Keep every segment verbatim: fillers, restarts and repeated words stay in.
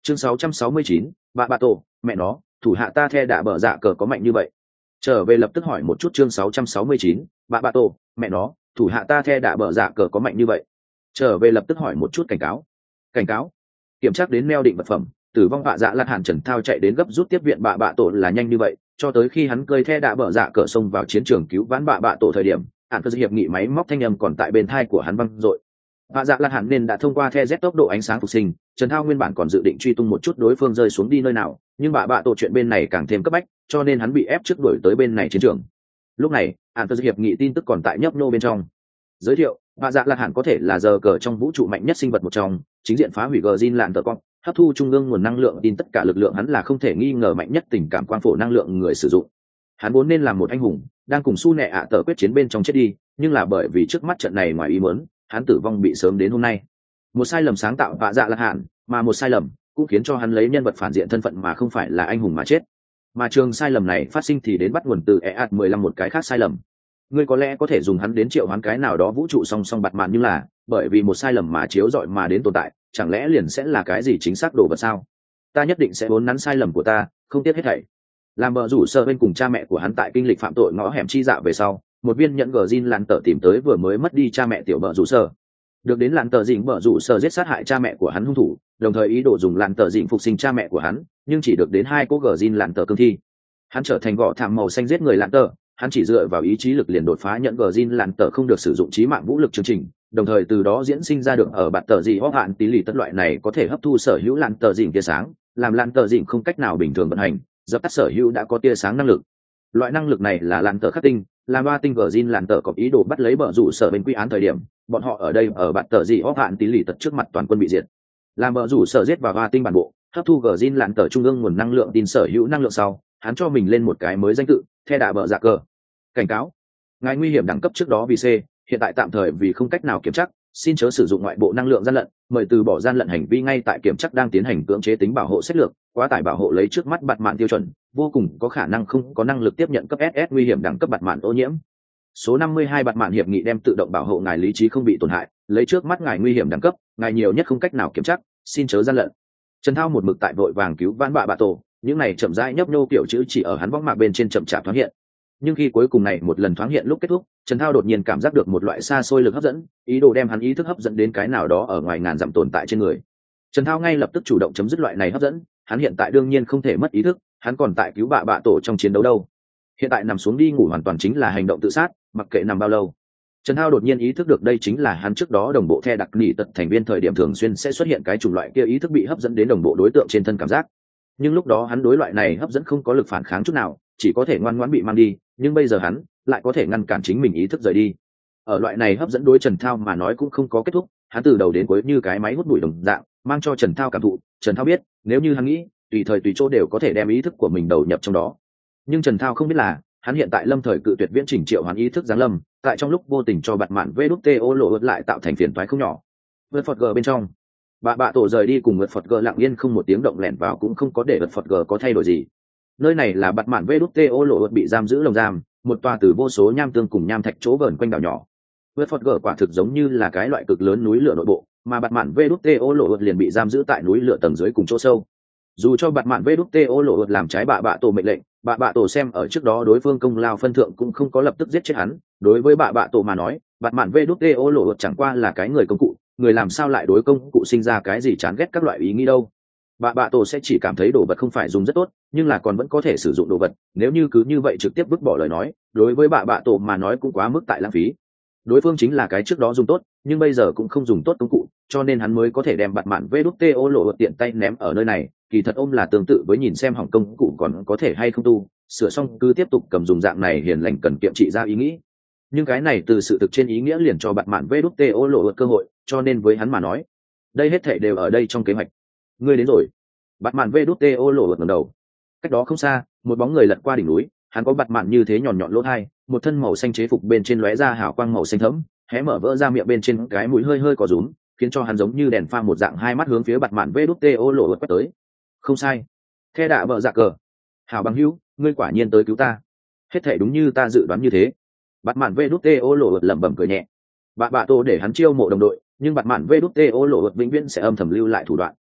chương sáu trăm sáu mươi chín, bà bà tổ mẹ nó, thủ hạ ta the đạ bờ dạ cờ có mạnh như vậy? Trở về lập tức hỏi một chút. Chương sáu trăm sáu mươi chín, bà bà tổ mẹ nó, thủ hạ ta the đạ bờ dạ cờ có mạnh như vậy? Trở về lập tức hỏi một chút. Cảnh cáo. Cảnh cáo. Kiểm tra đến neo định vật phẩm, tử vong bạ dạ lạt hàn trần thao chạy đến gấp rút tiếp viện bạ bạ tổ là nhanh như vậy, cho tới khi hắn cơi the đạ bờ dạ cờ xông vào chiến trường cứu vãn bạ bạ tổ thời điểm, hạn cơ hiệp nghị máy móc thanh âm còn tại bên thai của hắn văng dội. Bạ dạ lạt hàn nên đã thông qua the z tốc độ ánh sáng phục sinh, trần thao nguyên bản còn dự định truy tung một chút đối phương rơi xuống đi nơi nào, nhưng bạ bạ tổ chuyện bên này càng thêm cấp bách, cho nên hắn bị ép trước đuổi tới bên này chiến trường. Lúc này hạn cơ hiệp nghị tin tức còn tại nhấp nô bên trong. Giới thiệu, bạ dạ lạt hàn có thể là giờ cờ trong vũ trụ mạnh nhất sinh vật một trong, chính diện phá hủy gờ zin lạn tờ con, hấp thu trung ương nguồn năng lượng tin tất cả lực lượng, hắn là không thể nghi ngờ mạnh nhất tình cảm quang phổ năng lượng người sử dụng. Hắn vốn nên là một anh hùng, đang cùng su nẹ ạ tờ quyết chiến bên trong chết đi, nhưng là bởi vì trước mắt trận này ngoài ý muốn, hắn tử vong bị sớm đến hôm nay. Một sai lầm sáng tạo bạ dạ lạt hàn, mà một sai lầm cũng khiến cho hắn lấy nhân vật phản diện thân phận mà không phải là anh hùng mà chết. Mà trường sai lầm này phát sinh thì đến bắt nguồn từ e a t mười lăm, một cái khác sai lầm. Ngươi có lẽ có thể dùng hắn đến triệu hoán cái nào đó vũ trụ song song bạt mạn, nhưng là bởi vì một sai lầm mà chiếu rọi mà đến tồn tại, chẳng lẽ liền sẽ là cái gì chính xác đồ vật sao? Ta nhất định sẽ vốn nắn sai lầm của ta, không tiếc hết thảy. Làm vợ rủ sơ bên cùng cha mẹ của hắn tại kinh lịch phạm tội ngõ hẻm chi dạo về sau, một viên nhẫn gờ zin làn tờ tìm tới vừa mới mất đi cha mẹ tiểu vợ rủ sơ. Được đến làn tờ dịnh vợ rủ sơ giết sát hại cha mẹ của hắn hung thủ, đồng thời ý đồ dùng làn tờ dịnh phục sinh cha mẹ của hắn, nhưng chỉ được đến hai cô gờ zin làn tờ cương thi. Hắn trở thành gọ thảm màu xanh giết người làn tờ, hắn chỉ dựa vào ý chí lực liền đột phá nhận gờ zin làn tờ không được sử dụng trí mạng vũ lực chương trình, đồng thời từ đó diễn sinh ra được ở bạt tờ dị hóp hạn tí lì tất loại này có thể hấp thu sở hữu làn tờ dịnh tia sáng, làm làn tờ dịnh không cách nào bình thường vận hành, dập tắt sở hữu đã có tia sáng năng lực. Loại năng lực này là làn tờ khắc tinh, là ba tinh gờ zin làn tờ có ý đồ bắt lấy bờ rủ sở bên quy án thời điểm, bọn họ ở đây ở bạt tờ dị hóp hạn tí lì tật trước mặt toàn quân bị diệt. Làm bờ rủ sở giết vào ba tinh bản bộ, hấp thu gờ zin làn tờ trung ương nguồn năng lượng tin sở hữu năng lượng sau, hắn cho mình lên một cái mới danh tự, the đạ bờ dạ cờ. Cảnh cáo, ngài nguy hiểm đẳng cấp trước đó vì C, hiện tại tạm thời vì không cách nào kiểm chắc, xin chớ sử dụng ngoại bộ năng lượng gian lận, mời từ bỏ gian lận hành vi ngay tại kiểm chắc đang tiến hành cưỡng chế tính bảo hộ sách lược, quá tải bảo hộ lấy trước mắt bạt mạn tiêu chuẩn, vô cùng có khả năng không có năng lực tiếp nhận cấp ét ét nguy hiểm đẳng cấp bạt mạn ô nhiễm. Số năm mươi hai bạt mạn hiệp nghị đem tự động bảo hộ ngài lý trí không bị tổn hại, lấy trước mắt ngài nguy hiểm đẳng cấp, ngài nhiều nhất không cách nào kiểm chắc, xin chớ gian lận. Trần Thao một mực tại vội vàng cứu vãn bạ bạ tổ, những này chậm rãi nhấp nhô kiểu chữ chỉ ở hắn võng mạc bên trên chậm chạp thoáng hiện. Nhưng khi cuối cùng này một lần thoáng hiện lúc kết thúc, Trần Thao đột nhiên cảm giác được một loại xa xôi lực hấp dẫn, ý đồ đem hắn ý thức hấp dẫn đến cái nào đó ở ngoài ngàn dặm tồn tại trên người. Trần Thao ngay lập tức chủ động chấm dứt loại này hấp dẫn, hắn hiện tại đương nhiên không thể mất ý thức, hắn còn tại cứu bạ bạ tổ trong chiến đấu đâu. Hiện tại nằm xuống đi ngủ hoàn toàn chính là hành động tự sát, mặc kệ nằm bao lâu. Trần Thao đột nhiên ý thức được đây chính là hắn trước đó đồng bộ the đặc nỉ tật thành viên thời điểm thường xuyên sẽ xuất hiện cái chủng loại kia ý thức bị hấp dẫn đến đồng bộ đối tượng trên thân cảm giác. Nhưng lúc đó hắn đối loại này hấp dẫn không có lực phản kháng chút nào, chỉ có thể ngoan ngoãn bị mang đi, nhưng bây giờ hắn lại có thể ngăn cản chính mình ý thức rời đi. Ở loại này hấp dẫn đối Trần Thao mà nói cũng không có kết thúc, hắn từ đầu đến cuối như cái máy hút bụi đồng dạng, mang cho Trần Thao cảm thụ. Trần Thao biết, nếu như hắn nghĩ, tùy thời tùy chỗ đều có thể đem ý thức của mình đầu nhập trong đó. Nhưng Trần Thao không biết là, hắn hiện tại lâm thời cự tuyệt viễn chỉnh triệu hoán ý thức giáng lâm, tại trong lúc vô tình cho bạt mạn vê đút tê ô lộ lại tạo thành phiền toái không nhỏ. Vượt Phật G bên trong, bà bạ tổ rời đi cùng vượt Phật G lặng yên không một tiếng động lẻn vào cũng không có để vượt Phật G có thay đổi gì. Nơi này là bạt mạn vê đút tê ô lộ bị giam giữ lồng giam, một tòa từ vô số nham tương cùng nham thạch chỗ vờn quanh đảo nhỏ. Vượt Phật G quả thực giống như là cái loại cực lớn núi lửa nội bộ, mà bạt mạn vê đút tê ô lộ liền bị giam giữ tại núi lửa tầng dưới cùng chỗ sâu. Dù cho bạt mạn vê đút tê ô lộ làm trái bà bạ tổ mệnh lệnh, bà bạ tổ xem ở trước đó đối phương công lao phân thượng cũng không có lập tức giết chết hắn. Đối với bà bạ tổ mà nói, bạt mạn vê đút tê ô lộ chẳng qua là cái người công cụ, người làm sao lại đối công cụ sinh ra cái gì chán ghét các loại ý nghĩ đâu. Bà bạ tổ sẽ chỉ cảm thấy đồ vật không phải dùng rất tốt, nhưng là còn vẫn có thể sử dụng đồ vật, nếu như cứ như vậy trực tiếp vứt bỏ lời nói, đối với bà bạ tổ mà nói cũng quá mức tại lãng phí. Đối phương chính là cái trước đó dùng tốt, nhưng bây giờ cũng không dùng tốt công cụ, cho nên hắn mới có thể đem bạt mạn vê đút tê ô lộ tiện tay ném ở nơi này. Kỳ thật ôm là tương tự với nhìn xem hỏng công cụ còn có thể hay không tu sửa xong cứ tiếp tục cầm dùng dạng này hiền lành cần kiệm trị ra ý nghĩ. Nhưng cái này từ sự thực trên ý nghĩa liền cho bạt mạn vê đút tê ô lộ cơ hội, cho nên với hắn mà nói, đây hết thể đều ở đây trong kế hoạch. Ngươi đến rồi. Bạt mạn vê đút tê ô lộ ngẩng đầu. Cách đó không xa, một bóng người lật qua đỉnh núi, hắn có bạt mạn như thế nhọn nhọn lỗ hai, một thân màu xanh chế phục bên trên lóe ra hào quang màu xanh thẫm, hé mở vỡ ra miệng bên trên cái mũi hơi hơi có rúm, khiến cho hắn giống như đèn pha một dạng hai mắt hướng phía bạt mạn vê đút tê ô lộ quét tới. Không sai, the đạ vợ dạ cờ. Hảo bằng hữu, ngươi quả nhiên tới cứu ta. Hết thể đúng như ta dự đoán như thế. Bạt mạn vê đút tê ô lộ lẩm bẩm cười nhẹ. Bà bạ tô để hắn chiêu mộ đồng đội, nhưng bạt mạn vê đút tê ô lộ vĩnh viễn sẽ âm thầm lưu lại thủ đoạn.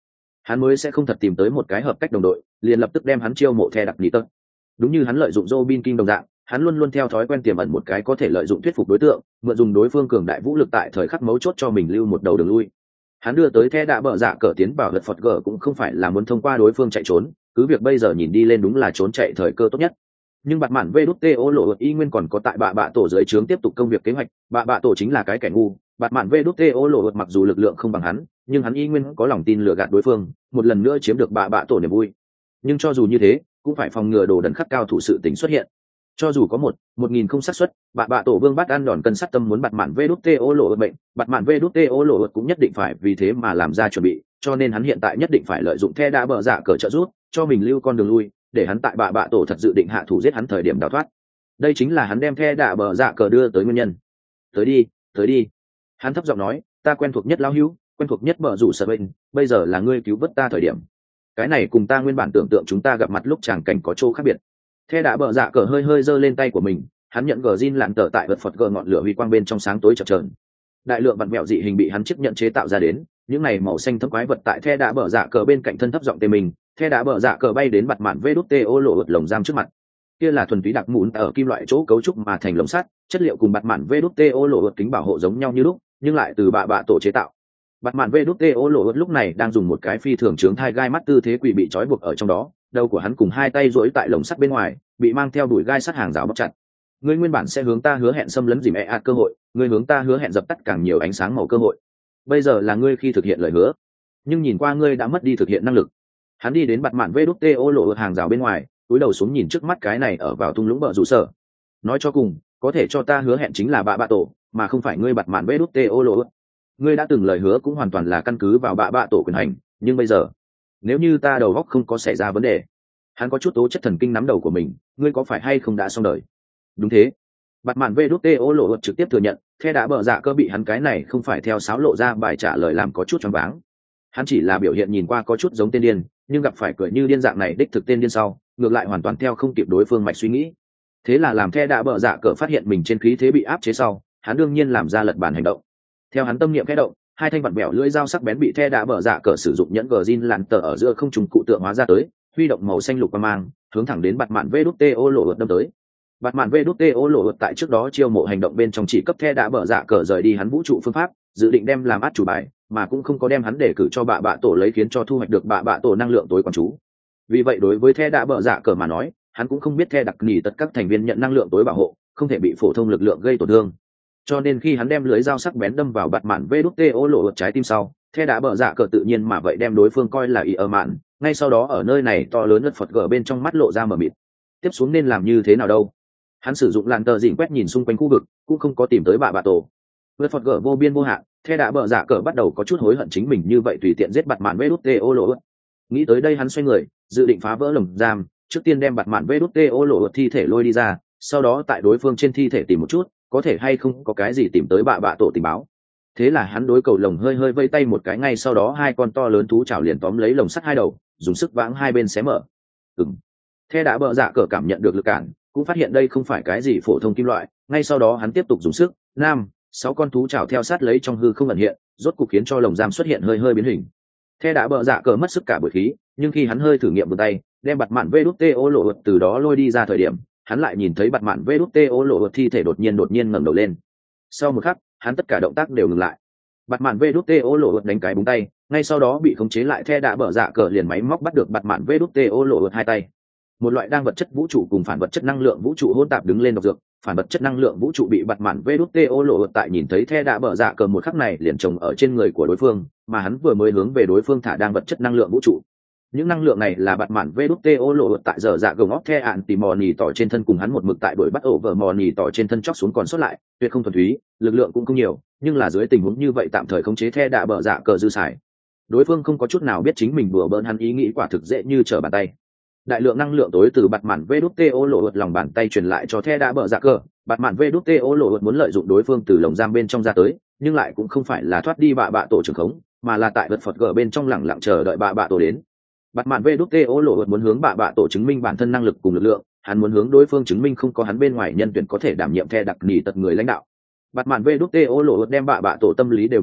hắn mới sẽ không thật tìm tới một cái hợp cách đồng đội liền lập tức đem hắn chiêu mộ The Đặc Nỉ Tật. Đúng như hắn lợi dụng Robin King đồng dạng, hắn luôn luôn theo thói quen tiềm ẩn một cái có thể lợi dụng thuyết phục đối tượng, mượn dùng đối phương cường đại vũ lực tại thời khắc mấu chốt cho mình lưu một đầu đường lui. Hắn đưa tới The Đã Bợ Dạ Cờ tiến vào lật Phật G cũng không phải là muốn thông qua đối phương chạy trốn, cứ việc bây giờ nhìn đi lên đúng là trốn chạy thời cơ tốt nhất. Nhưng bạt mạn vê đút tê ô lộ y nguyên còn có tại bạ bạ tổ dưới trướng tiếp tục công việc kế hoạch, bạ bạ tổ chính là cái kẻ ngu, bạt mạn vê đút tê ô lộ mặc dù lực lượng không bằng hắn, nhưng hắn y nguyên có lòng tin lừa gạt đối phương, một lần nữa chiếm được bạ bạ tổ niềm vui. Nhưng cho dù như thế, cũng phải phòng ngừa đồ đần khắc cao thủ sự tình xuất hiện. Cho dù có một một nghìn không xác suất, bạ bạ tổ vương bắt ăn đòn cân sắt tâm muốn bạt mạn vê đút tê ô lộ bệnh, bạt mạn vê đút tê ô lộ cũng nhất định phải vì thế mà làm ra chuẩn bị, cho nên hắn hiện tại nhất định phải lợi dụng The Đã Bợ Dạ Cờ trợ giúp, cho mình lưu con đường lui, để hắn tại bạ bạ tổ thật dự định hạ thủ giết hắn thời điểm đào thoát. Đây chính là hắn đem The Đã Bợ Dạ Cờ đưa tới nguyên nhân. Tới đi, tới đi. Hắn thấp giọng nói, ta quen thuộc nhất lão hữu, quen thuộc nhất bờ rủ sợ bệnh, bây giờ là ngươi cứu vớt ta thời điểm. Cái này cùng ta nguyên bản tưởng tượng chúng ta gặp mặt lúc chàng cảnh có chỗ khác biệt. The Đã Bợ Dạ Cờ hơi hơi giơ lên tay của mình, hắn nhận gờ zin lạn tờ tại vật phật gờ ngọn lửa huy quang bên trong sáng tối chập chờn. Đại lượng vặn vẹo dị hình bị hắn chấp nhận chế tạo ra đến, những này màu xanh thấm quái vật tại The Đã Bợ Dạ Cờ bên cạnh thân thấp giọng tê mình, The Đã Bợ Dạ Cờ bay đến bạt mạn vê đút tê ô lộ ợt lồng giam trước mặt. Kia là thuần túy đặc mụn ở kim loại chỗ cấu trúc mà thành lồng sắt, chất liệu cùng bạt mạn vê đút tê ô lộ ợt kính bảo hộ giống nhau như lúc, nhưng lại từ bạ bạ tổ chế tạo. Bạt mạn vê đút tê ô lộ ợt lúc này đang dùng một cái phi thường trướng thai gai mắt tư thế quỷ bị trói buộc ở trong đó, đầu của hắn cùng hai tay duỗi tại lồng sắt bên ngoài, bị mang theo đuổi gai sắt hàng rào bóc chặt. Ngươi nguyên bản sẽ hướng ta hứa hẹn xâm lấn dìm e ạt cơ hội, ngươi hướng ta hứa hẹn dập tắt càng nhiều ánh sáng màu cơ hội. Bây giờ là ngươi khi thực hiện lời hứa, nhưng nhìn qua ngươi đã mất đi thực hiện năng lực. Hắn đi đến bạt mạn vê đút tê ô lộ ợt hàng rào bên ngoài, túi đầu xuống nhìn trước mắt cái này ở vào thung lũng bờ rủ sở. Nói cho cùng, có thể cho ta hứa hẹn chính là bạ bạ tổ, mà không phải ngươi bạt mạn vê đút tê ô lộ ợt. Ngươi đã từng lời hứa cũng hoàn toàn là căn cứ vào bạ bạ tổ quyền hành, nhưng bây giờ, nếu như ta đầu óc không có xảy ra vấn đề. Hắn có chút tố chất thần kinh nắm đầu của mình, ngươi có phải hay không đã xong đời? Đúng thế. Bạt mạn vê đút tê ô lộ trực tiếp thừa nhận, The Đã Bợ Dạ Cờ bị hắn cái này không phải theo sáo lộ ra bài trả lời làm có chút choáng váng. Hắn chỉ là biểu hiện nhìn qua có chút giống tên điên, nhưng gặp phải cười như điên dạng này đích thực tên điên sau, ngược lại hoàn toàn theo không kịp đối phương mạch suy nghĩ. Thế là làm The Đã Bợ Dạ Cờ phát hiện mình trên khí thế bị áp chế sau, hắn đương nhiên làm ra lật bản hành động. Theo hắn tâm niệm khẽ động, hai thanh vặn bẹo lưỡi dao sắc bén bị The Đã Bợ Dạ Cờ sử dụng nhẫn gờ zin lặn tờ ở giữa không trùng cụ tượng hóa ra tới, huy động màu xanh lục quang mang, hướng thẳng đến bạt mạn vê đút tê ô lộ ợt đâm tới. Bạt mạn vê đút tê ô lộ ợt tại trước đó chiêu mộ hành động bên trong chỉ cấp The Đã Bợ Dạ Cờ rời đi hắn vũ trụ phương pháp, dự định đem làm át chủ bài, mà cũng không có đem hắn để cử cho bạ bạ tổ lấy khiến cho thu hoạch được bạ bạ tổ năng lượng tối quan chú. Vì vậy đối với The Đã Bợ Dạ Cờ mà nói, hắn cũng không biết The Đặc Nỉ Tật các thành viên nhận năng lượng tối bảo hộ, không thể bị phổ thông lực lượng gây tổn thương. Cho nên khi hắn đem lưới dao sắc bén đâm vào bạt mạn vê đút tê ô lộ ợt trái tim sau, The Đã Bợ Dạ Cờ tự nhiên mà vậy đem đối phương coi là ý ở mạn, ngay sau đó ở nơi này to lớn đất phật gở bên trong mắt lộ ra mờ mịt. Tiếp xuống nên làm như thế nào đâu? Hắn sử dụng làn tờ dịnh quét nhìn xung quanh khu vực, cũng không có tìm tới bạ bạ tổ. Đất phật gở vô biên vô hạn, The Đã Bợ Dạ Cờ bắt đầu có chút hối hận chính mình như vậy tùy tiện giết bạt mạn vê đút tê ô lộ ợt. Nghĩ tới đây hắn xoay người, dự định phá vỡ lồng giam, trước tiên đem bạt mạn vê đút tê ô lộ ợt thi thể lôi đi ra, sau đó tại đối phương trên thi thể tìm một chút, có thể hay không có cái gì tìm tới bạ bạ tổ tình báo. Thế là hắn đối cầu lồng hơi hơi vây tay một cái, ngay sau đó hai con to lớn thú chảo liền tóm lấy lồng sắt hai đầu, dùng sức vãng hai bên xé mở. Ừm. The Đã Bợ Dạ Cờ cảm nhận được lực cản, cũng phát hiện đây không phải cái gì phổ thông kim loại, ngay sau đó hắn tiếp tục dùng sức, nam, sáu con thú chảo theo sát lấy trong hư không ẩn hiện, rốt cục khiến cho lồng giam xuất hiện hơi hơi biến hình. The Đã Bợ Dạ Cờ mất sức cả bội khí, nhưng khi hắn hơi thử nghiệm vươn tay, đem bạt mạn vê đút tê ô lộ ợt từ đó lôi đi ra thời điểm, hắn lại nhìn thấy bạt mạn vê đút tê ô lộ ợt thi thể đột nhiên đột nhiên ngẩng đầu lên. Sau một khắc, hắn tất cả động tác đều ngừng lại. Bạt mạn vê đút tê ô lộ ợt đánh cái búng tay, ngay sau đó bị khống chế lại. The Đã Bợ Dạ Cờ liền máy móc bắt được bạt mạn vê đút tê ô lộ ợt hai tay. Một loại đang vật chất vũ trụ cùng phản vật chất năng lượng vũ trụ hỗn tạp đứng lên độc dược, phản vật chất năng lượng vũ trụ bị bạt mạn vê đút tê ô lộ ợt tại nhìn thấy The Đã Bợ Dạ Cờ một khắc này liền trồng ở trên người của đối phương, mà hắn vừa mới hướng về đối phương thả đang vật chất năng lượng vũ trụ. Những năng lượng này là bạt mạn vê đút tê ô lộ ợt tại giờ dạ gồng óc The ạn tỉ mò nì tỏ trên thân cùng hắn một mực tại đuổi bắt ổ vờ mò nì tỏ trên thân chóc xuống còn sót lại, tuyệt không thuần túy, lực lượng cũng không nhiều, nhưng là dưới tình huống như vậy tạm thời khống chế The Đã Bợ Dạ Cờ dư xài. Đối phương không có chút nào biết chính mình bừa bỡn hắn ý nghĩ quả thực dễ như trở bàn tay. Đại lượng năng lượng tối từ bạt mạn vê đút tê ô lộ ợt lòng bàn tay truyền lại cho The Đã Bợ Dạ Cờ. Bạt mạn vê đút tê ô lộ ợt muốn lợi dụng đối phương từ lồng giam bên trong ra tới, nhưng lại cũng không phải là thoát đi bạ bạ tổ trường khống, mà là tại vật phật gở bên trong lẳng lặng chờ đợi bạ bạ tổ đến. Bạt mạn vê đút tê ô lộ ợt muốn hướng bạ bạ tổ chứng minh bản thân năng lực cùng lực lượng, hắn muốn hướng đối phương chứng minh không có hắn bên ngoài nhân tuyển có thể đảm nhiệm The Đặc Nỉ Tật người lãnh đạo. Bạt mạn vê đút tê ô lộ ợt đem bạ bạ tổ tâm lý đều mò thấy,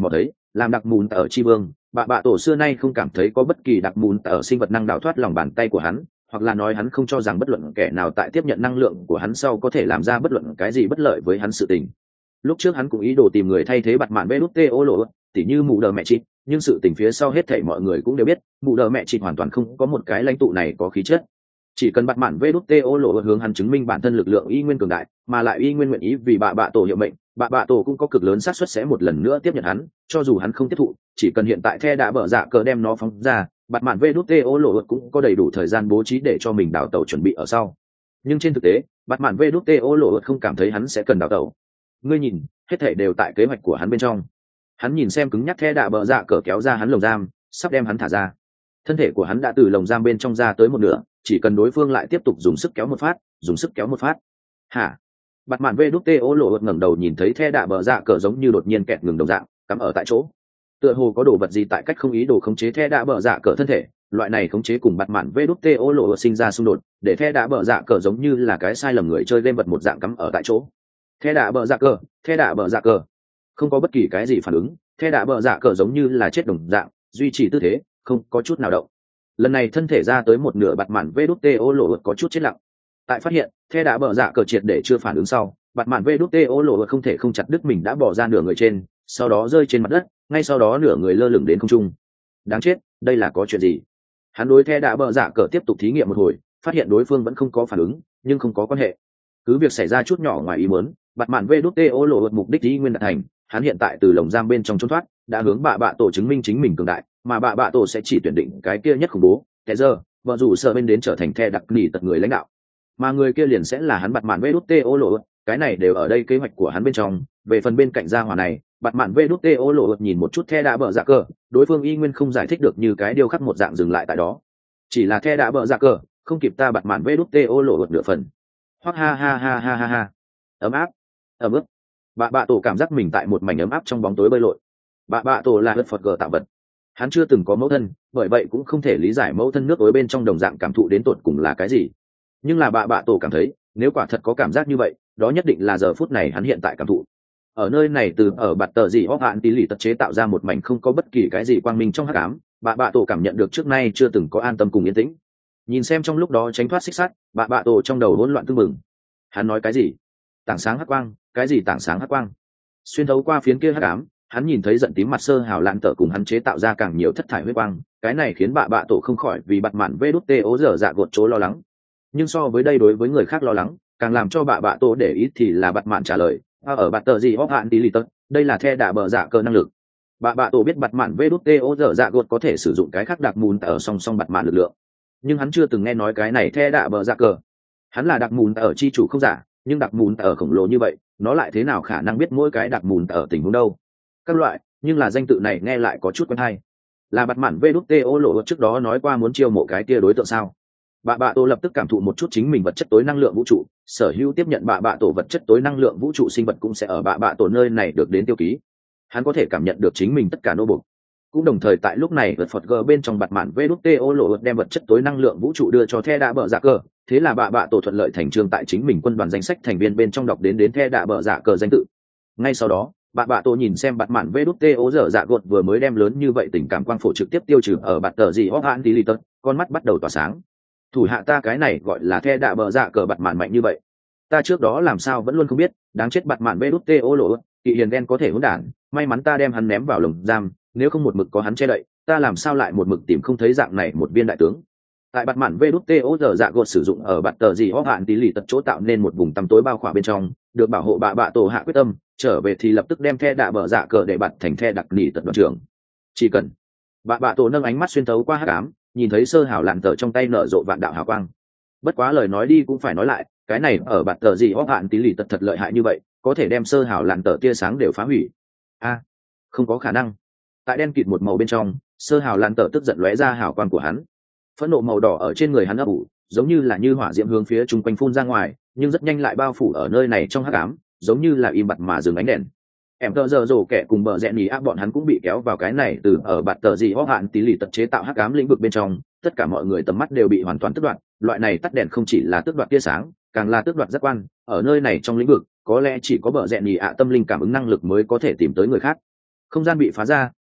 làm đặc mùn ở chi vương, bạ bạ tổ xưa nay không cảm thấy có bất kỳ đặc mùn ở sinh vật năng đào thoát lòng bàn tay của hắn, hoặc là nói hắn không cho rằng bất luận kẻ nào tại tiếp nhận năng lượng của hắn sau có thể làm ra bất luận cái gì bất lợi với hắn sự tình. Lúc trước hắn cũng ý đồ tìm người thay thế bạt mạn Belutte ô lộ, tỉ như mụ đờ mẹ chị, nhưng sự tình phía sau hết thảy mọi người cũng đều biết, mụ đờ mẹ chị hoàn toàn không có một cái lãnh tụ này có khí chất. Chỉ cần bạt mạn Belutte ô lộ hướng hắn chứng minh bản thân lực lượng y nguyên cường đại, mà lại y nguyên nguyện ý vì bạ bạ tổ hiệu mệnh, bạ bạ tổ cũng có cực lớn xác suất sẽ một lần nữa tiếp nhận hắn, cho dù hắn không tiếp thụ, chỉ cần hiện tại The đã bở dạ cờ đem nó phóng ra, bạt mạn Belutte ô lộ cũng có đầy đủ thời gian bố trí để cho mình đào tẩu chuẩn bị ở sau. Nhưng trên thực tế, bạt mạn Belutte ô lộ không cảm thấy hắn sẽ cần đào tẩu. Ngươi nhìn, hết thảy đều tại kế hoạch của hắn bên trong. Hắn nhìn xem cứng nhắc The đã bở dạ cờ kéo ra hắn lồng giam, sắp đem hắn thả ra. Thân thể của hắn đã từ lồng giam bên trong ra tới một nửa, chỉ cần đối phương lại tiếp tục dùng sức kéo một phát, dùng sức kéo một phát. Hả? Bạt mạn Belutte ô lộ ngẩng đầu nhìn thấy The đã bở dạ cờ giống như đột nhiên kẹt ngừng đồng dạng, cắm ở tại chỗ. Tựa hồ có đồ vật gì tại cách không ý đồ khống chế The đã bở dạ cờ thân thể, loại này khống chế cùng bạt mạn Belutte ô lộ sinh ra xung đột, để The đã bở dạ cờ giống như là cái sai lầm người chơi game vật một dạng cắm ở tại chỗ. The đã bở dạ cờ, The đã bở dạ cờ. Không có bất kỳ cái gì phản ứng, The đã bở dạ cờ giống như là chết đồng dạng, duy trì tư thế, không có chút nào động. Lần này thân thể ra tới một nửa bạt mạn Belutte ô lộ có chút chết lặng. Tại phát hiện, The đã bở dạ cờ triệt để chưa phản ứng sau, bạt mạn Belutte ô lộ không thể không chặt đứt mình đã bỏ ra nửa người trên, sau đó rơi trên mặt đất, ngay sau đó nửa người lơ lửng đến không trung. Đáng chết, đây là có chuyện gì? Hắn đối The đã bở dạ cờ tiếp tục thí nghiệm một hồi, phát hiện đối phương vẫn không có phản ứng, nhưng không có quan hệ. Cứ việc xảy ra chút nhỏ ngoài ý muốn, bạt mạn Belutte ô lộ mục đích ý nguyên đạt thành, hắn hiện tại từ lồng giam bên trong trốn thoát, đã hướng bạ bạ tổ chứng minh chính mình cường đại, mà bạ bạ tổ sẽ chỉ tuyển định cái kia nhất khủng bố, kẻ giờ, vợ rủ sợ bên đến trở thành The đặc nỉ tật người lãnh đạo, mà người kia liền sẽ là hắn bạt mạn Belutte ô lộ, cái này đều ở đây kế hoạch của hắn bên trong. Về phần bên cạnh gia hỏa này, bạt mạn Belutte ô lộ nhìn một chút The đã bở dạ cờ, đối phương y nguyên không giải thích được như cái điêu khắc một dạng dừng lại tại đó. Chỉ là The đã bở dạ cờ, không kịp ta bạt mạn Belutte ô lộ nửa phần. Hoặc ha ha ha ha ha ha. Ấm áp, ấm ức. Bạ bạ tổ cảm giác mình tại một mảnh ấm áp trong bóng tối bơi lội. Bạ bạ tổ là vật Phật gờ tạo vật. Hắn chưa từng có mẫu thân, bởi vậy cũng không thể lý giải mẫu thân nước ối bên trong đồng dạng cảm thụ đến tột cùng là cái gì. Nhưng là bạ bạ tổ cảm thấy, nếu quả thật có cảm giác như vậy, đó nhất định là giờ phút này hắn hiện tại cảm thụ. Ở nơi này từ ở bạt tờ gì óc hạn tí lì tật chế tạo ra một mảnh không có bất kỳ cái gì quang minh trong hắc ám, bạ bạ tổ cảm nhận được trước nay chưa từng có an tâm cùng yên tĩnh. Nhìn xem trong lúc đó tránh thoát xích sắt, bạ bạ tổ trong đầu hỗn loạn tưng bừng. Hắn nói cái gì? Tảng sáng hắc quang, cái gì tảng sáng hắc quang? Xuyên thấu qua phiến kia hắc ám, hắn nhìn thấy giận tím mặt sơ hào lạn tở cùng hắn chế tạo ra càng nhiều thất thải huyết quang, cái này khiến bạ bạ tổ không khỏi vì bạt mạn vê đút tê ố dở dạ gột chố lo lắng. Nhưng so với đây đối với người khác lo lắng, càng làm cho bạ bạ tổ để ý thì là bạt mạn trả lời, à, ở bạt tờ gì hóc hạn tí lì tật, đây là the đạ bờ dạ cơ năng lực. Bạ bạ tổ biết bạt mạn vê đút tê ố dở dạ gột có thể sử dụng cái khác đặc mùn ở song song bạt mạn lực lượng, nhưng hắn chưa từng nghe nói cái này the đạ bờ dạ cơ. Hắn là đặc mùn ở chi chủ không giả, nhưng đặc mùn ở khổng lồ như vậy, nó lại thế nào khả năng biết mỗi cái đặc mùn ở tình huống đâu? Các loại, nhưng là danh tự này nghe lại có chút quen hay. Là bạt mạn vê đút tê ố lộ trước đó nói qua muốn chiêu mộ cái kia đối tượng sao? Bạ bạ tổ lập tức cảm thụ một chút chính mình vật chất tối năng lượng vũ trụ, sở hữu tiếp nhận bạ bạ tổ vật chất tối năng lượng vũ trụ sinh vật cũng sẽ ở bạ bạ tổ nơi này được đến tiêu ký. Hắn có thể cảm nhận được chính mình tất cả nô bộc. Cũng đồng thời tại lúc này vật phật g bên trong bạt mạn vê đút tê ô lộ đem vật chất tối năng lượng vũ trụ đưa cho the đạ bờ dạ cờ, thế là bạ bạ tổ thuận lợi thành trương tại chính mình quân đoàn danh sách thành viên bên trong đọc đến đến the đạ bờ dạ cờ danh tự. Ngay sau đó bạ bạ tổ nhìn xem bạt mạn vê đút tê ô dở dạ gột vừa mới đem lớn như vậy tình cảm quang phổ trực tiếp tiêu trừ ở bạt tờ gì hóc hạn tí lì tật, con mắt bắt đầu tỏa sáng. Thủ hạ ta cái này gọi là the đạ bờ dạ cờ bạt mạn mạnh như vậy, ta trước đó làm sao vẫn luôn không biết, đáng chết bạt mạn vê đút tê ô lộ kỵ hiền đen có thể hỗn đản, may mắn ta đem hắn ném vào lồng giam, nếu không một mực có hắn che đậy, ta làm sao lại một mực tìm không thấy dạng này một viên đại tướng. Tại bạt mạn vê đút tê ô dở dạ gột sử dụng ở bạt tờ gì hóc hạn tí lì tật chỗ tạo nên một vùng tăm tối bao khỏa bên trong, được bảo hộ bạ bạ tổ hạ quyết tâm trở về thì lập tức đem the đạ bờ dạ cờ để bạt thành the đặc nỉ tật đoàn trưởng. Chỉ cần bạ bạ tổ nâng ánh mắt xuyên thấu qua hắc ám, nhìn thấy sơ hảo làn tờ trong tay nở rộ vạn đạo hào quang. Bất quá lời nói đi cũng phải nói lại, cái này ở bạt tờ gì hóc hạn tí lì tật thật lợi hại như vậy, có thể đem sơ hảo làn tờ tia sáng đều phá hủy. A, à, không có khả năng. Tại đen kịt một màu bên trong, sơ hào làn tờ tức giận lóe ra hào quang của hắn, phẫn nộ màu đỏ ở trên người hắn ấp ủ, giống như là như hỏa diễm hướng phía chung quanh phun ra ngoài, nhưng rất nhanh lại bao phủ ở nơi này trong hắc ám, giống như là im bặt mà dừng ánh đèn. Em tờ giờ rổ kẻ cùng bờ rẽ nhì áp bọn hắn cũng bị kéo vào cái này từ ở bạt tờ gì hóc hạn tí lì tật chế tạo hắc ám lĩnh vực bên trong, tất cả mọi người tầm mắt đều bị hoàn toàn tước đoạt. Loại này tắt đèn không chỉ là tước đoạt tia sáng, càng là tước đoạt giác quan. Ở nơi này trong lĩnh vực, có lẽ chỉ có bờ rẽ nhì ạ tâm linh cảm ứng năng lực mới có thể tìm tới người khác. Không gian bị phá ra,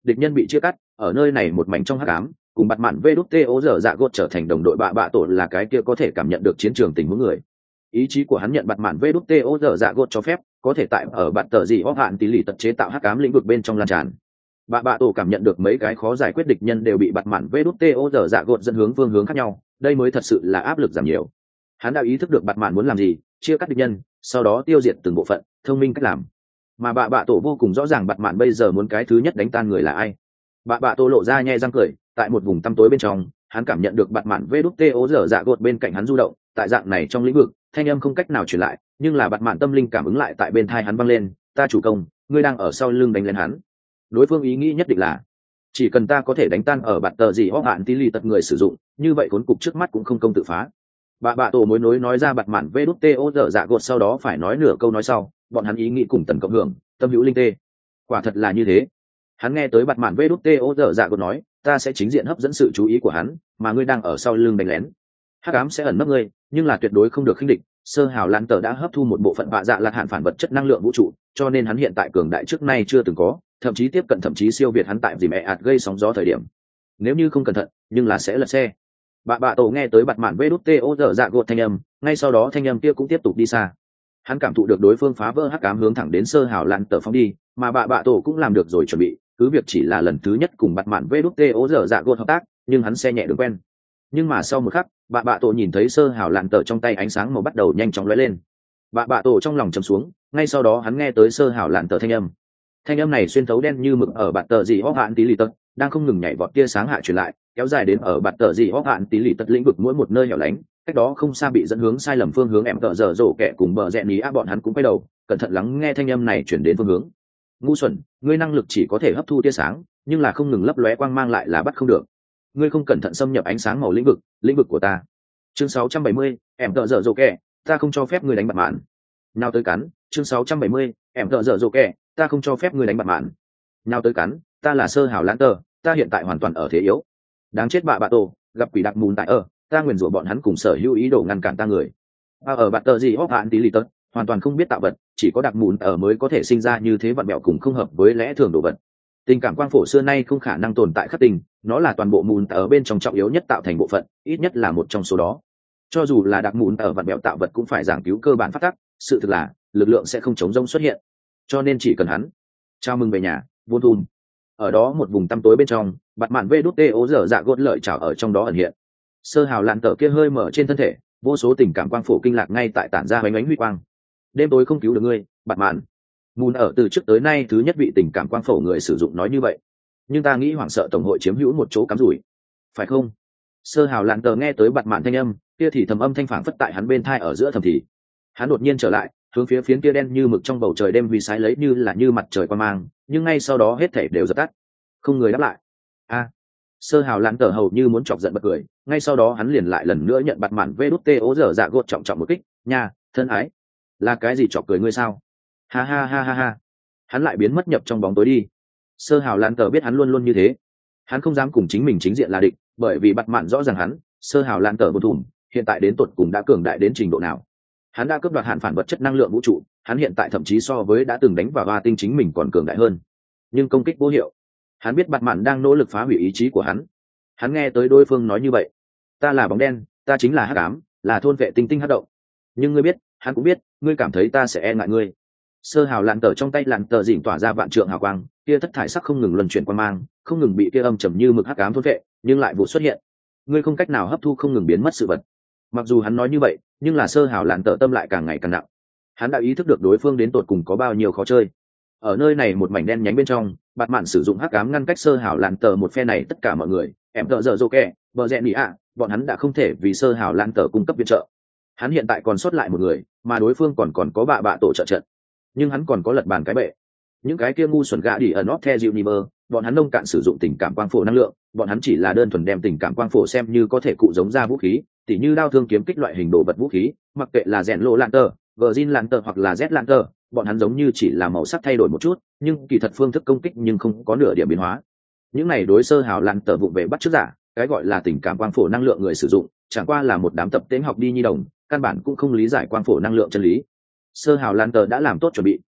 địch nhân bị chia cắt, ở nơi này một mảnh trong hắc ám, cùng bạt mạn vê đút tê ô dở dạ gột trở thành đồng đội bạ bạ tổ là cái kia có thể cảm nhận được chiến trường tình huống người. Ý chí của hắn nhận bạt mạn vê đút tê ô dở dạ gột cho phép, có thể tại ở bạt tờ gì óc hạn tí lì tật chế tạo hắc ám lĩnh vực bên trong lan tràn. Bạ bạ tổ cảm nhận được mấy cái khó giải quyết địch nhân đều bị bạt mạn vê đút tê ô dở dạ gột dẫn hướng phương hướng khác nhau, đây mới thật sự là áp lực giảm nhiều. Hắn đã ý thức được bạt mạn muốn làm gì, chia cắt địch nhân, sau đó tiêu diệt từng bộ phận, thông minh cách làm. Mà bạ bạ tổ vô cùng rõ ràng bạt mạn bây giờ muốn cái thứ nhất đánh tan người là ai. Bạ bạ tổ lộ ra nhe răng cười, tại một vùng tăm tối bên trong, hắn cảm nhận được bạt mạn vê đút tê ố dở dạ gột bên cạnh hắn du động, tại dạng này trong lĩnh vực, thanh âm không cách nào truyền lại, nhưng là bạt mạn tâm linh cảm ứng lại tại bên thai hắn vang lên, ta chủ công, ngươi đang ở sau lưng đánh lên hắn. Đối phương ý nghĩ nhất định là, chỉ cần ta có thể đánh tan ở bạt tờ gì óc hạn tí lì tật người sử dụng, như vậy khốn cục trước mắt cũng không công tự phá. Bạ bạ tổ mối nối nói ra bạt mạn vê đút tê ố dở dạ gột sau đó phải nói nửa câu nói sau, bọn hắn ý nghĩ cùng tần cộng hưởng, tâm hữu linh tê. Quả thật là như thế. Hắn nghe tới bạt mạn vê đút tê ô dở dạ gột nói, ta sẽ chính diện hấp dẫn sự chú ý của hắn, mà ngươi đang ở sau lưng đánh lén. Hắc ám sẽ ẩn nấp ngươi, nhưng là tuyệt đối không được khinh địch. Sơ hào lan tờ đã hấp thu một bộ phận bạ dạ lạt hạn phản vật chất năng lượng vũ trụ, cho nên hắn hiện tại cường đại trước nay chưa từng có, thậm chí tiếp cận thậm chí siêu việt hắn tại dìm mẹ ạt gây sóng gió thời điểm. Nếu như không cẩn thận, nhưng là sẽ lật xe. Bạ bạ tổ nghe tới bạt mạn vê đút tê ô dở dạ gột thanh âm, ngay sau đó thanh âm kia cũng tiếp tục đi xa. Hắn cảm thụ được đối phương phá vỡ hắc ám hướng thẳng đến sơ hào lan tờ phóng đi, mà bạ bạ tổ cũng làm được rồi chuẩn bị, cứ việc chỉ là lần thứ nhất cùng bạt mạn vê đút tê ố dở dạ gột hợp tác, nhưng hắn xe nhẹ đường quen. Nhưng mà sau một khắc, bạ bạ tổ nhìn thấy sơ hào lan tờ trong tay ánh sáng màu bắt đầu nhanh chóng lóe lên. Bạ bạ tổ trong lòng trầm xuống, ngay sau đó hắn nghe tới sơ hào lan tờ thanh âm. Thanh âm này xuyên thấu đen như mực ở bạt tờ gì óc hạn tí lì tật, đang không ngừng nhảy vọt tia sáng hạ truyền lại, kéo dài đến ở bạt tờ gì óc hạn tí lì tật lĩnh vực mỗi một nơi hẻo lánh, cách đó không xa bị dẫn hướng sai lầm phương hướng em tờ giờ rổ kẹ cùng bờ rẽ ní á bọn hắn cũng quay đầu, cẩn thận lắng nghe thanh âm này chuyển đến phương hướng. Ngu xuẩn, ngươi năng lực chỉ có thể hấp thu tia sáng, nhưng là không ngừng lấp lóe quang mang lại là bắt không được. Ngươi không cẩn thận xâm nhập ánh sáng màu lĩnh vực, lĩnh vực của ta. Chương sáu trăm bảy mươi, em tờ giờ rổ kẹ, ta không cho phép ngươi đánh bạt mạn. Nào tới cắn, chương sáu trăm bảy mươi, em tờ giờ rổ kẹ, ta không cho phép ngươi đánh bạt mạn. Nào tới cắn, ta là sơ hảo lãng tờ, ta hiện tại hoàn toàn ở thế yếu. Đáng chết bạ bạ tổ, gặp quỷ đặc mùn tại ở, ta nguyền rủa bọn hắn cùng sở hữu ý đồ ngăn cản ta người. À, ở bạt tờ gì hốc hạn tí lì tật, hoàn toàn không biết tạo vật, chỉ có đặc mùn ở mới có thể sinh ra như thế vặn bẹo cùng không hợp với lẽ thường đồ vật. Tình cảm quang phổ xưa nay không khả năng tồn tại khắc tình, nó là toàn bộ mùn ở bên trong trọng yếu nhất tạo thành bộ phận, ít nhất là một trong số đó. Cho dù là đặc mùn ở vặn bẹo tạo vật cũng phải giảng cứu cơ bản phát tắc, sự thực là lực lượng sẽ không chống rông xuất hiện. Cho nên chỉ cần hắn chào mừng về nhà, vô thùm. Ở đó một vùng tăm tối bên trong, bạt mạn vê đút tê ố dở dạ gột lợi chảo ở trong đó ẩn hiện. Sơ hào lạn tờ kia hơi mở trên thân thể, vô số tình cảm quang phổ kinh lạc ngay tại tản ra bánh ánh huy quang. Đêm tối không cứu được ngươi, bạt mạn. Mùn ở từ trước tới nay thứ nhất vị tình cảm quang phổ người sử dụng nói như vậy. Nhưng ta nghĩ hoảng sợ tổng hội chiếm hữu một chỗ cắm rủi, phải không? Sơ hào lạn tờ nghe tới bạt mạn thanh âm, kia thì thầm âm thanh phảng phất tại hắn bên thai ở giữa thầm thì. Hắn đột nhiên trở lại, hướng phía phiến kia đen như mực trong bầu trời đêm vì sái lấy như là như mặt trời qua mang, nhưng ngay sau đó hết thảy đều dập tắt, không người đáp lại. A, sơ hào lãn tờ hầu như muốn chọc giận bật cười, ngay sau đó hắn liền lại lần nữa nhận bạt mạn vê đút tê ố dở dạ gột trọng trọng một kích. Nha, thân ái, là cái gì chọc cười ngươi sao? Ha ha ha ha ha. Hắn lại biến mất nhập trong bóng tối đi. Sơ hào lãn tờ biết hắn luôn luôn như thế, hắn không dám cùng chính mình chính diện là địch, bởi vì bạt mạn rõ ràng hắn, sơ hào lãn tờ vô thủng, hiện tại đến tột cùng đã cường đại đến trình độ nào. Hắn đã cướp đoạt hạn phản vật chất năng lượng vũ trụ, hắn hiện tại thậm chí so với đã từng đánh vào ba tinh chính mình còn cường đại hơn, nhưng công kích vô hiệu. Hắn biết bạt mạn đang nỗ lực phá hủy ý chí của hắn. Hắn nghe tới đối phương nói như vậy, ta là bóng đen, ta chính là hắc ám, là thôn vệ tinh tinh hắc động. Nhưng ngươi biết, hắn cũng biết, ngươi cảm thấy ta sẽ e ngại ngươi. Sơ hào lạn tờ trong tay lạn tờ dỉn tỏa ra vạn trượng hào quang, kia thất thải sắc không ngừng luân chuyển quan mang, không ngừng bị kia âm trầm như mực hắc ám thôn vệ, nhưng lại vụ xuất hiện. Ngươi không cách nào hấp thu, không ngừng biến mất sự vật. Mặc dù hắn nói như vậy, nhưng là sơ hào lạn tờ tâm lại càng ngày càng nặng. Hắn đã ý thức được đối phương đến tột cùng có bao nhiêu khó chơi. Ở nơi này một mảnh đen nhánh bên trong, bạt mạn sử dụng hắc ám ngăn cách sơ hào lạn tờ một phe này tất cả mọi người, em tợ dở dô kẹ, bờ rẽ nỉ ạ, bọn hắn đã không thể vì sơ hào lạn tờ cung cấp viện trợ. Hắn hiện tại còn sót lại một người, mà đối phương còn còn có bạ bạ tổ trợ trận. Nhưng hắn còn có lật bàn cái bệ. Những cái kia ngu xuẩn gạ đi ở North The Universe, bọn hắn nông cạn sử dụng tình cảm quang phổ năng lượng, bọn hắn chỉ là đơn thuần đem tình cảm quang phổ xem như có thể cụ giống ra vũ khí, tỉ như đao thương kiếm kích loại hình đồ vật vũ khí, mặc kệ là rèn lộ lạn tờ, Virgin lạn tờ hoặc là Z lạn tờ, bọn hắn giống như chỉ là màu sắc thay đổi một chút, nhưng kỳ thật phương thức công kích nhưng không có nửa điểm biến hóa. Những này đối sơ hào lạn tờ vụng về bắt chước giả, cái gọi là tình cảm quang phổ năng lượng người sử dụng, chẳng qua là một đám tập tễnh học đi nhi đồng, căn bản cũng không lý giải quang phổ năng lượng chân lý. Sơ hào lạn tờ đã làm tốt chuẩn bị.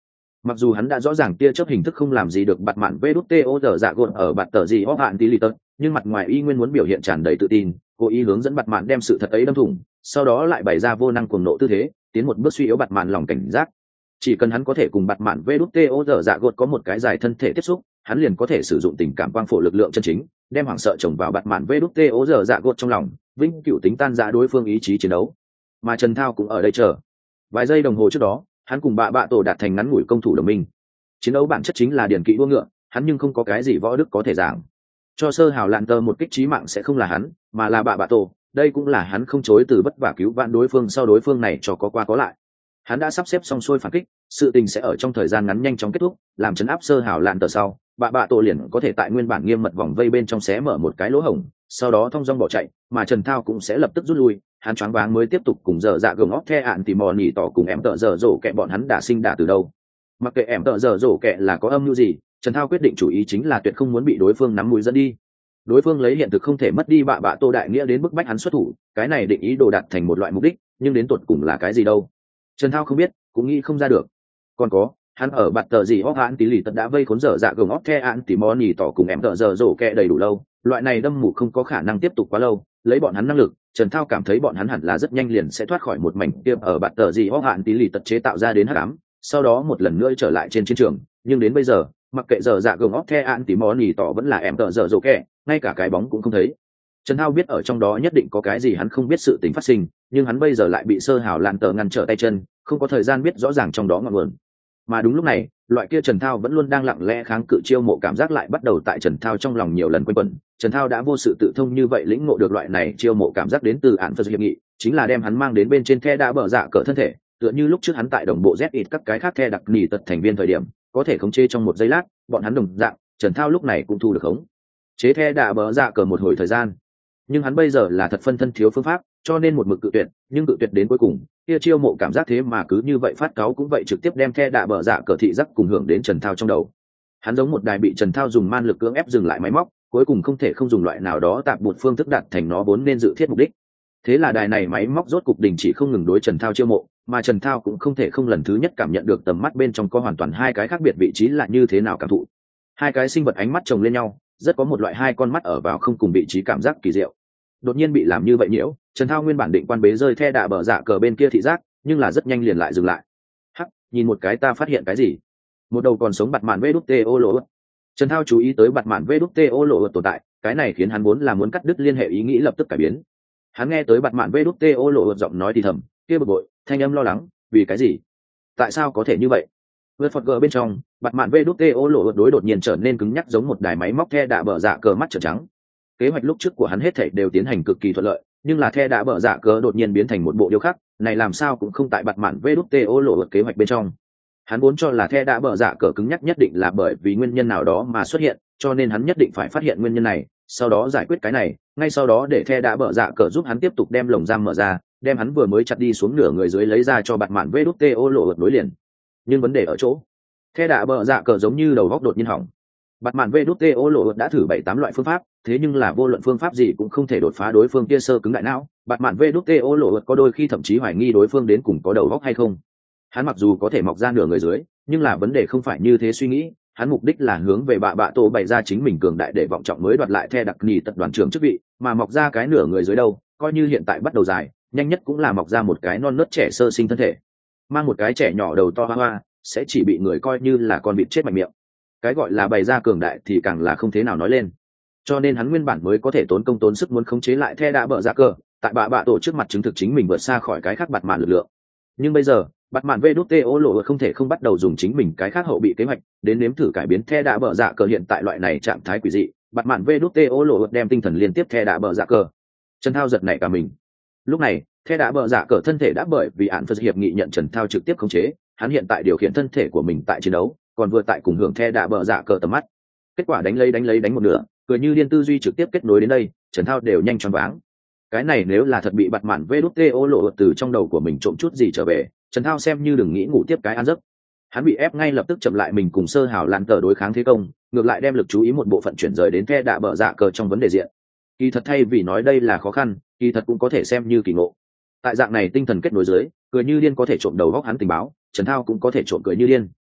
Mặc dù hắn đã rõ ràng tia chớp hình thức không làm gì được bạt mạn vê đút tê ô giờ dạ gột ở bạt tờ gì óp hạn tí lì tật, nhưng mặt ngoài y nguyên muốn biểu hiện tràn đầy tự tin, cố ý hướng dẫn bạt mạn đem sự thật ấy đâm thủng, sau đó lại bày ra vô năng cuồng nộ tư thế, tiến một bước suy yếu bạt mạn lòng cảnh giác. Chỉ cần hắn có thể cùng bạt mạn vê đút tê ô giờ dạ gột có một cái dài thân thể tiếp xúc, hắn liền có thể sử dụng tình cảm quang phổ lực lượng chân chính, đem hoảng sợ chồng vào bạt mạn vê đút tê ô giờ dạ gột trong lòng, vĩnh cửu tính tan rã đối phương ý chí chiến đấu. Mà Trần Thao cũng ở đây chờ. Vài giây đồng hồ trước đó, hắn cùng bạ bạ tổ đạt thành ngắn ngủi công thủ đồng minh. Chiến đấu bản chất chính là điển kỵ đua ngựa, hắn nhưng không có cái gì võ đức có thể giảng. Cho sơ hào lạn tơ một kích chí mạng sẽ không là hắn, mà là bạ bạ tổ. Đây cũng là hắn không chối từ vất vả cứu vãn đối phương sau đối phương này cho có qua có lại. Hắn đã sắp xếp xong xuôi phản kích, sự tình sẽ ở trong thời gian ngắn nhanh chóng kết thúc, làm chấn áp sơ hào lạn tờ sau, bạ bạ tổ liền có thể tại nguyên bản nghiêm mật vòng vây bên trong xé mở một cái lỗ hổng, sau đó thong dong bỏ chạy, mà Trần Thao cũng sẽ lập tức rút lui. Hắn choáng váng mới tiếp tục cùng dở dạ gồng óc the ạn tìm mò nhỉ tỏ cùng em tợ dở dỗ kẹ bọn hắn đã sinh đả từ đâu. Mặc kệ em tợ dở dỗ kẹ là có âm mưu gì, Trần Thao quyết định chủ ý chính là tuyệt không muốn bị đối phương nắm mũi dẫn đi. Đối phương lấy hiện thực không thể mất đi bạ bạ tô đại nghĩa đến bức bách hắn xuất thủ, cái này định ý đồ đạt thành một loại mục đích, nhưng đến tột cùng là cái gì đâu? Trần Thao không biết, cũng nghĩ không ra được. Còn có, hắn ở bạt tờ gì óc hạn tí lì tật đã vây khốn dở dạ gồng óc the ạn tí mò nhỉ tỏ cùng em tợ dở dỗ kẹ đầy đủ lâu, loại này đâm mù không có khả năng tiếp tục quá lâu. Lấy bọn hắn năng lực, Trần Thao cảm thấy bọn hắn hẳn là rất nhanh liền sẽ thoát khỏi một mảnh tiêm ở bạt tờ gì óc hạn tí lì tật chế tạo ra đến hắc ám, sau đó một lần nữa trở lại trên chiến trường. Nhưng đến bây giờ, mặc kệ giờ dạ gồng óc the ạn tí mò nhỉ tỏ vẫn là em tợ dở dỗ kẹ, ngay cả cái bóng cũng không thấy. Trần Thao biết ở trong đó nhất định có cái gì hắn không biết sự tình phát sinh, nhưng hắn bây giờ lại bị sơ hào lan tờ ngăn trở tay chân, không có thời gian biết rõ ràng trong đó ngọn nguồn. Mà đúng lúc này, loại kia Trần Thao vẫn luôn đang lặng lẽ kháng cự chiêu mộ cảm giác lại bắt đầu tại Trần Thao trong lòng nhiều lần quanh quẩn. Trần Thao đã vô sự tự thông như vậy lĩnh ngộ được loại này chiêu mộ cảm giác đến từ án phật hiệp nghị, chính là đem hắn mang đến bên trên the đã bở dạ cỡ thân thể, tựa như lúc trước hắn tại đồng bộ Z ít các cái khác the đặc nỉ tật thành viên thời điểm, có thể khống chế trong một giây lát, bọn hắn đồng dạng, Trần Thao lúc này cũng thu được khống chế the đã bở dạ cỡ một hồi thời gian. Nhưng hắn bây giờ là thật phân thân thiếu phương pháp, cho nên một mực cự tuyệt, nhưng cự tuyệt đến cuối cùng, kia chiêu mộ cảm giác thế mà cứ như vậy phát cáo cũng vậy trực tiếp đem the đạ bờ dạ cờ thị giác cùng hưởng đến Trần Thao trong đầu. Hắn giống một đài bị Trần Thao dùng man lực cưỡng ép dừng lại máy móc, cuối cùng không thể không dùng loại nào đó tạp một phương thức đạt thành nó vốn nên dự thiết mục đích. Thế là đài này máy móc rốt cục đình chỉ không ngừng đối Trần Thao chiêu mộ, mà Trần Thao cũng không thể không lần thứ nhất cảm nhận được tầm mắt bên trong có hoàn toàn hai cái khác biệt vị trí là như thế nào cảm thụ. Hai cái sinh vật ánh mắt chồng lên nhau, rất có một loại hai con mắt ở vào không cùng vị trí cảm giác kỳ diệu. Đột nhiên bị làm như vậy nhiễu, Trần Thao nguyên bản định quan bế rơi the đạ bờ dạ cờ bên kia thị giác, nhưng là rất nhanh liền lại dừng lại. Hắc, nhìn một cái ta phát hiện cái gì? Một đầu còn sống bạt mạn vê đút tê ô lộ. Trần Thao chú ý tới bạt mạn vê đút tê ô lộ tồn tại, cái này khiến hắn muốn là muốn cắt đứt liên hệ ý nghĩ lập tức cải biến. Hắn nghe tới bạt mạn vê đút tê ô lộ giọng nói thì thầm, kia bực bội, thanh âm lo lắng, vì cái gì? Tại sao có thể như vậy? Vượt phật gờ bên trong, bạt mạn vê đút tê ô lộ đối đột nhiên trở nên cứng nhắc giống một đài máy móc the đạ bờ dạ cờ mắt trợn trắng. Kế hoạch lúc trước của hắn hết thảy đều tiến hành cực kỳ thuận lợi, nhưng là the đã bở dạ cờ đột nhiên biến thành một bộ điêu khắc, này làm sao cũng không tại bạt mạn vê đút tê ô lộ kế hoạch bên trong. Hắn vốn cho là the đã bở dạ cờ cứng nhắc nhất định là bởi vì nguyên nhân nào đó mà xuất hiện, cho nên hắn nhất định phải phát hiện nguyên nhân này, sau đó giải quyết cái này, ngay sau đó để the đã bở dạ cờ giúp hắn tiếp tục đem lồng giam mở ra, đem hắn vừa mới chặt đi xuống nửa người dưới lấy ra cho bạt mạn vê đút tê ô lộ đối liền. Nhưng vấn đề ở chỗ, the đã bở dạ cờ giống như đầu góc đột nhiên hỏng. Bạt mạn vê đút tê ô lộ đã thử bảy tám loại phương pháp, thế nhưng là vô luận phương pháp gì cũng không thể đột phá đối phương kia sơ cứng đại não. Bạt mạn vê đút tê ô lộ có đôi khi thậm chí hoài nghi đối phương đến cùng có đầu óc hay không. Hắn mặc dù có thể mọc ra nửa người dưới, nhưng là vấn đề không phải như thế suy nghĩ. Hắn mục đích là hướng về bạ bạ tổ bày ra chính mình cường đại để vọng trọng mới đoạt lại the đặc nỉ tật đoàn trưởng chức vị, mà mọc ra cái nửa người dưới đâu, coi như hiện tại bắt đầu dài, nhanh nhất cũng là mọc ra một cái non nớt trẻ sơ sinh thân thể. Mang một cái trẻ nhỏ đầu to hoa hoa, sẽ chỉ bị người coi như là con vịt chết mạnh miệng. Cái gọi là bày ra cường đại thì càng là không thế nào nói lên, cho nên hắn nguyên bản mới có thể tốn công tốn sức muốn khống chế lại the đã bở dạ cờ, tại bạ bạ tổ trước mặt chứng thực chính mình vượt xa khỏi cái khác bạt mạn lực lượng. Nhưng bây giờ bạt mạn vê đút tê ô lộ không thể không bắt đầu dùng chính mình cái khác hậu bị kế hoạch đến nếm thử cải biến the đã bở dạ cờ hiện tại loại này trạng thái quỷ dị. Bạt mạn vê đút tê ô lộ đem tinh thần liên tiếp the đã bở dạ cờ. Trần Thao giật nảy cả mình. Lúc này the đã bở dạ cờ thân thể đã bởi vì án phật hiệp nghị nhận Trần Thao trực tiếp khống chế, hắn hiện tại điều khiển thân thể của mình tại chiến đấu, còn vừa tại cùng hưởng the đã bở dạ cờ tầm mắt. Kết quả đánh lấy đánh lấy đánh một nửa, cười như liên tư duy trực tiếp kết nối đến đây, Trần Thao đều nhanh choáng váng. Cái này nếu là thật bị bạt mạn vê đút tê ô lộ từ trong đầu của mình trộm chút gì trở về, Trần Thao xem như đừng nghĩ ngủ tiếp cái ăn giấc. Hắn bị ép ngay lập tức chậm lại mình cùng sơ hào lan tờ đối kháng thế công, ngược lại đem lực chú ý một bộ phận chuyển rời đến the đạ bở dạ cờ trong vấn đề diện. Kỳ thật thay vì nói đây là khó khăn, kỳ thật cũng có thể xem như kỳ ngộ. Tại dạng này tinh thần kết nối dưới, cười như điên có thể trộm đầu góc hắn tình báo, Trần Thao cũng có thể trộm cười như điên.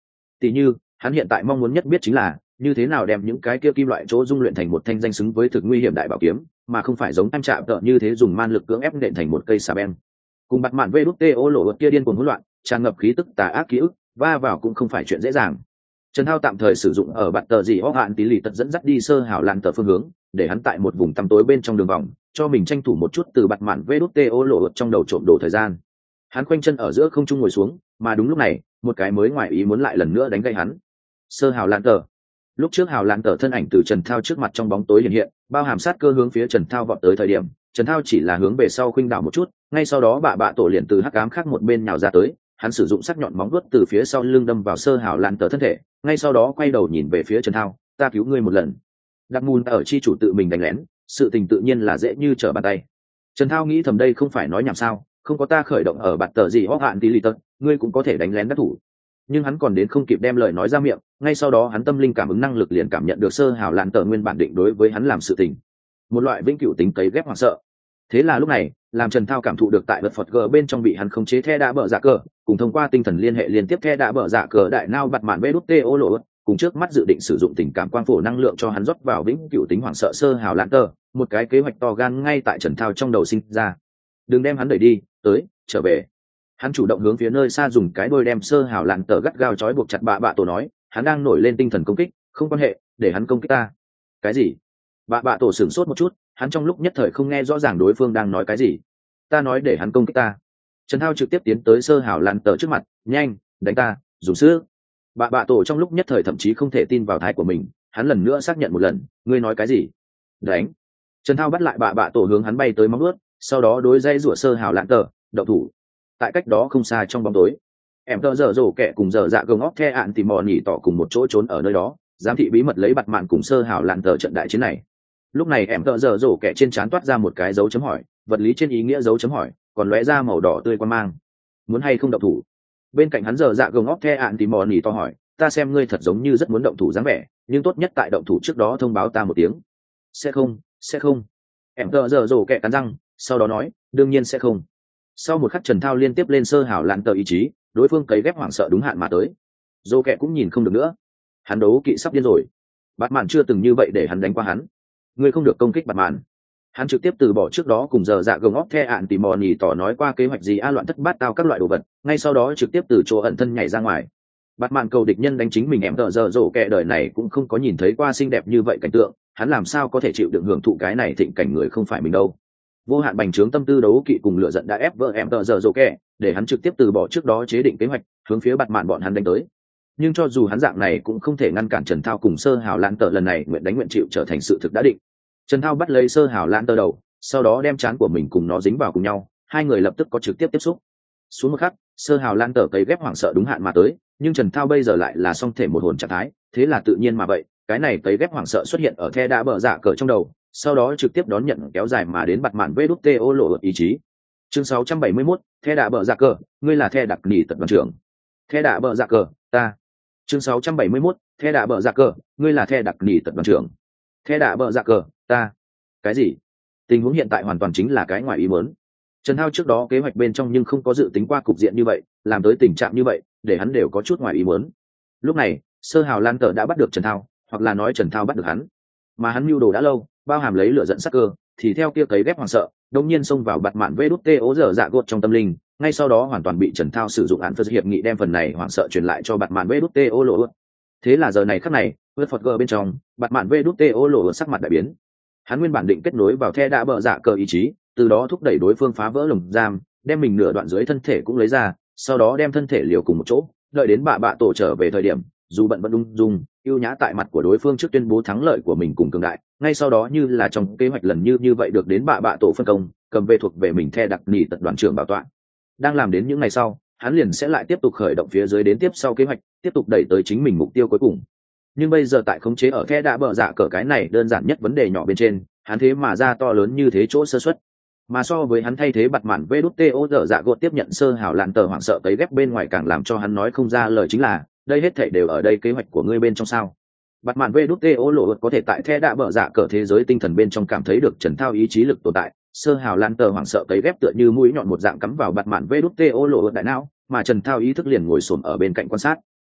Tỷ như hắn hiện tại mong muốn nhất biết chính là như thế nào đem những cái kia kim loại chỗ dung luyện thành một thanh danh xứng với thực nguy hiểm đại bảo kiếm, mà không phải giống em chạm tợ như thế dùng man lực cưỡng ép nện thành một cây xà beng. Cùng bặt mạn vê đút tê ô lộ kia điên cuồng hỗn loạn, tràn ngập khí tức tà ác ký ức, va vào cũng không phải chuyện dễ dàng. Trần Thao tạm thời sử dụng ở bạt tờ gì óc hạn tí lì tật dẫn dắt đi sơ hảo làn tờ phương hướng, để hắn tại một vùng tăm tối bên trong đường vòng, cho mình tranh thủ một chút từ bặt mạn vê đút tê ô lộ trong đầu trộm đồ thời gian. Hắn quanh chân ở giữa không trung ngồi xuống, mà đúng lúc này, một cái mới ngoài ý muốn lại lần nữa đánh gây hắn. Sơ hào làn tờ. Lúc trước hào làn tờ thân ảnh từ Trần Thao trước mặt trong bóng tối hiện hiện, bao hàm sát cơ hướng phía Trần Thao vọt tới thời điểm, Trần Thao chỉ là hướng về sau khuynh đảo một chút, ngay sau đó bạ bạ tổ liền từ hắc ám khác một bên nhào ra tới, hắn sử dụng sắc nhọn móng vuốt từ phía sau lưng đâm vào sơ hào làn tờ thân thể, ngay sau đó quay đầu nhìn về phía Trần Thao, ta cứu ngươi một lần. Đặc mùn ở chi chủ tự mình đánh lén, sự tình tự nhiên là dễ như trở bàn tay. Trần Thao nghĩ thầm đây không phải nói nhảm sao, không có ta khởi động ở bạt tờ gì hóc hạn tí lì tật, ngươi cũng có thể đánh lén đắc thủ. Nhưng hắn còn đến không kịp đem lời nói ra miệng, ngay sau đó hắn tâm linh cảm ứng năng lực liền cảm nhận được sơ hào lạn tờ nguyên bản định đối với hắn làm sự tình, một loại vĩnh cửu tính cấy ghép hoảng sợ. Thế là lúc này, làm Trần Thao cảm thụ được tại vật Phật G bên trong bị hắn khống chế the đã bở dạ cờ, cùng thông qua tinh thần liên hệ liên tiếp the đã bở dạ cờ đại nao bặt mạn vê đút tê ô lộ, cùng trước mắt dự định sử dụng tình cảm quang phổ năng lượng cho hắn rót vào vĩnh cửu tính hoảng sợ sơ hào lạn tờ, một cái kế hoạch to gan ngay tại Trần Thao trong đầu sinh ra. Đừng đem hắn đẩy đi, tới, trở về. Hắn chủ động hướng phía nơi xa dùng cái đôi đem sơ hào lạn tờ gắt gao trói buộc chặt bạ bạ tổ nói, hắn đang nổi lên tinh thần công kích, không quan hệ, để hắn công kích ta. Cái gì? Bạ bạ tổ sửng sốt một chút, hắn trong lúc nhất thời không nghe rõ ràng đối phương đang nói cái gì. Ta nói để hắn công kích ta. Trần Thao trực tiếp tiến tới sơ hào lạn tờ trước mặt, nhanh, đánh ta, dùng sữa. Bạ bạ tổ trong lúc nhất thời thậm chí không thể tin vào thái của mình, hắn lần nữa xác nhận một lần, ngươi nói cái gì? Đánh. Trần Thao bắt lại bạ bạ tổ hướng hắn bay tới móng vuốt, sau đó đối dây rủa sơ hào lạn tờ, đậu thủ. Tại cách đó không xa trong bóng tối, em tờ giờ rổ kẹ cùng giờ dạ gồng óc the ạn tìm mò nhỉ tỏ cùng một chỗ trốn ở nơi đó, giám thị bí mật lấy bặt mạn cùng sơ hào lạn tờ trận đại chiến này. Lúc này em tờ giờ rổ kẹ trên trán toát ra một cái dấu chấm hỏi, vật lý trên ý nghĩa dấu chấm hỏi, còn lóe ra màu đỏ tươi quan mang. Muốn hay không động thủ? Bên cạnh hắn giờ dạ gồng óc the ạn tìm mò nhỉ tỏ hỏi, ta xem ngươi thật giống như rất muốn động thủ dáng vẻ, nhưng tốt nhất tại động thủ trước đó thông báo ta một tiếng. Sẽ không, sẽ không. Em tờ giờ rổ kẹ cắn răng, sau đó nói, đương nhiên sẽ không. Sau một khắc Trần Thao liên tiếp lên sơ hào lạn tờ ý chí, đối phương cấy ghép hoảng sợ đúng hạn mà tới. Dô kẹ cũng nhìn không được nữa, hắn đấu kỵ sắp điên rồi. Bạt mạn chưa từng như vậy để hắn đánh qua hắn. Ngươi không được công kích bạt mạn. Hắn trực tiếp từ bỏ trước đó cùng giờ dạ gồng óc the ạn tìm mò nhì tỏ nói qua kế hoạch gì a loạn thất bát tao các loại đồ vật, ngay sau đó trực tiếp từ chỗ ẩn thân nhảy ra ngoài. Bạt mạn cầu địch nhân đánh chính mình em tờ giờ rổ kẹ đời này cũng không có nhìn thấy qua xinh đẹp như vậy cảnh tượng, hắn làm sao có thể chịu đựng hưởng thụ cái này thịnh cảnh người không phải mình đâu. Vô hạn bành trướng tâm tư đấu kỵ cùng lửa giận đã ép vợ em tờ giờ rổ kẹ, để hắn trực tiếp từ bỏ trước đó chế định kế hoạch, hướng phía bạt mạn bọn hắn đánh tới. Nhưng cho dù hắn dạng này cũng không thể ngăn cản Trần Thao cùng sơ hào lan tờ lần này nguyện đánh nguyện chịu trở thành sự thực đã định. Trần Thao bắt lấy sơ hào lan tờ đầu, sau đó đem trán của mình cùng nó dính vào cùng nhau, hai người lập tức có trực tiếp tiếp xúc. Xuống một khắc, sơ hào lan tờ cấy ghép hoảng sợ đúng hạn mà tới, nhưng Trần Thao bây giờ lại là song thể một hồn trạng thái, thế là tự nhiên mà vậy, cái này cấy ghép hoảng sợ xuất hiện ở the đã bờ dạ cờ trong đầu, sau đó trực tiếp đón nhận kéo dài mà đến bặt mạn vê đút tê ô lộ ý chí. Chương sáu trăm bảy mươi mốt, the đã bờ dạ cờ, ngươi là the đặc nỉ tật đoàn trưởng. The đã bờ dạ cờ, ta. Chương sáu trăm bảy mươi mốt, the đã bờ dạ cờ, ngươi là the đặc nỉ tật đoàn trưởng. The đã bờ dạ cờ, ta. Cái gì? Tình huống hiện tại hoàn toàn chính là cái ngoài ý muốn. Trần Thao trước đó kế hoạch bên trong nhưng không có dự tính qua cục diện như vậy, làm tới tình trạng như vậy, để hắn đều có chút ngoài ý muốn. Lúc này, sơ hào lan tờ đã bắt được Trần Thao, hoặc là nói Trần Thao bắt được hắn, mà hắn mưu đồ đã lâu, bao hàm lấy lửa giận sắc cơ, thì theo kia cấy ghép hoàng sợ, đột nhiên xông vào bạt mạn vê đút tê ố dở dạ gột trong tâm linh, ngay sau đó hoàn toàn bị Trần Thao sử dụng án phật hiệp nghị đem phần này hoàng sợ truyền lại cho bạt mạn vê đút tê ố lộ. Thế là giờ này khắc này, vượt phật gờ bên trong, bạt mạn vê đút tê ố lộ sắc mặt đại biến. Hắn nguyên bản định kết nối vào the đã bợ dạ cờ ý chí, từ đó thúc đẩy đối phương phá vỡ lồng giam, đem mình nửa đoạn dưới thân thể cũng lấy ra, sau đó đem thân thể liều cùng một chỗ, đợi đến bạ bạ tổ trở về thời điểm, dù bận vẫn ung dung, ưu nhã tại mặt của đối phương trước tuyên bố thắng lợi của mình cùng cường đại, ngay sau đó như là trong kế hoạch lần như như vậy được đến bạ bạ tổ phân công, cầm về thuộc về mình the đặc nỉ tật đoàn trưởng bảo tọa. Đang làm đến những ngày sau, hắn liền sẽ lại tiếp tục khởi động phía dưới đến tiếp sau kế hoạch, tiếp tục đẩy tới chính mình mục tiêu cuối cùng. Nhưng bây giờ tại khống chế ở the đã bợ dạ cờ cái này đơn giản nhất vấn đề nhỏ bên trên, hắn thế mà ra to lớn như thế chỗ sơ suất. Mà so với hắn thay thế bặt mạn vê đút tê ô dở dạ gột tiếp nhận sơ hảo lạn tờ hoảng sợ cấy ghép bên ngoài càng làm cho hắn nói không ra lời chính là đây hết thảy đều ở đây kế hoạch của ngươi bên trong sao. Bặt mạn vê đút tê ô lộ có thể tại the đã bợ dạ cờ thế giới tinh thần bên trong cảm thấy được Trần Thao ý chí lực tồn tại, sơ hảo lạn tờ hoảng sợ cấy ghép tựa như mũi nhọn một dạng cắm vào bặt mạn vê đút tê ô lộ đại não, mà Trần Thao ý thức liền ngồi xổm ở bên cạnh quan sát.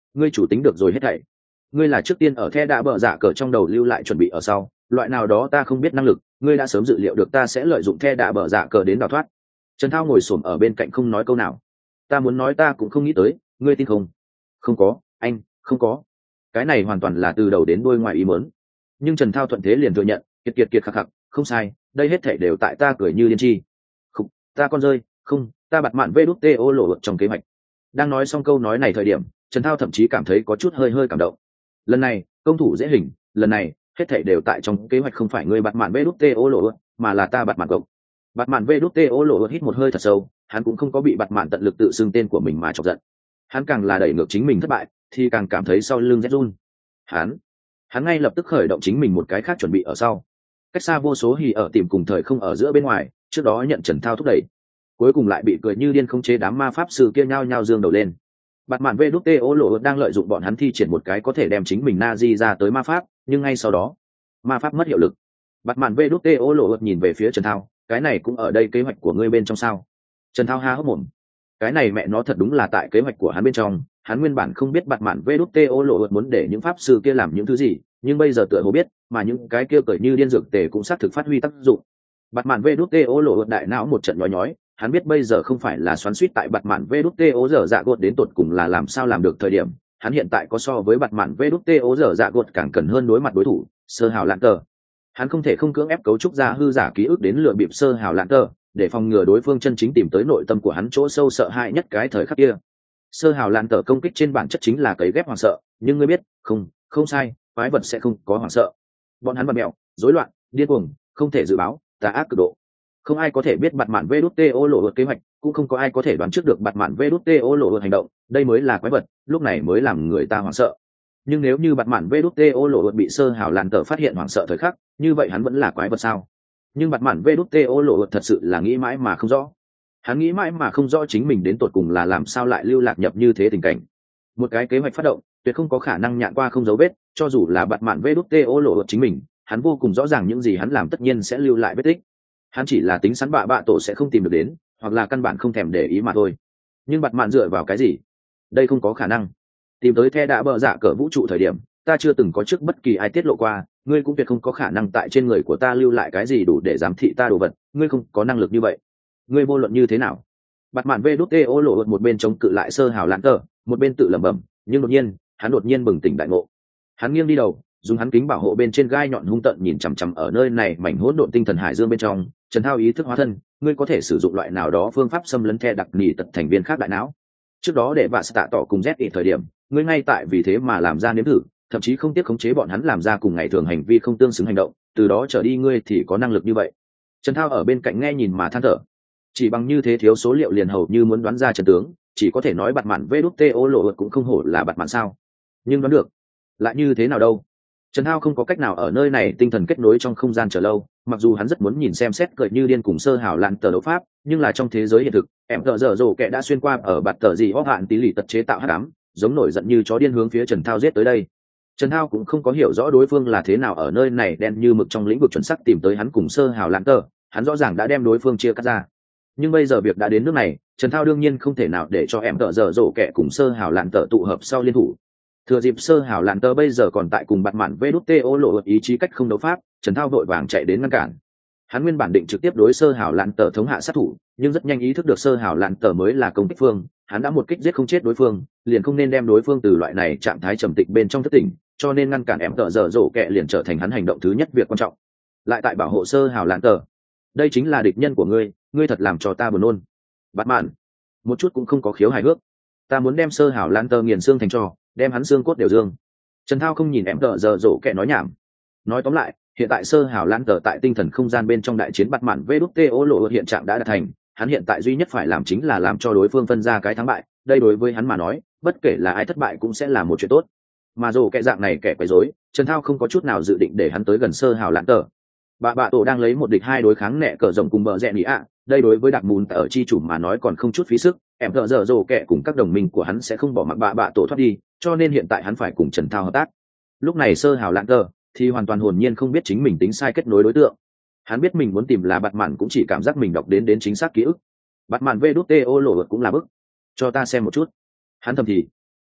ngươi chủ tính được rồi hết thảy. Ngươi là trước tiên ở the đã bờ dạ cờ trong đầu lưu lại chuẩn bị ở sau, loại nào đó ta không biết năng lực, ngươi đã sớm dự liệu được ta sẽ lợi dụng the đã bờ dạ cờ đến đào thoát. Trần Thao ngồi xổm ở bên cạnh không nói câu nào. Ta muốn nói ta cũng không nghĩ tới, ngươi tin không? Không có, anh, không có. Cái này hoàn toàn là từ đầu đến đuôi ngoài ý muốn. Nhưng Trần Thao thuận thế liền thừa nhận, kiệt kiệt kiệt khắc khắc, không sai, đây hết thảy đều tại ta cười như điên chi. Không, ta con rơi, không, ta bặt mạn vê đút tê ô lộ trong kế hoạch. Đang nói xong câu nói này thời điểm, Trần Thao thậm chí cảm thấy có chút hơi hơi cảm động. Lần này, công thủ dễ hình, lần này, hết thảy đều tại trong kế hoạch, không phải ngươi bặt mạn vê đút tê ô lộ, mà là ta bặt mạn gộc. Bặt mạn vê đút tê ô lộ hít một hơi thật sâu, hắn cũng không có bị bặt mạn tận lực tự xưng tên của mình mà chọc giận. Hắn càng là đẩy ngược chính mình thất bại, thì càng cảm thấy sau lưng rét run. Hắn, hắn ngay lập tức khởi động chính mình một cái khác chuẩn bị ở sau. Cách xa vô số hì ở tìm cùng thời không ở giữa bên ngoài, trước đó nhận Trần Thao thúc đẩy, cuối cùng lại bị cười như điên không chế đám ma pháp sư kia nhao nhao dương đầu lên. Bạt mạn vê đút tê ô lộ đang lợi dụng bọn hắn thi triển một cái có thể đem chính mình na di ra tới ma pháp, nhưng ngay sau đó ma pháp mất hiệu lực. Bạt mạn vê đút tê ô lộ nhìn về phía Trần Thao, cái này cũng ở đây kế hoạch của ngươi bên trong sao? Trần Thao há hốc mồm, cái này mẹ nó thật đúng là tại kế hoạch của hắn bên trong. Hắn nguyên bản không biết bạt mạn vê đút tê ô lộ muốn để những pháp sư kia làm những thứ gì, nhưng bây giờ tựa hồ biết, mà những cái kia cởi như điên dược tề cũng xác thực phát huy tác dụng. Bạt mạn vê đút tê ô lộ đại não một trận nhói nhói, hắn biết bây giờ không phải là xoắn suýt tại bạt mạn vê đút tê ô giờ dạ gột đến tột cùng là làm sao làm được thời điểm. Hắn hiện tại có so với bạt mạn vê đút tê ô giờ dạ gột càng cần hơn đối mặt đối thủ sơ hào lạn tờ. Hắn không thể không cưỡng ép cấu trúc ra hư giả ký ức đến lựa bịp sơ hào lạn tờ, để phòng ngừa đối phương chân chính tìm tới nội tâm của hắn chỗ sâu sợ hãi nhất cái thời khắc kia. Sơ hào lạn tờ công kích trên bản chất chính là cấy ghép hoảng sợ, nhưng ngươi biết không, không sai, quái vật sẽ không có hoảng sợ. Bọn hắn bật mẹo, rối loạn, điên cuồng, không thể dự báo, tà ác cực độ. Không ai có thể biết bạt mạn vê đút tê ô lộ kế hoạch, cũng không có ai có thể đoán trước được bạt mạn vê đút tê ô lộ hành động. Đây mới là quái vật, lúc này mới làm người ta hoảng sợ. Nhưng nếu như bạt mạn vê đút tê ô lộ bị sơ hào lạn tờ phát hiện hoảng sợ thời khắc, như vậy hắn vẫn là quái vật sao? Nhưng bạt mạn vê đút tê ô lộ thật sự là nghĩ mãi mà không rõ. Hắn nghĩ mãi mà không rõ chính mình đến tột cùng là làm sao lại lưu lạc nhập như thế tình cảnh. Một cái kế hoạch phát động, tuyệt không có khả năng nhạn qua không dấu vết, cho dù là bạt mạn vê đút tê ô lộ chính mình, hắn vô cùng rõ ràng những gì hắn làm tất nhiên sẽ lưu lại vết tích. Hắn chỉ là tính sẵn bạ bạ tổ sẽ không tìm được đến, hoặc là căn bản không thèm để ý mà thôi. Nhưng bạt mạn dựa vào cái gì? Đây không có khả năng. Tìm tới the đã bờ dạ cỡ vũ trụ thời điểm, ta chưa từng có trước bất kỳ ai tiết lộ qua, ngươi cũng tuyệt không có khả năng tại trên người của ta lưu lại cái gì đủ để giám thị ta đồ vật, ngươi không có năng lực như vậy. Ngươi vô luận như thế nào? Bạt mạn vê đút tê ô lộ một bên chống cự lại sơ hào lãn tờ, một bên tự lẩm bẩm, nhưng đột nhiên, hắn đột nhiên bừng tỉnh đại ngộ. Hắn nghiêng đi đầu, dùng hắn kính bảo hộ bên trên gai nhọn hung tợn nhìn chằm chằm ở nơi này mảnh hỗn độn tinh thần hải dương bên trong. Trần Thao ý thức hóa thân, ngươi có thể sử dụng loại nào đó phương pháp xâm lấn the đặc nỉ tật thành viên khác đại não. Trước đó để vạ tạ tỏ cùng z ít thời điểm, ngươi ngay tại vì thế mà làm ra nếm thử, thậm chí không tiếc khống chế bọn hắn làm ra cùng ngày thường hành vi không tương xứng hành động, từ đó trở đi ngươi thì có năng lực như vậy. Trần Thao ở bên cạnh nghe nhìn mà than thở, chỉ bằng như thế thiếu số liệu liền hầu như muốn đoán ra trận tướng, chỉ có thể nói bạt mạn vê đút tê ô lộ cũng không hổ là bạt mạn sao. Nhưng đoán được lại như thế nào đâu. Trần Thao không có cách nào ở nơi này tinh thần kết nối trong không gian chờ lâu, mặc dù hắn rất muốn nhìn xem xét cười như điên cùng sơ hào lạn tờ đấu pháp, nhưng là trong thế giới hiện thực, em tờ dở dồ kẻ đã xuyên qua ở bạt tờ gì hóp hạn tí lì tật chế tạo hắc ám, giống nổi giận như chó điên hướng phía Trần Thao giết tới đây. Trần Thao cũng không có hiểu rõ đối phương là thế nào ở nơi này đen như mực trong lĩnh vực chuẩn xác tìm tới hắn cùng sơ hào lạn tờ, hắn rõ ràng đã đem đối phương chia cắt ra. Nhưng bây giờ việc đã đến nước này, Trần Thao đương nhiên không thể nào để cho em tờ dở dồ kẻ cùng sơ hào lạn tờ tụ hợp sau liên thủ. Thừa dịp sơ hào lạn tờ bây giờ còn tại cùng bạt mạn vê đút tê ô lộ ý chí cách không đấu pháp, Trần Thao vội vàng chạy đến ngăn cản. Hắn nguyên bản định trực tiếp đối sơ hào lạn tờ thống hạ sát thủ, nhưng rất nhanh ý thức được sơ hào lạn tờ mới là công kích phương, hắn đã một kích giết không chết đối phương, liền không nên đem đối phương từ loại này trạng thái trầm tịch bên trong thất tỉnh, cho nên ngăn cản em tờ dở dồ kẻ liền trở thành hắn hành động thứ nhất việc quan trọng. Lại tại bảo hộ sơ hào lạn tờ, đây chính là địch nhân của ngươi, ngươi thật làm cho ta buồn nôn. Bạt mạn một chút cũng không có khiếu hài hước, ta muốn đem sơ hào lạn tờ nghiền xương thành tro, đem hắn xương cốt đều dương. Trần Thao không nhìn em tờ giờ dỗ kẻ nói nhảm, nói tóm lại, hiện tại sơ hào lan tờ tại tinh thần không gian bên trong đại chiến bạt mạn vê đút tê ô lộ hiện trạng đã đạt thành, hắn hiện tại duy nhất phải làm chính là làm cho đối phương phân ra cái thắng bại. Đây đối với hắn mà nói, bất kể là ai thất bại cũng sẽ là một chuyện tốt. Mà dù kẻ dạng này kẻ quấy rối, Trần Thao không có chút nào dự định để hắn tới gần sơ hào lan tờ. Bà bạ tổ đang lấy một địch hai đối kháng nẹ cờ rồng cùng bờ rẽ nỉ ạ, đây đối với đặc mùn ở chi chủ mà nói còn không chút phí sức. Em thợ dở dồ kẻ cùng các đồng minh của hắn sẽ không bỏ mặc bà bạ tổ thoát đi, cho nên hiện tại hắn phải cùng Trần Thao hợp tác. Lúc này sơ hào lạn tờ thì hoàn toàn hồn nhiên không biết chính mình tính sai kết nối đối tượng. Hắn biết mình muốn tìm là bạt mạn, cũng chỉ cảm giác mình đọc đến đến chính xác ký ức. Bạt mạn vê đút tê ô lộ cũng là bức, cho ta xem một chút. Hắn thầm thì,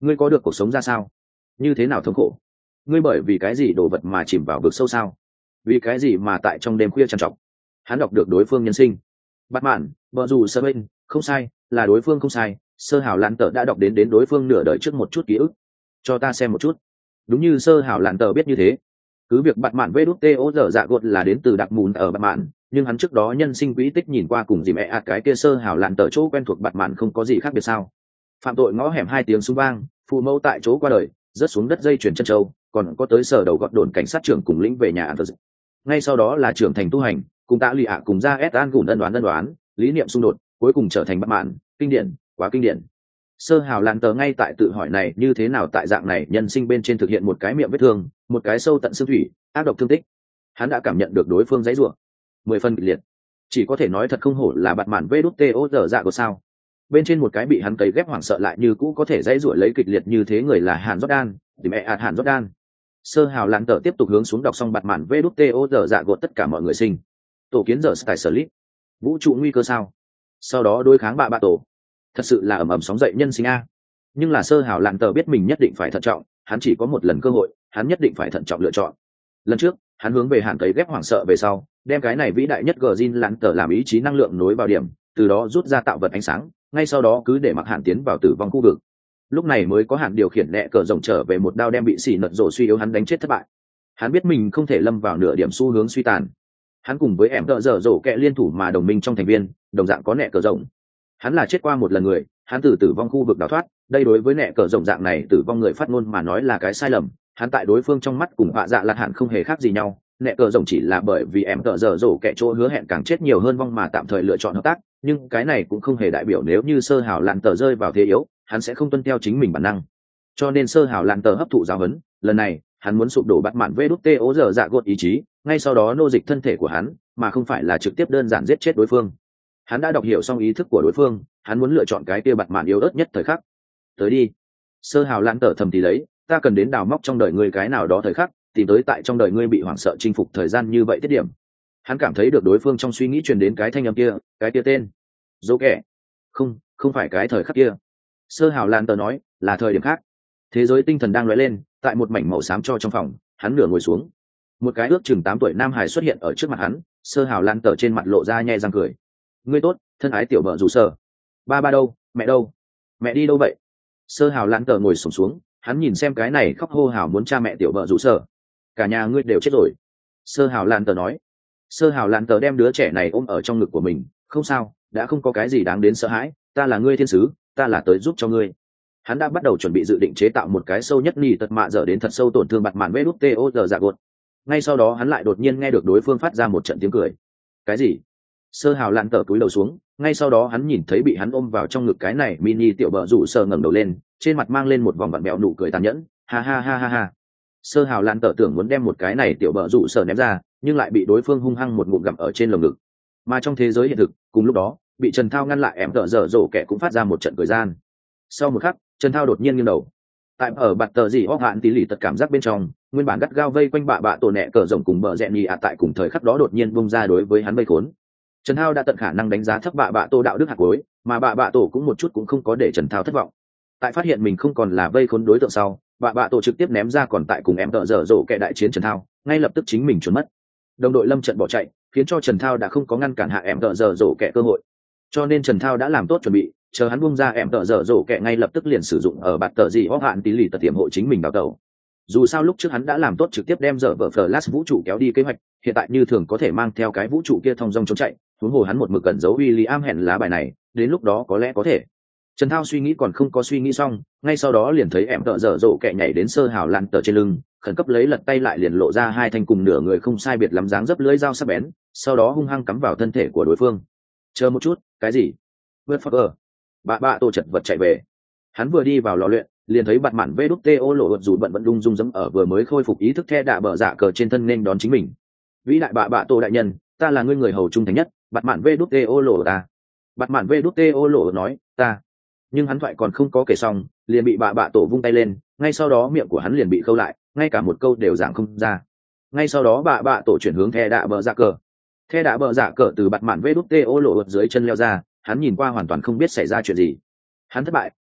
ngươi có được cuộc sống ra sao, như thế nào thống khổ, ngươi bởi vì cái gì đồ vật mà chìm vào vực sâu sao, vì cái gì mà tại trong đêm khuya trằn trọc. Hắn đọc được đối phương nhân sinh. Bắt mạn vợ dù sơ bên không sai, là đối phương không sai. Sơ hào lan tờ đã đọc đến đến đối phương nửa đời trước một chút ký ức. Cho ta xem một chút. Đúng như sơ hào lan tờ biết như thế, cứ việc bắt mạn vê đút tê ô dở dạ gột là đến từ đặc mùn ở bắt mạn, nhưng hắn trước đó nhân sinh quỹ tích nhìn qua cùng dìm ẹ ạt cái kia sơ hào lan tờ chỗ quen thuộc bắt mạn không có gì khác biệt sao. Phạm tội ngõ hẻm hai tiếng súng vang, phụ mẫu tại chỗ qua đời, rớt xuống đất dây chuyển chân châu, còn có tới sở đầu gọt đồn cảnh sát trưởng cùng lĩnh về nhà ăn thờ. Ngay sau đó là trưởng thành tu hành, cùng tạ lì ạ cùng ra ép an gùn ân đoán ân đoán, lý niệm xung đột, cuối cùng trở thành bất mãn, kinh điển, quá kinh điển. Sơ hào lan tờ ngay tại tự hỏi này như thế nào tại dạng này nhân sinh bên trên thực hiện một cái miệng vết thương, một cái sâu tận xương thủy, ác độc thương tích. Hắn đã cảm nhận được đối phương dãy rủa, mười phân kịch liệt, chỉ có thể nói thật không hổ là bạt mạn vê đút tê ô dở dạ của sao. Bên trên một cái bị hắn cấy ghép hoảng sợ lại như cũ có thể dãy rủa lấy kịch liệt như thế người là Hàn Jordan, thì mẹ ạt Hàn Jordan. Sơ hào lan tờ tiếp tục hướng xuống đọc xong bạt mạn vê đút tê ô dở dạ gột tất cả mọi người sinh. Tổ kiến giờ tại sở lít, vũ trụ nguy cơ sao, sau đó đối kháng bạ bạ tổ, thật sự là ầm ầm sóng dậy nhân sinh a. Nhưng là sơ hào lan tờ biết mình nhất định phải thận trọng, hắn chỉ có một lần cơ hội, hắn nhất định phải thận trọng lựa chọn. Lần trước hắn hướng về hạn cấy ghép hoảng sợ về sau, đem cái này vĩ đại nhất gờ zin lan tờ làm ý chí năng lượng nối vào điểm, từ đó rút ra tạo vật ánh sáng, ngay sau đó cứ để mặc hạn tiến vào tử vong khu vực. Lúc này mới có hạn điều khiển nhẹ cờ rồng trở về một đao đem bị xỉ nật rổ suy yếu hắn đánh chết thất bại. Hắn biết mình không thể lâm vào nửa điểm xu hướng suy tàn. Hắn cùng với em tợ dở rổ kẹ liên thủ mà đồng minh trong thành viên đồng dạng có nhẹ cờ rồng. Hắn là chết qua một lần người, hắn từ tử vong khu vực đào thoát, đây đối với nhẹ cờ rồng dạng này tử vong người phát ngôn mà nói là cái sai lầm. Hắn tại đối phương trong mắt cùng họa dạ lạt hạn không hề khác gì nhau, nhẹ cờ rồng chỉ là bởi vì em tợ dở rổ kẹ chỗ hứa hẹn càng chết nhiều hơn vong mà tạm thời lựa chọn hợp tác, nhưng cái này cũng không hề đại biểu nếu như sơ hào lạn tờ rơi vào thế yếu, hắn sẽ không tuân theo chính mình bản năng. Cho nên sơ hào lạn tờ hấp thụ giáo huấn, lần này hắn muốn sụp đổ bắt mạn vê đút tê ố dở dạ gột ý chí, ngay sau đó nô dịch thân thể của hắn, mà không phải là trực tiếp đơn giản giết chết đối phương. Hắn đã đọc hiểu xong ý thức của đối phương, hắn muốn lựa chọn cái kia bặt mạn yếu ớt nhất thời khắc. Tới đi, sơ hào lạn tờ thầm thì lấy, ta cần đến đào móc trong đời ngươi cái nào đó thời khắc, tìm tới tại trong đời ngươi bị hoảng sợ chinh phục thời gian như vậy tiết điểm. Hắn cảm thấy được đối phương trong suy nghĩ truyền đến cái thanh âm kia, cái kia tên dỗ kẻ, không không phải cái thời khắc kia. Sơ hào lan tờ nói là thời điểm khác. Thế giới tinh thần đang lóe lên, tại một mảnh màu xám cho trong phòng, hắn nửa ngồi xuống. Một cái ước chừng tám tuổi nam hải xuất hiện ở trước mặt hắn. Sơ hào lan tờ trên mặt lộ ra nhe răng cười. Ngươi tốt, thân ái tiểu vợ rủ sở. Ba ba đâu, mẹ đâu, mẹ đi đâu vậy? Sơ hào lan tờ ngồi sùng xuống, hắn nhìn xem cái này khóc hô hào muốn cha mẹ tiểu vợ rủ sở. Cả nhà ngươi đều chết rồi. Sơ hào lan tờ nói. Sơ hào lan tờ đem đứa trẻ này ôm ở trong ngực của mình. Không sao, đã không có cái gì đáng đến sợ hãi, ta là ngươi thiên sứ, ta là tới giúp cho ngươi. Hắn đã bắt đầu chuẩn bị dự định chế tạo một cái sâu nhất nỉ tật mạ dở đến thật sâu tổn thương bặt mạn vê đút tê ô dở dạ gột. Ngay sau đó hắn lại đột nhiên nghe được đối phương phát ra một trận tiếng cười. Cái gì? Sơ hào lan tờ cúi đầu xuống, ngay sau đó hắn nhìn thấy bị hắn ôm vào trong ngực cái này mini tiểu bờ rủ sờ ngẩng đầu lên, trên mặt mang lên một vòng vặn bẹo nụ cười tàn nhẫn. Ha ha ha ha ha. Sơ hào lan tờ tưởng muốn đem một cái này tiểu bờ rủ sờ ném ra, nhưng lại bị đối phương hung hăng một ngụm gặm ở trên lồng ngực. Mà trong thế giới hiện thực, cùng lúc đó bị Trần Thao ngăn lại, em tợ dở dỗ kẻ cũng phát ra một trận cười gian. Sau một khắc, Trần Thao đột nhiên nghiêng đầu. Tại ở bạt tờ gì óc hạn tí lì tật cảm giác bên trong, nguyên bản gắt gao vây quanh bạ bạ tổ nẹ cờ rồng cùng bờ rẽ nhì ạ tại cùng thời khắc đó đột nhiên bung ra đối với hắn vây khốn. Trần Thao đã tận khả năng đánh giá thấp bạ bạ tổ đạo đức hạt cuối, mà bạ bạ tổ cũng một chút cũng không có để Trần Thao thất vọng. Tại phát hiện mình không còn là vây khốn đối tượng sau, bạ bạ tổ trực tiếp ném ra còn tại cùng em tợ dở dỗ kẻ đại chiến Trần Thao, ngay lập tức chính mình trốn mất. Đồng đội lâm trận bỏ chạy, khiến cho Trần Thao đã không có ngăn cản hạ em tợ dở dỗ kẻ cơ hội. Cho nên Trần Thao đã làm tốt chuẩn bị, chờ hắn bung ra em tợ dở dỗ kẻ ngay lập tức liền sử dụng ở bạt tờ gì óc hạn tí lì tật tiềm hộ chính mình đào tẩu. Dù sao lúc trước hắn đã làm tốt trực tiếp đem dở vở Flash vũ trụ kéo đi kế hoạch, hiện tại như thường có thể mang theo cái vũ trụ kia thong dong trốn chạy, huống hồ hắn một mực cẩn giấu William hẹn lá bài này, đến lúc đó có lẽ có thể. Trần Thao suy nghĩ còn không có suy nghĩ xong, ngay sau đó liền thấy em tợ dở dỗ kẻ nhảy đến sơ hào lan tờ trên lưng, khẩn cấp lấy lật tay lại liền lộ ra hai thanh cùng nửa người không sai biệt lắm dáng dấp lưỡi dao sắc bén, sau đó hung hăng cắm vào thân thể của đối phương. Chờ một chút, cái gì? Vượt phật ở. Bạ bạ tổ chật vật chạy về. Hắn vừa đi vào lò luyện, liền thấy bạt mạn vê đút tê ô lộ vật dù bận vẫn đung dung dẫm ở vừa mới khôi phục ý thức the đạ bờ dạ cờ trên thân nên đón chính mình. Vĩ đại bạ bạ tổ đại nhân, ta là ngươi người hầu trung thành nhất, bạt mạn vê đút tê ô lộ ta. Bạt mạn vê đút tê ô lộ nói, ta. Nhưng hắn thoại còn không có kể xong, liền bị bạ bạ tổ vung tay lên, ngay sau đó miệng của hắn liền bị khâu lại, ngay cả một câu đều giảng không ra. Ngay sau đó bạ bạ tổ chuyển hướng the đạ bờ dạ cờ. The đạ bờ dạ cờ từ bạt mạn vê đút tê ô lộ vật dưới chân leo ra, hắn nhìn qua hoàn toàn không biết xảy ra chuyện gì. Hắn thất bại,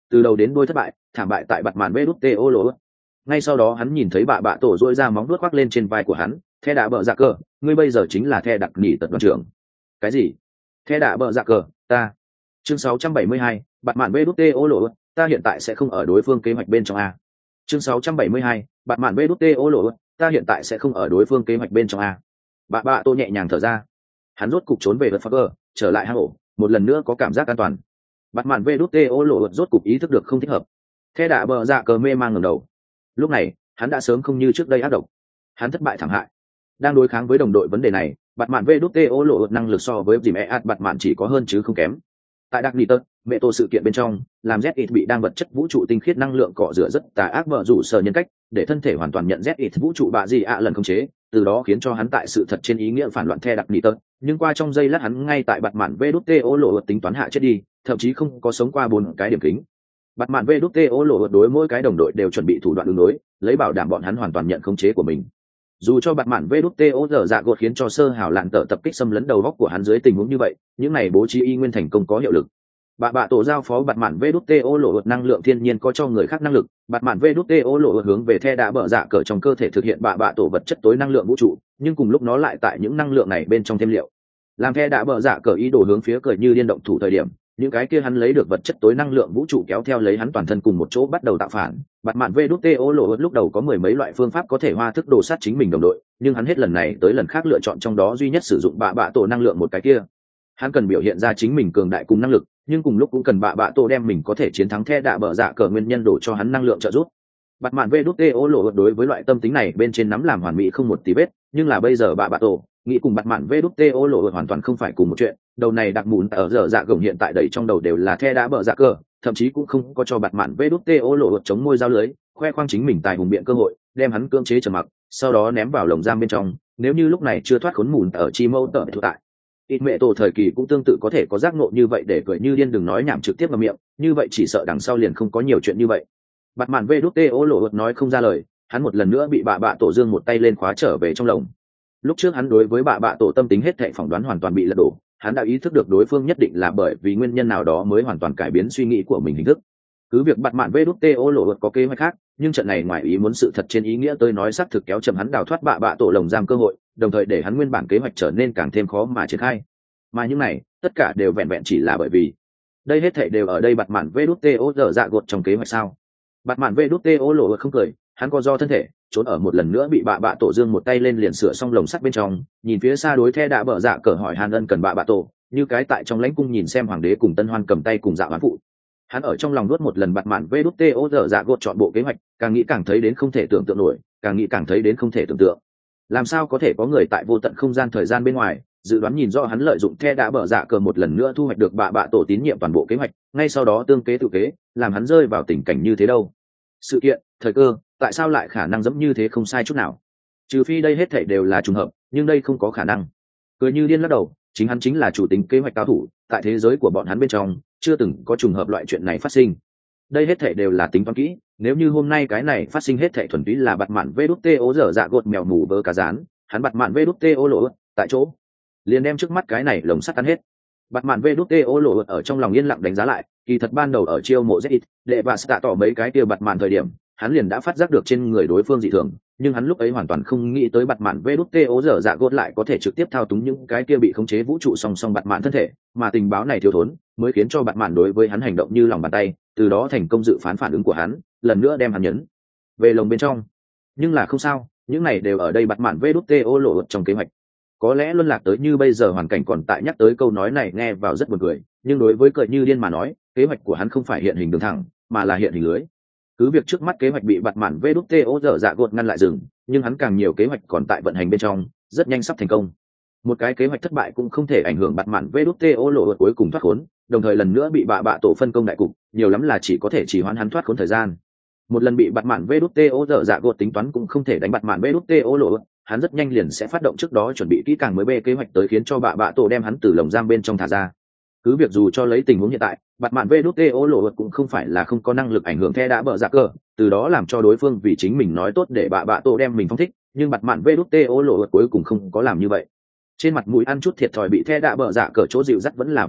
từ đầu đến đuôi thất bại, thảm bại tại bạt mạn vê đút tê ô lộ. Ngay sau đó hắn nhìn thấy bạ bạ tổ dỗi ra móng vuốt khoác lên trên vai của hắn. The đạ bợ dạ cờ, ngươi bây giờ chính là The đặc nỉ tật đoàn trưởng. Cái gì? The đạ bợ dạ cờ, ta. Chương sáu trăm bảy mươi hai, bạt mạn vê đút tê ô lộ, ta hiện tại sẽ không ở đối phương kế hoạch bên trong a. Chương sáu trăm bảy mươi hai, bạt mạn vê đút tê ô lộ, ta hiện tại sẽ không ở đối phương kế hoạch bên trong a. Bạ bạ tô nhẹ nhàng thở ra. Hắn rốt cục trốn về vật phật cờ, trở lại hang ổ, một lần nữa có cảm giác an toàn. Bạt mạn vê đút tê ô lộ rốt cục ý thức được không thích hợp. The đạ bợ dạ cờ mê mang ngẩng đầu. Lúc này hắn đã sớm không như trước đây ác độc. Hắn thất bại thảm hại. Đang đối kháng với đồng đội vấn đề này, bạt mạn vê đút tê ô lộ năng lực so với dìm e ạt bạt mạn chỉ có hơn chứ không kém. Tại đặc nỉ tật mẹ tổ sự kiện bên trong, làm z ít bị đang vật chất vũ trụ tinh khiết năng lượng cọ rửa rất tà ác vợ rủ sở nhân cách, để thân thể hoàn toàn nhận z ít vũ trụ bạ gì ạ lần khống chế, từ đó khiến cho hắn tại sự thật trên ý nghĩa phản loạn the đặc nỉ tật. Nhưng qua trong giây lát hắn ngay tại bạt mạn vê đút tê ô lộ tính toán hạ chết đi, thậm chí không có sống qua bốn cái điểm kính. Bạt mạn vê đút tê ô lộ đối mỗi cái đồng đội đều chuẩn bị thủ đoạn đường đối, lấy bảo đảm bọn hắn hoàn toàn nhận khống chế của mình. Dù cho bạt mạn vê đút tê ô dở dạ gột khiến cho sơ hảo lạn tở tập kích xâm lấn đầu góc của hắn dưới tình huống như vậy, những này bố trí y nguyên thành công có hiệu lực. Bạ bạ tổ giao phó bạt mạn vê đút tê ô lộ năng lượng thiên nhiên có cho người khác năng lực, bạt mạn vê đút tê ô lộ hướng về the đã bở dạ cỡ trong cơ thể thực hiện bạ bạ tổ vật chất tối năng lượng vũ trụ, nhưng cùng lúc nó lại tại những năng lượng này bên trong thêm liệu. Làm the đã bở dạ cỡ ý đồ hướng phía cười như điên động thủ thời điểm, những cái kia hắn lấy được vật chất tối năng lượng vũ trụ kéo theo lấy hắn toàn thân cùng một chỗ bắt đầu tạo phản. Bạt mạn vê đút tê ô lộ lúc đầu có mười mấy loại phương pháp có thể hoa thức đồ sát chính mình đồng đội, nhưng hắn hết lần này tới lần khác lựa chọn trong đó duy nhất sử dụng bạ bạ tổ năng lượng một cái kia. Hắn cần biểu hiện ra chính mình cường đại cùng năng lực, nhưng cùng lúc cũng cần bạ bạ tổ đem mình có thể chiến thắng the đạ bợ dạ cờ nguyên nhân đổ cho hắn năng lượng trợ giúp. Bạt mạn vê đút tê ô lộ đối với loại tâm tính này bên trên nắm làm hoàn mỹ không một tí vết, nhưng là bây giờ bạ bạ tổ nghĩ cùng bạt mạn vê đút tê ô lộ hoàn toàn không phải cùng một chuyện. Đầu này đặc mùn ở giờ dạ gồng hiện tại đầy trong đầu đều là the đạ bợ dạ cờ, thậm chí cũng không có cho bạt mạn vê đút tê ô lộ chống môi giao lưới, khoe khoang chính mình tài hùng biện cơ hội, đem hắn cưỡng chế trầm mặc, sau đó ném vào lồng giam bên trong. Nếu như lúc này chưa thoát khốn mùn ở chi mâu tở thủ tại ít mẹ tổ thời kỳ cũng tương tự có thể có giác ngộ như vậy, để cười như điên đừng nói nhảm trực tiếp vào miệng, như vậy chỉ sợ đằng sau liền không có nhiều chuyện như vậy. Bạt mạn vê đút tê ô lộ nói không ra lời, hắn một lần nữa bị bạ bạ tổ dương một tay lên khóa trở về trong lồng. Lúc trước hắn đối với bạ bạ tổ tâm tính hết thệ phỏng đoán hoàn toàn bị lật đổ, hắn đã ý thức được đối phương nhất định là bởi vì nguyên nhân nào đó mới hoàn toàn cải biến suy nghĩ của mình hình thức. Cứ việc bạt mạn vê đút tê ô lộ có kế hoạch khác, nhưng trận này ngoài ý muốn sự thật trên ý nghĩa tới nói xác thực kéo chậm hắn đào thoát bạ bạ tổ lồng giam cơ hội, đồng thời để hắn nguyên bản kế hoạch trở nên càng thêm khó mà triển khai. Mà những này tất cả đều vẹn vẹn chỉ là bởi vì đây hết thảy đều ở đây bạt mạn vê đút tê ô dở dạ gột trong kế hoạch sao? Bạt mạn vê đút tê ô lộ không cười, hắn co do thân thể trốn ở một lần nữa bị bạ bạ tổ dương một tay lên liền sửa xong lồng sắt bên trong, nhìn phía xa đối the đã bở dạ cờ hỏi hàn ân cần bạ bạ tổ, như cái tại trong lãnh cung nhìn xem hoàng đế cùng tân hoan cầm tay cùng dạ hoán phụ. Hắn ở trong lòng nuốt một lần bạt mạn vê đút tê ô dở dạ gột chọn bộ kế hoạch, càng nghĩ càng thấy đến không thể tưởng tượng nổi, càng nghĩ càng thấy đến không thể tưởng tượng. Làm sao có thể có người tại vô tận không gian thời gian bên ngoài dự đoán nhìn rõ hắn lợi dụng the đã bở dạ cờ một lần nữa thu hoạch được bạ bạ tổ tín nhiệm toàn bộ kế hoạch, ngay sau đó tương kế tự kế làm hắn rơi vào tình cảnh như thế đâu? Sự kiện, thời cơ, tại sao lại khả năng giống như thế không sai chút nào? Trừ phi đây hết thảy đều là trùng hợp, nhưng đây không có khả năng. Cười như điên lắc đầu, chính hắn chính là chủ tính kế hoạch cao thủ, tại thế giới của bọn hắn bên trong chưa từng có trùng hợp loại chuyện này phát sinh. Đây hết thảy đều là tính toán kỹ, nếu như hôm nay cái này phát sinh hết thảy thuần túy là bạt mạn vê đút tê ô dở dạ gột mèo mù vớ cá rán, hắn bạt mạn vê đút tê ô lộ tại chỗ liền đem trước mắt cái này lồng sắt tan hết. Bạt mạn vê đút tê ô lộ ở trong lòng yên lặng đánh giá lại, kỳ thật ban đầu ở chiêu mộ z ít đệ và tạ tỏ mấy cái kia bạt mạn thời điểm hắn liền đã phát giác được trên người đối phương dị thường, nhưng hắn lúc ấy hoàn toàn không nghĩ tới bạt mạn vê đút tê ô dở dạ gột lại có thể trực tiếp thao túng những cái kia bị khống chế vũ trụ song song bạt mạn thân thể, mà tình báo này thiếu thốn mới khiến cho bạt mạn đối với hắn hành động như lòng bàn tay, từ đó thành công dự phán phản ứng của hắn, lần nữa đem hắn nhấn về lồng bên trong. Nhưng là không sao, những này đều ở đây bạt mạn vê đút tê ô lộ trong kế hoạch. Có lẽ luân lạc tới như bây giờ hoàn cảnh còn tại nhắc tới câu nói này nghe vào rất buồn cười, nhưng đối với cười như điên mà nói, kế hoạch của hắn không phải hiện hình đường thẳng, mà là hiện hình lưới. Cứ việc trước mắt kế hoạch bị bạt mạn vê đút tê ô dở dạ gột ngăn lại dừng, nhưng hắn càng nhiều kế hoạch còn tại vận hành bên trong, rất nhanh sắp thành công. Một cái kế hoạch thất bại cũng không thể ảnh hưởng bạt mạn vê đút tê ô lộ cuối cùng thoát khốn, đồng thời lần nữa bị bạ bạ tổ phân công đại cục, nhiều lắm là chỉ có thể chỉ hoãn hắn thoát khốn thời gian. Một lần bị bạt mạn vê đút tê ô dở dạ gột tính toán cũng không thể đánh bạt mạn vê đút tê ô lộ, hắn rất nhanh liền sẽ phát động trước đó chuẩn bị kỹ càng mới bê kế hoạch tới khiến cho bạ bạ tổ đem hắn từ lồng giam bên trong thả ra. Cứ việc dù cho lấy tình huống hiện tại bạt mạn vê đút tê ô lộ cũng không phải là không có năng lực ảnh hưởng the đã bở dạ cờ, từ đó làm cho đối phương vì chính mình nói tốt để bạ bạ tổ đem mình phong thích, nhưng bạt mạn vê đút tê ô lộ cuối cùng không có làm như vậy. Trên mặt mũi ăn chút thiệt thòi bị the đã bở dạ cờ chỗ dịu dắt vẫn là việc nhỏ,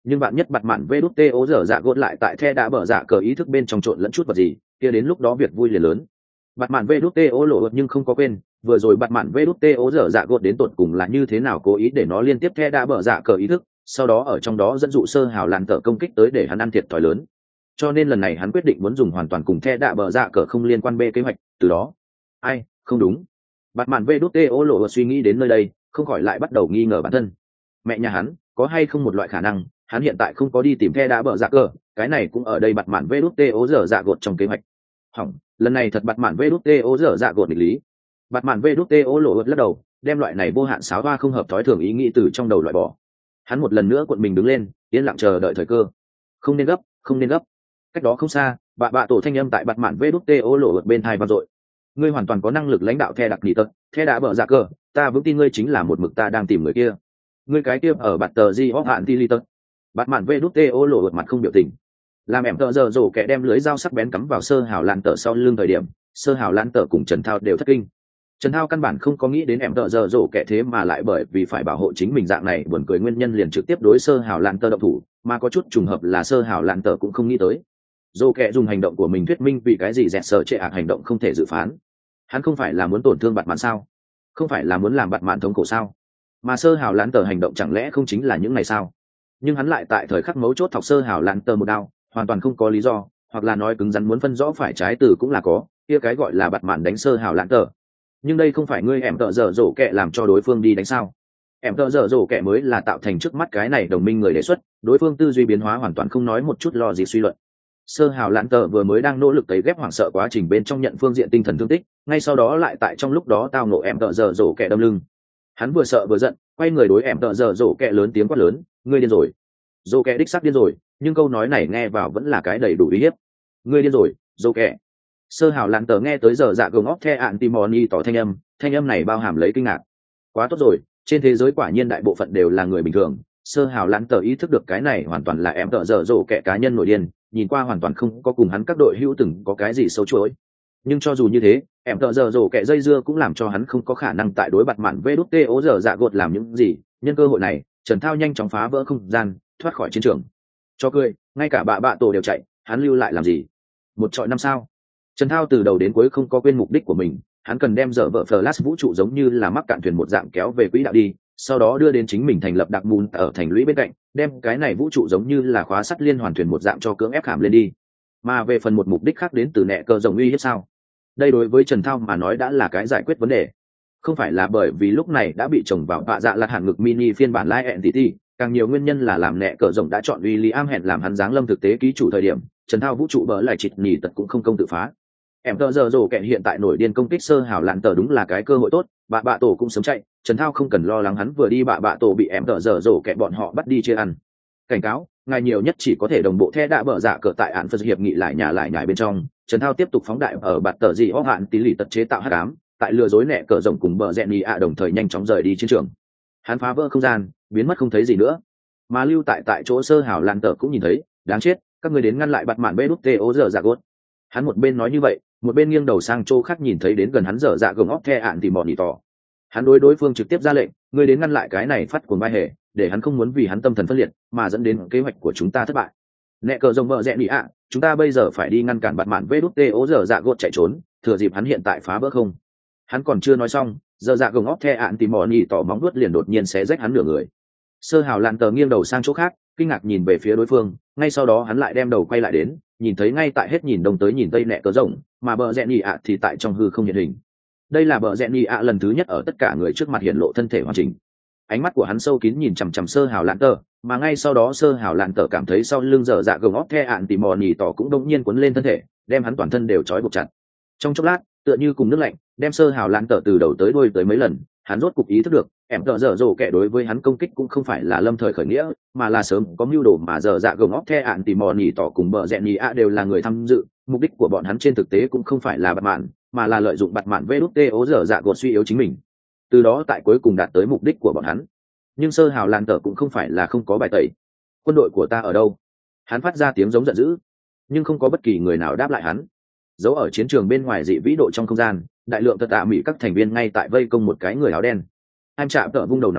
Nhưng bạn nhất bặt mạn vê đút tê ố dở dạ gột lại tại the đã bở dạ cờ ý thức bên trong trộn lẫn chút vật gì, kia đến lúc đó việc vui liền lớn. Bặt mạn vê đút tê ố lộ nhưng không có quên, vừa rồi bặt mạn vê đút tê ố dở dạ gột đến tột cùng là như thế nào cố ý để nó liên tiếp the đã bở dạ cờ ý thức, sau đó ở trong đó dẫn dụ sơ hào làn tờ công kích tới để hắn ăn thiệt thòi lớn. Cho nên lần này hắn quyết định muốn dùng hoàn toàn cùng the đã bở dạ cờ không liên quan bê kế hoạch, từ đó ai không đúng. Bặt mạn vê đút tê ố lộ suy nghĩ đến nơi đây, không khỏi lại bắt đầu nghi ngờ bản thân. Mẹ nhà hắn có hay không một loại khả năng hắn hiện tại không có đi tìm the đã bở dạ cờ, cái này cũng ở đây bặt mạn vê đút tê ố dở dạ gột trong kế hoạch. Hỏng, lần này thật bặt mạn vê đút tê ố dở dạ gột nghịch lý. Bặt mạn vê đút tê ố lộ lắc đầu, đem loại này vô hạn xáo hoa không hợp thói thường ý nghĩ từ trong đầu loại bỏ. Hắn một lần nữa cuộn mình đứng lên, yên lặng chờ đợi thời cơ. Không nên gấp, không nên gấp. Cách đó không xa, bạ bạ tổ thanh âm tại bặt mạn vê đút tê ố lộ bên thai vang dội. Ngươi hoàn toàn có năng lực lãnh đạo the đặc nhị tật, the đã bở dạ cờ, ta vững tin ngươi chính là một mực ta đang tìm người kia. Ngươi cái kia ở bạt tờ di óc hạn ti li tật. Bặt mạn vê đút tê ố lộ mặt không biểu tình. Làm em tợ giờ rổ kẻ đem lưới dao sắc bén cắm vào sơ hào lan tợ sau lưng thời điểm, sơ hào lan tợ cùng Trần Thao đều thất kinh. Trần Thao căn bản không có nghĩ đến em tợ giờ rổ kẻ thế mà lại bởi vì phải bảo hộ chính mình dạng này buồn cười nguyên nhân liền trực tiếp đối sơ hào lan tợ động thủ, mà có chút trùng hợp là sơ hào lan tợ cũng không nghĩ tới. Rổ kẻ dùng hành động của mình thuyết minh vì cái gì dẹt sợ trệ ạc hành động không thể dự phán. Hắn không phải là muốn tổn thương bạt mạn sao? Không phải là muốn làm bạt mạn thống khổ sao? Mà sơ hào lan tợ hành động chẳng lẽ không chính là những ngày sao? Nhưng hắn lại tại thời khắc mấu chốt thọc sơ hào lan tợ một đao, hoàn toàn không có lý do, hoặc là nói cứng rắn muốn phân rõ phải trái từ cũng là có, kia cái gọi là bạt mạn đánh sơ hào lãng tờ. Nhưng đây không phải ngươi em tợ dở dỗ kẹ làm cho đối phương đi đánh sao? Em tợ dở dỗ kẹ mới là tạo thành trước mắt cái này đồng minh người đề xuất, đối phương tư duy biến hóa hoàn toàn không nói một chút lo gì suy luận. Sơ hào lãng tờ vừa mới đang nỗ lực tấy ghép hoảng sợ quá trình bên trong nhận phương diện tinh thần thương tích, ngay sau đó lại tại trong lúc đó tao nộ em tợ dở dỗ kẹ đâm lưng. Hắn vừa sợ vừa giận, quay người đối em tợ dở dỗ kẹ lớn tiếng quát lớn, ngươi điên rồi. Dỗ kẹ đích xác điên rồi, nhưng câu nói này nghe vào vẫn là cái đầy đủ uy hiếp. Ngươi điên rồi, dô kẻ. Sơ hào lặn tờ nghe tới giờ dạ gồng óc the ạn timoni tỏ thanh âm, thanh âm này bao hàm lấy kinh ngạc. Quá tốt rồi, trên thế giới quả nhiên đại bộ phận đều là người bình thường. Sơ hào lặn tờ ý thức được cái này hoàn toàn là em tợ dở dỗ kẻ cá nhân nổi điên, nhìn qua hoàn toàn không có cùng hắn các đội hữu từng có cái gì xấu chuỗi. Nhưng cho dù như thế, em tợ dở dỗ kẻ dây dưa cũng làm cho hắn không có khả năng tại đối mặt mạn vê đút tê ố dở dạ gột làm những gì. Nhân cơ hội này, Trần Thao nhanh chóng phá vỡ không gian, thoát khỏi chiến trường. Cho cười, ngay cả bạ bạ tổ đều chạy, hắn lưu lại làm gì? Một trọi năm sao? Trần Thao từ đầu đến cuối không có quên mục đích của mình, hắn cần đem dở vợ Flash vũ trụ giống như là mắc cạn thuyền một dạng kéo về quỹ đạo đi, sau đó đưa đến chính mình thành lập đặc môn ở thành lũy bên cạnh, đem cái này vũ trụ giống như là khóa sắt liên hoàn thuyền một dạng cho cưỡng ép khảm lên đi. Mà về phần một mục đích khác đến từ nẹ cơ rồng uy hiếp sao? Đây đối với Trần Thao mà nói đã là cái giải quyết vấn đề. Không phải là bởi vì lúc này đã bị chồng vào bạ dạ lạt hẳn ngực mini phiên bản Live Entity, càng nhiều nguyên nhân là làm nẹ cờ rồng đã chọn William hẹn làm hắn giáng lâm thực tế ký chủ thời điểm, Trần Thao vũ trụ bỡ lại chịt nhì tật cũng không công tự phá. Em tờ giờ rồ kẹn hiện tại nổi điên công kích sơ hào lạn tờ đúng là cái cơ hội tốt, bạ bạ tổ cũng sớm chạy, Trần Thao không cần lo lắng hắn vừa đi bạ bạ tổ bị em tờ giờ rồ kẹn bọn họ bắt đi chia ăn. Cảnh cáo, ngài nhiều nhất chỉ có thể đồng bộ the đã bở dạ cờ tại án phật hiệp nghị lại nhà lại nhải bên trong. Trần Thao tiếp tục phóng đại ở bạt tờ gì óc hạn tí lì tật chế tạo hắc ám, tại lừa dối nẹ cờ rồng cùng bờ rẹn nhì ạ đồng thời nhanh chóng rời đi chiến trường. Hắn phá vỡ không gian, biến mất không thấy gì nữa. Mà lưu tại tại chỗ sơ hào lan tờ cũng nhìn thấy, đáng chết, các người đến ngăn lại bạt mạn bê đút tê ố dở dạ gốt. Hắn một bên nói như vậy, một bên nghiêng đầu sang chỗ khác nhìn thấy đến gần hắn dở dạ gồng óc the ạn thì mòn nhì tỏ. Hắn đối đối phương trực tiếp ra lệnh, người đến ngăn lại cái này phát cuồng vai hề, để hắn không muốn vì hắn tâm thần phân liệt mà dẫn đến kế hoạch của chúng ta thất bại. Nẹ cờ rồng bờ rẹn nhì ạ, chúng ta bây giờ phải đi ngăn cản bạt mạn bê đút tê ố dở dạ gốt chạy trốn, thừa dịp hắn hiện tại phá vỡ không. Hắn còn chưa nói xong, giờ dạ gồng óc the ạn thì mòn nhì tỏ móng vuốt liền đột nhiên xé rách hắn nửa người. Sơ hào lạn tờ nghiêng đầu sang chỗ khác, kinh ngạc nhìn về phía đối phương, ngay sau đó hắn lại đem đầu quay lại đến, nhìn thấy ngay tại hết nhìn đông tới nhìn tây nẹ cờ rồng, mà bờ rẹn nhì ạ thì tại trong hư không hiện hình. Đây là bờ rẹn nhì ạ lần thứ nhất ở tất cả người trước mặt hiện lộ thân thể hoàn chỉnh. Ánh mắt của hắn sâu kín nhìn chằm chằm sơ hào lạn tờ, mà ngay sau đó sơ hào lạn tờ cảm thấy sau lưng dở dạ gồng óc the ạn thì mòn nhì tỏ cũng đông nhiên cuốn lên thân thể, đem hắn toàn thân đều trói buộc chặt. Trong chốc lát, tựa như cùng nước lạnh, đem sơ hào lạn tờ từ đầu tới đuôi tới mấy lần, hắn rốt cục ý thức được, em tợ dở dồ kẻ đối với hắn công kích cũng không phải là lâm thời khởi nghĩa, mà là sớm có mưu đồ mà dở dạ gồng óc the ạn thì mòn nhì tỏ cùng bờ rẹn nhì ạ đều là người tham dự, mục đích của bọn hắn trên thực tế cũng không phải là bạt mạn, mà là lợi dụng bạt mạn vê đút tê ố dở dạ gột suy yếu chính mình, từ đó tại cuối cùng đạt tới mục đích của bọn hắn. Nhưng sơ hào lạn tờ cũng không phải là không có bài tẩy. Quân đội của ta ở đâu? Hắn phát ra tiếng giống giận dữ, nhưng không có bất kỳ người nào đáp lại hắn. Giấu ở chiến trường bên ngoài dị vĩ độ trong không gian, đại lượng tật tạ mỹ các thành viên ngay tại vây công một cái người áo đen. Em chạm tợ vung đầu nằm đấm,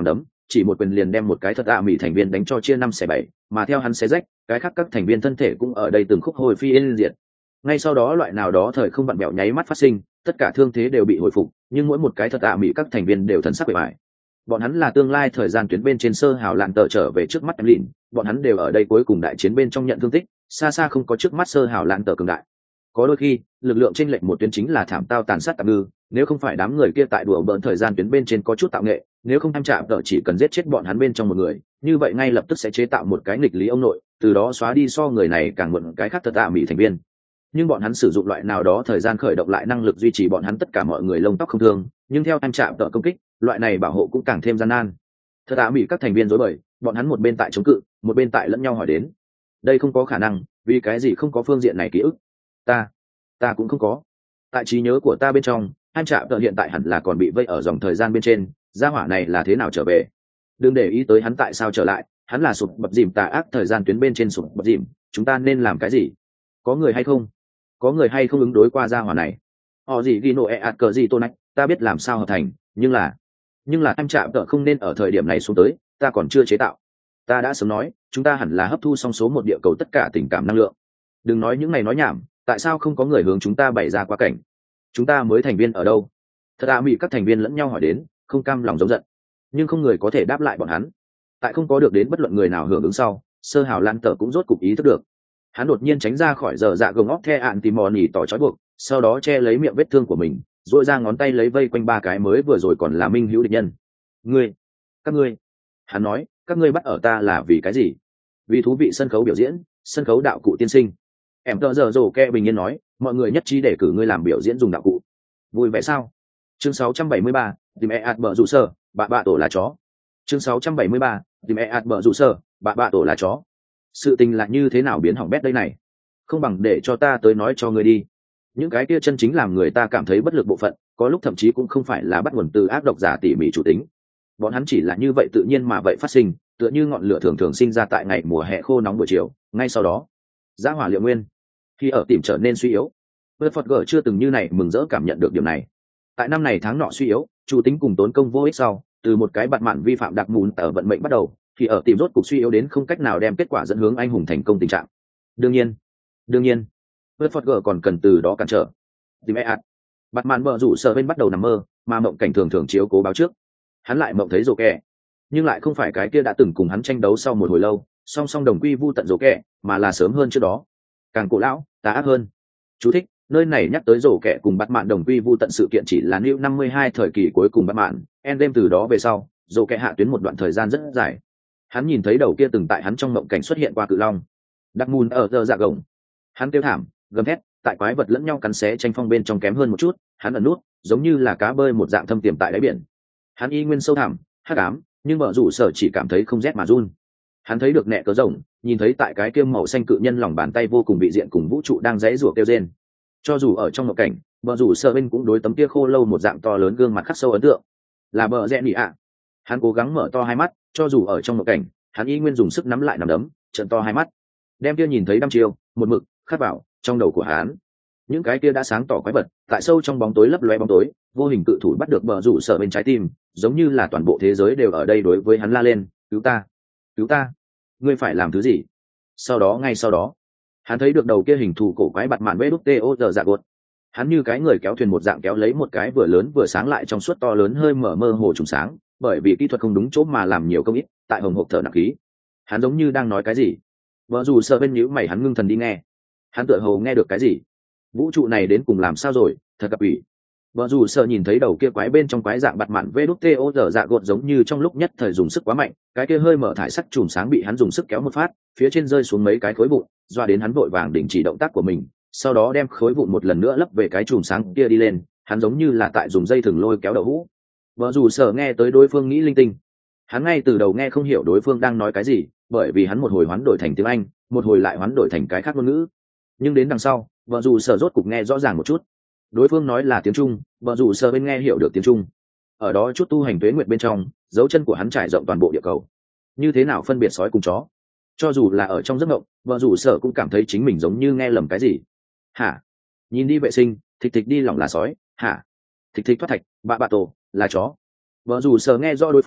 chỉ một quyền liền đem một cái thật ạ mỹ thành viên đánh cho chia năm xẻ bảy, mà theo hắn xé rách, cái khác các thành viên thân thể cũng ở đây từng khúc hồi phi yên diệt. Ngay sau đó loại nào đó thời không vặn bẹo nháy mắt phát sinh, tất cả thương thế đều bị hồi phục, nhưng mỗi một cái thật ạ mỹ các thành viên đều thần sắc bề bại. Bọn hắn là tương lai thời gian tuyến bên trên sơ hào lạn tờ trở về trước mắt em lìn, bọn hắn đều ở đây cuối cùng đại chiến bên trong nhận thương tích, xa xa không có trước mắt sơ hào lạn tờ cường đại. Có đôi khi lực lượng chênh lệch một tuyến chính là thảm tao tàn sát tạm ngư, nếu không phải đám người kia tại đùa bỡn thời gian tuyến bên trên có chút tạo nghệ, nếu không tham chạm tờ chỉ cần giết chết bọn hắn bên trong một người, như vậy ngay lập tức sẽ chế tạo một cái nghịch lý ông nội, từ đó xóa đi so người này càng muộn cái khác thật ạ mỹ thành viên. Nhưng bọn hắn sử dụng loại nào đó thời gian khởi động lại năng lực duy trì bọn hắn tất cả mọi người lông tóc không thương, nhưng theo tham chạm tờ công kích, loại này bảo hộ cũng càng thêm gian nan. Thật ạ mỹ các thành viên rối bời, bọn hắn một bên tại chống cự, một bên tại lẫn nhau hỏi đến. Đây không có khả năng, vì cái gì không có phương diện này ký ức? Ta, ta cũng không có. Tại trí nhớ của ta bên trong, anh trạm tợ hiện tại hẳn là còn bị vây ở dòng thời gian bên trên, gia hỏa này là thế nào trở về? Đừng để ý tới hắn tại sao trở lại, hắn là sụp bập dìm tà ác thời gian tuyến bên trên sụp bập dìm, chúng ta nên làm cái gì? Có người hay không? Có người hay không ứng đối qua gia hỏa này? Họ gì ghi nộ e ạt cờ gì tôn ách, ta biết làm sao hợp thành, nhưng là, nhưng là anh trạm tợ không nên ở thời điểm này xuống tới, ta còn chưa chế tạo. Ta đã sớm nói, chúng ta hẳn là hấp thu xong số một địa cầu tất cả tình cảm năng lượng. Đừng nói những này nói nhảm, tại sao không có người hướng chúng ta bày ra quá cảnh? Chúng ta mới thành viên ở đâu? Thật ạ mỹ các thành viên lẫn nhau hỏi đến, không cam lòng giống giận, nhưng không người có thể đáp lại bọn hắn. Tại không có được đến bất luận người nào hưởng ứng sau, sơ hào lan tờ cũng rốt cục ý thức được. Hắn đột nhiên tránh ra khỏi giờ dạ gồng óc the ạn tìm mò nỉ tỏ trói buộc, sau đó che lấy miệng vết thương của mình, duỗi ra ngón tay lấy vây quanh ba cái mới vừa rồi còn là minh hữu địch nhân. Ngươi, các ngươi, hắn nói, các ngươi bắt ở ta là vì cái gì? Vì thú vị sân khấu biểu diễn, sân khấu đạo cụ tiên sinh. Em tờ giờ rồ ke bình yên nói, mọi người nhất trí để cử ngươi làm biểu diễn dùng đạo cụ. Vui vẻ sao? Chương sáu trăm bảy mươi ba, tìm e ạt bờ rủ sơ, bạ bạ tổ là chó. Chương sáu trăm bảy mươi ba, tìm e ạt bờ rủ sơ, bạ bạ tổ là chó. Sự tình là như thế nào biến hỏng bét đây này? Không bằng để cho ta tới nói cho ngươi đi. Những cái kia chân chính làm người ta cảm thấy bất lực bộ phận, có lúc thậm chí cũng không phải là bắt nguồn từ ác độc giả tỉ mỉ chủ tính. Bọn hắn chỉ là như vậy tự nhiên mà vậy phát sinh, tựa như ngọn lửa thường thường sinh ra tại ngày mùa hè khô nóng buổi chiều, ngay sau đó, giá hỏa liệu nguyên khi ở tìm trở nên suy yếu. Bert Phật Gở chưa từng như này mừng rỡ cảm nhận được điểm này. Tại năm này tháng nọ suy yếu, chủ tính cùng tốn công vô ích sau, từ một cái bạt mạn vi phạm đặc mùn ở vận mệnh bắt đầu, thì ở tìm rốt cục suy yếu đến không cách nào đem kết quả dẫn hướng anh hùng thành công tình trạng. Đương nhiên, đương nhiên, Bert Phật Gở còn cần từ đó cản trở. Tìm ạt, bạt mạn vợ rủ sợ bên bắt đầu nằm mơ, mà mộng cảnh thường thường chiếu cố báo trước. Hắn lại mộng thấy rồ kẹ, nhưng lại không phải cái kia đã từng cùng hắn tranh đấu sau một hồi lâu, song song đồng quy vu tận rồ kẹ, mà là sớm hơn trước đó, càng cổ lão, tà ác hơn. Chú thích: nơi này nhắc tới rổ kẹ cùng bắt mạn đồng quy vu tận sự kiện chỉ là New năm mươi hai thời kỳ cuối cùng bắt mạn, Endgame từ đó về sau, rổ kẹ hạ tuyến một đoạn thời gian rất dài. Hắn nhìn thấy đầu kia từng tại hắn trong mộng cảnh xuất hiện qua cự long, Dark Moon ở giờ dạ gồng. Hắn kêu thảm, gầm thét, tại quái vật lẫn nhau cắn xé tranh phong bên trong kém hơn một chút, hắn ẩn nút, giống như là cá bơi một dạng thâm tiềm tại đáy biển. Hắn y nguyên sâu thẳm, hắc ám, nhưng vợ rủ sở chỉ cảm thấy không rét mà run. Hắn thấy được nẹ cớ rồng, nhìn thấy tại cái kia màu xanh cự nhân lòng bàn tay vô cùng vị diện cùng vũ trụ đang rẽ rủa kêu rên. Cho dù ở trong mộng cảnh, vợ rủ sở bên cũng đối tấm kia khô lâu một dạng to lớn gương mặt khắc sâu ấn tượng, là bờ rẽ nị ạ. Hắn cố gắng mở to hai mắt, cho dù ở trong mộng cảnh, hắn y nguyên dùng sức nắm lại nắm đấm, trợn to hai mắt, đem kia nhìn thấy đăm chiêu, một mực khắc vào trong đầu của hắn. Những cái kia đã sáng tỏ quái vật, tại sâu trong bóng tối lấp loé bóng tối, vô hình cự thủ bắt được bờ rủ sở bên trái tim, giống như là toàn bộ thế giới đều ở đây đối với hắn la lên, cứu ta, cứu ta, ngươi phải làm thứ gì? Sau đó ngay sau đó, hắn thấy được đầu kia hình thù cổ quái bạt mạn vê đúc tê ô giờ dạ gột. Hắn như cái người kéo thuyền một dạng kéo lấy một cái vừa lớn vừa sáng lại trong suốt to lớn hơi mở mơ hồ trùng sáng, bởi vì kỹ thuật không đúng chỗ mà làm nhiều công ít, tại hồng hộc thở nặng khí. Hắn giống như đang nói cái gì? Vợ dù sợ bên nhíu mày hắn ngưng thần đi nghe. Hắn tựa hồ nghe được cái gì? Vũ trụ này đến cùng làm sao rồi? Thật gặp ủy. Vợ dù sợ nhìn thấy đầu kia quái bên trong quái dạng bạt mạn vê đúc tê ô giờ dạ gột giống như trong lúc nhất thời dùng sức quá mạnh, cái kia hơi mở thải sắc chùm sáng bị hắn dùng sức kéo một phát, phía trên rơi xuống mấy cái khối vụn, doa đến hắn vội vàng đình chỉ động tác của mình, sau đó đem khối vụn một lần nữa lấp về cái chùm sáng kia đi lên, hắn giống như là tại dùng dây thừng lôi kéo đậu hũ. Vợ dù sợ nghe tới đối phương nghĩ linh tinh, hắn ngay từ đầu nghe không hiểu đối phương đang nói cái gì, bởi vì hắn một hồi hoán đổi thành tiếng Anh, một hồi lại hoán đổi thành cái khác ngôn ngữ, nhưng đến đằng sau, vợ dù sợ rốt cục nghe rõ ràng một chút. Đối phương nói là tiếng Trung, vợ dù sợ bên nghe hiểu được tiếng Trung. Ở đó chút tu hành tuế nguyệt bên trong, dấu chân của hắn trải rộng toàn bộ địa cầu. Như thế nào phân biệt sói cùng chó? Cho dù là ở trong giấc mộng, vợ dù sợ cũng cảm thấy chính mình giống như nghe lầm cái gì. Hả? Nhìn đi vệ sinh, thịch thịch đi lỏng là sói. Hả? Thịch thịch thoát thạch, bạ bạ tổ là chó. Vợ dù sợ nghe rõ đối phương,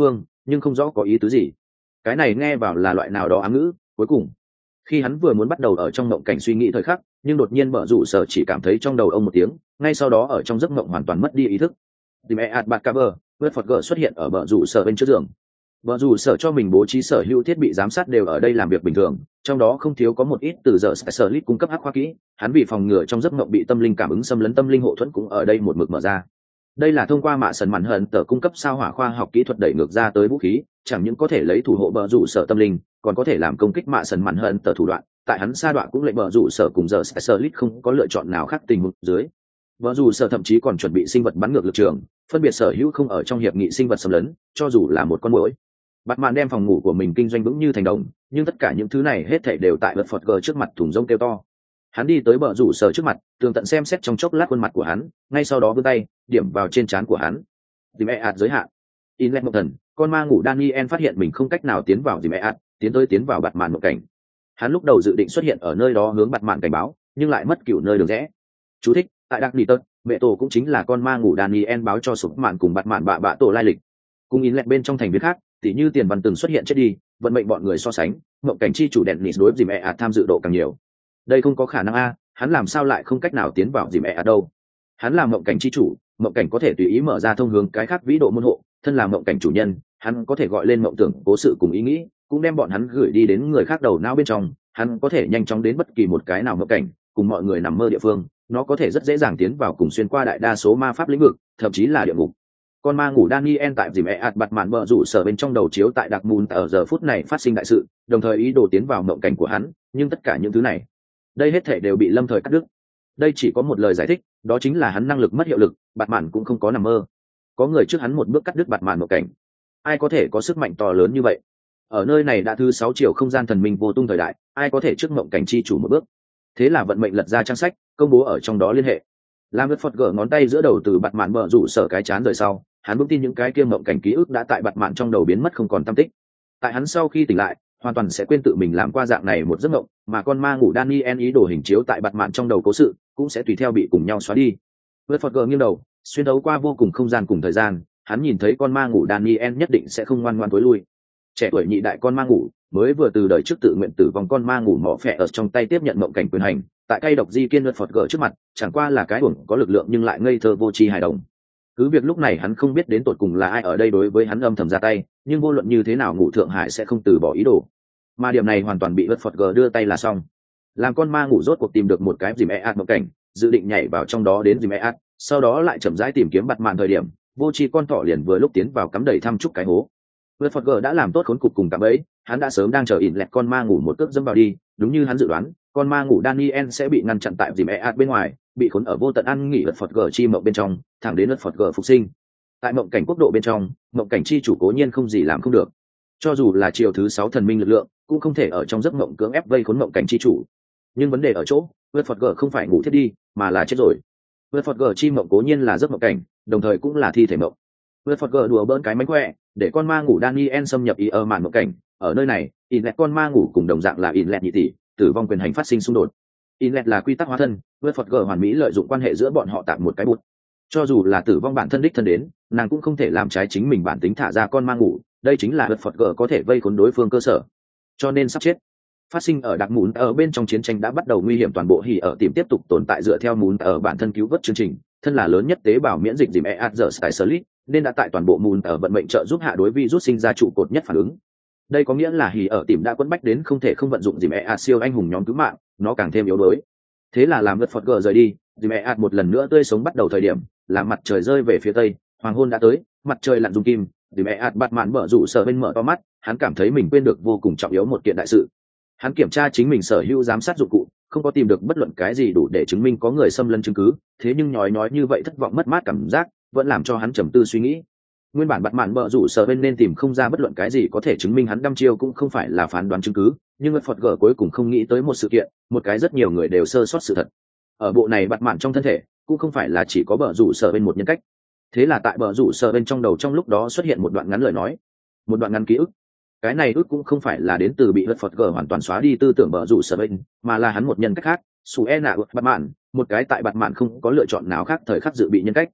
nhưng không rõ có ý tứ gì. Cái này nghe vào là loại nào đó ám ngữ. Cuối cùng khi hắn vừa muốn bắt đầu ở trong mộng cảnh suy nghĩ thời khắc, nhưng đột nhiên bờ rủ sở chỉ cảm thấy trong đầu ông một tiếng, ngay sau đó ở trong giấc mộng hoàn toàn mất đi ý thức. Dìm ạt bạt cover vớt phật gờ xuất hiện ở bờ rủ sở bên trước giường. Bờ rủ sở cho mình bố trí sở hữu thiết bị giám sát đều ở đây làm việc bình thường, trong đó không thiếu có một ít từ giờ sở lít cung cấp hắc khoa kỹ. Hắn vì phòng ngừa trong giấc mộng bị tâm linh cảm ứng xâm lấn, tâm linh hộ thuẫn cũng ở đây một mực mở ra. Đây là thông qua mạ sần mặn hận tờ cung cấp sao hỏa khoa học kỹ thuật đẩy ngược ra tới vũ khí, chẳng những có thể lấy thủ hộ bờ rủ sở tâm linh, còn có thể làm công kích mạ sần mặn hận tờ thủ đoạn. Tại hắn sa đoạn cũng lệnh bờ rủ sở cùng giờ sở lít không có lựa chọn nào khác tình huống dưới. Bờ rủ sở thậm chí còn chuẩn bị sinh vật bắn ngược lực trường, phân biệt sở hữu không ở trong hiệp nghị sinh vật xâm lấn, cho dù là một con muỗi. Bắt mạn đem phòng ngủ của mình kinh doanh vững như thành đồng, nhưng tất cả những thứ này hết thảy đều tại vật phật gờ trước mặt thùng rông kêu to. Hắn đi tới bờ rủ sở trước mặt, tường tận xem xét trong chốc lát khuôn mặt của hắn, ngay sau đó vươn tay điểm vào trên trán của hắn. Dìm e ạt giới hạn. Inlet một thần, con ma ngủ Daniel phát hiện mình không cách nào tiến vào dìm e ạt, tiến tới tiến vào bạt mạn một cảnh. Hắn lúc đầu dự định xuất hiện ở nơi đó hướng bạt mạn cảnh báo, nhưng lại mất cửu nơi đường rẽ. Chú thích: tại Dark Knight, mẹ tổ cũng chính là con ma ngủ Daniel báo cho sụp mạn cùng bạt mạn bạ bạ tổ lai lịch. Cùng Inlet bên trong thành viên khác, tỉ như tiền văn từng xuất hiện chết đi, vận mệnh bọn người so sánh, mộng cảnh chi chủ đèn nịt đối dìm e ạt tham dự độ càng nhiều. Đây không có khả năng a, hắn làm sao lại không cách nào tiến vào dìm e ạt đâu? Hắn là mộng cảnh chi chủ, mộng cảnh có thể tùy ý mở ra thông hướng cái khác vĩ độ môn hộ, thân là mộng cảnh chủ nhân, hắn có thể gọi lên mộng tưởng cố sự cùng ý nghĩ, cũng đem bọn hắn gửi đi đến người khác đầu não bên trong, hắn có thể nhanh chóng đến bất kỳ một cái nào mộng cảnh, cùng mọi người nằm mơ địa phương, nó có thể rất dễ dàng tiến vào cùng xuyên qua đại đa số ma pháp lĩnh vực, thậm chí là địa ngục. Con ma ngủ Daniel tại dìm e ạt bạt mạn bờ rủ sở bên trong đầu chiếu tại đặc mùn ở giờ phút này phát sinh đại sự, đồng thời ý đồ tiến vào mộng cảnh của hắn, nhưng tất cả những thứ này, đây hết thể đều bị lâm thời cắt đứt. Đây chỉ có một lời giải thích, đó chính là hắn năng lực mất hiệu lực, bạt mạn cũng không có nằm mơ. Có người trước hắn một bước cắt đứt bạt mạn mộng cảnh. Ai có thể có sức mạnh to lớn như vậy? Ở nơi này đã thứ sáu chiều không gian thần minh vô tung thời đại, ai có thể trước mộng cảnh chi chủ một bước? Thế là vận mệnh lật ra trang sách, công bố ở trong đó liên hệ. Lam Phật gỡ ngón tay giữa đầu từ bạt mạn bờ rủ sở cái chán rời sau, hắn vững tin những cái kia mộng cảnh ký ức đã tại bạt mạn trong đầu biến mất không còn tăm tích. Tại hắn sau khi tỉnh lại, hoàn toàn sẽ quên tự mình làm qua dạng này một giấc mộng, mà con ma ngủ Daniel ý đồ hình chiếu tại bạt mạn trong đầu cố sự cũng sẽ tùy theo bị cùng nhau xóa đi. Vượt Phật gờ nghiêng đầu, xuyên đấu qua vô cùng không gian cùng thời gian, hắn nhìn thấy con ma ngủ Daniel nhất định sẽ không ngoan ngoãn tối lui. Trẻ tuổi nhị đại con ma ngủ mới vừa từ đời trước tự nguyện tử vong con ma ngủ mỏ phẹ ở trong tay tiếp nhận mộng cảnh quyền hành, tại cây độc di kiên vượt Phật gờ trước mặt, chẳng qua là cái uổng có lực lượng nhưng lại ngây thơ vô tri hài đồng. Cứ việc lúc này hắn không biết đến tột cùng là ai ở đây đối với hắn âm thầm ra tay, nhưng vô luận như thế nào ngủ thượng hải sẽ không từ bỏ ý đồ. Mà điểm này hoàn toàn bị vượt Phật gờ đưa tay là xong. Làm con ma ngủ rốt cuộc tìm được một cái dìm e ạt mộng cảnh, dự định nhảy vào trong đó đến dìm e ạt, sau đó lại chậm rãi tìm kiếm bạt mạn thời điểm, vô tri con thỏ liền vừa lúc tiến vào cắm đầy thăm chúc cái hố. Vượt Phật gờ đã làm tốt khốn cục cùng cạm ấy, hắn đã sớm đang chờ ỉn lẹt con ma ngủ một cước dẫm vào đi, đúng như hắn dự đoán, con ma ngủ Daniel sẽ bị ngăn chặn tại dìm e ạt bên ngoài, bị khốn ở vô tận ăn nghỉ vượt Phật gờ chi mộng bên trong, thẳng đến vượt Phật gờ phục sinh. Tại mộng cảnh quốc độ bên trong, mộng cảnh chi chủ cố nhiên không gì làm không được, cho dù là chiều thứ sáu thần minh lực lượng cũng không thể ở trong giấc mộng cưỡng ép vây khốn mộng cảnh chi chủ. Nhưng vấn đề ở chỗ vượt Phật gờ không phải ngủ thiết đi mà là chết rồi. Vượt Phật gờ chi mộng cố nhiên là giấc mộng cảnh, đồng thời cũng là thi thể mộng. Vượt Phật gờ đùa bỡn cái mánh khỏe để con ma ngủ Daniel xâm nhập ý ở màn mộng cảnh. Ở nơi này Inlet con ma ngủ cùng đồng dạng là Inlet nhị tỷ tử vong quyền hành phát sinh xung đột. Inlet là quy tắc hóa thân, vượt Phật gờ hoàn mỹ lợi dụng quan hệ giữa bọn họ tạo một cái bút. Cho dù là tử vong bản thân đích thân đến, nàng cũng không thể làm trái chính mình bản tính thả ra con ma ngủ, đây chính là vượt Phật gờ có thể vây khốn đối phương cơ sở. Cho nên sắp chết phát sinh ở đặc mún ở bên trong chiến tranh đã bắt đầu nguy hiểm toàn bộ hỉ ở tìm tiếp tục tồn tại dựa theo mún ở bản thân cứu vớt chương trình, thân là lớn nhất tế bào miễn dịch dìm e ạt giờ Slytherin, nên đã tại toàn bộ mún ở vận mệnh trợ giúp hạ đối virus sinh ra trụ cột nhất phản ứng. Đây có nghĩa là hỉ ở tìm đã quấn bách đến không thể không vận dụng dìm e ạt siêu anh hùng nhóm cứu mạng, nó càng thêm yếu đuối. Thế là làm vượt Phật gờ rời đi, dìm e ạt một lần nữa tươi sống bắt đầu thời điểm, làm mặt trời rơi về phía tây, hoàng hôn đã tới, mặt trời lặn dung kim, dìm e ạt bạt mạn mở rủ sở bên mở to mắt, hắn cảm thấy mình quên được vô cùng trọng yếu một kiện đại sự. Hắn kiểm tra chính mình sở hữu giám sát dụng cụ, không có tìm được bất luận cái gì đủ để chứng minh có người xâm lấn chứng cứ, thế nhưng nhói nhói như vậy thất vọng mất mát cảm giác vẫn làm cho hắn trầm tư suy nghĩ. Nguyên bản bạt mạn bợ rủ sở bên nên tìm không ra bất luận cái gì có thể chứng minh hắn đăm chiêu cũng không phải là phán đoán chứng cứ, nhưng Phật gở cuối cùng không nghĩ tới một sự kiện, một cái rất nhiều người đều sơ sót sự thật. Ở bộ này bạt mạn trong thân thể cũng không phải là chỉ có bợ rủ sở bên một nhân cách. Thế là tại bợ rủ sở bên trong đầu trong lúc đó xuất hiện một đoạn ngắn lời nói, một đoạn ngắn ký ức. Cái này ước cũng không phải là đến từ bị Phật gở hoàn toàn xóa đi tư tưởng bợ rủ sở bên, mà là hắn một nhân cách khác, Suena bạt mạn, một cái tại bạt mạn không có lựa chọn nào khác thời khắc dự bị nhân cách.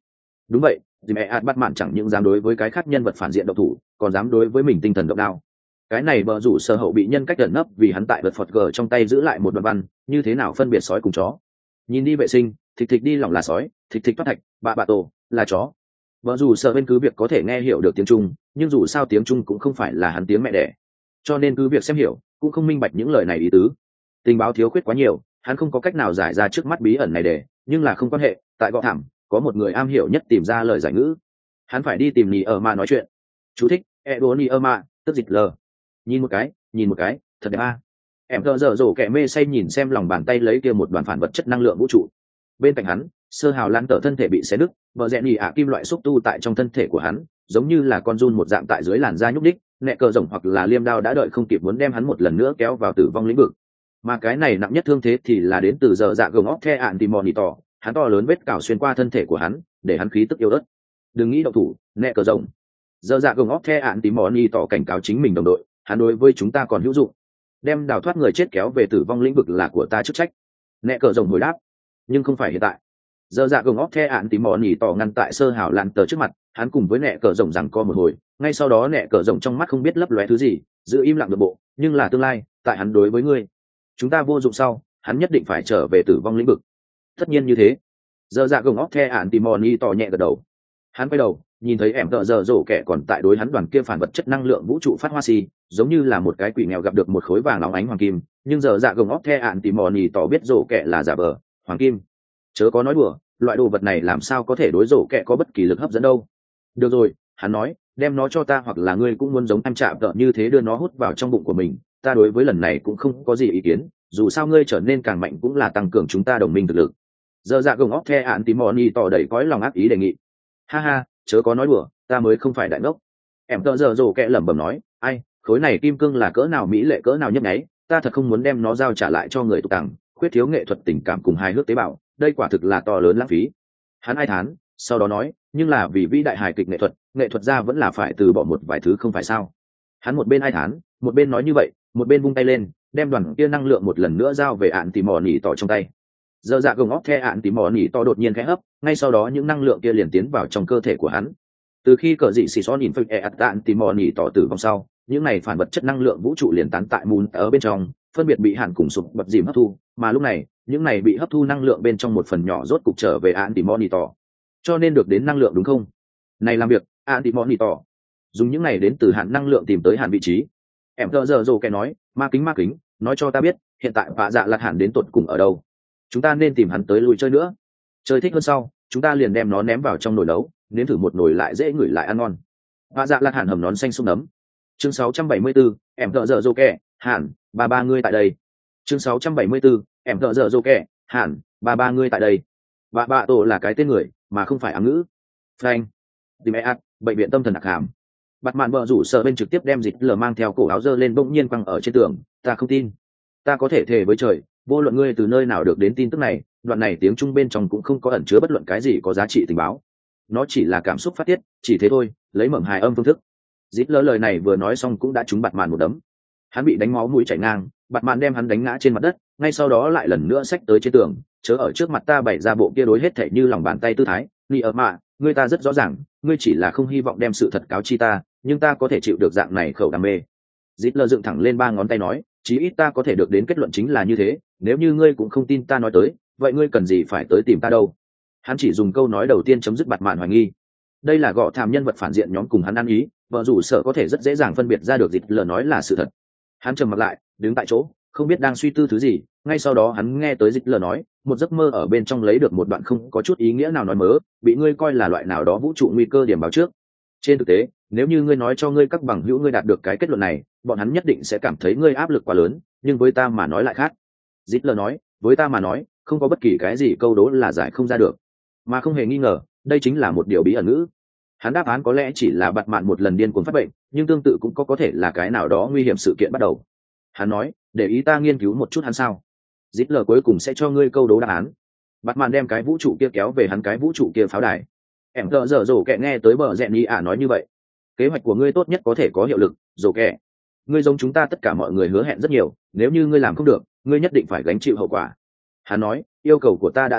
Đúng vậy, dì mẹ ạt bắt mạn chẳng những dám đối với cái khác nhân vật phản diện độc thủ, còn dám đối với mình tinh thần động đao. Cái này bờ rủ sở hậu bị nhân cách gần nấp vì hắn tại vật phật gờ trong tay giữ lại một đoạn văn, như thế nào phân biệt sói cùng chó. Nhìn đi vệ sinh, thịt thịt đi lòng là sói, thịt thịt thoát thạch, bạ bạ tổ là chó. Vợ dù sợ bên cứ việc có thể nghe hiểu được tiếng Trung, nhưng dù sao tiếng Trung cũng không phải là hắn tiếng mẹ đẻ, cho nên cứ việc xem hiểu cũng không minh bạch những lời này ý tứ. Tình báo thiếu khuyết quá nhiều, hắn không có cách nào giải ra trước mắt bí ẩn này để, nhưng là không quan hệ, tại gõ thảm có một người am hiểu nhất tìm ra lời giải ngữ. Hắn phải đi tìm Nì ở Ma nói chuyện. Chú thích: Edo Nì ở Ma, tức dịch lờ. Nhìn một cái, nhìn một cái, thật đẹp a. Em thợ dở dỗ kẻ mê say nhìn xem lòng bàn tay lấy kia một đoàn phản vật chất năng lượng vũ trụ. Bên cạnh hắn, sơ hào lan tở thân thể bị xé nứt, vợ rẽ nhì ạ kim loại xúc tu tại trong thân thể của hắn, giống như là con giun một dạng tại dưới làn da nhúc đích, nẹ cờ rồng hoặc là liêm đao đã đợi không kịp muốn đem hắn một lần nữa kéo vào tử vong lĩnh vực. Mà cái này nặng nhất thương thế thì là đến từ giờ dạ gồng óc the ạn tì mòn tỏ, hắn to lớn vết cào xuyên qua thân thể của hắn, để hắn khí tức yếu ớt. Đừng nghĩ động thủ, nẹ cờ rồng. Giờ dạ gồng óc the ạn tì mòn tỏ cảnh cáo chính mình đồng đội, hắn đối với chúng ta còn hữu dụng. Đem đào thoát người chết kéo về tử vong lĩnh vực là của ta chức trách. Nẹ cờ rồng hồi đáp, nhưng không phải hiện tại. Giờ dạ gồng óc the ạn tì mòn tỏ ngăn tại sơ hào lan tờ trước mặt, hắn cùng với nẹ cờ rồng rằng co một hồi, ngay sau đó nẹ cờ rồng trong mắt không biết lấp lóe thứ gì, giữ im lặng được bộ, nhưng là tương lai, tại hắn đối với ngươi, chúng ta vô dụng sau, hắn nhất định phải trở về tử vong lĩnh vực. Tất nhiên như thế. Giờ dạ gồng óc the ạn tì mòn tỏ nhẹ gật đầu. Hắn quay đầu, nhìn thấy em tợ giờ rổ kẻ còn tại đối hắn đoàn kia phản vật chất năng lượng vũ trụ phát hoa xì, giống như là một cái quỷ nghèo gặp được một khối vàng óng ánh hoàng kim, nhưng giờ dạ gồng óc the ạn tì mòn tỏ biết rổ kẻ là giả vờ hoàng kim. Chớ có nói đùa, loại đồ vật này làm sao có thể đối rổ kẻ có bất kỳ lực hấp dẫn đâu. Được rồi, hắn nói, đem nó cho ta, hoặc là ngươi cũng muốn giống em chạm tợ như thế đưa nó hút vào trong bụng của mình, ta đối với lần này cũng không có gì ý kiến, dù sao ngươi trở nên càng mạnh cũng là tăng cường chúng ta đồng minh thực lực. Giờ dạ gồng óc the ạn tì mòn tỏ đầy cõi lòng ác ý đề nghị. Ha ha, chớ có nói đùa, ta mới không phải đại ngốc. Em tợ giờ rổ kẹ lẩm bẩm nói, ai, khối này kim cương là cỡ nào mỹ lệ cỡ nào nhấp nháy, ta thật không muốn đem nó giao trả lại cho người tục tằng, khuyết thiếu nghệ thuật tình cảm cùng hài hước tế bào, đây quả thực là to lớn lãng phí. Hắn ai thán, sau đó nói, nhưng là vì vĩ đại hài kịch nghệ thuật, nghệ thuật gia vẫn là phải từ bỏ một vài thứ không phải sao. Hắn một bên ai thán, một bên nói như vậy, một bên vung tay lên, đem đoàn kia năng lượng một lần nữa giao về ạn tì mò nỉ tỏ trong tay. Giờ dạ gồng óc the ạn tì mò nỉ tỏ đột nhiên khẽ hấp, ngay sau đó những năng lượng kia liền tiến vào trong cơ thể của hắn. Từ khi cờ dị xì xó nhìn phơi ạt ạn tì mò nỉ tỏ tử vong sau, những này phản vật chất năng lượng vũ trụ liền tán tại mùn ở bên trong, phân biệt bị hạn cùng sụp bật dìm hấp thu, mà lúc này những này bị hấp thu năng lượng bên trong một phần nhỏ rốt cục trở về ạn tì mò nỉ tỏ, cho nên được đến năng lượng đúng không? Này làm việc, ạn tì mò nỉ tỏ dùng những này đến từ hạn năng lượng tìm tới hạn vị trí. Em thợ giờ rồ kẻ nói, ma kính ma kính, nói cho ta biết hiện tại vạ dạ lạt hạn đến tột cùng ở đâu, chúng ta nên tìm hắn tới lui chơi nữa, chơi thích hơn sau chúng ta liền đem nó ném vào trong nồi nấu, nếm thử một nồi lại dễ ngửi lại ăn ngon. Vạ dạ lạt hạn hầm nón xanh xúc nấm. Chương sáu trăm bảy mươi bốn, em thợ giờ rồ kẻ, hạn, ba ba ngươi tại đây. Chương sáu trăm bảy mươi bốn, em thợ giờ rồ kẻ, hạn, ba ba ngươi tại đây. Bạ bạ tổ là cái tên người mà không phải ám ngữ. Frank, Dimeat, bệnh viện tâm thần đặc hàm. Bạt mạn vợ rủ sợ bên trực tiếp đem dịch lờ mang theo cổ áo dơ lên bỗng nhiên quăng ở trên tường. Ta không tin, ta có thể thề với trời, vô luận ngươi từ nơi nào được đến tin tức này, đoạn này tiếng Trung bên trong cũng không có ẩn chứa bất luận cái gì có giá trị tình báo, nó chỉ là cảm xúc phát tiết, chỉ thế thôi, lấy mầm hài âm phương thức. Dịch lờ lời này vừa nói xong cũng đã trúng bạt mạn một đấm, hắn bị đánh máu mũi chảy ngang, bạt mạn đem hắn đánh ngã trên mặt đất, ngay sau đó lại lần nữa xách tới trên tường, chớ ở trước mặt ta bày ra bộ kia đối hết thảy như lòng bàn tay tư thái. Ni ở mạ, ngươi ta rất rõ ràng, ngươi chỉ là không hy vọng đem sự thật cáo chi ta, nhưng ta có thể chịu được dạng này khẩu đam mê. Dít lơ dựng thẳng lên ba ngón tay nói, chí ít ta có thể được đến kết luận chính là như thế, nếu như ngươi cũng không tin ta nói tới, vậy ngươi cần gì phải tới tìm ta đâu. Hắn chỉ dùng câu nói đầu tiên chấm dứt bạt mạn hoài nghi. Đây là gõ thảm nhân vật phản diện nhóm cùng hắn ăn ý, vợ rủ sợ có thể rất dễ dàng phân biệt ra được Dít lơ nói là sự thật. Hắn trầm mặt lại, đứng tại chỗ, không biết đang suy tư thứ gì, ngay sau đó hắn nghe tới Dít lơ nói, một giấc mơ ở bên trong lấy được một đoạn không có chút ý nghĩa nào nói mớ, bị ngươi coi là loại nào đó vũ trụ nguy cơ điểm báo trước. Trên thực tế, nếu như ngươi nói cho ngươi các bằng hữu ngươi đạt được cái kết luận này, bọn hắn nhất định sẽ cảm thấy ngươi áp lực quá lớn, nhưng với ta mà nói lại khác. Dít lơ nói, với ta mà nói, không có bất kỳ cái gì câu đố là giải không ra được, mà không hề nghi ngờ, đây chính là một điều bí ẩn ngữ. Hắn đáp án có lẽ chỉ là bạt mạn một lần điên cuồng phát bệnh, nhưng tương tự cũng có có thể là cái nào đó nguy hiểm sự kiện bắt đầu. Hắn nói, để ý ta nghiên cứu một chút hắn sao? Dít lơ cuối cùng sẽ cho ngươi câu đố đáp án. Bạt mạn đem cái vũ trụ kia kéo về hắn cái vũ trụ kia pháo đài. Em thợ dở dồ kẹ nghe tới bờ rẹn đi ả nói như vậy. Kế hoạch của ngươi tốt nhất có thể có hiệu lực, dồ kẹ. Ngươi giống chúng ta tất cả mọi người hứa hẹn rất nhiều, nếu như ngươi làm không được, ngươi nhất định phải gánh chịu hậu quả. Hắn nói, yêu cầu của ta đã rất thấp,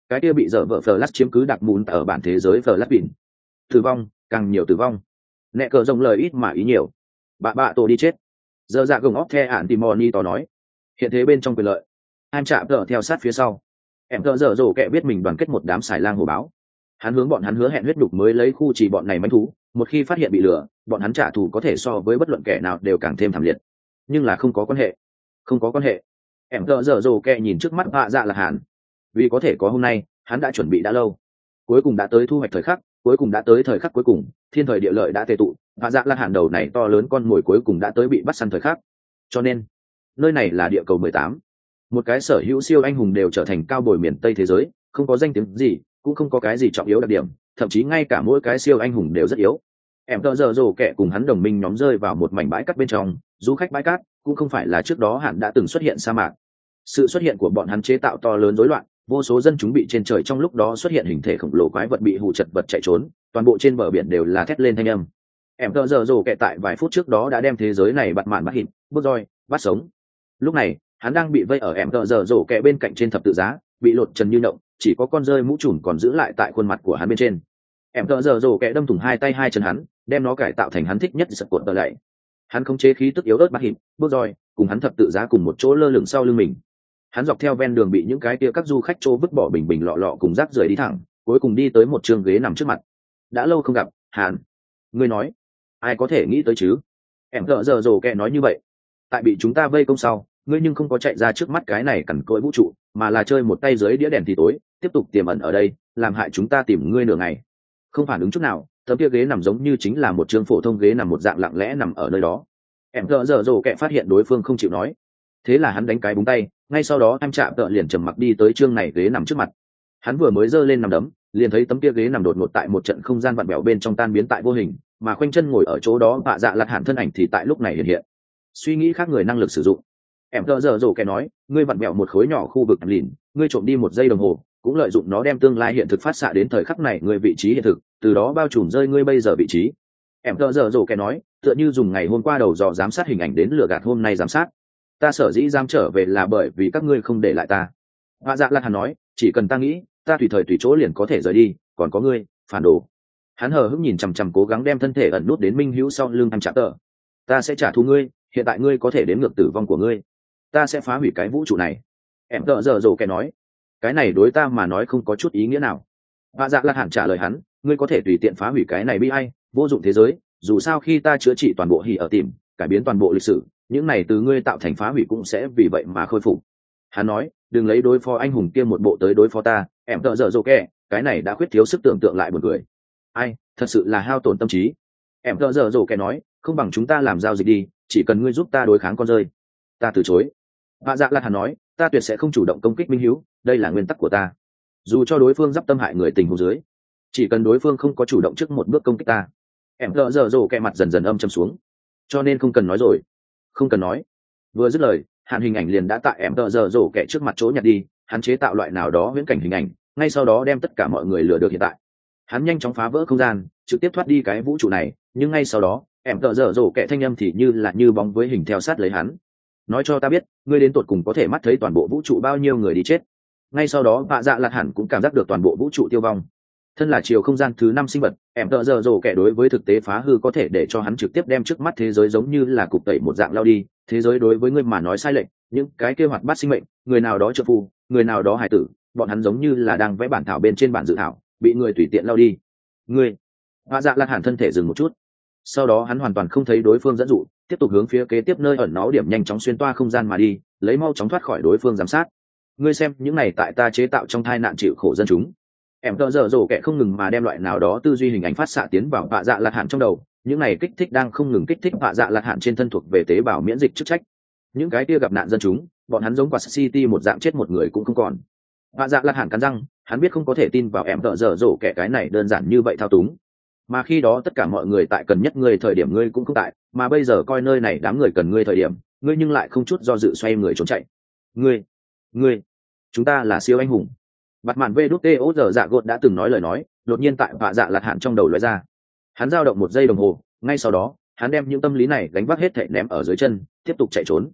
cái kia bị dở vợ Flash chiếm cứ đặc mún ở bản thế giới Flash bỉn. Tử vong, càng nhiều tử vong. Nẹ cờ rồng lời ít mà ý nhiều. Bạ bạ tổ đi chết. Giờ dạ gồng óc the ản Timoni to nói. Hiện thế bên trong quyền lợi. Em chạm tợ theo sát phía sau. Em tợ dở dồ kẹ biết mình đoàn kết một đám xài lang hổ báo. Hắn hướng bọn hắn hứa hẹn huyết đục mới lấy khu chỉ bọn này manh thú. Một khi phát hiện bị lừa, bọn hắn trả thù có thể so với bất luận kẻ nào đều càng thêm thảm liệt. Nhưng là không có quan hệ. Không có quan hệ. Em tợ dở dồ kẹ nhìn trước mắt Hạ Dạ Lạc Hàn. Vì có thể có hôm nay, hắn đã chuẩn bị đã lâu. Cuối cùng đã tới thu hoạch thời khắc, cuối cùng đã tới thời khắc cuối cùng, thiên thời địa lợi đã tề tụ, Hạ Dạ Lạc Hàn đầu này to lớn con mồi cuối cùng đã tới bị bắt săn thời khắc. Cho nên, nơi này là địa cầu mười tám. Một cái sở hữu siêu anh hùng đều trở thành cao bồi miền Tây thế giới, không có danh tiếng gì, cũng không có cái gì trọng yếu đặc điểm, thậm chí ngay cả mỗi cái siêu anh hùng đều rất yếu. Em tợ giờ rồ kẹ cùng hắn đồng minh nhóm rơi vào một mảnh bãi cát bên trong, du khách bãi cát cũng không phải là trước đó hạn đã từng xuất hiện sa mạc. Sự xuất hiện của bọn hắn chế tạo to lớn rối loạn, vô số dân chúng bị trên trời trong lúc đó xuất hiện hình thể khổng lồ quái vật bị hù chật vật chạy trốn, toàn bộ trên bờ biển đều là thét lên thanh âm. Em tợ giờ rồ kẹ tại vài phút trước đó đã đem thế giới này bặt mạn bắt hịt, bước roi, bắt sống. Lúc này, hắn đang bị vây ở em tợ giờ rồ kẹ bên cạnh trên thập tự giá, bị lột trần như động, chỉ có con rơi mũ trùm còn giữ lại tại khuôn mặt của hắn bên trên. Em tợ giờ rồ kẹ đâm thủng hai tay hai chân hắn, đem nó cải tạo thành hắn thích nhất sật cuộn tờ lại. Hắn không chế khí tức yếu ớt bắt hịt, bước roi, cùng hắn thập tự giá cùng một chỗ lơ lửng sau lưng mình. Hắn dọc theo ven đường bị những cái kia các du khách trô vứt bỏ bình bình lọ lọ cùng rác rưởi đi thẳng, cuối cùng đi tới một trường ghế nằm trước mặt. Đã lâu không gặp, Hàn. Ngươi nói, ai có thể nghĩ tới chứ? Em tợ giờ rồ kẹ nói như vậy. Tại bị chúng ta vây công sau, ngươi nhưng không có chạy ra trước mắt cái này cằn cỗi vũ trụ, mà là chơi một tay dưới đĩa đèn thì tối, tiếp tục tiềm ẩn ở đây, làm hại chúng ta tìm ngươi nửa ngày. Không phản ứng chút nào, tấm kia ghế nằm giống như chính là một trường phổ thông ghế nằm một dạng lặng lẽ nằm ở nơi đó. Em tợ giờ rồ kẹ phát hiện đối phương không chịu nói, thế là hắn đánh cái búng tay, ngay sau đó em chạm tợ liền trầm mặc đi tới chương này ghế nằm trước mặt. Hắn vừa mới giơ lên nằm đấm, liền thấy tấm kia ghế nằm đột ngột tại một trận không gian vặn vẹo bên trong tan biến tại vô hình, mà khoanh chân ngồi ở chỗ đó Hạ Dạ Lạc Hàn thân ảnh thì tại lúc này hiện hiện. Suy nghĩ khác người năng lực sử dụng. Em tợ giờ rồ kẻ nói, ngươi vặn vẹo một khối nhỏ khu vực lìn, ngươi trộm đi một giây đồng hồ, cũng lợi dụng nó đem tương lai hiện thực phát xạ đến thời khắc này ngươi vị trí hiện thực, từ đó bao trùm rơi ngươi bây giờ vị trí. Em tợ giờ rồ kẻ nói, tựa như dùng ngày hôm qua đầu dò giám sát hình ảnh đến lừa gạt hôm nay giám sát. Ta sở dĩ dám trở về là bởi vì các ngươi không để lại ta. Hạ Dạ Lạc Hàn nói, chỉ cần ta nghĩ, ta tùy thời tùy chỗ liền có thể rời đi, còn có ngươi, phản đồ. Hắn hờ hững nhìn chằm chằm cố gắng đem thân thể ẩn nút đến minh hữu sau lưng em chạm tờ. Ta sẽ trả thù ngươi, hiện tại ngươi có thể đếm ngược tử vong của ngươi. Ta sẽ phá hủy cái vũ trụ này. Em tợ giờ rồ kẻ nói, cái này đối ta mà nói không có chút ý nghĩa nào. Hạ Dạ Lạc Hàn trả lời hắn, ngươi có thể tùy tiện phá hủy cái này bi ai, vô dụng thế giới, dù sao khi ta chữa trị toàn bộ hỉ ở tìm, cải biến toàn bộ lịch sử, những này từ ngươi tạo thành phá hủy cũng sẽ vì vậy mà khôi phục. Hắn nói, đừng lấy đối phó anh hùng kia một bộ tới đối phó ta. Em tợ dở dồ kẹ, cái này đã khuyết thiếu sức tưởng tượng lại buồn cười. Ai, thật sự là hao tổn tâm trí. Em tợ dở dồ kẹ nói, không bằng chúng ta làm giao dịch đi, chỉ cần ngươi giúp ta đối kháng con rơi. Ta từ chối. Hạ Dạ Lạc Hàn nói, ta tuyệt sẽ không chủ động công kích minh hữu, đây là nguyên tắc của ta. Dù cho đối phương giáp tâm hại người tình huống dưới, chỉ cần đối phương không có chủ động trước một bước công kích ta. Em tợ dở dồ kẹ mặt dần dần âm trầm xuống. Cho nên không cần nói rồi. Không cần nói. Vừa dứt lời, hạn hình ảnh liền đã tại em tợ giờ rổ kẻ trước mặt chỗ nhặt đi. Hắn chế tạo loại nào đó viễn cảnh hình ảnh, ngay sau đó đem tất cả mọi người lừa được hiện tại. Hắn nhanh chóng phá vỡ không gian, trực tiếp thoát đi cái vũ trụ này, nhưng ngay sau đó em tợ giờ rổ kẻ thanh âm thì như là như bóng với hình theo sát lấy hắn. Nói cho ta biết, ngươi đến tột cùng có thể mắt thấy toàn bộ vũ trụ bao nhiêu người đi chết. Ngay sau đó Hạ Dạ Lạc Hàn cũng cảm giác được toàn bộ vũ trụ tiêu vong. Thân là chiều không gian thứ năm sinh vật, em tợ giờ rổ kẻ đối với thực tế phá hư có thể để cho hắn trực tiếp đem trước mắt thế giới giống như là cục tẩy một dạng lao đi. Thế giới đối với ngươi mà nói sai lệch, những cái kế hoạch bắt sinh mệnh, người nào đó trợ phu, người nào đó hải tử, bọn hắn giống như là đang vẽ bản thảo bên trên bản dự thảo, bị người tùy tiện lao đi. Ngươi, Hạ Dạ Lạc Hàn thân thể dừng một chút, sau đó hắn hoàn toàn không thấy đối phương dẫn dụ, tiếp tục hướng phía kế tiếp nơi ẩn náu điểm nhanh chóng xuyên toa không gian mà đi, lấy mau chóng thoát khỏi đối phương giám sát. Ngươi xem, những này tại ta chế tạo trong thai nạn chịu khổ dân chúng. Em tợ giờ rổ kẻ không ngừng mà đem loại nào đó tư duy hình ảnh phát xạ tiến vào Hạ Dạ Lạc Hàn trong đầu, những này kích thích đang không ngừng kích thích Hạ Dạ Lạc Hàn trên thân thuộc về tế bào miễn dịch chức trách. Những cái kia gặp nạn dân chúng, bọn hắn giống quả city một dạng chết một người cũng không còn. Hạ Dạ Lạc Hàn cắn răng, hắn biết không có thể tin vào em tợ giờ rổ kẻ cái này đơn giản như vậy thao túng. Mà khi đó tất cả mọi người tại cần nhất ngươi thời điểm ngươi cũng không tại, mà bây giờ coi nơi này đám người cần ngươi thời điểm, ngươi nhưng lại không chút do dự xoay người trốn chạy. Ngươi, ngươi, chúng ta là siêu anh hùng. Bạt mạn vê đút tê ô giờ dạ gột đã từng nói lời nói, đột nhiên tại Hạ Dạ Lạc Hàn trong đầu lóe ra. Hắn dao động một giây đồng hồ, ngay sau đó, hắn đem những tâm lý này gánh vác hết thảy ném ở dưới chân, tiếp tục chạy trốn.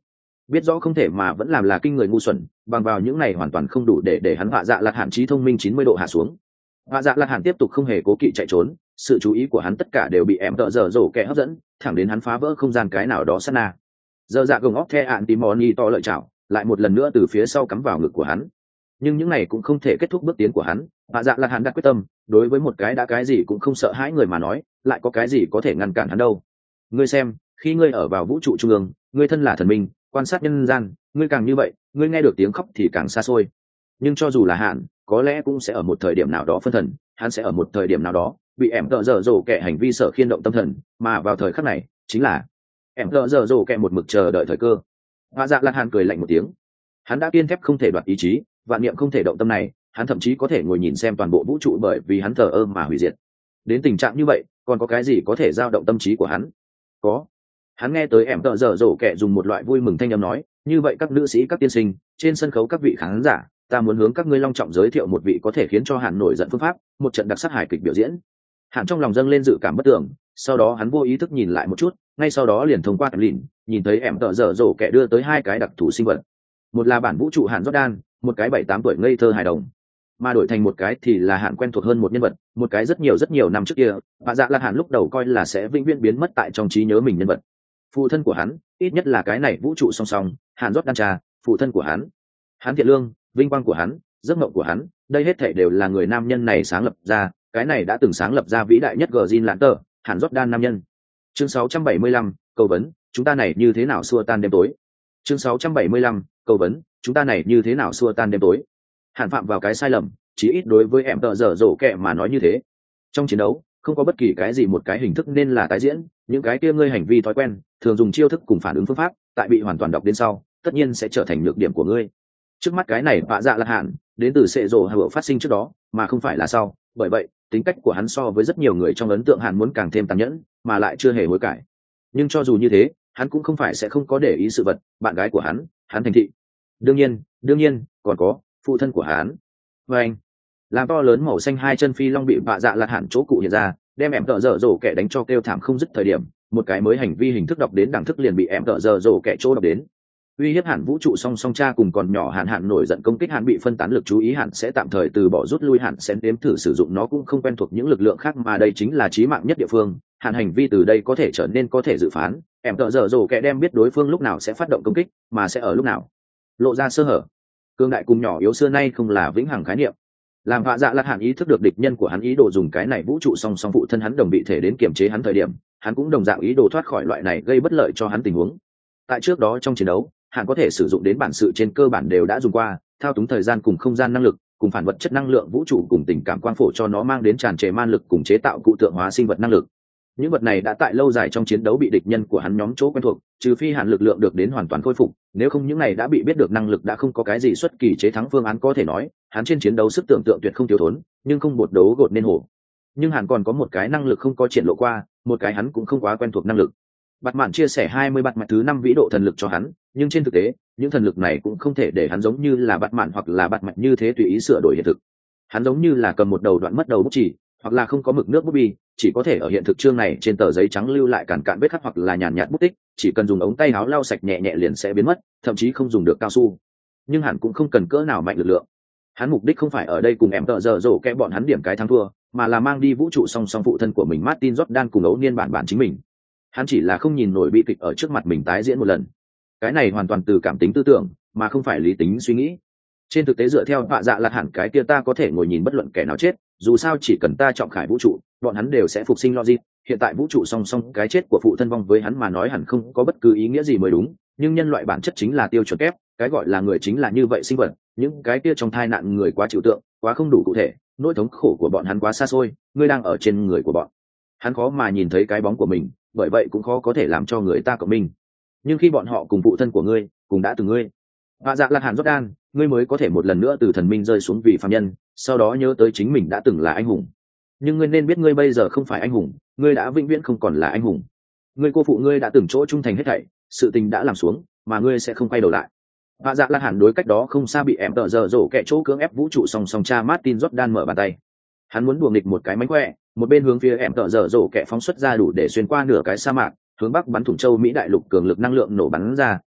biết rõ không thể mà vẫn làm là kinh người ngu xuẩn, bằng vào những này hoàn toàn không đủ để để hắn vạ dạ lạt hạn trí thông minh chín mươi độ hạ xuống. Vạ dạ lạt hạn tiếp tục không hề cố kỵ chạy trốn, sự chú ý của hắn tất cả đều bị em tợ dở dỗ kẻ hấp dẫn, thẳng đến hắn phá vỡ không gian cái nào đó sát na. Giờ dạ gồng óc the ạn tí mò ni to lợi chảo lại một lần nữa từ phía sau cắm vào ngực của hắn, nhưng những này cũng không thể kết thúc bước tiến của hắn. Vạ dạ lạt hạn đã quyết tâm, đối với một cái đã cái gì cũng không sợ hãi người mà nói, lại có cái gì có thể ngăn cản hắn đâu. Ngươi xem, khi ngươi ở vào vũ trụ trung ương, ngươi thân là thần minh, quan sát nhân gian, ngươi càng như vậy, ngươi nghe được tiếng khóc thì càng xa xôi. Nhưng cho dù là hạn, có lẽ cũng sẽ ở một thời điểm nào đó phân thần, hắn sẽ ở một thời điểm nào đó bị em tợ dở dỗ kẻ hành vi sở khiên động tâm thần, mà vào thời khắc này chính là em tợ dở dỗ kẻ một mực chờ đợi thời cơ. Vạ dạ lạt hạn cười lạnh một tiếng, hắn đã kiên thép không thể đoạt ý chí, vạn niệm không thể động tâm này, hắn thậm chí có thể ngồi nhìn xem toàn bộ vũ trụ bởi vì hắn thờ ơ mà hủy diệt. Đến tình trạng như vậy, còn có cái gì có thể dao động tâm trí của hắn? Có. Hắn nghe tới em tợ dở dỗ kẻ dùng một loại vui mừng thanh âm nói, như vậy các nữ sĩ các tiên sinh, trên sân khấu các vị khán giả, ta muốn hướng các ngươi long trọng giới thiệu một vị có thể khiến cho Hàn nổi giận phương pháp, một trận đặc sắc hài kịch biểu diễn. Hàn trong lòng dâng lên dự cảm bất tưởng, sau đó hắn vô ý thức nhìn lại một chút, ngay sau đó liền thông qua tầm lìn, nhìn thấy em tợ dở dỗ kẻ đưa tới hai cái đặc thù sinh vật. Một là bản vũ trụ Hàn Jordan, một cái bảy tám tuổi ngây thơ hài đồng, mà đổi thành một cái thì là Hàn quen thuộc hơn một nhân vật, một cái rất nhiều rất nhiều năm trước kia, và dạ là Hàn lúc đầu coi là sẽ vĩnh viễn biến mất tại trong trí nhớ mình nhân vật. Phụ thân của hắn, ít nhất là cái này vũ trụ song song, Hàn Jordan cha, phụ thân của hắn. Hắn thiện lương, vinh quang của hắn, giấc mộng của hắn, đây hết thảy đều là người nam nhân này sáng lập ra, cái này đã từng sáng lập ra vĩ đại nhất Gjin Lãn Tơ, Hàn Jordan nam nhân. Chương sáu trăm bảy mươi lăm, câu vấn, chúng ta này như thế nào xua tan đêm tối. Chương sáu trăm bảy mươi lăm, câu vấn, chúng ta này như thế nào xua tan đêm tối. Hàn phạm vào cái sai lầm, chí ít đối với em tợ dở dỗ kẹ mà nói như thế. Trong chiến đấu, không có bất kỳ cái gì một cái hình thức nên là tái diễn, những cái kia ngươi hành vi thói quen, thường dùng chiêu thức cùng phản ứng phương pháp, tại bị hoàn toàn đọc đến sau, tất nhiên sẽ trở thành nhược điểm của ngươi. Trước mắt cái này vạ dạ lạt hạn, đến từ sệ rồ hở phát sinh trước đó, mà không phải là sau, bởi vậy, tính cách của hắn so với rất nhiều người trong ấn tượng Hàn muốn càng thêm tàn nhẫn, mà lại chưa hề hối cải. Nhưng cho dù như thế, hắn cũng không phải sẽ không có để ý sự vật, bạn gái của hắn, hắn thành thị. Đương nhiên, đương nhiên, còn có phụ thân của hắn. Và anh, làm to lớn màu xanh hai chân phi long bị vạ dạ lạt hạn chỗ cụ hiện ra, đem em tợ dở dỗ kẻ đánh cho kêu thảm không dứt thời điểm, một cái mới hành vi hình thức đọc đến đẳng thức liền bị em tợ dở dỗ kẻ chỗ đọc đến. Uy hiếp Hàn vũ trụ song song cha cùng còn nhỏ Hàn Hàn nổi giận công kích Hàn bị phân tán lực chú ý Hàn sẽ tạm thời từ bỏ rút lui Hàn sẽ đếm thử sử dụng nó cũng không quen thuộc những lực lượng khác mà đây chính là chí mạng nhất địa phương. Hàn hành vi từ đây có thể trở nên có thể dự phán, em tợ dở dỗ kẻ đem biết đối phương lúc nào sẽ phát động công kích, mà sẽ ở lúc nào lộ ra sơ hở. Cương đại cùng nhỏ yếu xưa nay không là vĩnh hằng khái niệm. Làm vạ dạ lạt hạn ý thức được địch nhân của hắn ý đồ dùng cái này vũ trụ song song phụ thân hắn đồng bị thể đến kiềm chế hắn thời điểm, hắn cũng đồng dạng ý đồ thoát khỏi loại này gây bất lợi cho hắn tình huống. Tại trước đó trong chiến đấu, hắn có thể sử dụng đến bản sự trên cơ bản đều đã dùng qua, thao túng thời gian cùng không gian năng lực, cùng phản vật chất năng lượng vũ trụ cùng tình cảm quang phổ cho nó mang đến tràn trề man lực cùng chế tạo cụ tượng hóa sinh vật năng lực. Những vật này đã tại lâu dài trong chiến đấu bị địch nhân của hắn nhóm chỗ quen thuộc, trừ phi Hàn lực lượng được đến hoàn toàn khôi phục, nếu không những này đã bị biết được năng lực đã không có cái gì xuất kỳ chế thắng phương án có thể nói, hắn trên chiến đấu sức tưởng tượng tuyệt không thiếu thốn, nhưng không bột đấu gột nên hổ. Nhưng Hàn còn có một cái năng lực không có triển lộ qua, một cái hắn cũng không quá quen thuộc năng lực. Bạt Mạn chia sẻ hai mươi bạt mạch thứ năm vĩ độ thần lực cho hắn, nhưng trên thực tế, những thần lực này cũng không thể để hắn giống như là Bạt Mạn hoặc là bạt mạch như thế tùy ý sửa đổi hiện thực. Hắn giống như là cầm một đầu đoạn mất đầu bút chỉ, hoặc là không có mực nước bút bi, chỉ có thể ở hiện thực chương này trên tờ giấy trắng lưu lại cản cạn vết khắc hoặc là nhàn nhạt bút tích, chỉ cần dùng ống tay áo lau sạch nhẹ nhẹ liền sẽ biến mất, thậm chí không dùng được cao su. Nhưng hắn cũng không cần cỡ nào mạnh lực lượng. Hắn mục đích không phải ở đây cùng em tợ dở dỗ kẽ bọn hắn điểm cái thắng thua, mà là mang đi vũ trụ song song phụ thân của mình Martin Jordan cùng ấu niên bản bản chính mình. Hắn chỉ là không nhìn nổi bi kịch ở trước mặt mình tái diễn một lần. Cái này hoàn toàn từ cảm tính tư tưởng, mà không phải lý tính suy nghĩ. Trên thực tế dựa theo vạ dạ lạt hẳn cái kia ta có thể ngồi nhìn bất luận kẻ nào chết, dù sao chỉ cần ta trọng khải vũ trụ, bọn hắn đều sẽ phục sinh logic. Hiện tại vũ trụ song song cái chết của phụ thân vong với hắn mà nói hẳn không có bất cứ ý nghĩa gì mới đúng, nhưng nhân loại bản chất chính là tiêu chuẩn kép, cái gọi là người chính là như vậy sinh vật, những cái kia trong thai nạn người quá chịu tượng, quá không đủ cụ thể, nỗi thống khổ của bọn hắn quá xa xôi, ngươi đang ở trên người của bọn hắn khó mà nhìn thấy cái bóng của mình, bởi vậy cũng khó có thể làm cho người ta cộng minh. Nhưng khi bọn họ cùng phụ thân của ngươi, cùng đã từng ngươi, vạ dạ lạt hàn Jordan, ngươi mới có thể một lần nữa từ thần minh rơi xuống vì phàm nhân, sau đó nhớ tới chính mình đã từng là anh hùng. Nhưng ngươi nên biết ngươi bây giờ không phải anh hùng, ngươi đã vĩnh viễn không còn là anh hùng. Ngươi cô phụ ngươi đã từng chỗ trung thành hết thảy, sự tình đã làm xuống, mà ngươi sẽ không quay đầu lại. Vạ dạ lạt hàn đối cách đó không xa bị em tợ dở dỗ kẻ chỗ cưỡng ép vũ trụ song song cha Martin Jordan mở bàn tay. Hắn muốn đùa nghịch một cái mánh khỏe, một bên hướng phía em tợ dở dỗ kẻ phóng xuất ra đủ để xuyên qua nửa cái sa mạc, hướng bắc bắn thủng châu Mỹ đại lục cường lực năng lượng nổ bắn ra,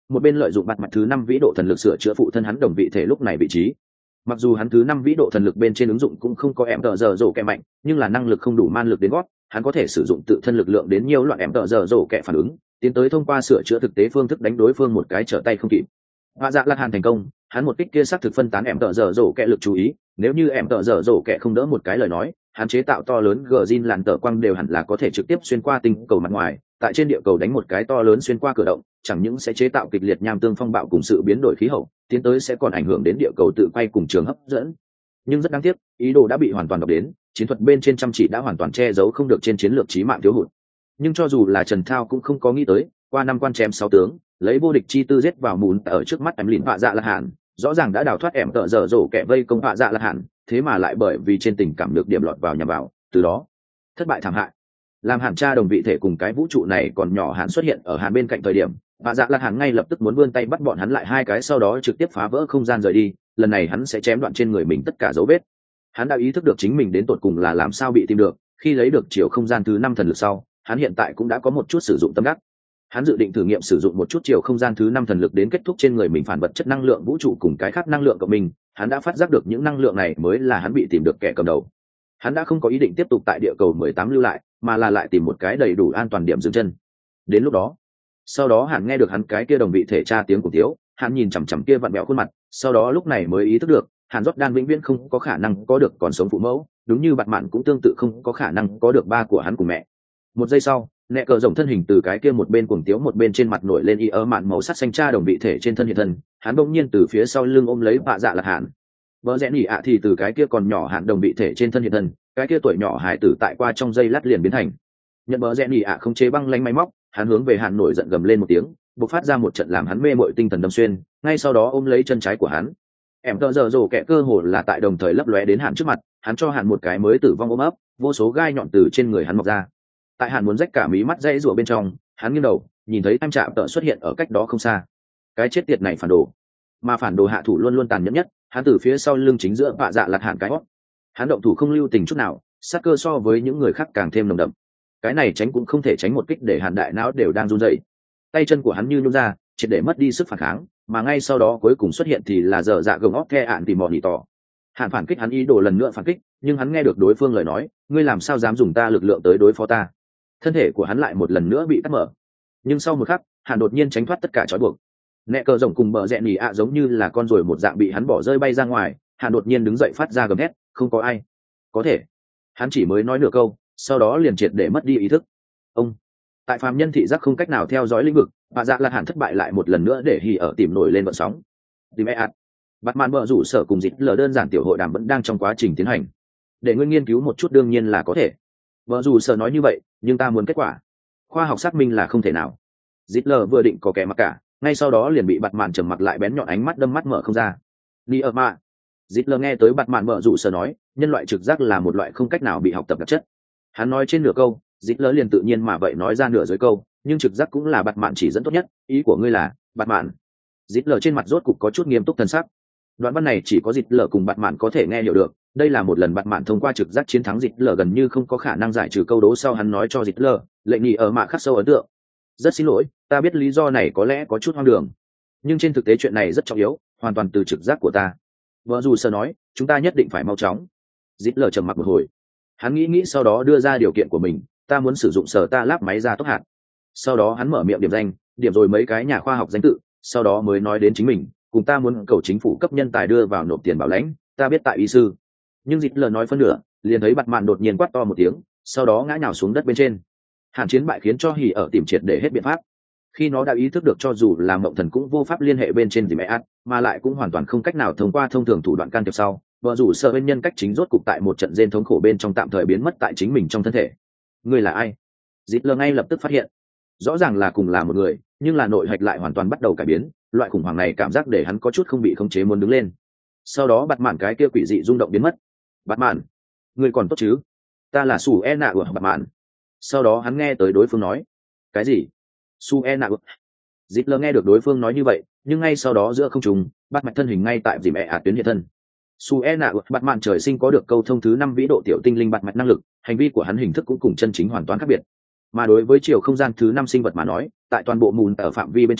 một bên lợi dụng bạt mặt thứ năm vĩ độ thần lực sửa chữa phụ thân hắn đồng vị thể lúc này vị trí. Mặc dù hắn thứ năm vĩ độ thần lực bên trên ứng dụng cũng không có em tờ giờ rổ kẹ mạnh, nhưng là năng lực không đủ man lực đến gót, hắn có thể sử dụng tự thân lực lượng đến nhiều loại em tờ giờ rổ kẹ phản ứng, tiến tới thông qua sửa chữa thực tế phương thức đánh đối phương một cái trở tay không kịp. Và dạ lạt hàn thành công, hắn một kích kia xác thực phân tán em tờ giờ rổ kẹ lực chú ý, nếu như em tờ giờ rổ kẹ không đỡ một cái lời nói, hắn chế tạo to lớn gờ zin làn tờ quang đều hẳn là có thể trực tiếp xuyên qua tinh cầu mặt ngoài, tại trên địa cầu đánh một cái to lớn xuyên qua cửa động, chẳng những sẽ chế tạo kịch liệt nham tương phong bạo cùng sự biến đổi khí hậu, tiến tới sẽ còn ảnh hưởng đến địa cầu tự quay cùng trường hấp dẫn. Nhưng rất đáng tiếc, ý đồ đã bị hoàn toàn đọc đến, chiến thuật bên trên chăm chỉ đã hoàn toàn che giấu không được trên chiến lược chí mạng thiếu hụt. Nhưng cho dù là Trần Thao cũng không có nghĩ tới, qua năm quan chém sáu tướng, lấy vô địch chi tư giết vào mùn ở trước mắt em lìn vạ dạ là hạn, rõ ràng đã đào thoát em tợ dở dỗ kẻ vây công vạ dạ là hạn, thế mà lại bởi vì trên tình cảm được điểm lọt vào nhà vào, từ đó thất bại thảm hại. Làm Hàn cha đồng vị thể cùng cái vũ trụ này còn nhỏ Hàn xuất hiện ở Hàn bên cạnh thời điểm, vạ dạ là hạn ngay lập tức muốn vươn tay bắt bọn hắn lại hai cái, sau đó trực tiếp phá vỡ không gian rời đi, lần này hắn sẽ chém đoạn trên người mình tất cả dấu vết. Hắn đã ý thức được chính mình đến tột cùng là làm sao bị tìm được, khi lấy được chiều không gian thứ năm thần lực sau, hắn hiện tại cũng đã có một chút sử dụng tâm đắc. Hắn dự định thử nghiệm sử dụng một chút chiều không gian thứ năm thần lực đến kết thúc trên người mình phản vật chất năng lượng vũ trụ cùng cái khác năng lượng của mình. Hắn đã phát giác được những năng lượng này mới là hắn bị tìm được kẻ cầm đầu. Hắn đã không có ý định tiếp tục tại địa cầu mười tám lưu lại, mà là lại tìm một cái đầy đủ an toàn điểm dừng chân. Đến lúc đó, sau đó hắn nghe được hắn cái kia đồng vị thể tra tiếng của tiếu, hắn nhìn chằm chằm kia vặn vẹo khuôn mặt, sau đó lúc này mới ý thức được, Hàn Jordan vĩnh viễn không có khả năng có được còn sống phụ mẫu, đúng như Bạt Mạn cũng tương tự không có khả năng có được ba của hắn cùng mẹ. Một giây sau, nẹ cờ rồng thân hình từ cái kia một bên cuồng tiếu một bên trên mặt nổi lên y ớ mạn màu sắc xanh cha đồng vị thể trên thân hiện thân, hắn bỗng nhiên từ phía sau lưng ôm lấy vạ dạ lạt hạn. Vợ rẽ nỉ ạ thì từ cái kia còn nhỏ hạn đồng vị thể trên thân hiện thân, cái kia tuổi nhỏ hải tử tại qua trong giây lát liền biến thành. Nhận bờ rẽ nỉ ạ không chế băng lanh máy móc, hắn hướng về hạn nổi giận gầm lên một tiếng, bộc phát ra một trận làm hắn mê mội tinh thần đâm xuyên, ngay sau đó ôm lấy chân trái của hắn. Em tờ giờ rồ kẹ cơ hồ là tại đồng thời lấp lóe đến hạn trước mặt, hắn cho hạn một cái mới tử vong ôm ấp, vô số gai nhọn từ trên người hắn mọc ra. Tại hạn muốn rách cả mí mắt dãy rủa bên trong, hắn nghiêng đầu nhìn thấy em chạm tợ xuất hiện ở cách đó không xa. Cái chết tiệt này phản đồ, mà phản đồ hạ thủ luôn luôn tàn nhẫn nhất, hắn từ phía sau lưng chính giữa vạ dạ lạt hạn cái hót, hắn động thủ không lưu tình chút nào, sát cơ so với những người khác càng thêm nồng đậm. Cái này tránh cũng không thể tránh một kích để hàn đại não đều đang run rẩy, tay chân của hắn như nhún ra, triệt để mất đi sức phản kháng, mà ngay sau đó cuối cùng xuất hiện thì là giờ dạ gồng óc the ạn tìm mòn nhị tỏ. Hàn phản kích hắn ý đồ lần nữa phản kích, nhưng hắn nghe được đối phương lời nói, ngươi làm sao dám dùng ta lực lượng tới đối phó ta? Thân thể của hắn lại một lần nữa bị cắt mở, nhưng sau một khắc, Hàn đột nhiên tránh thoát tất cả trói buộc. Nẹ cờ rồng cùng bờ rẽ nỉ ạ giống như là con ruồi một dạng bị hắn bỏ rơi bay ra ngoài. Hàn đột nhiên đứng dậy phát ra gầm hét, không có ai có thể. Hắn chỉ mới nói nửa câu, sau đó liền triệt để mất đi ý thức. Ông tại phàm nhân thị giác không cách nào theo dõi lĩnh vực, bà dạ là Hàn thất bại lại một lần nữa để hì ở tìm nổi lên vận sóng. Tìm e ạt bắt màn bờ rủ sở cùng dịch lờ đơn giản tiểu hội đàm vẫn đang trong quá trình tiến hành. Để ngươi nghiên cứu một chút đương nhiên là có thể. Bờ rủ sở nói như vậy, nhưng ta muốn kết quả khoa học xác minh là không thể nào. Dịch lờ vừa định có kẻ mặc cả, ngay sau đó liền bị bạt màn trầm mặc lại bén nhọn ánh mắt đâm mắt mở không ra. Ni ở mà dịch lờ nghe tới bạt màn bờ rủ sở nói, nhân loại trực giác là một loại không cách nào bị học tập đặc chất. Hắn nói trên nửa câu, dịch lờ liền tự nhiên mà vậy nói ra nửa dưới câu, nhưng trực giác cũng là bạt mạn chỉ dẫn tốt nhất, ý của ngươi là bạt mạn? Dịch lờ trên mặt rốt cục có chút nghiêm túc thần sắc. Đoạn văn này chỉ có dịch lờ cùng bạt mạn có thể nghe hiểu được, đây là một lần bạt mạn thông qua trực giác chiến thắng dịch lờ gần như không có khả năng giải trừ câu đố sau hắn nói cho dịch lờ, lệnh nhị ở mạ khắc sâu ấn tượng. Rất xin lỗi, ta biết lý do này có lẽ có chút hoang đường, nhưng trên thực tế chuyện này rất trọng yếu, hoàn toàn từ trực giác của ta. Vợ dù sơ nói, chúng ta nhất định phải mau chóng. Dịch lờ trầm mặc một hồi, hắn nghĩ nghĩ sau đó đưa ra điều kiện của mình, ta muốn sử dụng sở ta láp máy ra tốc hạt. Sau đó hắn mở miệng điểm danh, điểm rồi mấy cái nhà khoa học danh tự, sau đó mới nói đến chính mình, cùng ta muốn cầu chính phủ cấp nhân tài đưa vào nộp tiền bảo lãnh, ta biết tại y sư. Nhưng dịch lờ nói phân nửa, liền thấy bạt mạn đột nhiên quát to một tiếng, sau đó ngã nhào xuống đất bên trên. Hàn chiến bại khiến cho hỉ ở tìm triệt để hết biện pháp. Khi nó đã ý thức được cho dù là mộng thần cũng vô pháp liên hệ bên trên gì mẹ át, mà lại cũng hoàn toàn không cách nào thông qua thông thường thủ đoạn can thiệp sau, vợ rủ sợ bên nhân cách chính rốt cục tại một trận rên thống khổ bên trong tạm thời biến mất tại chính mình trong thân thể. Ngươi là ai? Dịch lờ ngay lập tức phát hiện, rõ ràng là cùng là một người, nhưng là nội hạch lại hoàn toàn bắt đầu cải biến, loại khủng hoảng này cảm giác để hắn có chút không bị khống chế muốn đứng lên. Sau đó bạt mạn cái kia quỷ dị rung động biến mất. Bạt mạn, ngươi còn tốt chứ? Ta là Sủ E nạ của bạt mạn. Sau đó hắn nghe tới đối phương nói, cái gì? Su E nạ. Dịch lờ nghe được đối phương nói như vậy, nhưng ngay sau đó giữa không trung, bạt mạch thân hình ngay tại dìm ẹ ạt tuyến hiện thân. Su E nạ bạt mạn trời sinh có được câu thông thứ năm vĩ độ tiểu tinh linh bạt mạch năng lực, hành vi của hắn hình thức cũng cùng chân chính hoàn toàn khác biệt. Mà đối với chiều không gian thứ năm sinh vật mà nói, tại toàn bộ mùn ở phạm vi bên trong,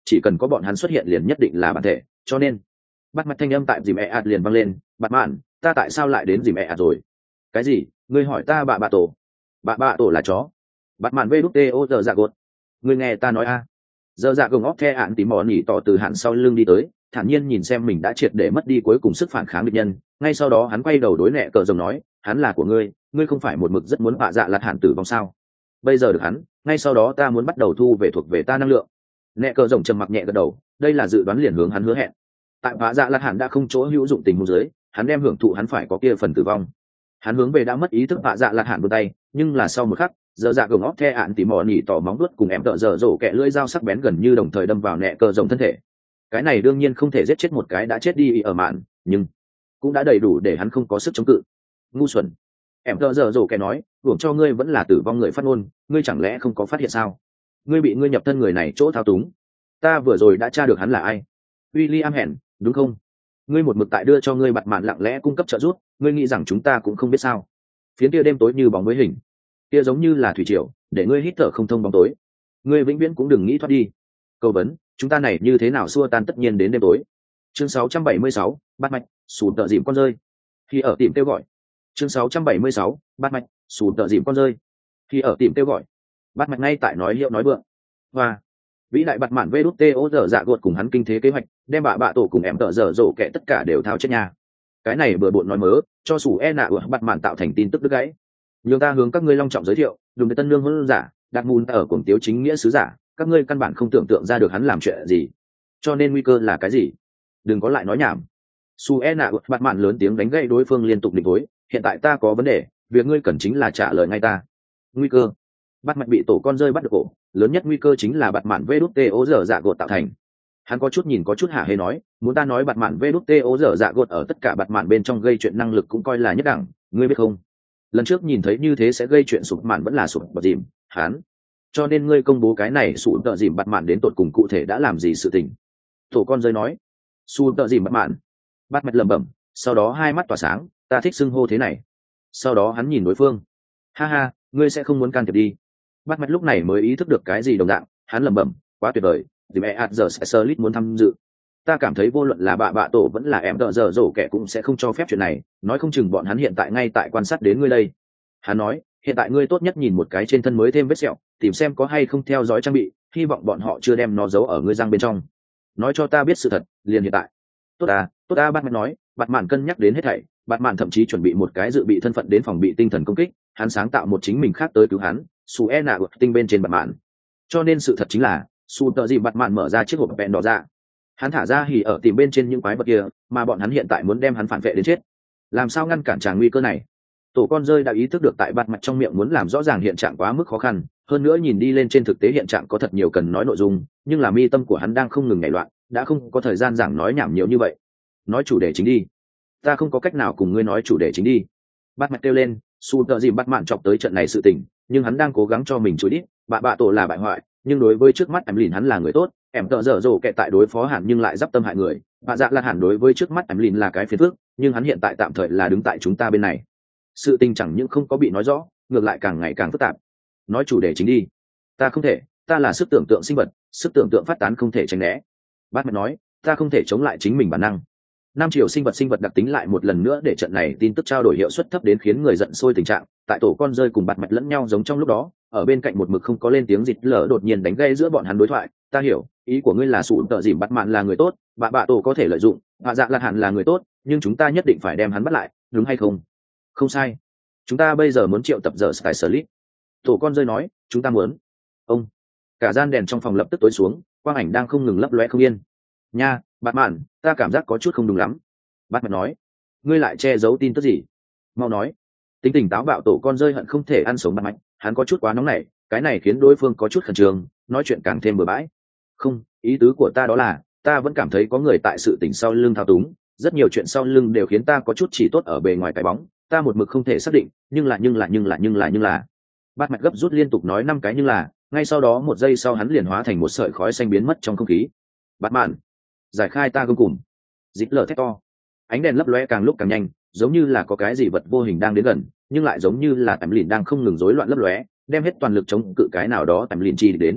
chỉ cần có bọn hắn xuất hiện liền nhất định là bản thể, cho nên bắt mặt thanh âm tại dìm ẹ ạt liền vang lên. Bạn mạn, ta tại sao lại đến dìm ẹ ạt rồi? Cái gì? Ngươi hỏi ta bạ bạ tổ? Bạ bạ tổ là chó? Bạn mạn vê đút tê ô giờ dạ gột. Ngươi nghe ta nói a. Giờ dạ gồng óc the ạn tím mò nhỉ tỏ từ hạn sau lưng đi tới, thản nhiên nhìn xem mình đã triệt để mất đi cuối cùng sức phản kháng địch nhân. Ngay sau đó hắn quay đầu đối nẹ cờ rồng nói, hắn là của ngươi, ngươi không phải một mực rất muốn bạ dạ lạt hạn tử vong sao? Bây giờ được hắn, ngay sau đó ta muốn bắt đầu thu về thuộc về ta năng lượng. Nẹ cờ rồng trầm mặc nhẹ gật đầu, đây là dự đoán liền hướng hắn hứa hẹn. Tại bạ dạ lạt hạn đã không chỗ hữu dụng tình huống dưới, hắn đem hưởng thụ hắn phải có kia phần tử vong. Hắn hướng về đã mất ý thức bạ dạ lạt hạn vươn tay, nhưng là sau một khắc, giờ dạ gồng óc the ạn tỉ mò nỉ tỏ móng đuốt cùng em tợ dở dỗ kẹ lưỡi dao sắc bén gần như đồng thời đâm vào nẹ cờ rồng thân thể. Cái này đương nhiên không thể giết chết một cái đã chết đi ở mạn, nhưng cũng đã đầy đủ để hắn không có sức chống cự. Ngu xuẩn, em tợ dở dỗ kẹ nói, hưởng cho ngươi vẫn là tử vong người phát ngôn, ngươi chẳng lẽ không có phát hiện sao? Ngươi bị ngươi nhập thân người này chỗ thao túng. Ta vừa rồi đã tra được hắn là ai. William hẹn, đúng không? Ngươi một mực tại đưa cho ngươi bặt mạn lặng lẽ cung cấp trợ giúp, ngươi nghĩ rằng chúng ta cũng không biết sao? Phiến kia đêm tối như bóng với hình, kia giống như là thủy triều, để ngươi hít thở không thông bóng tối. Ngươi vĩnh viễn cũng đừng nghĩ thoát đi. Câu vấn, chúng ta này như thế nào xua tan tất nhiên đến đêm tối. Chương sáu trăm bảy mươi sáu, bắt mạch, sùn tợ dìm con rơi. Khi ở tìm kêu gọi. Chương sáu trăm bảy mươi sáu, bắt mạch, sùn tợ dìm con rơi. Khi ở tìm kêu gọi. Bắt mạch ngay tại nói hiệu nói vượng. Và vĩ đại bặt mạn vê đút tê ô dở dạ gột cùng hắn kinh thế kế hoạch, đem bạ bạ tổ cùng em tợ dở dỗ kẻ tất cả đều thao chết nhà. Cái này bừa bộn nói mớ, cho sủ e nạ của bặt mạn tạo thành tin tức đứt gãy. Nhưng ta hướng các ngươi long trọng giới thiệu, dùng tân lương hôn giả, đặt mùn ở cuồng tiếu chính nghĩa sứ giả, các ngươi căn bản không tưởng tượng ra được hắn làm chuyện gì. Cho nên nguy cơ là cái gì? Đừng có lại nói nhảm. Su e nạ bặt mạn lớn tiếng đánh gãy đối phương liên tục định tối. Hiện tại ta có vấn đề, việc ngươi cần chính là trả lời ngay ta. Nguy cơ? Bắt mạch bị tổ con rơi bắt được cổ, lớn nhất nguy cơ chính là bặt mạn vê đút tê ố dở dạ gột tạo thành. Hắn có chút nhìn có chút hả hê nói, muốn ta nói bặt mạn vê đút tê ố dở dạ gột ở tất cả bặt mạn bên trong gây chuyện năng lực cũng coi là nhất đẳng, ngươi biết không? Lần trước nhìn thấy như thế sẽ gây chuyện sụp mạn vẫn là sụp bật dìm hắn, cho nên ngươi công bố cái này sụp tợ dìm bặt mạn đến tột cùng cụ thể đã làm gì sự tình. Tổ con rơi nói, sụp tợ dìm bặt mạn. Bắt mạch lẩm bẩm, sau đó hai mắt tỏa sáng, ta thích xưng hô thế này. Sau đó hắn nhìn đối phương, ha ha, ngươi sẽ không muốn can thiệp đi. Bắt mạch lúc này mới ý thức được cái gì đồng dạng, hắn lẩm bẩm, quá tuyệt vời, dìm e ad giờ sẽ sơ lít muốn tham dự. Ta cảm thấy vô luận là bạ bạ tổ vẫn là em tợ dở dỗ kẻ cũng sẽ không cho phép chuyện này, nói không chừng bọn hắn hiện tại ngay tại quan sát đến ngươi đây. Hắn nói, hiện tại ngươi tốt nhất nhìn một cái trên thân mới thêm vết sẹo, tìm xem có hay không theo dõi trang bị, hy vọng bọn họ chưa đem nó giấu ở ngươi răng bên trong. Nói cho ta biết sự thật, liền hiện tại. Tốt à, tốt à, Batman nói, Bạt Mạn cân nhắc đến hết thảy, Bạt Mạn thậm chí chuẩn bị một cái dự bị thân phận đến phòng bị tinh thần công kích, hắn sáng tạo một chính mình khác tới cứu hắn, Su E nạ tinh bên trên Bạt Mạn. Cho nên sự thật chính là, Su tợ gì Bạt Mạn mở ra chiếc hộp bèn đỏ ra. Hắn thả ra hỉ ở tìm bên trên những quái vật kia, mà bọn hắn hiện tại muốn đem hắn phản vệ đến chết. Làm sao ngăn cản tràng nguy cơ này? Tổ con rơi đã ý thức được tại Bạt Mạn trong miệng muốn làm rõ ràng hiện trạng quá mức khó khăn, hơn nữa nhìn đi lên trên thực tế hiện trạng có thật nhiều cần nói nội dung, nhưng là mi tâm của hắn đang không ngừng nảy loạn, đã không có thời gian giảng nói nhảm nhiều như vậy. Nói chủ đề chính đi. Ta không có cách nào cùng ngươi nói chủ đề chính đi. Bạt Mạn kêu lên, Su tợ gì Bạt Mạn chọc tới trận này sự tình, nhưng hắn đang cố gắng cho mình chối đít, bạ bạ tổ là bại hoại, nhưng đối với trước mắt em lìn hắn là người tốt, em tợ dở dỗ kệ tại đối phó hẳn nhưng lại d tâm hại người, bạ dạ là hẳn đối với trước mắt em lìn là cái phiền phức, nhưng hắn hiện tại tạm thời là đứng tại chúng ta bên này. Sự tình chẳng những không có bị nói rõ, ngược lại càng ngày càng phức tạp. Nói chủ đề chính đi. Ta không thể, ta là sức tưởng tượng sinh vật, sức tưởng tượng phát tán không thể tránh né. Bát Mạch nói, ta không thể chống lại chính mình bản năng. Năm triệu sinh vật sinh vật đặc tính lại một lần nữa để trận này tin tức trao đổi hiệu suất thấp đến khiến người giận sôi tình trạng. Tại tổ con rơi cùng Bạt Mạch lẫn nhau giống trong lúc đó, ở bên cạnh một mực không có lên tiếng dịch lở đột nhiên đánh gây giữa bọn hắn đối thoại. Ta hiểu, ý của ngươi là sụn tợ dìm Bạt Mạn là người tốt, bạ bạ tổ có thể lợi dụng, bạ dạ là hẳn là người tốt, nhưng chúng ta nhất định phải đem hắn bắt lại, đúng hay không? Không sai. Chúng ta bây giờ muốn triệu tập giờ Sky Sleep. Tổ con rơi nói, chúng ta muốn. Ông. Cả gian đèn trong phòng lập tức tối xuống, quang ảnh đang không ngừng lấp lóe không yên. Nha, Bạt Mạn, ta cảm giác có chút không đúng lắm. Bạt Mạn nói, ngươi lại che giấu tin tức gì? Mau nói. Tính tình táo bạo tổ con rơi hận không thể ăn sống Bạt Mạn, hắn có chút quá nóng nảy, cái này khiến đối phương có chút khẩn trương, nói chuyện càng thêm bừa bãi. Không, ý tứ của ta đó là, ta vẫn cảm thấy có người tại sự tình sau lưng thao túng, rất nhiều chuyện sau lưng đều khiến ta có chút chỉ tốt ở bề ngoài cái bóng, ta một mực không thể xác định, nhưng là nhưng là nhưng là nhưng là nhưng là. Bạt Mạch gấp rút liên tục nói năm cái nhưng là, ngay sau đó một giây sau hắn liền hóa thành một sợi khói xanh biến mất trong không khí. Bạt Mạn, giải khai ta gông cùm. Dít lở thét to. Ánh đèn lấp lóe càng lúc càng nhanh, giống như là có cái gì vật vô hình đang đến gần, nhưng lại giống như là tầm lìn đang không ngừng rối loạn lấp lóe, đem hết toàn lực chống cự cái nào đó tầm lìn chi đến.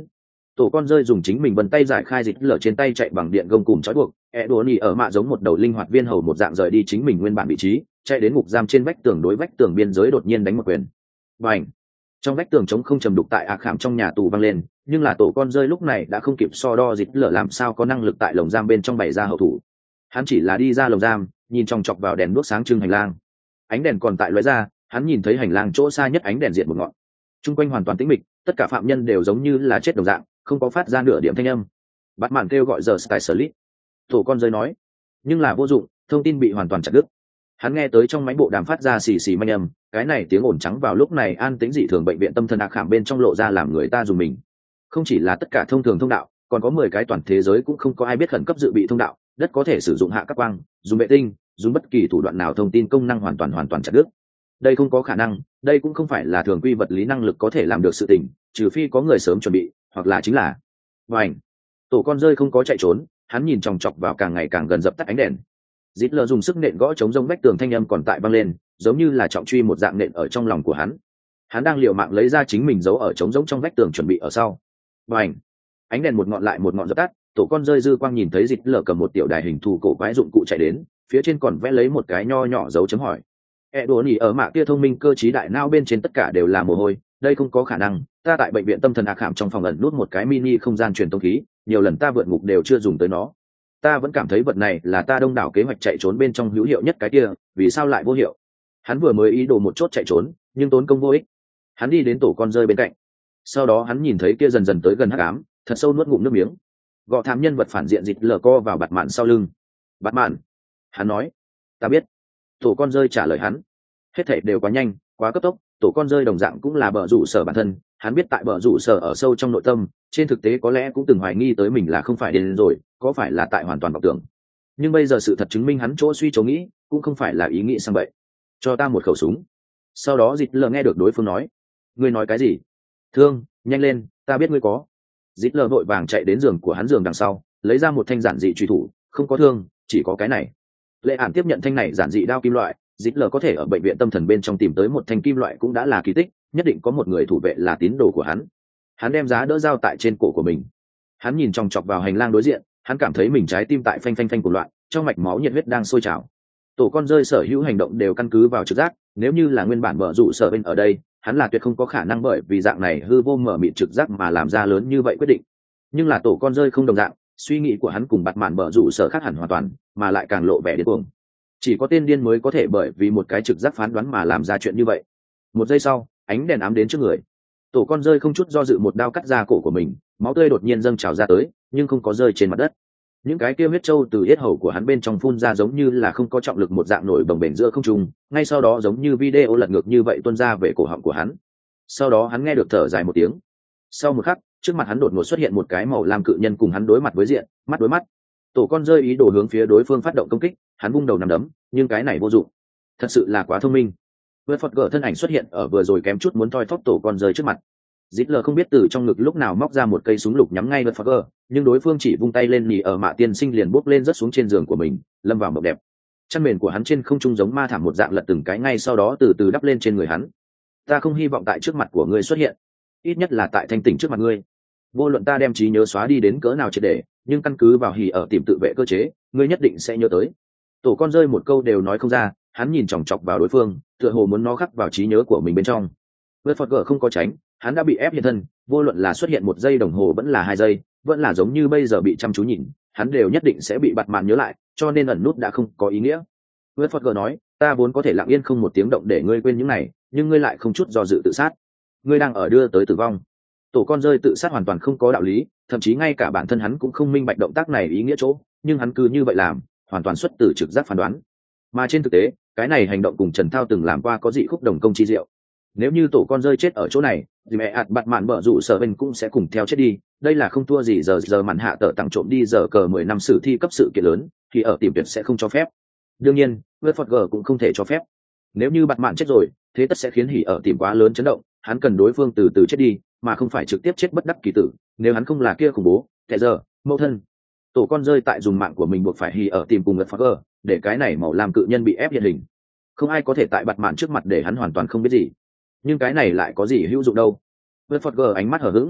Tổ con rơi dùng chính mình vân tay giải khai dịch lở trên tay chạy bằng điện gông cùm trói buộc, e đùa nhì ở mạ giống một đầu linh hoạt viên hầu một dạng rời đi chính mình nguyên bản vị trí, chạy đến ngục giam trên vách tường đối vách tường biên giới đột nhiên đánh một quyền. Bành! Trong vách tường trống không trầm đục tại ạc khảm trong nhà tù vang lên, nhưng là tổ con rơi lúc này đã không kịp so đo dịch lở làm sao có năng lực tại lồng giam bên trong bày ra hậu thủ. Hắn chỉ là đi ra lồng giam, nhìn chòng chọc vào đèn đuốc sáng trưng hành lang. Ánh đèn còn tại lóe ra, hắn nhìn thấy hành lang chỗ xa nhất ánh đèn diệt một ngọn. Trung quanh hoàn toàn tĩnh mịch, tất cả phạm nhân đều giống như là chết đồng dạng, không có phát ra nửa điểm thanh âm. Bắt màn kêu gọi giờ Skyslip. Tổ con rơi nói, nhưng là vô dụng, thông tin bị hoàn toàn chặt đứt. Hắn nghe tới trong máy bộ đàm phát ra xì xì manh âm, cái này tiếng ồn trắng vào lúc này an tĩnh dị thường bệnh viện tâm thần ác khảm bên trong lộ ra làm người ta dùng mình. Không chỉ là tất cả thông thường thông đạo, còn có mười cái toàn thế giới cũng không có ai biết khẩn cấp dự bị thông đạo, đất có thể sử dụng hạ các quang, dùng vệ tinh, dùng bất kỳ thủ đoạn nào thông tin công năng hoàn toàn hoàn toàn chặt đứt. Đây không có khả năng, đây cũng không phải là thường quy vật lý năng lực có thể làm được sự tình, trừ phi có người sớm chuẩn bị, hoặc là chính là vành. Tổ con rơi không có chạy trốn, hắn nhìn chòng chọc vào càng ngày càng gần dập tắt ánh đèn. Dít lờ dùng sức nện gõ chống rông vách tường, thanh âm còn tại vang lên, giống như là trọng truy một dạng nện ở trong lòng của hắn. Hắn đang liều mạng lấy ra chính mình giấu ở chống rỗng trong vách tường chuẩn bị ở sau. Bành! Ánh đèn một ngọn lại một ngọn dập tắt, tổ con rơi dư quang nhìn thấy Dít lờ cầm một tiểu đài hình thù cổ quái dụng cụ chạy đến, phía trên còn vẽ lấy một cái nho nhỏ dấu chấm hỏi. E đồ nỉ ở mạ kia thông minh cơ trí đại não bên trên tất cả đều là mồ hôi, đây không có khả năng, ta tại bệnh viện tâm thần ác khảm trong phòng ẩn nút một cái mini không gian truyền tống khí, nhiều lần ta vượt ngục đều chưa dùng tới nó. Ta vẫn cảm thấy vật này là ta đông đảo kế hoạch chạy trốn bên trong hữu hiệu nhất cái kia, vì sao lại vô hiệu? Hắn vừa mới ý đồ một chốt chạy trốn, nhưng tốn công vô ích. Hắn đi đến tổ con rơi bên cạnh, sau đó hắn nhìn thấy kia dần dần tới gần hắc ám, thật sâu nuốt ngụm nước miếng. Gọ thảm nhân vật phản diện dịch lờ co vào bạt mạn sau lưng. Bạt mạn, hắn nói, ta biết. Tổ con rơi trả lời hắn, hết thảy đều quá nhanh, quá cấp tốc. Tổ con rơi đồng dạng cũng là bờ rủ sở bản thân, hắn biết tại bờ rủ sở ở sâu trong nội tâm, trên thực tế có lẽ cũng từng hoài nghi tới mình là không phải điên rồi, có phải là tại hoàn toàn vọng tưởng. Nhưng bây giờ sự thật chứng minh hắn chỗ suy chỗ nghĩ cũng không phải là ý nghĩ sang bậy. Cho ta một khẩu súng. Sau đó dịch lờ nghe được đối phương nói, ngươi nói cái gì? Thương, nhanh lên, ta biết ngươi có. Dịch lờ vội vàng chạy đến giường của hắn giường đằng sau, lấy ra một thanh giản dị truy thủ, không có thương, chỉ có cái này. Lệ Ản tiếp nhận thanh này giản dị đao kim loại, dịch lờ có thể ở bệnh viện tâm thần bên trong tìm tới một thanh kim loại cũng đã là kỳ tích, nhất định có một người thủ vệ là tín đồ của hắn. Hắn đem giá đỡ dao tại trên cổ của mình. Hắn nhìn chòng chọc vào hành lang đối diện, hắn cảm thấy mình trái tim tại phanh phanh phanh của loạn, trong mạch máu nhiệt huyết đang sôi trào. Tổ con rơi sở hữu hành động đều căn cứ vào trực giác, nếu như là nguyên bản bờ rủ sở bên ở đây, hắn là tuyệt không có khả năng bởi vì dạng này hư vô mở mịt trực giác mà làm ra lớn như vậy quyết định. Nhưng là tổ con rơi không đồng dạng, suy nghĩ của hắn cùng bạt mạn bờ rủ sở khác hẳn hoàn toàn, mà lại càng lộ vẻ điên cuồng. Chỉ có tên điên mới có thể bởi vì một cái trực giác phán đoán mà làm ra chuyện như vậy. Một giây sau, ánh đèn ám đến trước người, tổ con rơi không chút do dự một đao cắt ra cổ của mình, máu tươi đột nhiên dâng trào ra tới, nhưng không có rơi trên mặt đất. Những cái kia huyết trâu từ yết hầu của hắn bên trong phun ra giống như là không có trọng lực một dạng nổi bồng bềnh giữa không trung, ngay sau đó giống như video lật ngược như vậy tuôn ra về cổ họng của hắn. Sau đó hắn nghe được thở dài một tiếng. Sau một khắc, trước mặt hắn đột ngột xuất hiện một cái màu lam cự nhân cùng hắn đối mặt với diện, mắt đối mắt. Tổ con rơi ý đồ hướng phía đối phương phát động công kích, hắn vung đầu nằm đấm, nhưng cái này vô dụng. Thật sự là quá thông minh. Vượt phật gở thân ảnh xuất hiện ở vừa rồi kém chút muốn thoi thóp tổ con rơi trước mặt. Dít lờ không biết từ trong ngực lúc nào móc ra một cây súng lục nhắm ngay vượt phật gở, nhưng đối phương chỉ vung tay lên nhì ở mạ tiên sinh liền bốc lên rất xuống trên giường của mình, lâm vào mộng đẹp. Chân mền của hắn trên không trung giống ma thảm một dạng lật từng cái, ngay sau đó từ từ đắp lên trên người hắn. Ta không hy vọng tại trước mặt của ngươi xuất hiện, ít nhất là tại thanh tỉnh trước mặt ngươi. Vô luận ta đem trí nhớ xóa đi đến cỡ nào triệt để, nhưng căn cứ vào hỉ ở tìm tự vệ cơ chế, ngươi nhất định sẽ nhớ tới. Tổ con rơi một câu đều nói không ra, hắn nhìn chòng chọc vào đối phương, tựa hồ muốn nó khắc vào trí nhớ của mình bên trong. Vượt phật gở không có tránh, hắn đã bị ép hiện thân, vô luận là xuất hiện một giây đồng hồ vẫn là hai giây, vẫn là giống như bây giờ bị chăm chú nhìn, hắn đều nhất định sẽ bị bạt màn nhớ lại, cho nên ẩn nút đã không có ý nghĩa. Vượt phật gở nói, ta vốn có thể lặng yên không một tiếng động để ngươi quên những này, nhưng ngươi lại không chút do dự tự sát, ngươi đang ở đưa tới tử vong. Tổ con rơi tự sát hoàn toàn không có đạo lý, thậm chí ngay cả bản thân hắn cũng không minh bạch động tác này ý nghĩa chỗ, nhưng hắn cứ như vậy làm, hoàn toàn xuất từ trực giác phán đoán. Mà trên thực tế, cái này hành động cùng Trần Thao từng làm qua có dị khúc đồng công chi diệu. Nếu như tổ con rơi chết ở chỗ này, thì mẹ ạt bạt mạn bở rủ sở bên cũng sẽ cùng theo chết đi. Đây là không thua gì giờ giờ màn hạ tờ tặng trộm đi giờ cờ mười năm sử thi cấp sự kiện lớn, thì ở tìm tuyệt sẽ không cho phép. Đương nhiên, vượt phật gờ cũng không thể cho phép. Nếu như bạt mạn chết rồi, thế tất sẽ khiến hỉ ở tìm quá lớn chấn động, hắn cần đối phương từ từ chết đi, mà không phải trực tiếp chết bất đắc kỳ tử. Nếu hắn không là kia khủng bố, kẻ giờ, mẫu thân. Tổ con rơi tại dùng mạng của mình buộc phải hỉ ở tìm cùng vượt phật gờ, để cái này màu làm cự nhân bị ép hiện hình. Không ai có thể tại bạt mạn trước mặt để hắn hoàn toàn không biết gì. Nhưng cái này lại có gì hữu dụng đâu. Vượt phật gờ ánh mắt hở hững.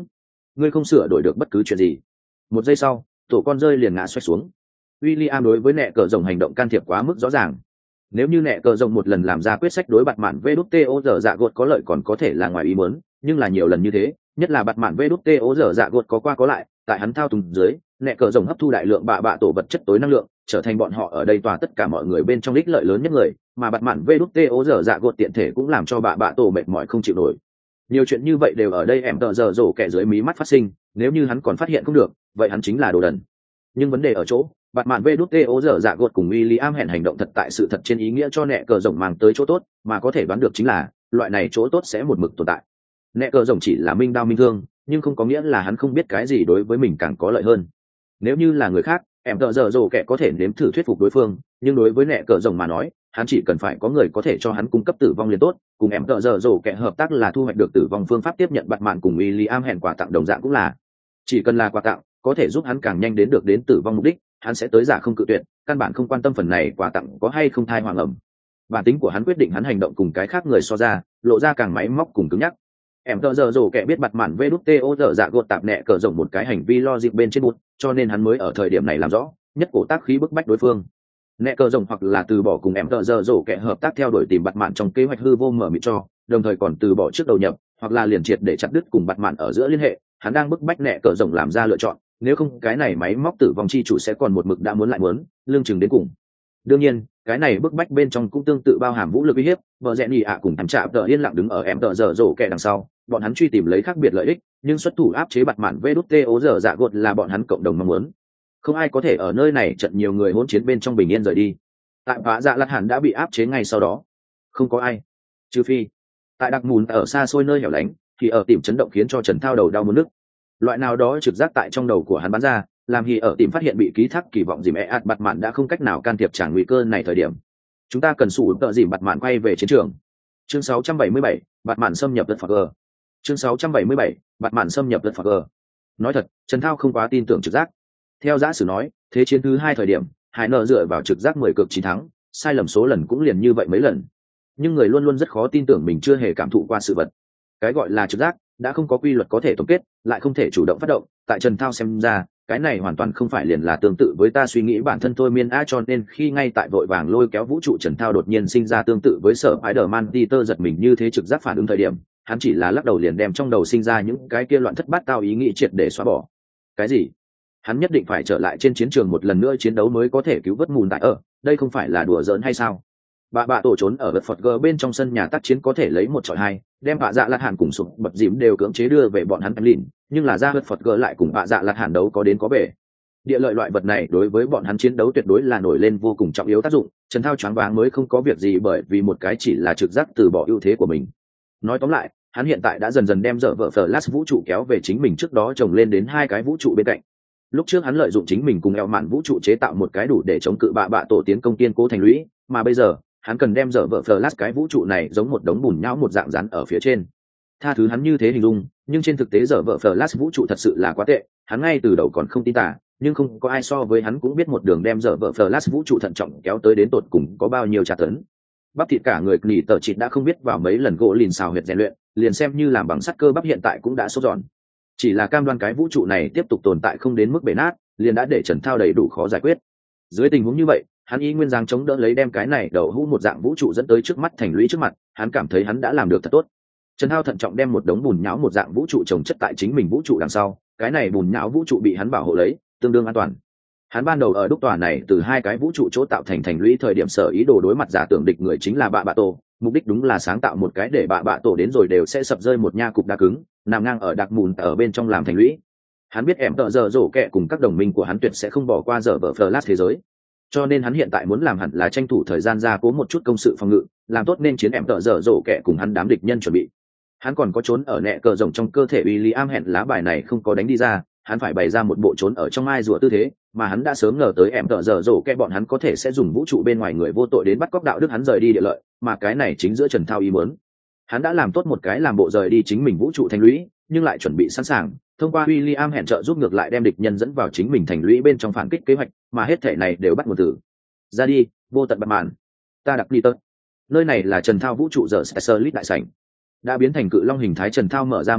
ngươi không sửa đổi được bất cứ chuyện gì. Một giây sau, tổ con rơi liền ngã xoay xuống. William đối với nẹ cờ rồng hành động can thiệp quá mức rõ ràng. Nếu như nẹ cờ rồng một lần làm ra quyết sách đối bạt mạn vê đút tê ô giờ dạ gột có lợi còn có thể là ngoài ý muốn, nhưng là nhiều lần như thế, nhất là bạt mạn vê đút tê ô giờ dạ gột có qua có lại, tại hắn thao túng dưới, nẹ cờ rồng hấp thu đại lượng bạ bạ tổ vật chất tối năng lượng, trở thành bọn họ ở đây tòa tất cả mọi người bên trong ích lợi lớn nhất người, mà bạt mạn vê đút tê ô giờ dạ gột tiện thể cũng làm cho bạ bạ tổ mệt mỏi không chịu nổi. Nhiều chuyện như vậy đều ở đây em tờ giờ rổ kẻ dưới mí mắt phát sinh, nếu như hắn còn phát hiện không được, vậy hắn chính là đồ đần. Nhưng vấn đề ở chỗ, bạt mạn vê đút tê ô giờ dạ gột cùng William hẹn hành động thật tại sự thật trên ý nghĩa cho nẹ cờ rồng mang tới chỗ tốt, mà có thể đoán được chính là loại này chỗ tốt sẽ một mực tồn tại. Nẹ cờ rồng chỉ là minh đao minh thương, nhưng không có nghĩa là hắn không biết cái gì đối với mình càng có lợi hơn. Nếu như là người khác, em tờ giờ rổ kẻ có thể nếm thử thuyết phục đối phương, nhưng đối với nẹ cờ rồng mà nói, hắn chỉ cần phải có người có thể cho hắn cung cấp tử vong liền tốt. Cùng em tờ giờ rổ kẻ hợp tác là thu hoạch được tử vong phương pháp tiếp nhận bạt mạn cùng William hẹn quà tặng đồng dạng cũng là, chỉ cần là quà tặng có thể giúp hắn càng nhanh đến được đến tử vong mục đích, hắn sẽ tới giả không cự tuyệt, căn bản không quan tâm phần này quà tặng có hay không thai hoàng ẩm. Bản tính của hắn quyết định hắn hành động cùng cái khác người so ra, lộ ra càng máy móc cùng cứng nhắc. Em tờ giờ rổ kẻ biết bạt mạn vê đút tê ô giờ dạ gột tạp nẹ cờ rộng một cái hành vi logic bên trên bút, cho nên hắn mới ở thời điểm này làm rõ nhất cổ tác khí bức bách đối phương. Nẹ cờ rộng hoặc là từ bỏ cùng em tờ giờ rổ kẻ hợp tác theo đuổi tìm bạt mạn trong kế hoạch hư vô mở mịt cho, đồng thời còn từ bỏ trước đầu nhập, hoặc là liền triệt để chặt đứt cùng bạt mạn ở giữa liên hệ. Hắn đang bức bách nẹ cờ rộng làm ra lựa chọn, nếu không cái này máy móc tử vong chi chủ sẽ còn một mực đã muốn lại muốn lương chừng đến cùng. Đương nhiên cái này bức bách bên trong cũng tương tự bao hàm vũ lực uy hiếp. Vợ rẽ nhì ạ cùng thằng chạm tờ yên lặng đứng ở em tờ giờ rổ kẻ đằng sau, bọn hắn truy tìm lấy khác biệt lợi ích, nhưng xuất thủ áp chế bạt mạn vê đút tê ố giờ dạ gột là bọn hắn cộng đồng mong muốn. Không ai có thể ở nơi này trận nhiều người hỗn chiến bên trong bình yên rời đi. Tại vã dạ lạt hẳn đã bị áp chế ngay sau đó, không có ai trừ phi tại đặc mùn ở xa xôi nơi hẻo lánh, thì ở tìm chấn động khiến cho Trần Thao đầu đau muốn nức. Loại nào đó trực giác tại trong đầu của hắn bắn ra, làm Hỉ ở tìm phát hiện bị ký thác kỳ vọng dìm e ạt bạt mạn đã không cách nào can thiệp trả nguy cơ này thời điểm. Chúng ta cần sủ tợ dìm bạt mạn quay về chiến trường. Chương sáu trăm bảy mươi bảy, bạt mạn xâm nhập đất Phật G. Chương sáu trăm bảy mươi bảy, bạt mạn xâm nhập đất Phật G. Nói thật, Trần Thao không quá tin tưởng trực giác. Theo giả sử nói, thế chiến thứ hai thời điểm, Hải nợ dựa vào trực giác mười cực chiến thắng, sai lầm số lần cũng liền như vậy mấy lần. Nhưng người luôn luôn rất khó tin tưởng mình chưa hề cảm thụ qua sự vật. Cái gọi là trực giác đã không có quy luật có thể tổng kết, lại không thể chủ động phát động. Tại Trần Thao xem ra, cái này hoàn toàn không phải liền là tương tự với ta suy nghĩ bản thân thôi miên a, cho nên khi ngay tại vội vàng lôi kéo vũ trụ Trần Thao đột nhiên sinh ra tương tự với sở Spider-Man Peter giật mình như thế trực giác phản ứng thời điểm, hắn chỉ là lắc đầu liền đem trong đầu sinh ra những cái kia loạn thất bát tao ý nghĩ triệt để xóa bỏ. Cái gì? Hắn nhất định phải trở lại trên chiến trường một lần nữa chiến đấu mới có thể cứu vớt mùn tại ở, đây không phải là đùa giỡn hay sao? Bà bạ tổ trốn ở vật Phật G bên trong sân nhà tác chiến có thể lấy một chọi hai, đem bạ dạ lạt hàn cùng sụp bập dìm đều cưỡng chế đưa về bọn hắn em lìn, nhưng là ra vật Phật G lại cùng bạ dạ lạt hàn đấu có đến có về. Địa lợi loại vật này đối với bọn hắn chiến đấu tuyệt đối là nổi lên vô cùng trọng yếu tác dụng. Trần Thao choáng váng mới không có việc gì bởi vì một cái chỉ là trực giác từ bỏ ưu thế của mình. Nói tóm lại, hắn hiện tại đã dần dần đem dở vợ Flash vũ trụ kéo về chính mình trước đó chồng lên đến hai cái vũ trụ bên cạnh. Lúc trước hắn lợi dụng chính mình cùng eo mạn vũ trụ chế tạo một cái đủ để chống cự bạ bạ tổ tiến công kiên cố thành lũy, mà bây giờ hắn cần đem dở vợ Flash cái vũ trụ này giống một đống bùn nhão một dạng rắn ở phía trên. Tha thứ hắn như thế hình dung, nhưng trên thực tế dở vợ Flash vũ trụ thật sự là quá tệ, hắn ngay từ đầu còn không tin tả, nhưng không có ai so với hắn cũng biết một đường đem dở vợ Flash vũ trụ thận trọng kéo tới đến tột cùng có bao nhiêu tra tấn. Bắp thịt cả người nỉ tờ chịt đã không biết vào mấy lần gỗ lìn xào huyệt rèn luyện, liền xem như làm bằng sắt cơ bắp hiện tại cũng đã sốt giòn. Chỉ là cam đoan cái vũ trụ này tiếp tục tồn tại không đến mức bể nát, liền đã để Trần Thao đầy đủ khó giải quyết. Dưới tình huống như vậy, hắn y nguyên giang chống đỡ lấy đem cái này đầu hũ một dạng vũ trụ dẫn tới trước mắt thành lũy trước mặt, hắn cảm thấy hắn đã làm được thật tốt. Trần Thao thận trọng đem một đống bùn nhão một dạng vũ trụ trồng chất tại chính mình vũ trụ đằng sau, cái này bùn nhão vũ trụ bị hắn bảo hộ lấy, tương đương an toàn. Hắn ban đầu ở đúc tòa này từ hai cái vũ trụ chỗ tạo thành thành lũy thời điểm sở ý đồ đối mặt giả tưởng địch người chính là bạ bạ tổ, mục đích đúng là sáng tạo một cái để bạ bạ tổ đến rồi đều sẽ sập rơi một nha cục đá cứng, nằm ngang ở đặc mùn ở bên trong làm thành lũy. Hắn biết em tợ giờ rổ kẹ cùng các đồng minh của hắn tuyệt sẽ không bỏ qua dở vở Flash thế giới, cho nên hắn hiện tại muốn làm hẳn là tranh thủ thời gian ra cố một chút công sự phòng ngự, làm tốt nên chiến em tợ dở dỗ kẻ cùng hắn đám địch nhân chuẩn bị. Hắn còn có trốn ở nẹ cờ rồng trong cơ thể William hẹn lá bài này không có đánh đi ra, hắn phải bày ra một bộ trốn ở trong ai rùa tư thế, mà hắn đã sớm ngờ tới em tợ dở dỗ kẻ bọn hắn có thể sẽ dùng vũ trụ bên ngoài người vô tội đến bắt cóc đạo đức hắn rời đi địa lợi, mà cái này chính giữa Trần Thao ý muốn. Hắn đã làm tốt một cái làm bộ rời đi chính mình vũ trụ thành lũy, nhưng lại chuẩn bị sẵn sàng thông qua William hẹn trợ giúp ngược lại đem địch nhân dẫn vào chính mình thành lũy bên trong phản kích kế hoạch, mà hết thể này đều bắt nguồn từ ra đi vô tận bạt mạn. Ta đặc đi tớt, nơi này là Trần Thao vũ trụ giờ Specialist đại sảnh, đã biến thành cự long hình thái. Trần Thao mở ra miệng rộng,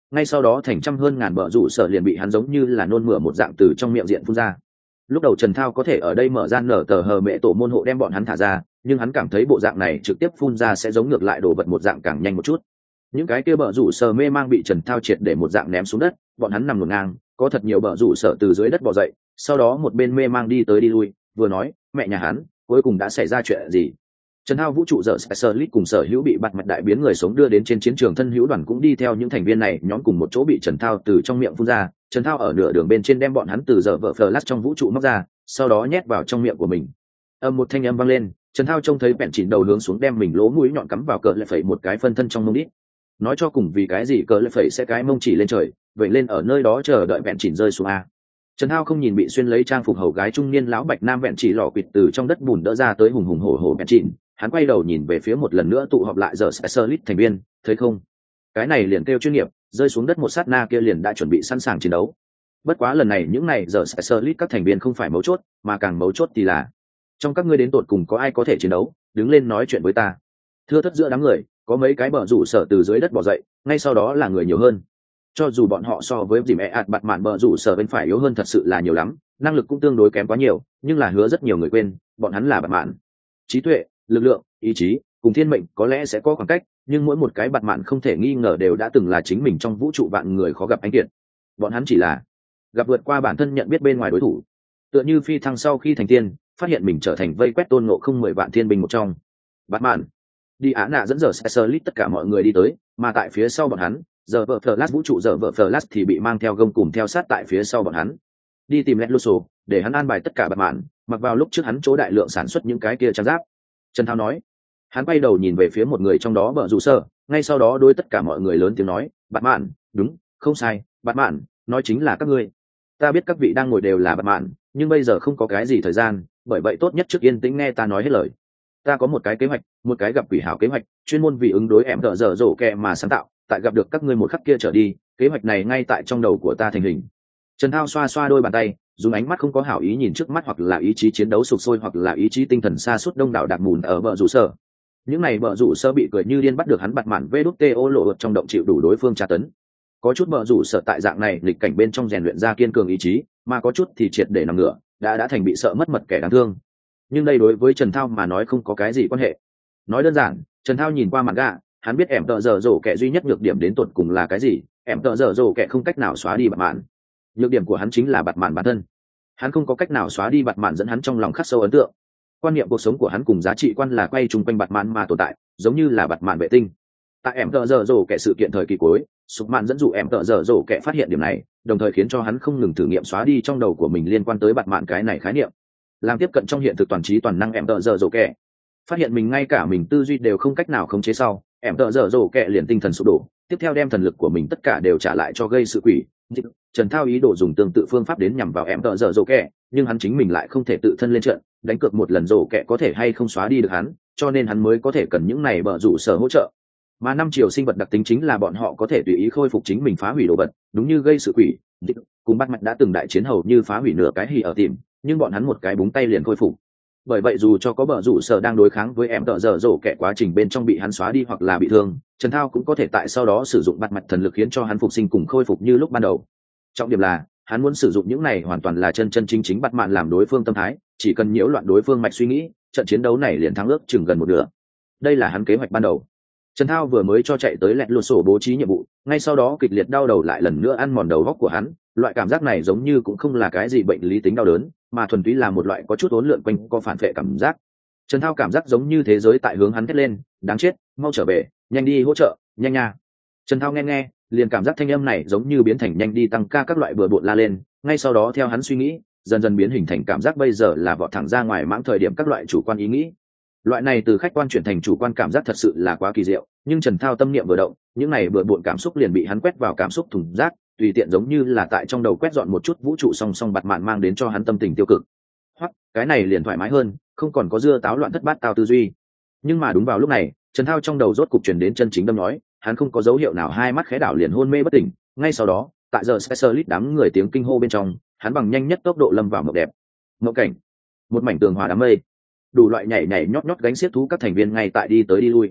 ngay sau đó thành trăm hơn ngàn bờ rủ sở liền bị hắn giống như là nôn mửa một dạng từ trong miệng diện phun ra. Lúc đầu Trần Thao có thể ở đây mở ra nở tờ hờ mẹ tổ môn hộ đem bọn hắn thả ra, nhưng hắn cảm thấy bộ dạng này trực tiếp phun ra sẽ giống ngược lại đồ vật một dạng càng nhanh một chút. Những cái kia bờ rủ sở mê mang bị Trần Thao triệt để một dạng ném xuống đất, bọn hắn nằm ngổn ngang, có thật nhiều bờ rủ sở từ dưới đất bò dậy, sau đó một bên mê mang đi tới đi lui, vừa nói, mẹ nhà hắn, cuối cùng đã xảy ra chuyện gì? Trần Thao vũ trụ giờ Specialist cùng sở hữu bị bạt mặt đại biến người sống đưa đến trên chiến trường thân hữu đoàn cũng đi theo những thành viên này, nhóm cùng một chỗ bị Trần Thao từ trong miệng phun ra. Trần Thao ở nửa đường bên trên đem bọn hắn từ giờ vợ Flash trong vũ trụ móc ra, sau đó nhét vào trong miệng của mình. Âm một thanh âm vang lên, Trần Thao trông thấy bẹn chỉnh đầu hướng xuống đem mình lỗ mũi nhọn cắm vào cờ lại phẩy một cái phân thân trong mông đít. Nói cho cùng vì cái gì cờ lại phẩy sẽ cái mông chỉ lên trời, vậy lên ở nơi đó chờ đợi bẹn chỉnh rơi xuống a. Trần Thao không nhìn bị xuyên lấy trang phục hầu gái trung niên lão bạch nam vẹn chỉ lọ quỵt từ trong đất bùn đỡ ra tới hùng hùng hổ hổ bẹn chỉnh, hắn quay đầu nhìn về phía một lần nữa tụ họp lại giờ Specialist thành viên, thấy không? Cái này liền kêu chuyên nghiệp, rơi xuống đất một sát na kia liền đã chuẩn bị sẵn sàng chiến đấu. Bất quá lần này những này giờ Specialist các thành viên không phải mấu chốt, mà càng mấu chốt thì là trong các ngươi đến tột cùng có ai có thể chiến đấu, đứng lên nói chuyện với ta. Thưa thất giữa đám người, có mấy cái bờ rủ sở từ dưới đất bò dậy, ngay sau đó là người nhiều hơn. Cho dù bọn họ so với dìm ẹ ạt bạt mạn bờ rủ sở bên phải yếu hơn thật sự là nhiều lắm, năng lực cũng tương đối kém quá nhiều, nhưng là hứa rất nhiều người quên, bọn hắn là bạt mạn. Trí tuệ, lực lượng, ý chí cùng thiên mệnh có lẽ sẽ có khoảng cách, nhưng mỗi một cái bạt mạn không thể nghi ngờ đều đã từng là chính mình trong vũ trụ vạn người khó gặp anh kiệt. Bọn hắn chỉ là gặp vượt qua bản thân nhận biết bên ngoài đối thủ, tựa như phi thăng sau khi thành tiên phát hiện mình trở thành vây quét tôn ngộ không mười vạn thiên binh một trong. Bạt mạn đi Á nạ dẫn giờ Specialist tất cả mọi người đi tới, mà tại phía sau bọn hắn giờ vợ Flash vũ trụ giờ vợ Flash thì bị mang theo gông cùng theo sát tại phía sau bọn hắn đi tìm Led Lusso để hắn an bài tất cả bạt mạn mặc vào lúc trước hắn chỗ đại lượng sản xuất những cái kia trang giáp. Trần Thao nói. Hắn quay đầu nhìn về phía một người trong đó bờ rủ sơ, ngay sau đó đối tất cả mọi người lớn tiếng nói, bạt mạn, đúng, không sai, bạt mạn, nói chính là các ngươi. Ta biết các vị đang ngồi đều là bạt mạn, nhưng bây giờ không có cái gì thời gian, bởi vậy tốt nhất trước yên tĩnh nghe ta nói hết lời. Ta có một cái kế hoạch, một cái gặp quỷ hảo kế hoạch, chuyên môn vì ứng đối em tợ dở dỗ kẹ mà sáng tạo, tại gặp được các ngươi một khắc kia trở đi, kế hoạch này ngay tại trong đầu của ta thành hình. Trần Thao xoa xoa đôi bàn tay, dùng ánh mắt không có hảo ý nhìn trước mắt, hoặc là ý chí chiến đấu sục sôi, hoặc là ý chí tinh thần xa suốt đông đảo đạc mùn ở bờ rủ sở. Những này bờ rủ sở bị cười như điên bắt được hắn bạt mạn vê đút tê ô lộ trong động chịu đủ đối phương tra tấn. Có chút bờ rủ sở tại dạng này lịch cảnh bên trong rèn luyện ra kiên cường ý chí, mà có chút thì triệt để nằm ngửa, đã đã thành bị sợ mất mật kẻ đáng thương. Nhưng đây đối với Trần Thao mà nói không có cái gì quan hệ. Nói đơn giản, Trần Thao nhìn qua mặt gà, hắn biết ẻm tợ dở dỗ kẻ duy nhất nhược điểm đến tột cùng là cái gì, ẻm tợ dở dỗ kẻ không cách nào xóa đi bạt mạn. Nhược điểm của hắn chính là bạt mạn bản thân. Hắn không có cách nào xóa đi bạt mạn dẫn hắn trong lòng khắc sâu ấn tượng. Quan niệm cuộc sống của hắn cùng giá trị quan là quay chung quanh bạt mạn mà tồn tại, giống như là bạt mạn vệ tinh. Tại ẻm tợ dở dỗ kẻ sự kiện thời kỳ cuối, sụp mạn dẫn dụ ẻm tợ dở dỗ kẻ phát hiện điểm này, đồng thời khiến cho hắn không ngừng thử nghiệm xóa đi trong đầu của mình liên quan tới bạt mạn cái này khái niệm. Làm tiếp cận trong hiện thực toàn trí toàn năng ẻm tợ dở dỗ kẻ, phát hiện mình ngay cả mình tư duy đều không cách nào khống chế sau, ẻm tợ dở dỗ kẻ liền tinh thần sụp đổ, tiếp theo đem thần lực của mình tất cả đều trả lại cho gây sự quỷ. Trần Thao ý đồ dùng tương tự phương pháp đến nhằm vào ẻm tợ dở dỗ kẻ, nhưng hắn chính mình lại không thể tự thân lên trận đánh cược một lần dỗ kẻ có thể hay không xóa đi được hắn, cho nên hắn mới có thể cần những này bờ rủ sở hỗ trợ. Mà năm chiều sinh vật đặc tính chính là bọn họ có thể tùy ý khôi phục chính mình phá hủy đồ vật, đúng như gây sự quỷ cùng bắt mạch đã từng đại chiến hầu như phá hủy nửa cái hì ở tìm, nhưng bọn hắn một cái búng tay liền khôi phục. Bởi vậy dù cho có bờ rủ sở đang đối kháng với em tợ dở dỗ kẻ quá trình bên trong bị hắn xóa đi hoặc là bị thương, Trần Thao cũng có thể tại sau đó sử dụng bắt mạch thần lực khiến cho hắn phục sinh cùng khôi phục như lúc ban đầu. Trọng điểm là hắn muốn sử dụng những này hoàn toàn là chân chân chính chính bắt mạn làm đối phương tâm thái, chỉ cần nhiễu loạn đối phương mạch suy nghĩ, trận chiến đấu này liền thắng ước chừng gần một nửa. Đây là hắn kế hoạch ban đầu. Trần Thao vừa mới cho chạy tới lẹt lột sổ bố trí nhiệm vụ, ngay sau đó kịch liệt đau đầu lại lần nữa ăn mòn đầu góc của hắn. Loại cảm giác này giống như cũng không là cái gì bệnh lý tính đau đớn, mà thuần túy là một loại có chút uốn lượn quanh có phản vệ cảm giác. Trần Thao cảm giác giống như thế giới tại hướng hắn thét lên, đáng chết, mau trở về, nhanh đi hỗ trợ, nhanh nha. Trần Thao nghe nghe, liền cảm giác thanh âm này giống như biến thành nhanh đi tăng ca các loại bừa bộn la lên, ngay sau đó theo hắn suy nghĩ, dần dần biến hình thành cảm giác bây giờ là vọt thẳng ra ngoài mãng thời điểm các loại chủ quan ý nghĩ. Loại này từ khách quan chuyển thành chủ quan cảm giác thật sự là quá kỳ diệu, nhưng Trần Thao tâm niệm vừa động, những này bừa bộn cảm xúc liền bị hắn quét vào cảm xúc thùng rác, tùy tiện giống như là tại trong đầu quét dọn một chút vũ trụ song song bạt mạn mang đến cho hắn tâm tình tiêu cực. Hoặc cái này liền thoải mái hơn, không còn có dưa táo loạn thất bát tao tư duy. Nhưng mà đúng vào lúc này, Trần Thao trong đầu rốt cục truyền đến chân chính đâm nói, hắn không có dấu hiệu nào hai mắt khẽ đảo liền hôn mê bất tỉnh. Ngay sau đó, tại giờ Specialist đám người tiếng kinh hô bên trong, hắn bằng nhanh nhất tốc độ lâm vào mộng đẹp. Mộng cảnh, một mảnh tường hòa đám mây, đủ loại nhảy nhảy nhót nhót gánh xiết thú các thành viên ngay tại đi tới đi lui.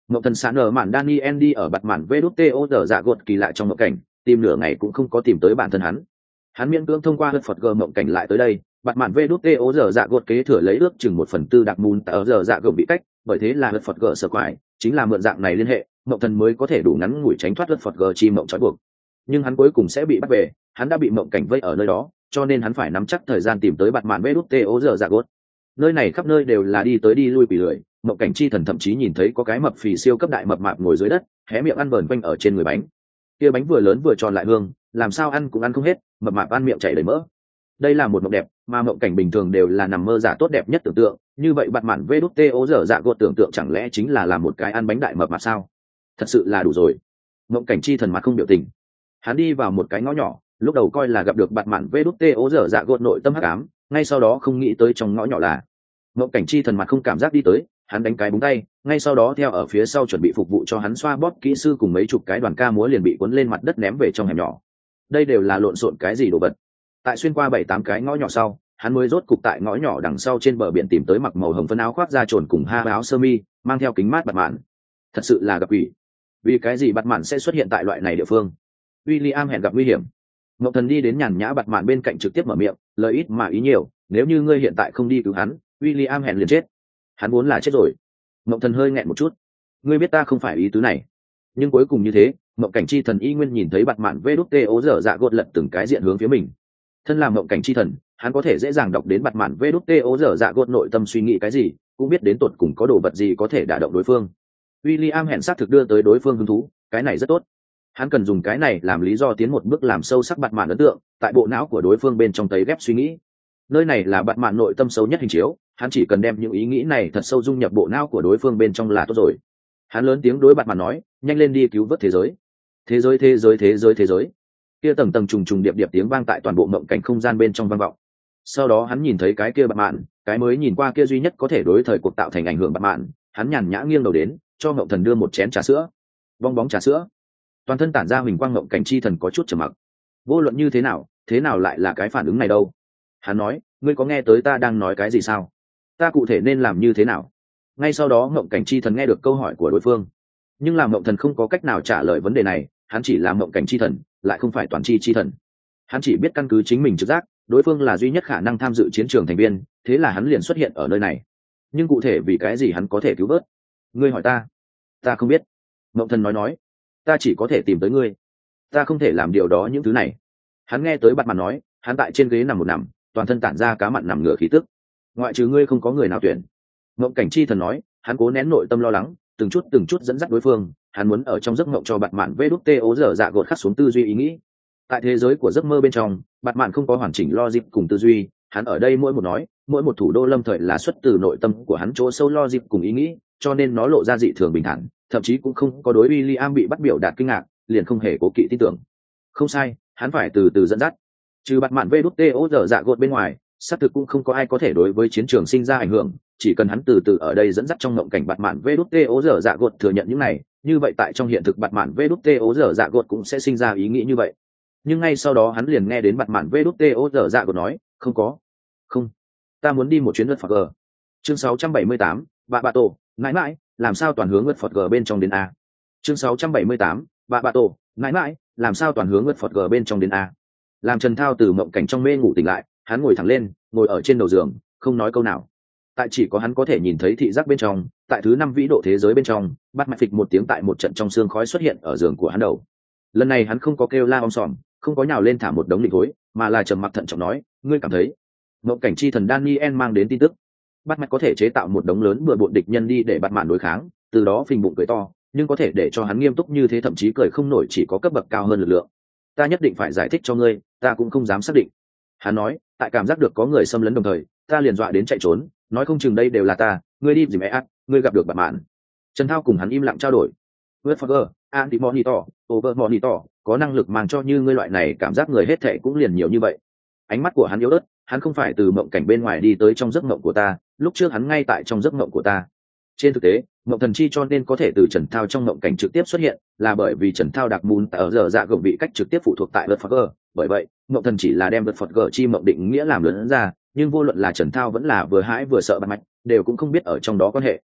Mộng thần sán ở mạn Daniel đi ở bạt mạn vê đút tê ô giờ dạ gột kỳ lạ trong mộng cảnh, tìm nửa ngày cũng không có tìm tới bản thân hắn. Hắn miễn cưỡng thông qua hất phật gờ mộng cảnh lại tới đây, bạt mạn vê đút tê ô giờ dạ gột kế thừa lấy ước chừng một phần tư đặc mùn ở giờ dạ gồng bị cách, bởi thế là hất phật gờ sở quái, chính là mượn dạng này liên hệ, mộng thần mới có thể đủ ngắn ngủi tránh thoát hất phật gờ chi mộng trói buộc. Nhưng hắn cuối cùng sẽ bị bắt về, hắn đã bị mộng cảnh vây ở nơi đó, cho nên hắn phải nắm chắc thời gian tìm tới bạt mạn vê đút tê ô giờ dạ gột. Nơi này khắp nơi đều là đi tới đi lui quỷ lười, mộng cảnh chi thần thậm chí nhìn thấy có cái mập phì siêu cấp đại mập mạp ngồi dưới đất, hé miệng ăn vờn quanh ở trên người bánh. Kia bánh vừa lớn vừa tròn lại hương, làm sao ăn cũng ăn không hết, mập mạp ăn miệng chảy đầy mỡ. Đây là một mộng đẹp, mà mộng cảnh bình thường đều là nằm mơ giả tốt đẹp nhất tưởng tượng, như vậy bạt mạn vê đút tê ô giờ dạ gột tưởng tượng chẳng lẽ chính là làm một cái ăn bánh đại mập mạp sao? Thật sự là đủ rồi. Mộng cảnh chi thần mặt không biểu tình. Hắn đi vào một cái ngõ nhỏ, lúc đầu coi là gặp được bạt mạn vê đút tê ô giờ dạ gột nội tâm hắc ám, ngay sau đó không nghĩ tới trong ngõ nhỏ là mộng cảnh chi thần mặt không cảm giác đi tới, hắn đánh cái búng tay, ngay sau đó theo ở phía sau chuẩn bị phục vụ cho hắn xoa bóp kỹ sư cùng mấy chục cái đoàn ca múa liền bị cuốn lên mặt đất ném về trong hẻm nhỏ. Đây đều là lộn xộn cái gì đồ vật. Tại xuyên qua bảy tám cái ngõ nhỏ sau, hắn mới rốt cục tại ngõ nhỏ đằng sau trên bờ biển tìm tới mặc màu hồng phấn áo khoác da trồn cùng ha áo sơ mi, mang theo kính mát bạt mạn. Thật sự là gặp quỷ. Vì cái gì bạt mạn sẽ xuất hiện tại loại này địa phương? William hẹn gặp nguy hiểm. Ngọc Thần đi đến nhàn nhã bạt mạn bên cạnh trực tiếp mở miệng, lời ít mà ý nhiều, nếu như ngươi hiện tại không đi cứu hắn, William hẹn liền chết. Hắn muốn là chết rồi. Ngọc Thần hơi nghẹn một chút. Ngươi biết ta không phải ý tứ này. Nhưng cuối cùng như thế, Mộng cảnh chi thần y nguyên nhìn thấy bạt mạn vê đút tê ố dở dạ gột lật từng cái diện hướng phía mình. Thân làm Mộng cảnh chi thần, hắn có thể dễ dàng đọc đến bạt mạn vê đút tê ố dở dạ gột nội tâm suy nghĩ cái gì, cũng biết đến tột cùng có đồ vật gì có thể đả động đối phương. William hẹn xác thực đưa tới đối phương hứng thú, cái này rất tốt. Hắn cần dùng cái này làm lý do tiến một bước làm sâu sắc bạt mạn ấn tượng, tại bộ não của đối phương bên trong tấy ghép suy nghĩ. Nơi này là bạt mạn nội tâm sâu nhất hình chiếu, hắn chỉ cần đem những ý nghĩ này thật sâu dung nhập bộ não của đối phương bên trong là tốt rồi. Hắn lớn tiếng đối bạt mạn nói, nhanh lên đi cứu vớt thế giới. Thế giới thế giới thế giới thế giới. Kia tầng tầng trùng trùng điệp điệp tiếng vang tại toàn bộ mộng cảnh không gian bên trong vang vọng. Sau đó hắn nhìn thấy cái kia bạt mạn, cái mới nhìn qua kia duy nhất có thể đối thời cuộc tạo thành ảnh hưởng bạt mạn, hắn nhàn nhã nghiêng đầu đến, cho Ngộng Thần đưa một chén trà sữa. Bong bóng trà sữa. Toàn thân tản ra huỳnh quang Ngộng cảnh chi thần có chút trầm mặc. Vô luận như thế nào, thế nào lại là cái phản ứng này đâu? Hắn nói, ngươi có nghe tới ta đang nói cái gì sao? Ta cụ thể nên làm như thế nào? Ngay sau đó Ngộng cảnh chi thần nghe được câu hỏi của đối phương, nhưng làm Ngộng thần không có cách nào trả lời vấn đề này, hắn chỉ là Ngộng cảnh chi thần, lại không phải toàn chi chi thần. Hắn chỉ biết căn cứ chính mình trực giác, đối phương là duy nhất khả năng tham dự chiến trường thành viên, thế là hắn liền xuất hiện ở nơi này. Nhưng cụ thể vì cái gì hắn có thể cứu vớt? Ngươi hỏi ta, ta không biết. Ngộng thần nói nói, ta chỉ có thể tìm tới ngươi, ta không thể làm điều đó những thứ này. Hắn nghe tới bạt mạn nói, hắn tại trên ghế nằm một nằm, toàn thân tản ra cá mặn nằm ngửa khí tức. Ngoại trừ ngươi không có người nào tuyển. Ngộng cảnh chi thần nói, hắn cố nén nội tâm lo lắng, từng chút từng chút dẫn dắt đối phương, hắn muốn ở trong giấc mộng cho bạt mạn vê đút tê ố dở dạ gột khắc xuống tư duy ý nghĩ. Tại thế giới của giấc mơ bên trong, bạt mạn không có hoàn chỉnh logic cùng tư duy, hắn ở đây mỗi một nói, mỗi một thủ đô lâm thời là xuất từ nội tâm của hắn chỗ sâu logic cùng ý nghĩ, cho nên nó lộ ra dị thường bình thản, thậm chí cũng không có đối William bị bắt biểu đạt kinh ngạc, liền không hề cố kỵ tin tưởng. Không sai, hắn phải từ từ dẫn dắt. Trừ bạt mạn vê đút tê ố dở dạ gột bên ngoài, xác thực cũng không có ai có thể đối với chiến trường sinh ra ảnh hưởng, chỉ cần hắn từ từ ở đây dẫn dắt trong ngộng cảnh bạt mạn vê đút tê ố dở dạ gột thừa nhận những này, như vậy tại trong hiện thực bạt mạn vê đút tê ố dở dạ gột cũng sẽ sinh ra ý nghĩ như vậy. Nhưng ngay sau đó hắn liền nghe đến bạt mạn vê đút tê ố dở dạ gột nói, không có, không, ta muốn đi một chuyến ngất phật g. Chương sáu trăm bảy mươi tám, bà bà tổ, mãi mãi, làm sao toàn hướng ngất phật g bên trong đến a. Chương sáu trăm bảy mươi tám, bà bà tổ, mãi mãi, làm sao toàn hướng ngất phật g bên trong đến a. Làm Trần Thao từ mộng cảnh trong mê ngủ tỉnh lại, hắn ngồi thẳng lên, ngồi ở trên đầu giường, không nói câu nào. Tại chỉ có hắn có thể nhìn thấy thị giác bên trong, tại thứ năm vĩ độ thế giới bên trong, bắt mạch phịch một tiếng tại một trận trong xương khói xuất hiện ở giường của hắn đầu. Lần này hắn không có kêu la om sòm, không có nhào lên thả một đống định thối, mà là trầm mặc thận trọng nói, ngươi cảm thấy? Mộng cảnh chi thần Daniel mang đến tin tức, bắt mạch có thể chế tạo một đống lớn bừa bộn địch nhân đi để bắt mạn đối kháng, từ đó phình bụng cười to, nhưng có thể để cho hắn nghiêm túc như thế thậm chí cười không nổi chỉ có cấp bậc cao hơn lực lượng. Ta nhất định phải giải thích cho ngươi, ta cũng không dám xác định. Hắn nói, tại cảm giác được có người xâm lấn đồng thời, ta liền dọa đến chạy trốn, nói không chừng đây đều là ta, ngươi đi gì mẹ ác, ngươi gặp được bạn mạn. Trần Thao cùng hắn im lặng trao đổi. Westfager, anti-monitor, over-monitor, có năng lực mang cho như ngươi loại này cảm giác người hết thệ cũng liền nhiều như vậy. Ánh mắt của hắn yếu ớt, hắn không phải từ mộng cảnh bên ngoài đi tới trong giấc mộng của ta, lúc trước hắn ngay tại trong giấc mộng của ta. Trên thực tế, mộng thần chi cho nên có thể từ Trần Thao trong mộng cảnh trực tiếp xuất hiện, là bởi vì Trần Thao đặc môn ở giờ dạ gồng bị cách trực tiếp phụ thuộc tại Westfager, bởi vậy, mộng thần chỉ là đem Westfager chi mộng định nghĩa làm lớn ra, nhưng vô luận là Trần Thao vẫn là vừa hãi vừa sợ bắt mạch, đều cũng không biết ở trong đó quan hệ.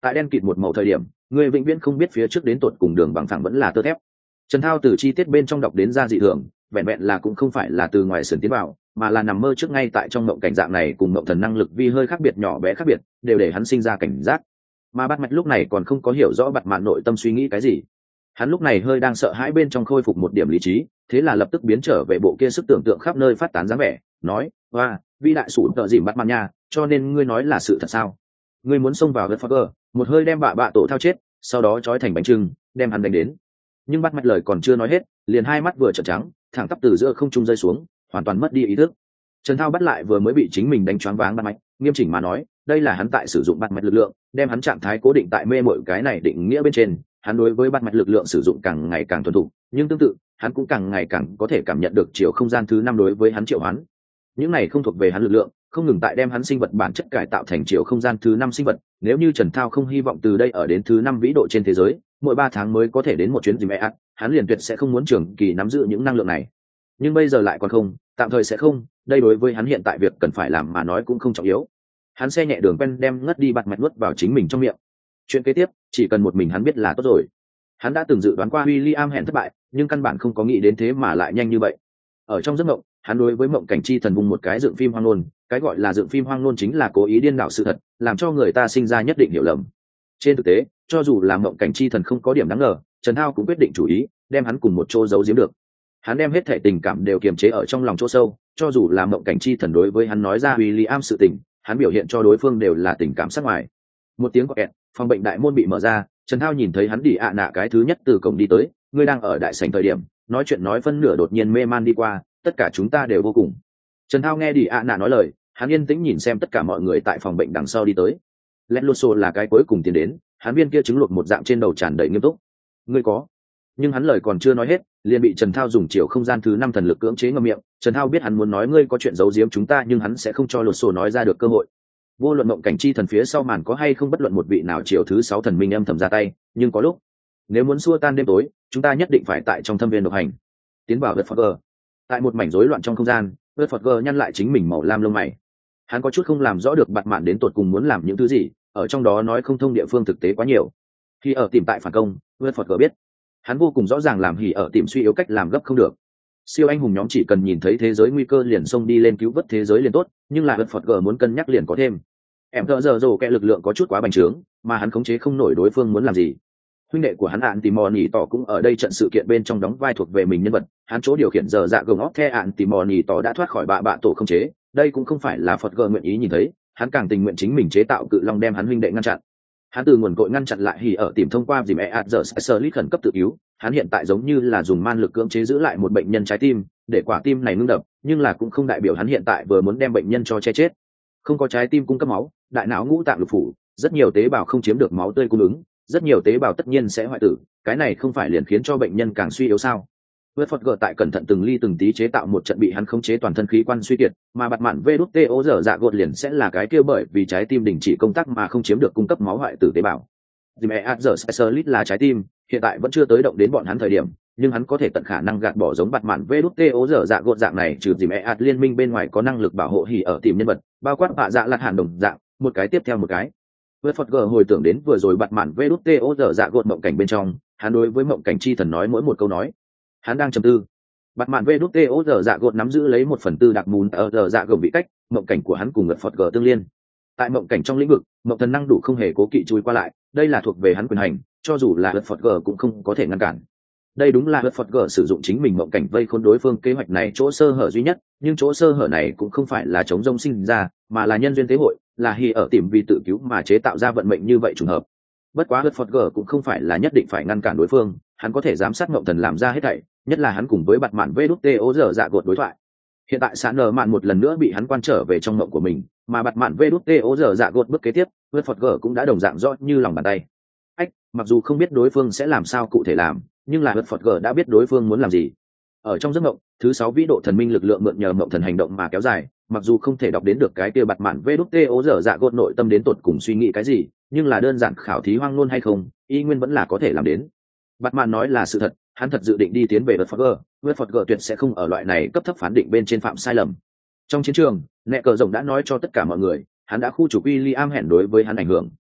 tại đen kịt một màu thời điểm người vĩnh viễn không biết phía trước đến tột cùng đường bằng thẳng vẫn là tơ thép. Trần Thao từ chi tiết bên trong đọc đến ra dị thường, vẹn vẹn là cũng không phải là từ ngoài sườn tiến vào, mà là nằm mơ trước ngay tại trong mộng cảnh dạng này cùng mộng thần năng lực vi hơi khác biệt nhỏ bé khác biệt, đều để hắn sinh ra cảnh giác. Mà Bắt Mạch lúc này còn không có hiểu rõ Bạt Mạn nội tâm suy nghĩ cái gì. Hắn lúc này hơi đang sợ hãi bên trong khôi phục một điểm lý trí, thế là lập tức biến trở về bộ kia sức tưởng tượng khắp nơi phát tán dáng vẻ, nói: "Oa, vĩ đại sủ tợ dìm Bạt Mạn nha, cho nên ngươi nói là sự thật sao? Ngươi muốn xông vào Godfather, một hơi đem bạ bạ tổ thao chết, sau đó trói thành bánh trưng, đem hắn đánh đến." Nhưng Bắt Mạch lời còn chưa nói hết, liền hai mắt vừa trợn trắng, thẳng tắp từ giữa không trung rơi xuống, hoàn toàn mất đi ý thức. Trần Thao bắt lại vừa mới bị chính mình đánh choáng váng Bắt Mạch, nghiêm chỉnh mà nói, đây là hắn tại sử dụng Bắt Mạch lực lượng, đem hắn trạng thái cố định tại mê mội cái này định nghĩa bên trên, hắn đối với Bắt Mạch lực lượng sử dụng càng ngày càng thuần thục, nhưng tương tự, hắn cũng càng ngày càng có thể cảm nhận được chiều không gian thứ năm đối với hắn triệu hoán. Những này không thuộc về hắn lực lượng, không ngừng tại đem hắn sinh vật bản chất cải tạo thành chiều không gian thứ năm sinh vật. Nếu như Trần Thao không hy vọng từ đây ở đến thứ năm vĩ độ trên thế giới, mỗi ba tháng mới có thể đến một chuyến gì mẹ ác, hắn liền tuyệt sẽ không muốn trường kỳ nắm giữ những năng lượng này. Nhưng bây giờ lại còn không, tạm thời sẽ không, đây đối với hắn hiện tại việc cần phải làm mà nói cũng không trọng yếu. Hắn xe nhẹ đường quen đem ngất đi Bạt Mạch nuốt vào chính mình trong miệng. Chuyện kế tiếp, chỉ cần một mình hắn biết là tốt rồi. Hắn đã từng dự đoán qua William hẹn thất bại, nhưng căn bản không có nghĩ đến thế mà lại nhanh như vậy. Ở trong giấc mộng, hắn đối với mộng cảnh chi thần vùng một cái dựng phim hoang ngôn, cái gọi là dựng phim hoang ngôn chính là cố ý điên đảo sự thật, làm cho người ta sinh ra nhất định hiểu lầm. Trên thực tế, cho dù là mộng cảnh chi thần không có điểm đáng ngờ, Trần Thao cũng quyết định chủ ý, đem hắn cùng một chỗ giấu giếm được. Hắn đem hết thể tình cảm đều kiềm chế ở trong lòng chỗ sâu, cho dù là mộng cảnh chi thần đối với hắn nói ra William sự tình, hắn biểu hiện cho đối phương đều là tình cảm sắc ngoài. Một tiếng gọi kẹt, phòng bệnh đại môn bị mở ra, Trần Thao nhìn thấy hắn đi ạ nạ cái thứ nhất từ cổng đi tới, ngươi đang ở đại sảnh thời điểm, nói chuyện nói phân nửa đột nhiên mê man đi qua, tất cả chúng ta đều vô cùng. Trần Thao nghe đi ạ nạ nói lời, hắn yên tĩnh nhìn xem tất cả mọi người tại phòng bệnh đằng sau đi tới. Lẹt lô xô là cái cuối cùng tiến đến, hắn viên kia trứng luộc một dạng trên đầu tràn đầy nghiêm túc. Ngươi có. Nhưng hắn lời còn chưa nói hết, liền bị Trần Thao dùng chiều không gian thứ năm thần lực cưỡng chế ngậm miệng. Trần Thao biết hắn muốn nói ngươi có chuyện giấu giếm chúng ta, nhưng hắn sẽ không cho lột sổ nói ra được cơ hội. Vô luận mộng cảnh chi thần phía sau màn có hay không bất luận một vị nào chiều thứ sáu thần minh âm thầm ra tay, nhưng có lúc, nếu muốn xua tan đêm tối, chúng ta nhất định phải tại trong thâm viên độc hành. Tiến vào Godfather. Tại một mảnh rối loạn trong không gian, Godfather nhăn lại chính mình màu lam lông mày. Hắn có chút không làm rõ được Bạt Mạn đến tột cùng muốn làm những thứ gì, ở trong đó nói không thông địa phương thực tế quá nhiều. Khi ở tìm tại phản công, Godfather biết, hắn vô cùng rõ ràng làm hỉ ở tìm suy yếu cách làm gấp không được. Siêu anh hùng nhóm chỉ cần nhìn thấy thế giới nguy cơ liền xông đi lên cứu vớt thế giới liền tốt, nhưng là Godfather muốn cân nhắc liền có thêm. Em thợ giờ rồ kẻ lực lượng có chút quá bành trướng, mà hắn khống chế không nổi đối phương muốn làm gì. Huynh đệ của hắn ạn tìm mò nhì tỏ cũng ở đây trận sự kiện bên trong đóng vai thuộc về mình nhân vật, hắn chỗ điều khiển giờ dạ gồng óc the ạn tìm mò nhì tỏ đã thoát khỏi bạ bạ tổ khống chế, đây cũng không phải là Phật gờ nguyện ý nhìn thấy, hắn càng tình nguyện chính mình chế tạo cự long đem hắn huynh đệ ngăn chặn. Hắn từ nguồn cội ngăn chặn lại hỉ ở tìm thông qua dìm e ad giờ sơ lít khẩn cấp tự cứu, hắn hiện tại giống như là dùng man lực cưỡng chế giữ lại một bệnh nhân trái tim, để quả tim này ngưng đập, nhưng là cũng không đại biểu hắn hiện tại vừa muốn đem bệnh nhân cho che chết. Không có trái tim cung cấp máu, đại não ngũ tạng lục phủ, rất nhiều tế bào không chiếm được máu tươi cung ứng, rất nhiều tế bào tất nhiên sẽ hoại tử, cái này không phải liền khiến cho bệnh nhân càng suy yếu sao? Vượt Phật gỡ tại cẩn thận từng ly từng tí chế tạo một trận bị hắn khống chế toàn thân khí quan suy kiệt, mà Bạt Mạn vê đút tê ô dở dạ gột liền sẽ là cái kia bởi vì trái tim đình chỉ công tác mà không chiếm được cung cấp máu hoại tử tế bào. Dìm e giờ specialist là trái tim, hiện tại vẫn chưa tới động đến bọn hắn thời điểm, nhưng hắn có thể tận khả năng gạt bỏ giống Bạt Mạn vê đút tê ô dở dạ gột dạng này, trừ dìm e liên minh bên ngoài có năng lực bảo hộ hỉ ở tìm nhân vật, bao quát bạ dạ lạt hàn đồng dạng, một cái tiếp theo một cái. Vượt Phật gỡ hồi tưởng đến vừa rồi Bạt Mạn vê đút tê ô dở dạ gột mộng cảnh bên trong, hắn đối với mộng cảnh chi thần nói mỗi một câu nói. Hắn đang trầm tư. Bạt Mạn vê đút tê ô dở dạ gột nắm giữ lấy một phần tư đặc mùn ở dở dạ gồng vị cách, mộng cảnh của hắn cùng Vượt Phật gỡ tương liên. Tại mộng cảnh trong lĩnh vực, mộng thần năng đủ không hề cố kỵ chui qua lại, đây là thuộc về hắn quyền hành, cho dù là Vượt Phật gỡ cũng không có thể ngăn cản. Đây đúng là Vượt Phật gỡ sử dụng chính mình mộng cảnh vây khốn đối phương kế hoạch này chỗ sơ hở duy nhất, nhưng chỗ sơ hở này cũng không phải là chống rông sinh ra, mà là nhân duyên tế hội, là hỉ ở tìm vì tự cứu mà chế tạo ra vận mệnh như vậy trùng hợp. Bất quá Vượt Phật gỡ cũng không phải là nhất định phải ngăn cản đối phương, hắn có thể giám sát mộng thần làm ra hết thảy, nhất là hắn cùng với Bạt Mạn vê đút tê ô dở dạ gột đối thoại. Hiện tại xã nở mạn một lần nữa bị hắn quan trở về trong mộng của mình, mà Bạt Mạn vê đút tê ô dở dạ gột bước kế tiếp, Vượt Phật gỡ cũng đã đồng dạng rõ như lòng bàn tay. Ách, mặc dù không biết đối phương sẽ làm sao cụ thể làm, nhưng là Vượt Phật gỡ đã biết đối phương muốn làm gì. Ở trong giấc mộng, thứ sáu vĩ độ thần minh lực lượng mượn nhờ mộng thần hành động mà kéo dài, mặc dù không thể đọc đến được cái kia Bạt Mạn vê đút tê ô dở dạ gột nội tâm đến tột cùng suy nghĩ cái gì, nhưng là đơn giản khảo thí hoang ngôn hay không, y nguyên vẫn là có thể làm đến. Bạt Mạn nói là sự thật, hắn thật dự định đi tiến về Vượt Phật gỡ, Vượt Phật gỡ tuyệt sẽ không ở loại này cấp thấp phán định bên trên phạm sai lầm. Trong chiến trường, nẹ cờ rồng đã nói cho tất cả mọi người, hắn đã khu trục William hẹn đối với hắn ảnh hưởng.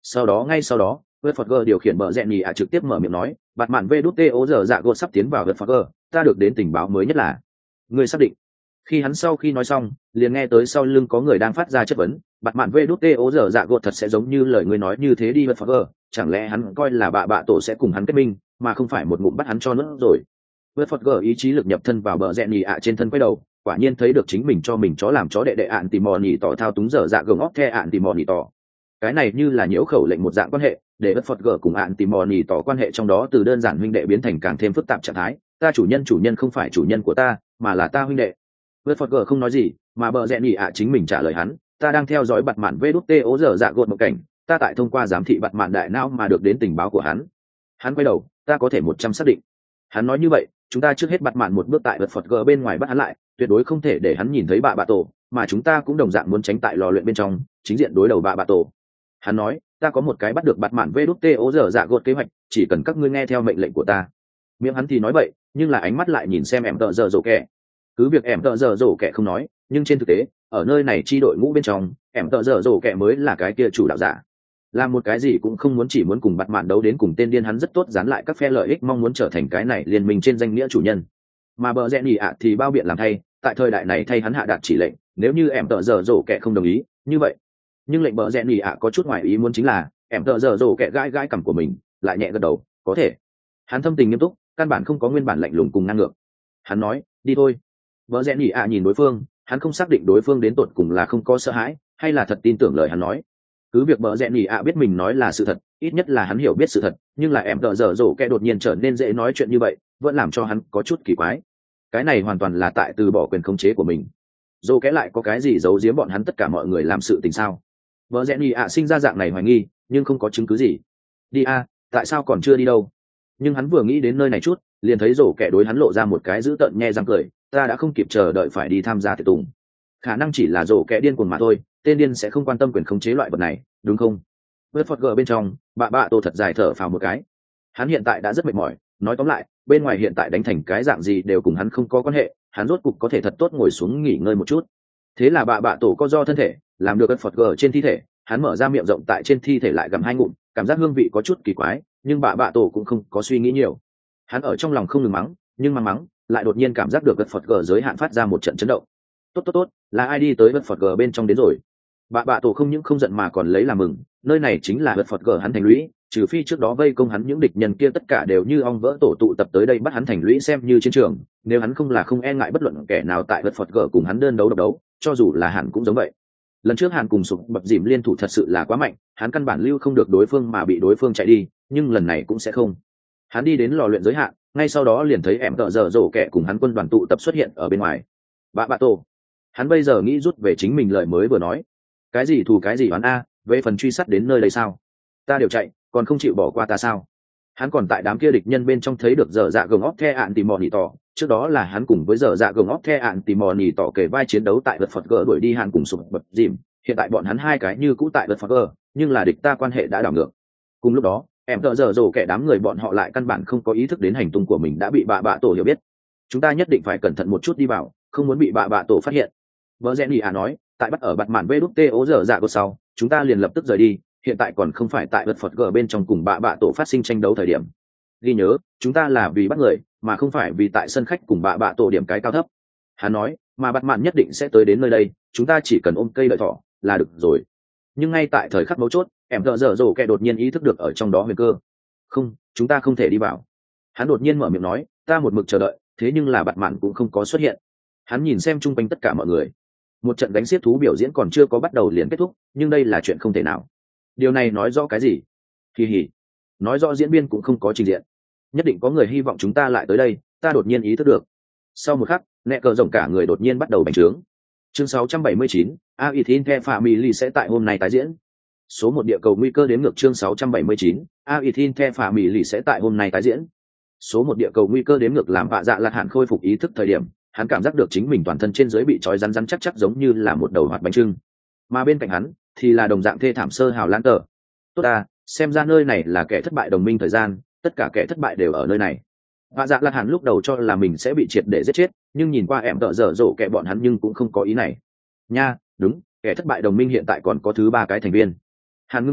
Sau đó ngay sau đó vợt phật gờ điều khiển bờ rẽ nhì ạ trực tiếp mở miệng nói, bạt mạn vê đút tê ố giờ dạ gột sắp tiến vào vợt phật gờ, ta được đến tình báo mới nhất là người xác định. Khi hắn sau khi nói xong liền nghe tới sau lưng có người đang phát ra chất vấn, bạt mạn vê đút tê ố giờ dạ gột thật sẽ giống như lời người nói như thế đi vợt phật gờ, chẳng lẽ hắn coi là bạ bạ tổ sẽ cùng hắn kết minh mà không phải một ngụm bắt hắn cho nữa rồi. Vợt phật gờ ý chí lực nhập thân vào bờ rẽ nhì ạ trên thân quay đầu, quả nhiên thấy được chính mình cho mình chó làm chó đệ đệ ạn tìm mò nhì tỏ thao túng dở dạ gồng óc the ạn tìm mò nhì tỏ. Cái này như là nhiễu khẩu lệnh một dạng quan hệ, để bất phật gở cùng ạn tìm mò nhì tỏ quan hệ trong đó từ đơn giản huynh đệ biến thành càng thêm phức tạp trạng thái. Ta chủ nhân chủ nhân không phải chủ nhân của ta mà là ta huynh đệ. Bất phật gở không nói gì mà bờ rẽ nhì ạ chính mình trả lời hắn, ta đang theo dõi bặt mạn vê đút tê ố dở dạ gột một cảnh, ta tại thông qua giám thị bặt mạn đại não mà được đến tình báo của hắn. Hắn quay đầu, ta có thể một trăm xác định. Hắn nói như vậy, chúng ta trước hết bặt mạn một bước tại bật phật gở bên ngoài bắt hắn lại, tuyệt đối không thể để hắn nhìn thấy bạ bạ tổ, mà chúng ta cũng đồng dạng muốn tránh tại lò luyện bên trong chính diện đối đầu bạ bạ tổ. Hắn nói, ta có một cái bắt được bạt mạn vê đút tê ố dở dạ gột kế hoạch, chỉ cần các ngươi nghe theo mệnh lệnh của ta. Miệng hắn thì nói vậy, nhưng là ánh mắt lại nhìn xem em tợ dở dỗ kẻ. Cứ việc em tợ dở dỗ kẻ không nói, nhưng trên thực tế ở nơi này chi đội ngũ bên trong em tợ dở dỗ kẻ mới là cái kia chủ đạo giả. Làm một cái gì cũng không muốn, chỉ muốn cùng bạt mạn đấu đến cùng tên điên, hắn rất tốt dán lại các phe lợi ích, mong muốn trở thành cái này liên minh trên danh nghĩa chủ nhân. Mà bờ rẽ nhì ạ thì bao biện làm thay, tại thời đại này thay hắn hạ đạt chỉ lệnh, nếu như em tợ dở dỗ kẻ không đồng ý như vậy. Nhưng lệnh bờ rẽ nhì ạ có chút ngoài ý muốn chính là em tợ dở dỗ kẻ gãi gãi cằm của mình, lại nhẹ gật đầu, có thể. Hắn thâm tình nghiêm túc, căn bản không có nguyên bản lạnh lùng cùng ngang ngược. Hắn nói, đi thôi. Bờ rẽ nhì ạ nhìn đối phương, hắn không xác định đối phương đến tột cùng là không có sợ hãi hay là thật tin tưởng lời hắn nói. Cứ việc bờ rẽ nhì ạ biết mình nói là sự thật, ít nhất là hắn hiểu biết sự thật, nhưng là em tợ dở dỗ kẻ đột nhiên trở nên dễ nói chuyện như vậy, vẫn làm cho hắn có chút kỳ quái. Cái này hoàn toàn là tại từ bỏ quyền khống chế của mình. Dỗ kẻ lại có cái gì giấu giếm bọn hắn tất cả mọi người làm sự tình sao? Bờ rẽ nhì ạ sinh ra dạng này hoài nghi, nhưng không có chứng cứ gì. Đi a, tại sao còn chưa đi đâu? Nhưng hắn vừa nghĩ đến nơi này chút, liền thấy rổ kẻ đối hắn lộ ra một cái dữ tợn nhe răng cười, ta đã không kịp chờ đợi phải đi tham gia tiệc tùng. Khả năng chỉ là rổ kẻ điên cuồng mà thôi, tên điên sẽ không quan tâm quyền khống chế loại vật này, đúng không? Vết phật gờ bên trong, bạ bạ tổ thật dài thở phào một cái. Hắn hiện tại đã rất mệt mỏi, nói tóm lại, bên ngoài hiện tại đánh thành cái dạng gì đều cùng hắn không có quan hệ, hắn rốt cục có thể thật tốt ngồi xuống nghỉ ngơi một chút. Thế là bạ bạ tổ co do thân thể, làm được ất phật gờ trên thi thể, hắn mở ra miệng rộng tại trên thi thể lại gặm hai ngụm, cảm giác hương vị có chút kỳ quái, nhưng bạ bạ tổ cũng không có suy nghĩ nhiều. Hắn ở trong lòng không ngừng mắng, nhưng mắng mắng lại đột nhiên cảm giác được ất phật gờ giới hạn phát ra một trận chấn động. Tốt tốt tốt, là ai đi tới ất phật gờ bên trong đến rồi? Bạ bạ tổ không những không giận mà còn lấy làm mừng, nơi này chính là ất phật gờ hắn thành lũy, trừ phi trước đó vây công hắn những địch nhân kia tất cả đều như ong vỡ tổ tụ tập tới đây bắt hắn thành lũy xem như chiến trường, nếu hắn không là không e ngại bất luận kẻ nào tại ất phật gờ cùng hắn đơn đấu độc đấu, cho dù là hắn cũng giống vậy. Lần trước hắn cùng sụp bập dìm liên thủ thật sự là quá mạnh, hắn căn bản lưu không được đối phương mà bị đối phương chạy đi, nhưng lần này cũng sẽ không. Hắn đi đến lò luyện giới hạn, ngay sau đó liền thấy em tợ dở dỗ kẻ cùng hắn quân đoàn tụ tập xuất hiện ở bên ngoài. Bạ bạ tổ, hắn bây giờ nghĩ rút về chính mình lời mới vừa nói. Cái gì thù cái gì oán a, về phần truy sát đến nơi đây sao? Ta đều chạy, còn không chịu bỏ qua ta sao? Hắn còn tại đám kia địch nhân bên trong thấy được dở dạ gồng óc the ạn tìm mò nỉ tỏ, trước đó là hắn cùng với dở dạ gồng óc the ạn tìm mò nỉ tỏ kể vai chiến đấu tại vật phật gờ đuổi đi hắn cùng sụp bập dìm, hiện tại bọn hắn hai cái như cũ tại vật phật gờ, nhưng là địch ta quan hệ đã đảo ngược. Cùng lúc đó em tợ dở dỗ kẻ đám người bọn họ lại căn bản không có ý thức đến hành tung của mình đã bị bạ bạ tổ hiểu biết. Chúng ta nhất định phải cẩn thận một chút đi vào, không muốn bị bạ bạ tổ phát hiện. Vợ rẽ nhì à nói, tại bắt ở bặt mạn vê đút tê ố dở dạ gột sau, chúng ta liền lập tức rời đi, hiện tại còn không phải tại vật phật gờ bên trong cùng bạ bạ tổ phát sinh tranh đấu thời điểm. Ghi nhớ, chúng ta là vì bắt người mà không phải vì tại sân khách cùng bạ bạ tổ điểm cái cao thấp. Hắn nói, mà bặt mạn nhất định sẽ tới đến nơi đây, chúng ta chỉ cần ôm cây đợi thỏ là được rồi. Nhưng ngay tại thời khắc mấu chốt, em tợ dở dỗ kẻ đột nhiên ý thức được ở trong đó huyền cơ. Không, chúng ta không thể đi vào. Hắn đột nhiên mở miệng nói, ta một mực chờ đợi, thế nhưng là bặt mạn cũng không có xuất hiện. Hắn nhìn xem chung quanh tất cả mọi người, một trận đánh xiết thú biểu diễn còn chưa có bắt đầu liền kết thúc, nhưng đây là chuyện không thể nào. Điều này nói rõ cái gì? Kỳ hỉ, nói rõ diễn viên cũng không có trình diện, nhất định có người hy vọng chúng ta lại tới đây. Ta đột nhiên ý thức được. Sau một khắc, nẹ cờ rồng cả người đột nhiên bắt đầu bành trướng. Chương sáu trăm bảy mươi chín, A Ithin The Family sẽ tại hôm nay tái diễn. Số một địa cầu nguy cơ đến ngược chương sáu trăm bảy mươi chín, A Ithin The Family sẽ tại hôm nay tái diễn. Số một địa cầu nguy cơ đến ngược làm vạ dạ lạt hạn khôi phục ý thức thời điểm, hắn cảm giác được chính mình toàn thân trên dưới bị trói rắn rắn chắc chắc giống như là một đầu hoạt bánh trưng, mà bên cạnh hắn thì là đồng dạng thê thảm sơ hào lan tờ. Tốt à, xem ra nơi này là kẻ thất bại đồng minh thời gian, tất cả kẻ thất bại đều ở nơi này. Vạ dạ lạt hạn lúc đầu cho là mình sẽ bị triệt để giết chết, nhưng nhìn qua em tợ dở dỗ kẻ bọn hắn nhưng cũng không có ý này. Nha, đúng, kẻ thất bại đồng minh hiện tại còn có thứ ba cái thành viên. Hàn ngưng thần,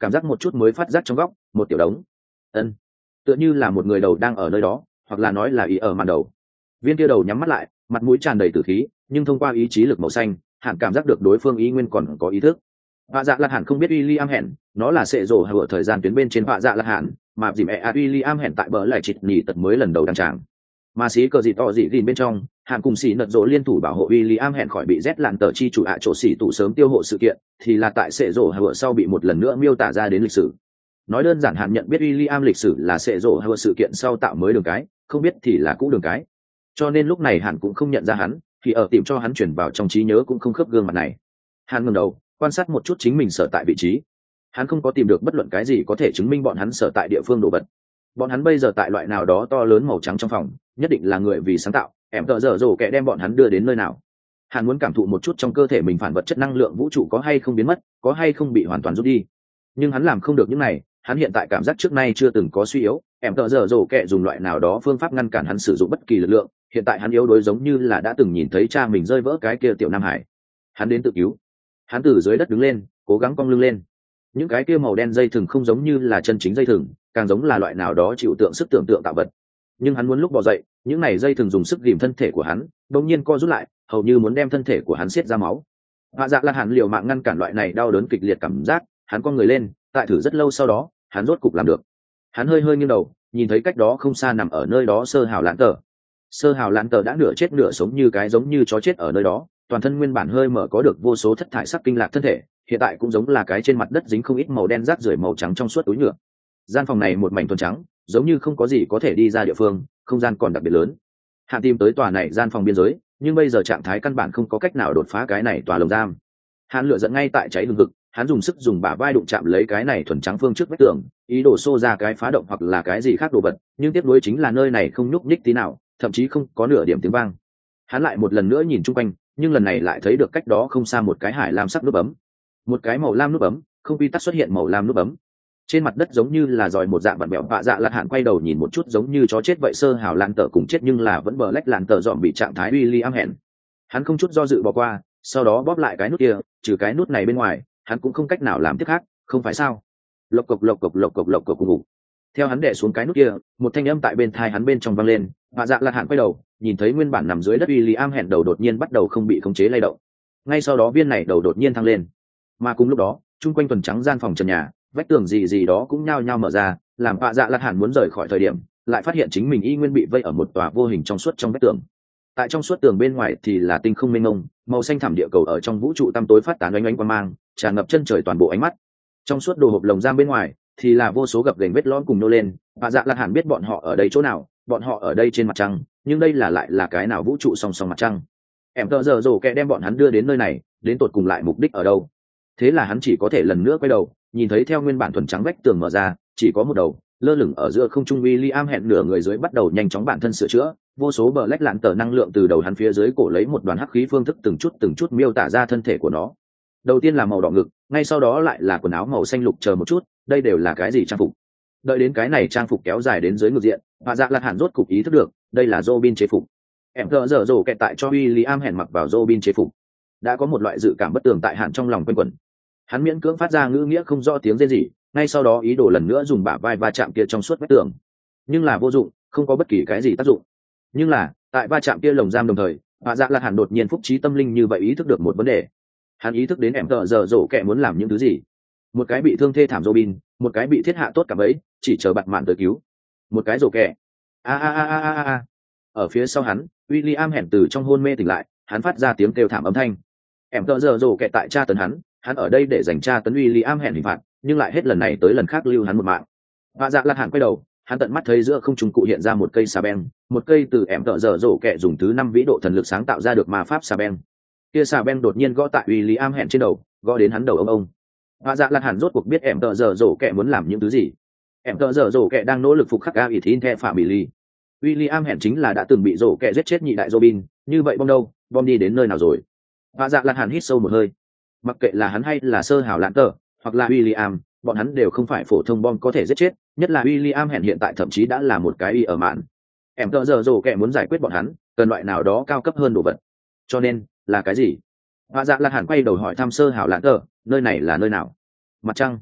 cảm giác một chút mới phát giác trong góc một tiểu đống. Ân, tựa như là một người đầu đang ở nơi đó, hoặc là nói là ý ở màn đầu. Viên kia đầu nhắm mắt lại, mặt mũi tràn đầy tử khí, nhưng thông qua ý chí lực màu xanh, Hàn cảm giác được đối phương ý nguyên còn có ý thức. Vạ Dạ Lạt Hàn không biết William hẹn, nó là sệ rổ ở thời gian tuyến bên trên Vạ Dạ Lạt Hàn, mà dìm ẹ William hẹn tại bờ lại chịt nhì tật mới lần đầu đăng tràng. Mà xí cờ gì to gì gìn bên trong, Hàn cùng xỉ nật rộ liên thủ bảo hộ William hẹn khỏi bị rét lạn tờ chi chủ ạ chỗ xỉ tụ sớm tiêu hộ sự kiện, thì là tại sệ rổ ở sau bị một lần nữa miêu tả ra đến lịch sử. Nói đơn giản Hàn nhận biết William lịch sử là sệ rổ ở sự kiện sau tạo mới đường cái, không biết thì là cũ đường cái. Cho nên lúc này Hàn cũng không nhận ra hắn, thì ở tìm cho hắn chuyển vào trong trí nhớ cũng không khớp gương mặt này. Hàn ngẩng đầu, quan sát một chút chính mình sở tại vị trí. Hắn không có tìm được bất luận cái gì có thể chứng minh bọn hắn sở tại địa phương đồ vật. Bọn hắn bây giờ tại loại nào đó to lớn màu trắng trong phòng, nhất định là người vì sáng tạo, em tợ dở dồ kẻ đem bọn hắn đưa đến nơi nào. Hắn muốn cảm thụ một chút trong cơ thể mình phản vật chất năng lượng vũ trụ có hay không biến mất, có hay không bị hoàn toàn rút đi. Nhưng hắn làm không được những này, hắn hiện tại cảm giác trước nay chưa từng có suy yếu, em tợ dở dồ kẻ dùng loại nào đó phương pháp ngăn cản hắn sử dụng bất kỳ lực lượng, hiện tại hắn yếu đuối giống như là đã từng nhìn thấy cha mình rơi vỡ cái kia tiểu nam hải. Hắn đến tự cứu. Hắn từ dưới đất đứng lên, cố gắng cong lưng lên. Những cái kia màu đen dây thừng không giống như là chân chính dây thừng, càng giống là loại nào đó chịu tượng sức tưởng tượng tạo vật. Nhưng hắn muốn lúc bò dậy, những này dây thừng dùng sức ghìm thân thể của hắn, đột nhiên co rút lại, hầu như muốn đem thân thể của hắn xiết ra máu. Hạ Dạ Lan hắn liều mạng ngăn cản loại này đau đớn kịch liệt cảm giác, hắn cong người lên, tại thử rất lâu sau đó, hắn rốt cục làm được. Hắn hơi hơi nghiêng đầu, nhìn thấy cách đó không xa nằm ở nơi đó Sơ Hào Lãn Tờ. Sơ Hào Lãn Tờ đã nửa chết nửa sống như cái giống như chó chết ở nơi đó, toàn thân nguyên bản hơi mở có được vô số thất thải sắc kinh lạc thân thể, hiện tại cũng giống là cái trên mặt đất dính không ít màu đen rác rưởi màu trắng trong suốt túi nhựa. Gian phòng này một mảnh thuần trắng, giống như không có gì có thể đi ra địa phương, không gian còn đặc biệt lớn. Hạn tìm tới tòa này gian phòng biên giới, nhưng bây giờ trạng thái căn bản không có cách nào đột phá cái này tòa lồng giam. Hắn lửa giận ngay tại cháy hừng hực, hắn dùng sức dùng bả vai đụng chạm lấy cái này thuần trắng phương trước vách tường, ý đồ xô ra cái phá động hoặc là cái gì khác đồ vật, nhưng tiếp nối chính là nơi này không nhúc nhích tí nào, thậm chí không có nửa điểm tiếng vang. Hắn lại một lần nữa nhìn chung quanh, nhưng lần này lại thấy được cách đó không xa một cái hải lam sắc nút bấm, một cái màu lam nút bấm, không quy tắc xuất hiện màu lam nút bấm. Trên mặt đất giống như là dòi một dạng vặn bẹo. Vạ Dạ Lạt Hạn quay đầu nhìn một chút giống như chó chết vậy. Sơ Hào Lan Tờ cùng chết nhưng là vẫn bờ lách làn tờ dọn bị trạng thái William hẹn. Hắn không chút do dự bỏ qua, sau đó bóp lại cái nút kia, trừ cái nút này bên ngoài, hắn cũng không cách nào làm tiếp khác, không phải sao? Lộc cộc lộc cộc lộc cộc lộc cộc cùng. Theo hắn đè xuống cái nút kia, một thanh âm tại bên tai hắn bên trong vang lên. Vạ Dạ Lạt Hạn quay đầu, nhìn thấy nguyên bản nằm dưới đất William hẹn đầu đột nhiên bắt đầu không bị khống chế lay động. Ngay sau đó viên này đầu đột nhiên thăng lên, mà cùng lúc đó, chung quanh tuần trắng gian phòng trần nhà, vách tường gì gì đó cũng nhao nhao mở ra, làm Vạ Dạ Lạt Hạn muốn rời khỏi thời điểm, lại phát hiện chính mình y nguyên bị vây ở một tòa vô hình trong suốt trong vách tường. Tại trong suốt tường bên ngoài thì là tinh không mênh mông, màu xanh thẳm địa cầu ở trong vũ trụ tăm tối phát tán ánh ánh quang mang, tràn ngập chân trời toàn bộ ánh mắt. Trong suốt đồ hộp lồng giam bên ngoài thì là vô số gập ghềnh vết lõm cùng nô lên. Vạ Dạ Lạt Hạn biết bọn họ ở đây chỗ nào, bọn họ ở đây trên mặt trăng, nhưng đây là lại là cái nào vũ trụ song song mặt trăng? Em tờ giờ rồ kẹ đem bọn hắn đưa đến nơi này, đến tột cùng lại mục đích ở đâu? Thế là hắn chỉ có thể lần nữa quay đầu, nhìn thấy theo nguyên bản thuần trắng vách tường mở ra, chỉ có một đầu lơ lửng ở giữa không trung. William hẹn nửa người dưới bắt đầu nhanh chóng bản thân sửa chữa, vô số bờ lách lạn tờ năng lượng từ đầu hắn phía dưới cổ lấy một đoàn hắc khí phương thức từng chút từng chút miêu tả ra thân thể của nó. Đầu tiên là màu đỏ ngực, ngay sau đó lại là quần áo màu xanh lục. Chờ một chút, đây đều là cái gì trang phục? Đợi đến cái này trang phục kéo dài đến dưới ngực diện, Vạ Dạ Lạt Hạn rốt cục ý thức được, đây là Robin chế phục. Em thợ dở dồ kẹt tại cho William hẹn mặc vào Robin chế phục. Đã có một loại dự cảm bất tường tại Hạn trong lòng quanh quẩn. Hắn miễn cưỡng phát ra ngữ nghĩa không rõ tiếng rên rỉ, ngay sau đó ý đồ lần nữa dùng bả vai va chạm kia trong suốt vách tường, nhưng là vô dụng, không có bất kỳ cái gì tác dụng. Nhưng là tại va chạm kia lồng giam đồng thời, Vạ Dạ Lạt Hạn đột nhiên phúc trí tâm linh như vậy ý thức được một vấn đề. Hắn ý thức đến em thợ dở dồ kẹt muốn làm những thứ gì. Một cái bị thương thê thảm Robin, một cái bị thiết hạ tốt cả bấy, chỉ chờ bặt mạn tới cứu. Một cái rồ kẹ. A a a a a a. Ở phía sau hắn, William hẹn từ trong hôn mê tỉnh lại, hắn phát ra tiếng kêu thảm âm thanh. Em tợ giờ rồ kẹ tại tra tấn hắn, hắn ở đây để dành tra tấn William hẹn hình phạt, nhưng lại hết lần này tới lần khác lưu hắn một mạng. Vạ Dạ Lạt Hạn quay đầu, hắn tận mắt thấy giữa không trung cụ hiện ra một cây xà beng, một cây từ em tợ giờ rồ kẹ dùng thứ năm vĩ độ thần lực sáng tạo ra được ma pháp xà beng. Kia xà beng đột nhiên gõ tại William hẹn trên đầu, gõ đến hắn đầu ông ông. Vạ Dạ Lạt Hạn rốt cuộc biết em tợ giờ rồ kẹ muốn làm những thứ gì. Em tợ giờ rồ kẹ đang nỗ lực phục khắc a ỉn the phạm bị ly. William hẹn chính là đã từng bị rồ kẹ giết chết nhị đại Robin, như vậy bom đâu, bom đi đến nơi nào rồi? Vạ Dạ Lạt Hạn hít sâu một hơi. Mặc kệ là hắn hay là Sơ Hào Lãn Tờ, hoặc là William, bọn hắn đều không phải phổ thông bom có thể giết chết, nhất là William hẹn hiện tại thậm chí đã là một cái y ở mạn. Em tợ giờ rồ kẹ muốn giải quyết bọn hắn, cần loại nào đó cao cấp hơn đồ vật. Cho nên, là cái gì? Vạ Dạ Lạt Hạn quay đầu hỏi thăm Sơ Hào Lãn Tờ, nơi này là nơi nào? Mặt trăng.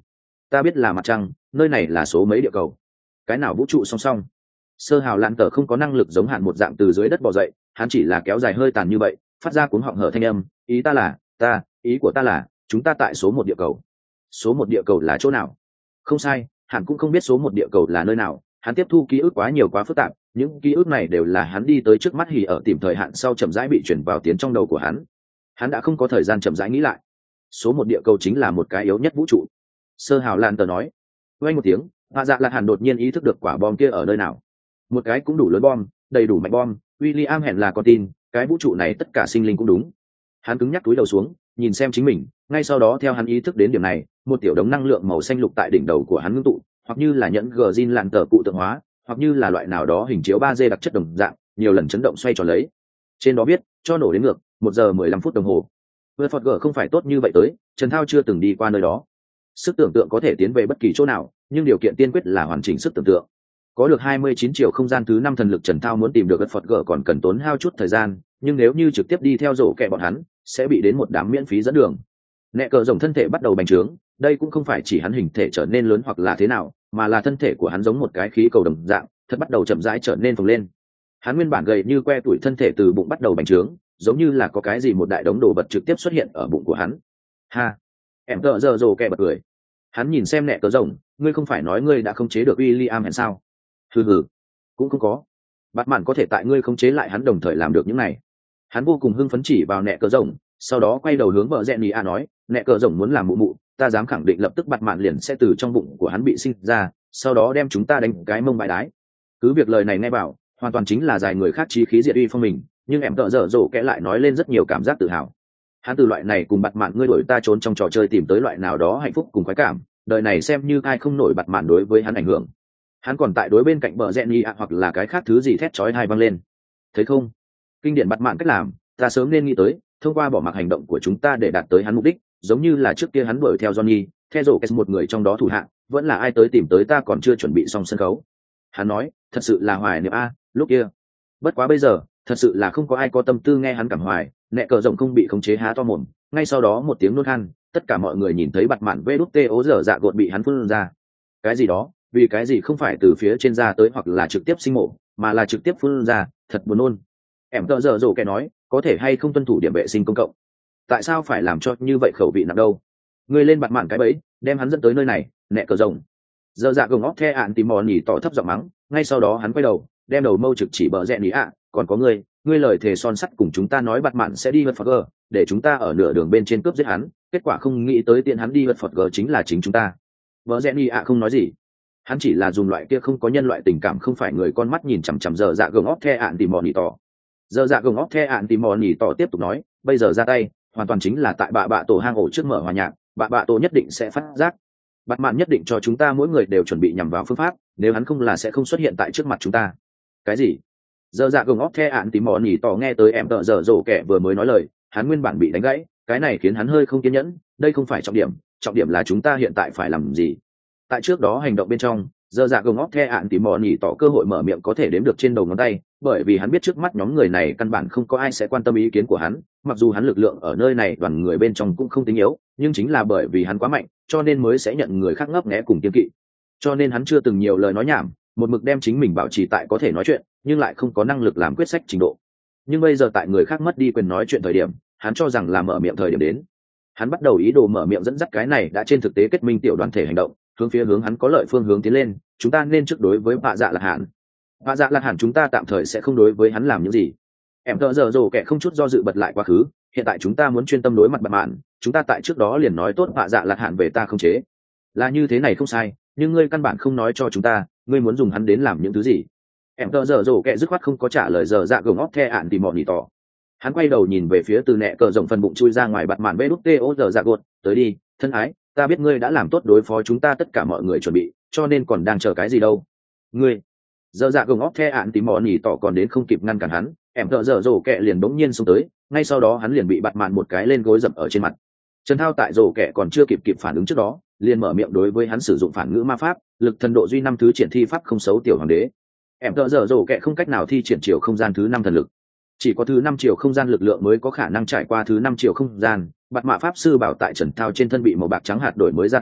ta biết là mặt trăng, nơi này là số mấy địa cầu, cái nào vũ trụ song song. Sơ hào lan tờ không có năng lực giống hạn một dạng từ dưới đất bò dậy, hắn chỉ là kéo dài hơi tàn như vậy, phát ra cuống họng hở thanh âm, ý ta là ta ý của ta là chúng ta tại số một địa cầu. Số một địa cầu là chỗ nào? Không sai, hắn cũng không biết số một địa cầu là nơi nào. Hắn tiếp thu ký ức quá nhiều quá phức tạp, những ký ức này đều là hắn đi tới trước mắt hỉ ở tìm thời hạn sau chậm rãi bị chuyển vào tiến trong đầu của hắn. Hắn đã không có thời gian chậm rãi nghĩ lại. Số một địa cầu chính là một cái yếu nhất vũ trụ. Sơ hào lan tờ nói. Quay một tiếng, Hạ Dạ Lạt Hàn đột nhiên ý thức được quả bom kia ở nơi nào. Một cái cũng đủ lớn bom, đầy đủ mạnh bom. William hẹn là con tin, cái vũ trụ này tất cả sinh linh cũng đúng. Hắn cứng nhắc túi đầu xuống, nhìn xem chính mình, ngay sau đó theo hắn ý thức đến điểm này, một tiểu đống năng lượng màu xanh lục tại đỉnh đầu của hắn ngưng tụ, hoặc như là nhẫn gờ zin lạn tờ cụ tượng hóa, hoặc như là loại nào đó hình chiếu ba D đặc chất đồng dạng, nhiều lần chấn động xoay tròn lấy. Trên đó viết, cho nổ đến ngược, một giờ mười lăm phút đồng hồ. Vượt Phật G không phải tốt như vậy tới, Trần Thao chưa từng đi qua nơi đó. Sức tưởng tượng có thể tiến về bất kỳ chỗ nào, nhưng điều kiện tiên quyết là hoàn chỉnh sức tưởng tượng. Có được hai mươi chín triệu không gian thứ năm thần lực, Trần Thao muốn tìm được Vượt Phật G còn cần tốn hao chút thời gian, nhưng nếu như trực tiếp đi theo rổ kẹ bọn hắn, sẽ bị đến một đám miễn phí dẫn đường. Nẹ cờ rồng thân thể bắt đầu bành trướng, đây cũng không phải chỉ hắn hình thể trở nên lớn hoặc là thế nào, mà là thân thể của hắn giống một cái khí cầu đồng dạng, thật bắt đầu chậm rãi trở nên phồng lên. Hắn nguyên bản gầy như que tuổi thân thể từ bụng bắt đầu bành trướng, giống như là có cái gì một đại đống đồ vật trực tiếp xuất hiện ở bụng của hắn. Ha, em tợ giờ rồ kẹ bật cười. Hắn nhìn xem nẹ cờ rồng, ngươi không phải nói ngươi đã khống chế được William hẹn sao? Hừ hừ, cũng không có. Bạt mạn có thể tại ngươi khống chế lại hắn đồng thời làm được những này. Hắn vô cùng hưng phấn chỉ vào nẹ cờ rồng, sau đó quay đầu hướng vợ rẽ nỉ a nói, nẹ cờ rồng muốn làm mụ mụ, ta dám khẳng định lập tức bạt mạn liền sẽ từ trong bụng của hắn bị sinh ra, sau đó đem chúng ta đánh cái mông bãi đái. Cứ việc lời này nghe bảo hoàn toàn chính là dài người khác chí khí diệt uy phong mình, nhưng em tợ dở dỗ kẽ lại nói lên rất nhiều cảm giác tự hào. Hắn từ loại này cùng bạt mạn ngươi đuổi ta trốn trong trò chơi tìm tới loại nào đó hạnh phúc cùng khoái cảm, đời này xem như ai không nổi bạt mạn đối với hắn ảnh hưởng. Hắn còn tại đối bên cạnh bờ rẽ nỉ a hoặc là cái khác thứ gì thét chói tai vang lên. Thấy không? Kinh điển bạt mạn cách làm, ta sớm nên nghĩ tới, thông qua bỏ mặc hành động của chúng ta để đạt tới hắn mục đích, giống như là trước kia hắn đuổi theo Johnny, theo dỗ kết một người trong đó thủ hạng, vẫn là ai tới tìm tới ta còn chưa chuẩn bị xong sân khấu. Hắn nói, thật sự là hoài niệm a, lúc kia. Bất quá bây giờ, thật sự là không có ai có tâm tư nghe hắn cảm hoài, nẹ cờ rồng không bị khống chế há to mồm, ngay sau đó một tiếng nôn khan, tất cả mọi người nhìn thấy bạt mạn vê đút tê ố dở dạ gột bị hắn phun ra. Cái gì đó, vì cái gì không phải từ phía trên ra tới hoặc là trực tiếp sinh mổ, mà là trực tiếp phun ra, thật buồn nôn. Em tợ dở dỗ kẻ nói, có thể hay không tuân thủ điểm vệ sinh công cộng? Tại sao phải làm cho như vậy khẩu vị nặng đâu? Ngươi lên bạt mạn cái bẫy, đem hắn dẫn tới nơi này, nẹ cờ rồng. Dở dạ gồng óc the ạn tìm mò nhỉ tỏ thấp giọng mắng, ngay sau đó hắn quay đầu, đem đầu mâu trực chỉ bờ rẽ nỉ ạ, còn có ngươi, ngươi lời thề son sắt cùng chúng ta nói bạt mạn sẽ đi vật phật gờ, để chúng ta ở nửa đường bên trên cướp giết hắn, kết quả không nghĩ tới tiện hắn đi vật phật gờ chính là chính chúng ta. Bờ rẽ nỉ ạ không nói gì, hắn chỉ là dùng loại kia không có nhân loại tình cảm không phải người con mắt nhìn chằm chằm dở dạ gồng óc the ạn tìm mò nhỉ tỏ. Dở dạ gồng óc the ạn tìm mò nhỉ tỏ tiếp tục nói, bây giờ ra tay hoàn toàn chính là tại bạ bạ tổ hang ổ trước mở hòa nhạc, bạ bạ tổ nhất định sẽ phát giác. Bạt mạn nhất định cho chúng ta mỗi người đều chuẩn bị nhằm vào phương pháp, nếu hắn không là sẽ không xuất hiện tại trước mặt chúng ta. Cái gì? Dở dạ gồng óc the ạn tìm mò nhỉ tỏ nghe tới em tợ dở dỗ kẻ vừa mới nói lời, hắn nguyên bản bị đánh gãy, cái này khiến hắn hơi không kiên nhẫn, đây không phải trọng điểm, trọng điểm là chúng ta hiện tại phải làm gì. Tại trước đó hành động bên trong, dở dạ gồng óc the ạn tìm mò nhỉ tỏ cơ hội mở miệng có thể đếm được trên đầu ngón tay, bởi vì hắn biết trước mắt nhóm người này căn bản không có ai sẽ quan tâm ý kiến của hắn, mặc dù hắn lực lượng ở nơi này đoàn người bên trong cũng không tính yếu, nhưng chính là bởi vì hắn quá mạnh, cho nên mới sẽ nhận người khác ngấp nghé cùng kiêng kỵ. Cho nên hắn chưa từng nhiều lời nói nhảm, một mực đem chính mình bảo trì tại có thể nói chuyện, nhưng lại không có năng lực làm quyết sách trình độ. Nhưng bây giờ tại người khác mất đi quyền nói chuyện thời điểm, hắn cho rằng là mở miệng thời điểm đến. Hắn bắt đầu ý đồ mở miệng dẫn dắt cái này đã trên thực tế kết minh tiểu đoàn thể hành động, hướng phía hướng hắn có lợi phương hướng tiến lên, chúng ta nên trước đối với bạ dạ lạc hạn. Bạ dạ lạc hạn chúng ta tạm thời sẽ không đối với hắn làm những gì. Em tợ giờ rồ kẻ không chút do dự bật lại quá khứ, hiện tại chúng ta muốn chuyên tâm đối mặt bạt mạn, chúng ta tại trước đó liền nói tốt bạ dạ lạc hạn về ta không chế. Là như thế này không sai, nhưng ngươi căn bản không nói cho chúng ta, ngươi muốn dùng hắn đến làm những thứ gì. Em tợ giờ rồ kẻ dứt khoát không có trả lời giờ dạ gồng óc the ạn tìm mọn nhỉ tỏ. Hắn quay đầu nhìn về phía từ nẹ cờ rồng phần bụng chui ra ngoài bạt mạn bê đút tê ô giờ dạ gột, tới đi, thân ái, ta biết ngươi đã làm tốt đối phó chúng ta tất cả mọi người chuẩn bị, cho nên còn đang chờ cái gì đâu. Ngươi, giờ dạ gồng óc the ạn tìm mọn nhỉ tỏ còn đến không kịp ngăn cản hắn, em tợ giờ rồ kẻ liền bỗng nhiên xông tới, ngay sau đó hắn liền bị bạt mạn một cái lên gối dập ở trên mặt. Trần Thao tại rồ kẻ còn chưa kịp kịp phản ứng trước đó, liền mở miệng đối với hắn sử dụng phản ngữ ma pháp, lực thần độ duy năm thứ triển thi pháp không xấu tiểu hoàng đế. Em tợ giờ rồ kẻ không cách nào thi triển chiều không gian thứ năm thần lực, chỉ có thứ năm chiều không gian lực lượng mới có khả năng trải qua thứ năm chiều không gian. Bạt mạ pháp sư bảo tại Trần Thao trên thân bị màu bạc trắng hạt đổi mới ra tới,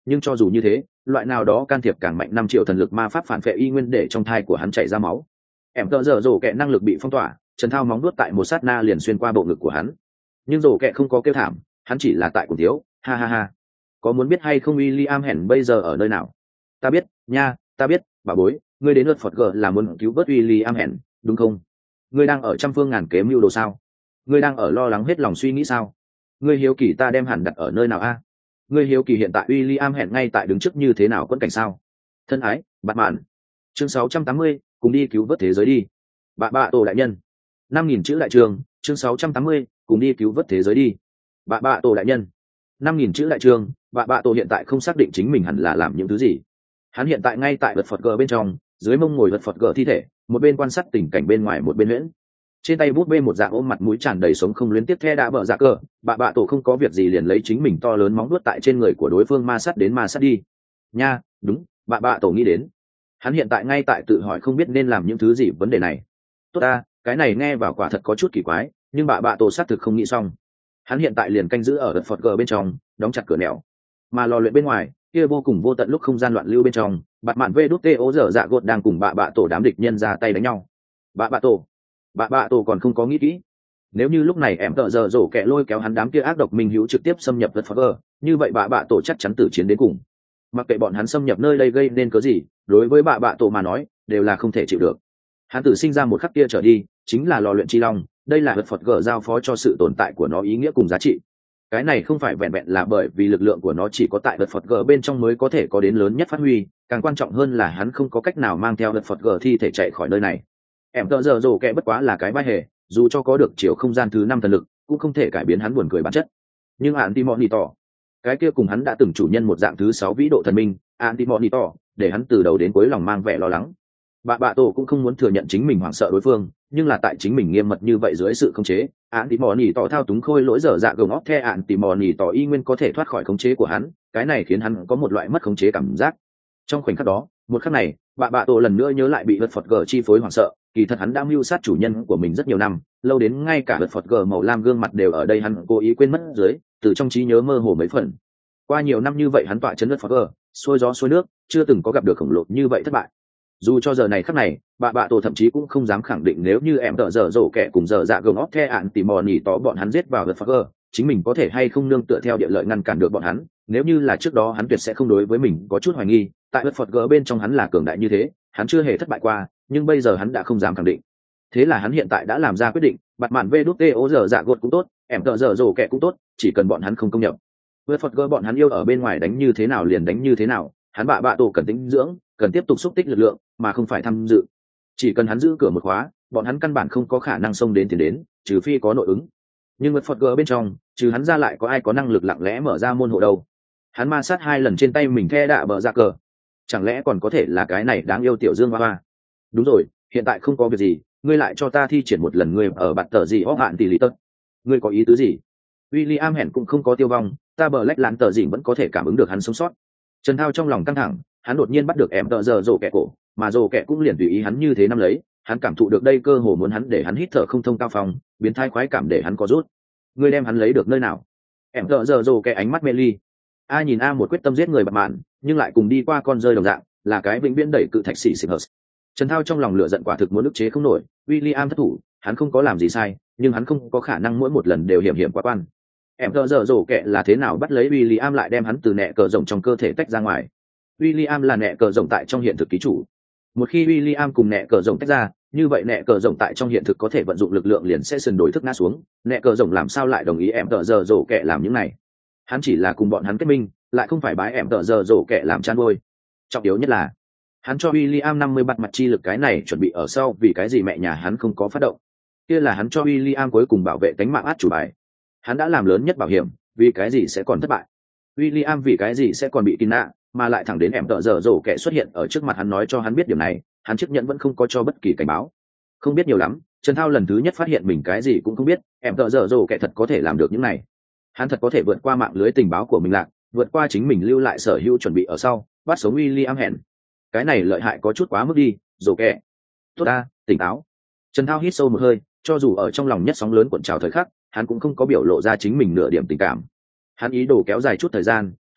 nhưng cho dù như thế loại nào đó can thiệp càng mạnh năm triệu thần lực ma pháp phản vệ y nguyên để trong thai của hắn chảy ra máu. Em tợ giờ rổ kẹ năng lực bị phong tỏa, Trần Thao móng đuốt tại một sát na liền xuyên qua bộ ngực của hắn, nhưng rổ kẹ không có kêu thảm, hắn chỉ là tại cùng thiếu ha ha ha. Có muốn biết hay không William hẹn bây giờ ở nơi nào? Ta biết nha, ta biết, bà bối, ngươi đến lượt phật gờ là muốn cứu vớt William hẹn, đúng không? Ngươi đang ở trăm phương ngàn kế mưu đồ sao? Ngươi đang ở lo lắng hết lòng suy nghĩ sao? Ngươi hiếu kỳ ta đem hẳn đặt ở nơi nào a? Ngươi hiếu kỳ hiện tại William hẹn ngay tại đứng trước như thế nào quẫn cảnh sao? Thân ái, bạn mạn. Chương sáu trăm tám mươi, cùng đi cứu vớt thế giới đi. Bạ bạ tổ đại nhân. Năm nghìn chữ đại trường, chương sáu trăm tám mươi, cùng đi cứu vớt thế giới đi. Bạ bạ tổ đại nhân. Năm nghìn chữ đại trường, bạ bạ tổ hiện tại không xác định chính mình hẳn là làm những thứ gì. Hắn hiện tại ngay tại vật Phật gờ bên trong, dưới mông ngồi vật Phật gờ thi thể, một bên quan sát tình cảnh bên ngoài một bên huyễn. Trên tay bút bê một dạng ôm mặt mũi tràn đầy sống không luyến tiếp the đã bở dạ cờ, bạ bạ tổ không có việc gì liền lấy chính mình to lớn móng vuốt tại trên người của đối phương ma sát đến ma sát đi. Nha, đúng, bạ bạ tổ nghĩ đến. Hắn hiện tại ngay tại tự hỏi không biết nên làm những thứ gì vấn đề này. Tốt ta, cái này nghe vào quả thật có chút kỳ quái, nhưng bạ bạ tổ xác thực không nghĩ xong. Hắn hiện tại liền canh giữ ở vật Phật gờ bên trong, đóng chặt cửa nẻo, mà lò luyện bên ngoài kia vô cùng vô tận lúc không gian loạn lưu bên trong, bạt mạn vê đút tê ố dở dạ gột đang cùng bạ bạ tổ đám địch nhân ra tay đánh nhau. Bạ bạ tổ, bạ bạ tổ còn không có nghĩ kỹ, nếu như lúc này em tợ giờ rổ kẹ lôi kéo hắn đám kia ác độc minh hữu trực tiếp xâm nhập vật Phật gờ, như vậy bạ bạ tổ chắc chắn tử chiến đến cùng. Mặc kệ bọn hắn xâm nhập nơi đây gây nên cớ gì, đối với bạ bạ tổ mà nói đều là không thể chịu được. Hắn tự sinh ra một khắc kia trở đi chính là lò luyện chi long, đây là vật Phật gờ giao phó cho sự tồn tại của nó ý nghĩa cùng giá trị. Cái này không phải vẹn vẹn là bởi vì lực lượng của nó chỉ có tại vật Phật gờ bên trong mới có thể có đến lớn nhất phát huy, càng quan trọng hơn là hắn không có cách nào mang theo vật Phật gờ thi thể chạy khỏi nơi này. Em tợ giờ rồ kẹ bất quá là cái vai hề, dù cho có được chiều không gian thứ năm thần lực cũng không thể cải biến hắn buồn cười bản chất. Nhưng Antimonitor, cái kia cùng hắn đã từng chủ nhân một dạng thứ sáu vĩ độ thần minh, Antimonitor, để hắn từ đầu đến cuối lòng mang vẻ lo lắng. Bạ bạ tổ cũng không muốn thừa nhận chính mình hoảng sợ đối phương, nhưng là tại chính mình nghiêm mật như vậy dưới sự khống chế, Antimonitor thao túng khôi lỗi dở dạ gồng óc the Antimonitor y nguyên có thể thoát khỏi khống chế của hắn, cái này khiến hắn có một loại mất khống chế cảm giác. Trong khoảnh khắc đó, một khắc này, bạ bạ tổ lần nữa nhớ lại bị vật Phật gờ chi phối hoảng sợ, kỳ thật hắn đã mưu sát chủ nhân của mình rất nhiều năm, lâu đến ngay cả vật Phật gờ màu lam gương mặt đều ở đây hắn cố ý quên mất dưới, từ trong trí nhớ mơ hồ mấy phần. Qua nhiều năm như vậy hắn tọa chấn vật Phật gờ, xuôi gió xuôi nước, chưa từng có gặp được khổng lồ như vậy thất bại. Dù cho giờ này khắc này, bạ bạ tổ thậm chí cũng không dám khẳng định nếu như em tợ dở dỗ kẻ cùng dở dạ gồng óc the ạn tỉ mò nỉ tó bọn hắn giết vào vật Phật gờ, chính mình có thể hay không nương tựa theo địa lợi ngăn cản được bọn hắn. Nếu như là trước đó hắn tuyệt sẽ không đối với mình có chút hoài nghi, tại vật Phật gờ bên trong hắn là cường đại như thế, hắn chưa hề thất bại qua, nhưng bây giờ hắn đã không dám khẳng định. Thế là hắn hiện tại đã làm ra quyết định, bạt mạn vê đút tê ố dở dạ gột cũng tốt, em tợ dở dỗ kẻ cũng tốt, chỉ cần bọn hắn không công nhập vật Phật gờ bọn hắn yêu ở bên ngoài đánh như thế nào liền đánh như thế nào, hắn bạ bạ tổ cần tĩnh dưỡng, cần tiếp tục xúc tích lực lượng mà không phải tham dự. Chỉ cần hắn giữ cửa một khóa, bọn hắn căn bản không có khả năng xông đến tiền đến, trừ phi có nội ứng. Nhưng vật Phật gờ bên trong, trừ hắn ra lại có ai có năng lực lặng lẽ mở ra môn hộ đâu? Hắn ma sát hai lần trên tay mình the đạ bờ ra cờ, chẳng lẽ còn có thể là cái này đáng yêu tiểu dương hoa hoa? Đúng rồi, hiện tại không có việc gì, ngươi lại cho ta thi triển một lần ngươi ở bạt tờ gì óc hạn tỷ lý tật. Ngươi có ý tứ gì? William hẹn cũng không có tiêu vong, ta bờ lách lán tờ gì vẫn có thể cảm ứng được hắn sống sót. Trần Thao trong lòng căng thẳng, hắn đột nhiên bắt được em tợ giờ rồ kẹ cổ, mà rồ kẹ cũng liền tùy ý hắn như thế năm lấy, hắn cảm thụ được đây cơ hồ muốn hắn để hắn hít thở không thông cao phòng, biến thái khoái cảm để hắn có rút. Ngươi đem hắn lấy được nơi nào? Em tợ giờ rồ kẹ ánh mắt mê ly. A nhìn A một quyết tâm giết người bạt mạn, nhưng lại cùng đi qua con rơi đồng dạng, là cái vĩnh viễn đẩy cự thạch sĩ xỉn hờ. Trần Thao trong lòng lửa giận quả thực muốn ức chế không nổi, William thất thủ, hắn không có làm gì sai, nhưng hắn không có khả năng mỗi một lần đều hiểm hiểm quá quan. Em tợ giờ rồ kẹ là thế nào bắt lấy William lại đem hắn từ nẹ cờ rồng trong cơ thể tách ra ngoài? William là nẹ cờ rồng tại trong hiện thực ký chủ. Một khi William cùng nẹ cờ rồng tách ra, như vậy nẹ cờ rồng tại trong hiện thực có thể vận dụng lực lượng liền sẽ sần đổi thức ngã xuống. Nẹ cờ rồng làm sao lại đồng ý em tợ giờ rổ kẹ làm những này? Hắn chỉ là cùng bọn hắn kết minh, lại không phải bái em tợ giờ rổ kẹ làm chăn nuôi. Trọng yếu nhất là, hắn cho William năm mươi bạt mặt chi lực cái này chuẩn bị ở sau vì cái gì mẹ nhà hắn không có phát động. Kia là hắn cho William cuối cùng bảo vệ cánh mạng át chủ bài. Hắn đã làm lớn nhất bảo hiểm, vì cái gì sẽ còn thất bại? William vì cái gì sẽ còn bị tin nạ, mà lại thẳng đến em tợ giờ rổ kẹ xuất hiện ở trước mặt hắn nói cho hắn biết điều này, hắn chấp nhận vẫn không có cho bất kỳ cảnh báo. Không biết nhiều lắm, Trần Thao lần thứ nhất phát hiện mình cái gì cũng không biết, em tợ giờ rổ kẹ thật có thể làm được những này. Hắn thật có thể vượt qua mạng lưới tình báo của mình lạc, vượt qua chính mình lưu lại sở hữu chuẩn bị ở sau, bắt sống William hẹn. Cái này lợi hại có chút quá mức đi, rổ kẹ. Tốt ta, tỉnh táo. Trần Thao hít sâu một hơi, cho dù ở trong lòng nhất sóng lớn cuộn trào thời khắc, hắn cũng không có biểu lộ ra chính mình nửa điểm tình cảm. Hắn ý đồ kéo dài chút thời gian,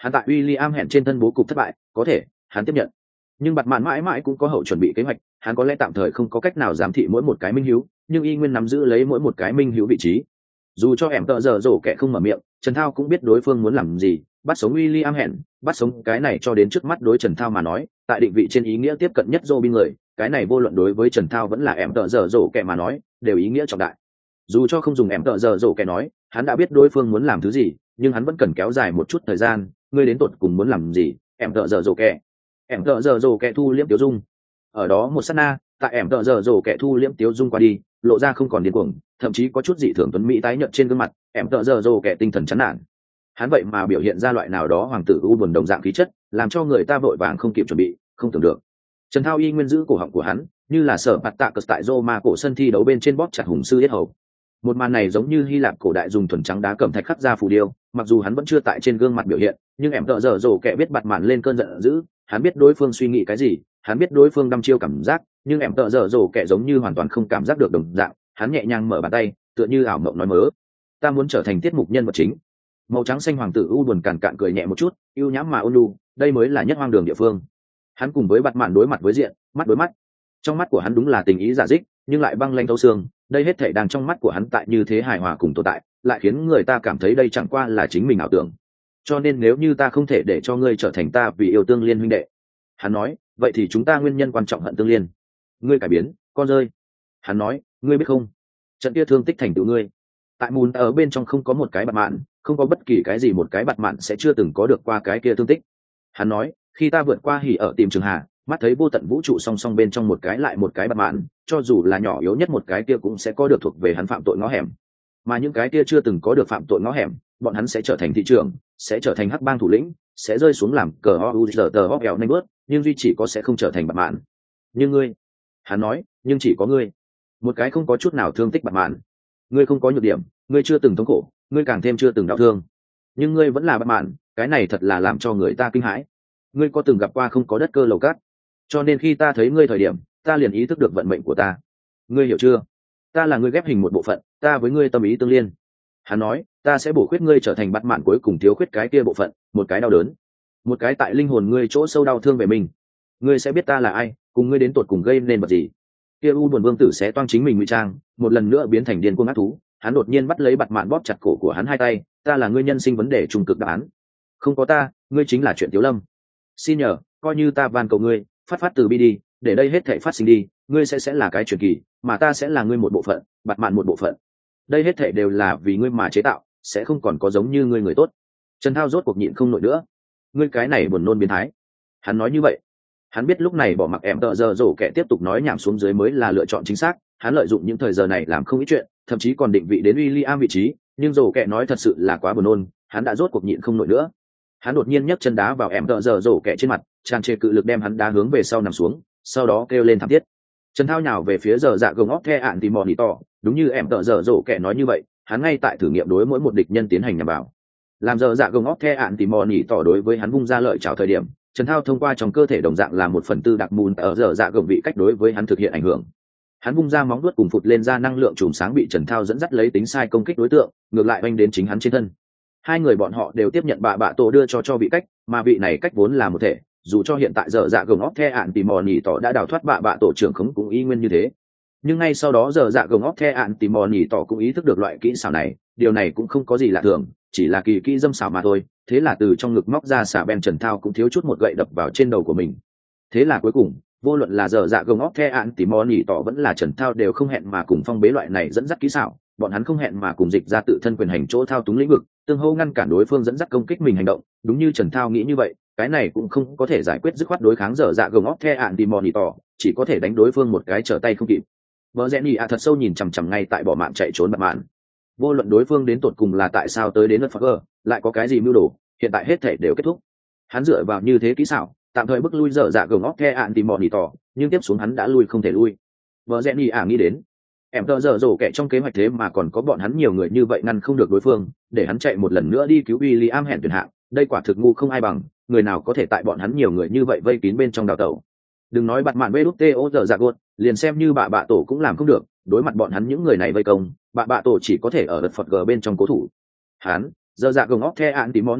hắn tại William hẹn trên thân bố cục thất bại, có thể, hắn tiếp nhận. Nhưng bạt mạn mãi mãi cũng có hậu chuẩn bị kế hoạch, hắn có lẽ tạm thời không có cách nào giám thị mỗi một cái minh hiếu, nhưng y nguyên nắm giữ lấy mỗi một cái minh hiếu vị trí. Dù cho em tợ giờ rổ kẻ không mở miệng, Trần Thao cũng biết đối phương muốn làm gì, bắt sống William hẹn, bắt sống cái này cho đến trước mắt đối Trần Thao mà nói, tại định vị trên ý nghĩa tiếp cận nhất Robin người, cái này vô luận đối với Trần Thao vẫn là em tợ giờ rổ kẻ mà nói, đều ý nghĩa trọng đại. Dù cho không dùng em tợ giờ rổ kẻ nói, hắn đã biết đối phương muốn làm thứ gì, nhưng hắn vẫn cần kéo dài một chút thời gian, ngươi đến tột cùng muốn làm gì, em tợ giờ rổ kẻ. Em tợ giờ rổ kẻ thu liễm tiêu dung. Ở đó một sát na, tại em tợ giờ rổ kẻ thu liễm tiêu dung qua đi, lộ ra không còn điên cuồng, thậm chí có chút dị thường tuấn mỹ tái nhợt trên gương mặt, em tợ giờ rổ kẻ tinh thần chán nản. Hắn vậy mà biểu hiện ra loại nào đó hoàng tử u buồn đồng dạng khí chất, làm cho người ta vội vàng không kịp chuẩn bị, không tưởng được. Trần Thao y nguyên giữ cổ họng của hắn, như là sở bạt tạ cờ tại Roma cổ sân thi đấu bên trên bóp chặt hùng sư yết hầu. Một màn này giống như Hy Lạp cổ đại dùng thuần trắng đá cẩm thạch khắc ra phù điêu, mặc dù hắn vẫn chưa tại trên gương mặt biểu hiện, nhưng em tợ giờ rổ kẻ biết bặt màn lên cơn giận dữ, hắn biết đối phương suy nghĩ cái gì, hắn biết đối phương đăm chiêu cảm giác, nhưng em tợ giờ rổ kẻ giống như hoàn toàn không cảm giác được đồng dạng, hắn nhẹ nhàng mở bàn tay, tựa như ảo mộng nói mớ. Ta muốn trở thành tiết mục nhân vật chính. Màu trắng xanh hoàng tử u buồn càn cạn cười nhẹ một chút, yêu nhãm mà ôn nhu, đây mới là nhất hoang đường địa phương. Hắn cùng với bặt màn đối mặt với diện, mắt đối mắt. Trong mắt của hắn đúng là tình ý giả dích, nhưng lại băng lanh thấu xương, đây hết thảy đang trong mắt của hắn tại như thế hài hòa cùng tồn tại, lại khiến người ta cảm thấy đây chẳng qua là chính mình ảo tưởng. Cho nên nếu như ta không thể để cho ngươi trở thành ta vì yêu tương liên huynh đệ, hắn nói, vậy thì chúng ta nguyên nhân quan trọng hận tương liên. Ngươi cải biến, con rơi. Hắn nói, ngươi biết không, trận kia thương tích thành tựu ngươi. Tại mùn ở bên trong không có một cái bạt mạn, không có bất kỳ cái gì một cái bạt mạn sẽ chưa từng có được qua cái kia thương tích. Hắn nói, khi ta vượt qua hỉ ở tìm trường hà, mắt thấy vô tận vũ trụ song song bên trong một cái lại một cái bạt mạn, cho dù là nhỏ yếu nhất một cái kia cũng sẽ có được thuộc về hắn phạm tội ngõ hẻm. Mà những cái kia chưa từng có được phạm tội ngõ hẻm, bọn hắn sẽ trở thành thị trường, sẽ trở thành hắc bang thủ lĩnh, sẽ rơi xuống làm cờ ho u giờ tờ hóc eo nanh bớt, nhưng duy chỉ có sẽ không trở thành bạt mạn. Nhưng ngươi, hắn nói, nhưng chỉ có ngươi, một cái không có chút nào thương tích bạt mạn. Ngươi không có nhược điểm, ngươi chưa từng thống khổ, ngươi càng thêm chưa từng đau thương, nhưng ngươi vẫn là bạt mạn, cái này thật là làm cho người ta kinh hãi. Ngươi có từng gặp qua không có đất cơ lầu cát, cho nên khi ta thấy ngươi thời điểm, ta liền ý thức được vận mệnh của ta. Ngươi hiểu chưa? Ta là ngươi ghép hình một bộ phận, ta với ngươi tâm ý tương liên. Hắn nói, ta sẽ bổ khuyết ngươi trở thành bạt mạn cuối cùng thiếu khuyết cái kia bộ phận, một cái đau đớn, một cái tại linh hồn ngươi chỗ sâu đau thương về mình. Ngươi sẽ biết ta là ai, cùng ngươi đến tột cùng gây nên vật gì. Kia u buồn vương tử sẽ toang chính mình ngụy trang, một lần nữa biến thành điên cuồng ác thú. Hắn đột nhiên bắt lấy bạt mạn bóp chặt cổ của hắn hai tay, ta là ngươi nhân sinh vấn đề trung cực đáp án. Không có ta, ngươi chính là chuyện Tiếu Lâm. Xin nhờ, coi như ta van cầu ngươi, phát phát từ bi đi, để đây hết thảy phát sinh đi, ngươi sẽ sẽ là cái truyền kỳ, mà ta sẽ là ngươi một bộ phận, bạt mạn một bộ phận. Đây hết thảy đều là vì ngươi mà chế tạo, sẽ không còn có giống như ngươi người tốt. Trần Thao rốt cuộc nhịn không nổi nữa. Ngươi cái này buồn nôn biến thái. Hắn nói như vậy. Hắn biết lúc này bỏ mặc em tợ giờ rổ kẻ tiếp tục nói nhảm xuống dưới mới là lựa chọn chính xác, hắn lợi dụng những thời giờ này làm không ít chuyện, thậm chí còn định vị đến William vị trí, nhưng rổ kẻ nói thật sự là quá buồn nôn, hắn đã rốt cuộc nhịn không nổi nữa. Hắn đột nhiên nhấc chân đá vào em tợ giờ rổ kẻ trên mặt, tràn trề cự lực đem hắn đá hướng về sau nằm xuống, sau đó kêu lên thảm thiết. Trần Thao nhào về phía giờ dạ gồng óc the ạn tìm mò nỉ tỏ, đúng như em tợ giờ rổ kẻ nói như vậy, hắn ngay tại thử nghiệm đối mỗi một địch nhân tiến hành nhằm vào. Làm giờ dạ gồng óc the ạn tìm mò nỉ tỏ đối với hắn vung ra lợi chào thời điểm, Trần Thao thông qua trong cơ thể đồng dạng là một phần tư đặc mùn ở giờ dạ gồng vị cách đối với hắn thực hiện ảnh hưởng. Hắn vung ra móng vuốt cùng phụt lên ra năng lượng chùm sáng bị Trần Thao dẫn dắt lấy tính sai công kích đối tượng, ngược lại oanh đến chính hắn trên thân. Hai người bọn họ đều tiếp nhận bạ bạ tổ đưa cho cho vị cách, mà vị này cách vốn là một thể, dù cho hiện tại giờ dạ gồng óc the ạn tìm mò nỉ tỏ đã đào thoát bạ bạ tổ trưởng khống cũng y nguyên như thế. Nhưng ngay sau đó giờ dạ gồng óc the ạn tìm mò nỉ tỏ cũng ý thức được loại kỹ xảo này, điều này cũng không có gì lạ thường, chỉ là kỳ kỹ dâm xảo mà thôi. Thế là từ trong ngực móc ra xả ben Trần Thao cũng thiếu chút một gậy đập vào trên đầu của mình. Thế là cuối cùng, vô luận là giờ dạ gồng óc the ạn tìm mò nỉ tỏ vẫn là Trần Thao đều không hẹn mà cùng phong bế loại này dẫn dắt kỹ xảo, bọn hắn không hẹn mà cùng dịch ra tự thân quyền hành chỗ thao túng lĩnh vực, tương hô ngăn cản đối phương dẫn dắt công kích mình hành động. Đúng như Trần Thao nghĩ như vậy, cái này cũng không có thể giải quyết dứt khoát đối kháng giờ dạ gồng óc the ạn tìm mò nỉ tỏ, chỉ có thể đánh đối phương một cái trở tay không kịp. Vợ rẽ nhì ạ thật sâu nhìn chằm chằm ngay tại bỏ mạng chạy trốn bạt mạn. Vô luận đối phương đến tột cùng là tại sao tới đến lượt phật lại có cái gì mưu đồ, hiện tại hết thể đều kết thúc. Hắn dựa vào như thế kỹ xảo, tạm thời bức lui dở dạ gồng óc the ạn tìm mò nỉ tỏ, nhưng tiếp xuống hắn đã lui không thể lui. Vợ rẽ nhì ạ nghĩ đến, em tờ dở dỗ kẻ trong kế hoạch thế mà còn có bọn hắn nhiều người như vậy ngăn không được đối phương, để hắn chạy một lần nữa đi cứu William hẹn tuyển hạng, đây quả thực ngu không ai bằng, người nào có thể tại bọn hắn nhiều người như vậy vây kín bên trong đào tẩu. Đừng nói bạt mạn vê đút tê ô dở dạ gột, liền xem như bạ bạ tổ cũng làm không được, đối mặt bọn hắn những người này vây công, bạ bạ tổ chỉ có thể ở đợt phật g bên trong cố thủ. Hắn, dở dạ gồng óc the ạn tìm mò nỉ tỏ,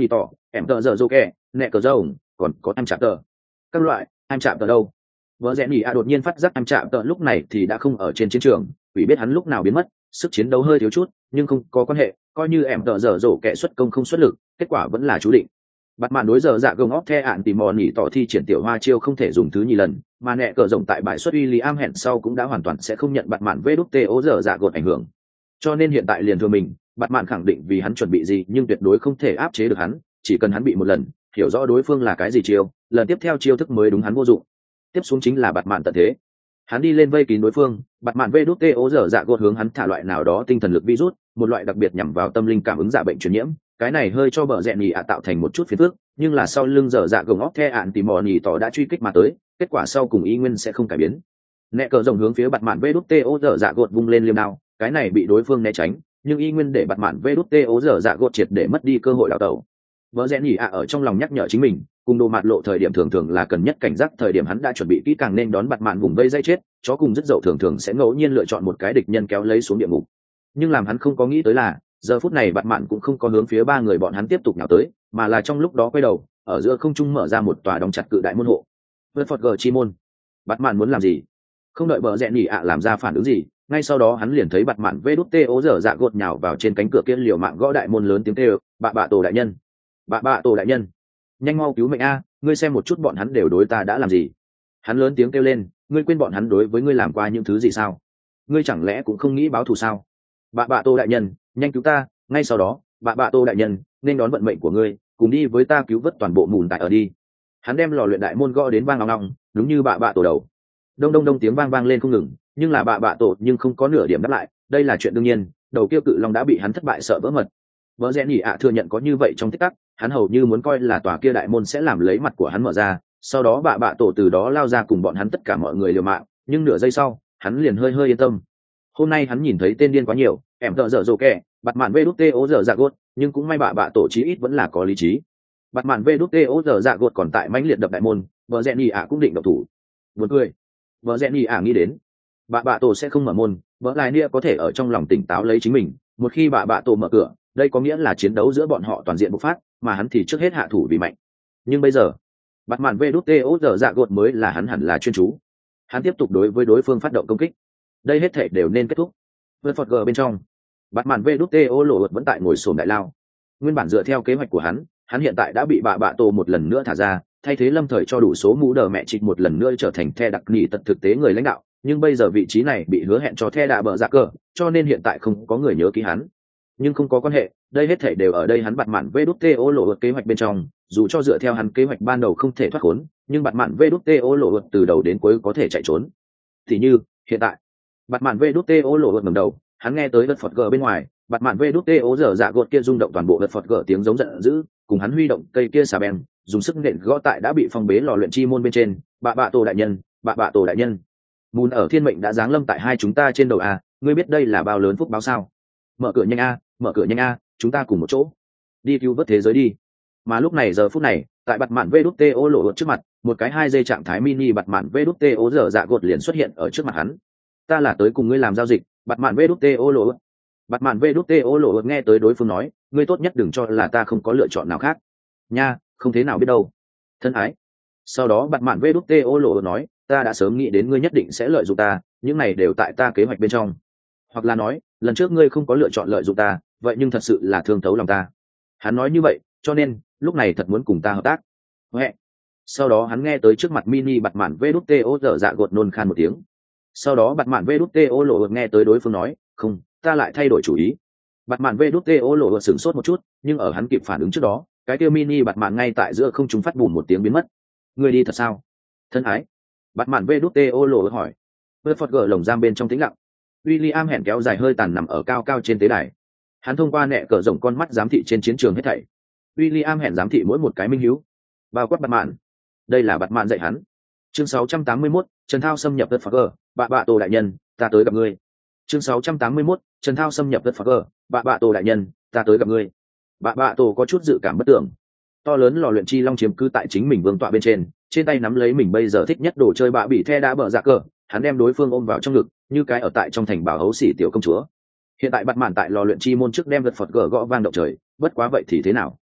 em tợ giờ dô kẹ nẹ cờ dâu còn có em chạm tờ các loại em chạm tờ đâu. Vợ rẽ nhỉ ạ đột nhiên phát giác em chạm tợ lúc này thì đã không ở trên chiến trường, vì biết hắn lúc nào biến mất, sức chiến đấu hơi thiếu chút nhưng không có quan hệ, coi như em tợ giờ dỗ kẻ xuất công không xuất lực, kết quả vẫn là chú định. Bắt mạn đối giờ dạ gồng óc the ạn tìm mò nhỉ tỏ thi triển tiểu hoa chiêu không thể dùng thứ nhì lần, mà nẹ cờ rộng tại bài xuất William hẹn sau cũng đã hoàn toàn sẽ không nhận bắt mạn vê đút tê ố giờ dạ gột ảnh hưởng, cho nên hiện tại liền thừa mình. Bắt mạn khẳng định vì hắn chuẩn bị gì nhưng tuyệt đối không thể áp chế được hắn, chỉ cần hắn bị một lần hiểu rõ đối phương là cái gì chiêu, lần tiếp theo chiêu thức mới đúng hắn vô dụng. Tiếp xuống chính là bắt mạn tận thế, hắn đi lên vây kín đối phương, bắt mạn vê đút tê ố giờ dạ gột hướng hắn thả loại nào đó tinh thần lực virus, một loại đặc biệt nhằm vào tâm linh cảm ứng dạ bệnh truyền nhiễm. Cái này hơi cho bờ rẽ nhì ạ tạo thành một chút phiền phức, nhưng là sau lưng giờ dạ gồng óc the ạn tìm mò nhì tỏ đã truy kích mà tới, kết quả sau cùng y nguyên sẽ không cải biến. Nẹ cờ rồng hướng phía bạt mạn vê đút tê ô giờ dạ gột vung lên liêm đao, cái này bị đối phương né tránh, nhưng y nguyên để bạt mạn vê đút tê ô giờ dạ gột triệt để mất đi cơ hội đào tẩu. Bờ rẽ nhì ạ ở trong lòng nhắc nhở chính mình, cùng đồ mạt lộ thời điểm thường thường là cần nhất cảnh giác, thời điểm hắn đã chuẩn bị kỹ càng nên đón bạt mạn vùng vây dây chết, chó cùng rất dậu thường thường sẽ ngẫu nhiên lựa chọn một cái địch nhân kéo lấy xuống địa ngục. Nhưng làm hắn không có nghĩ tới là giờ phút này bạt mạn cũng không có hướng phía ba người bọn hắn tiếp tục nào tới, mà là trong lúc đó quay đầu ở giữa không trung mở ra một tòa đóng chặt cự đại môn hộ. Vượt phật gờ chi môn. Bạt mạn muốn làm gì? Không đợi bờ rẽ nhỉ ạ làm ra phản ứng gì, ngay sau đó hắn liền thấy bạt mạn vê đút tê ố dở dạ gột nhào vào trên cánh cửa kia, liều mạng gõ đại môn lớn tiếng kêu, bạ bạ tổ đại nhân, bạ bạ tổ đại nhân, nhanh mau cứu mệnh a, ngươi xem một chút bọn hắn đều đối ta đã làm gì. Hắn lớn tiếng kêu lên, ngươi quên bọn hắn đối với ngươi làm qua những thứ gì sao? Ngươi chẳng lẽ cũng không nghĩ báo thù sao? Bạ bạ tổ đại nhân, nhanh cứu ta. Ngay sau đó bạ bạ tô đại nhân nên đón vận mệnh của ngươi, cùng đi với ta cứu vớt toàn bộ mùn tại ở đi. Hắn đem lò luyện đại môn gõ đến vang ngong ngong, đúng như bạ bạ tổ đầu. Đông đông đông tiếng vang vang lên không ngừng, nhưng là bạ bạ tổ nhưng không có nửa điểm đáp lại, đây là chuyện đương nhiên, đầu kia cự long đã bị hắn thất bại sợ vỡ mật. Vợ rẽ nhỉ ạ thừa nhận có như vậy trong tích tắc, hắn hầu như muốn coi là tòa kia đại môn sẽ làm lấy mặt của hắn mở ra, sau đó bạ bạ tổ từ đó lao ra cùng bọn hắn tất cả mọi người liều mạng, nhưng nửa giây sau hắn liền hơi hơi yên tâm. Hôm nay hắn nhìn thấy tên điên quá nhiều, em tợ dở dồ kẹ bạt mạn vê đút tê ố dở dạ gốt, nhưng cũng may bạ bạ tổ chí ít vẫn là có lý trí. Bạt mạn vê đút tê ố dở dạ gốt còn tại mãnh liệt đập đại môn, vợ rẽ nhỉ ạ cũng định độc thủ. Buồn cười, vợ rẽ nhỉ ạ nghĩ đến bạ bạ tổ sẽ không mở môn, vợ lại nia có thể ở trong lòng tỉnh táo lấy chính mình, một khi bạ bạ tổ mở cửa, đây có nghĩa là chiến đấu giữa bọn họ toàn diện bộc phát, mà hắn thì trước hết hạ thủ vì mạnh. Nhưng bây giờ bạt mạn vê đút tê ố dở dạ gốt mới là hắn hẳn là chuyên chú. Hắn tiếp tục đối với đối phương phát động công kích, đây hết thể đều nên kết thúc. Vượt phật gờ bên trong, bạt mạn vê đút tê ô lộ vẫn tại ngồi sồn đại lao. Nguyên bản dựa theo kế hoạch của hắn, hắn hiện tại đã bị bạ bạ tổ một lần nữa thả ra, thay thế lâm thời cho đủ số mũ đờ mẹ trịch một lần nữa trở thành the đặc nỉ tật thực tế người lãnh đạo, nhưng bây giờ vị trí này bị hứa hẹn cho the đạ bờ dạ cờ, cho nên hiện tại không có người nhớ ký hắn. Nhưng không có quan hệ, đây hết thể đều ở đây hắn bạt mạn vê đút tê ô lộ kế hoạch bên trong, dù cho dựa theo hắn kế hoạch ban đầu không thể thoát khốn, nhưng bạt mạn vê đút tê ô lộ từ đầu đến cuối có thể chạy trốn. Thì như hiện tại bạt mạn vê đút tê ô lộ ngẩng đầu, hắn nghe tới đất phật gờ bên ngoài, bạt mạn vê đút tê ô dở dạ gột kia rung động toàn bộ đất phật gờ tiếng giống giận dữ, cùng hắn huy động cây kia xà beng, dùng sức nện gõ tại đã bị phong bế lò luyện chi môn bên trên. Bạ bạ tổ đại nhân, bạ bạ tổ đại nhân, mùn ở thiên mệnh đã giáng lâm tại hai chúng ta trên đầu a, ngươi biết đây là bao lớn phúc báo sao? Mở cửa nhanh a, mở cửa nhanh a, chúng ta cùng một chỗ đi cứu vớt thế giới đi. Mà lúc này giờ phút này, tại bạt mạn vê đút tê ô lộ trước mặt, một cái hai giây trạng thái mini bạt mạn vê đút tê ô dở dạ gột liền xuất hiện ở trước mặt hắn. Ta là tới cùng ngươi làm giao dịch. Bạt mạn vê đút tê ô lộ bạt mạn vê đút tê ô lộ nghe tới đối phương nói, ngươi tốt nhất đừng cho là ta không có lựa chọn nào khác nha, không thế nào biết đâu thân ái. Sau đó bạt mạn vê đút tê ô lộ nói, ta đã sớm nghĩ đến ngươi nhất định sẽ lợi dụng ta, những này đều tại ta kế hoạch bên trong. Hoặc là nói, lần trước ngươi không có lựa chọn lợi dụng ta, vậy nhưng thật sự là thương thấu lòng ta. Hắn nói như vậy, cho nên lúc này thật muốn cùng ta hợp tác. Huệ. Sau đó hắn nghe tới trước mặt mini bạt mạn vê đút tê ô dở dạ gột nôn khan một tiếng. Sau đó bạt mạn vê đút tê ô lộ nghe tới đối phương nói, không, ta lại thay đổi chủ ý. Bạt mạn vê đút tê ô lộ sửng sốt một chút, nhưng ở hắn kịp phản ứng trước đó, cái kia mini bạt mạn ngay tại giữa không trung phát bùn một tiếng biến mất. Người đi thật sao thân ái? Bạt mạn vê đút tê ô lộ hỏi. Vượt phật gờ lồng giam bên trong tĩnh lặng, William hẹn kéo dài hơi tàn nằm ở cao cao trên tế đài. Hắn thông qua nẹ cờ rộng con mắt giám thị trên chiến trường hết thảy. William hẹn giám thị mỗi một cái minh hiếu, bao quát bạt mạn. Đây là bạt mạn dạy hắn. Chương sáu trăm tám mươi mốt, Trần Thao xâm nhập đất phật gờ. Bạ bạ tổ đại nhân, ta tới gặp ngươi. Chương sáu trăm tám mươi mốt, Trần Thao xâm nhập đất phật gờ. Bạ bạ tổ đại nhân, ta tới gặp ngươi. Bạ bạ tổ có chút dự cảm bất tưởng. To lớn lò luyện chi long chiếm cứ tại chính mình vương tọa bên trên, trên tay nắm lấy mình bây giờ thích nhất đồ chơi bạ bị the đã bờ dạ cờ, hắn đem đối phương ôm vào trong ngực, như cái ở tại trong thành bảo hấu xỉ tiểu công chúa. Hiện tại bạt mạn tại lò luyện chi môn trước đem vật phật gờ gõ vang động trời, bất quá vậy thì thế nào?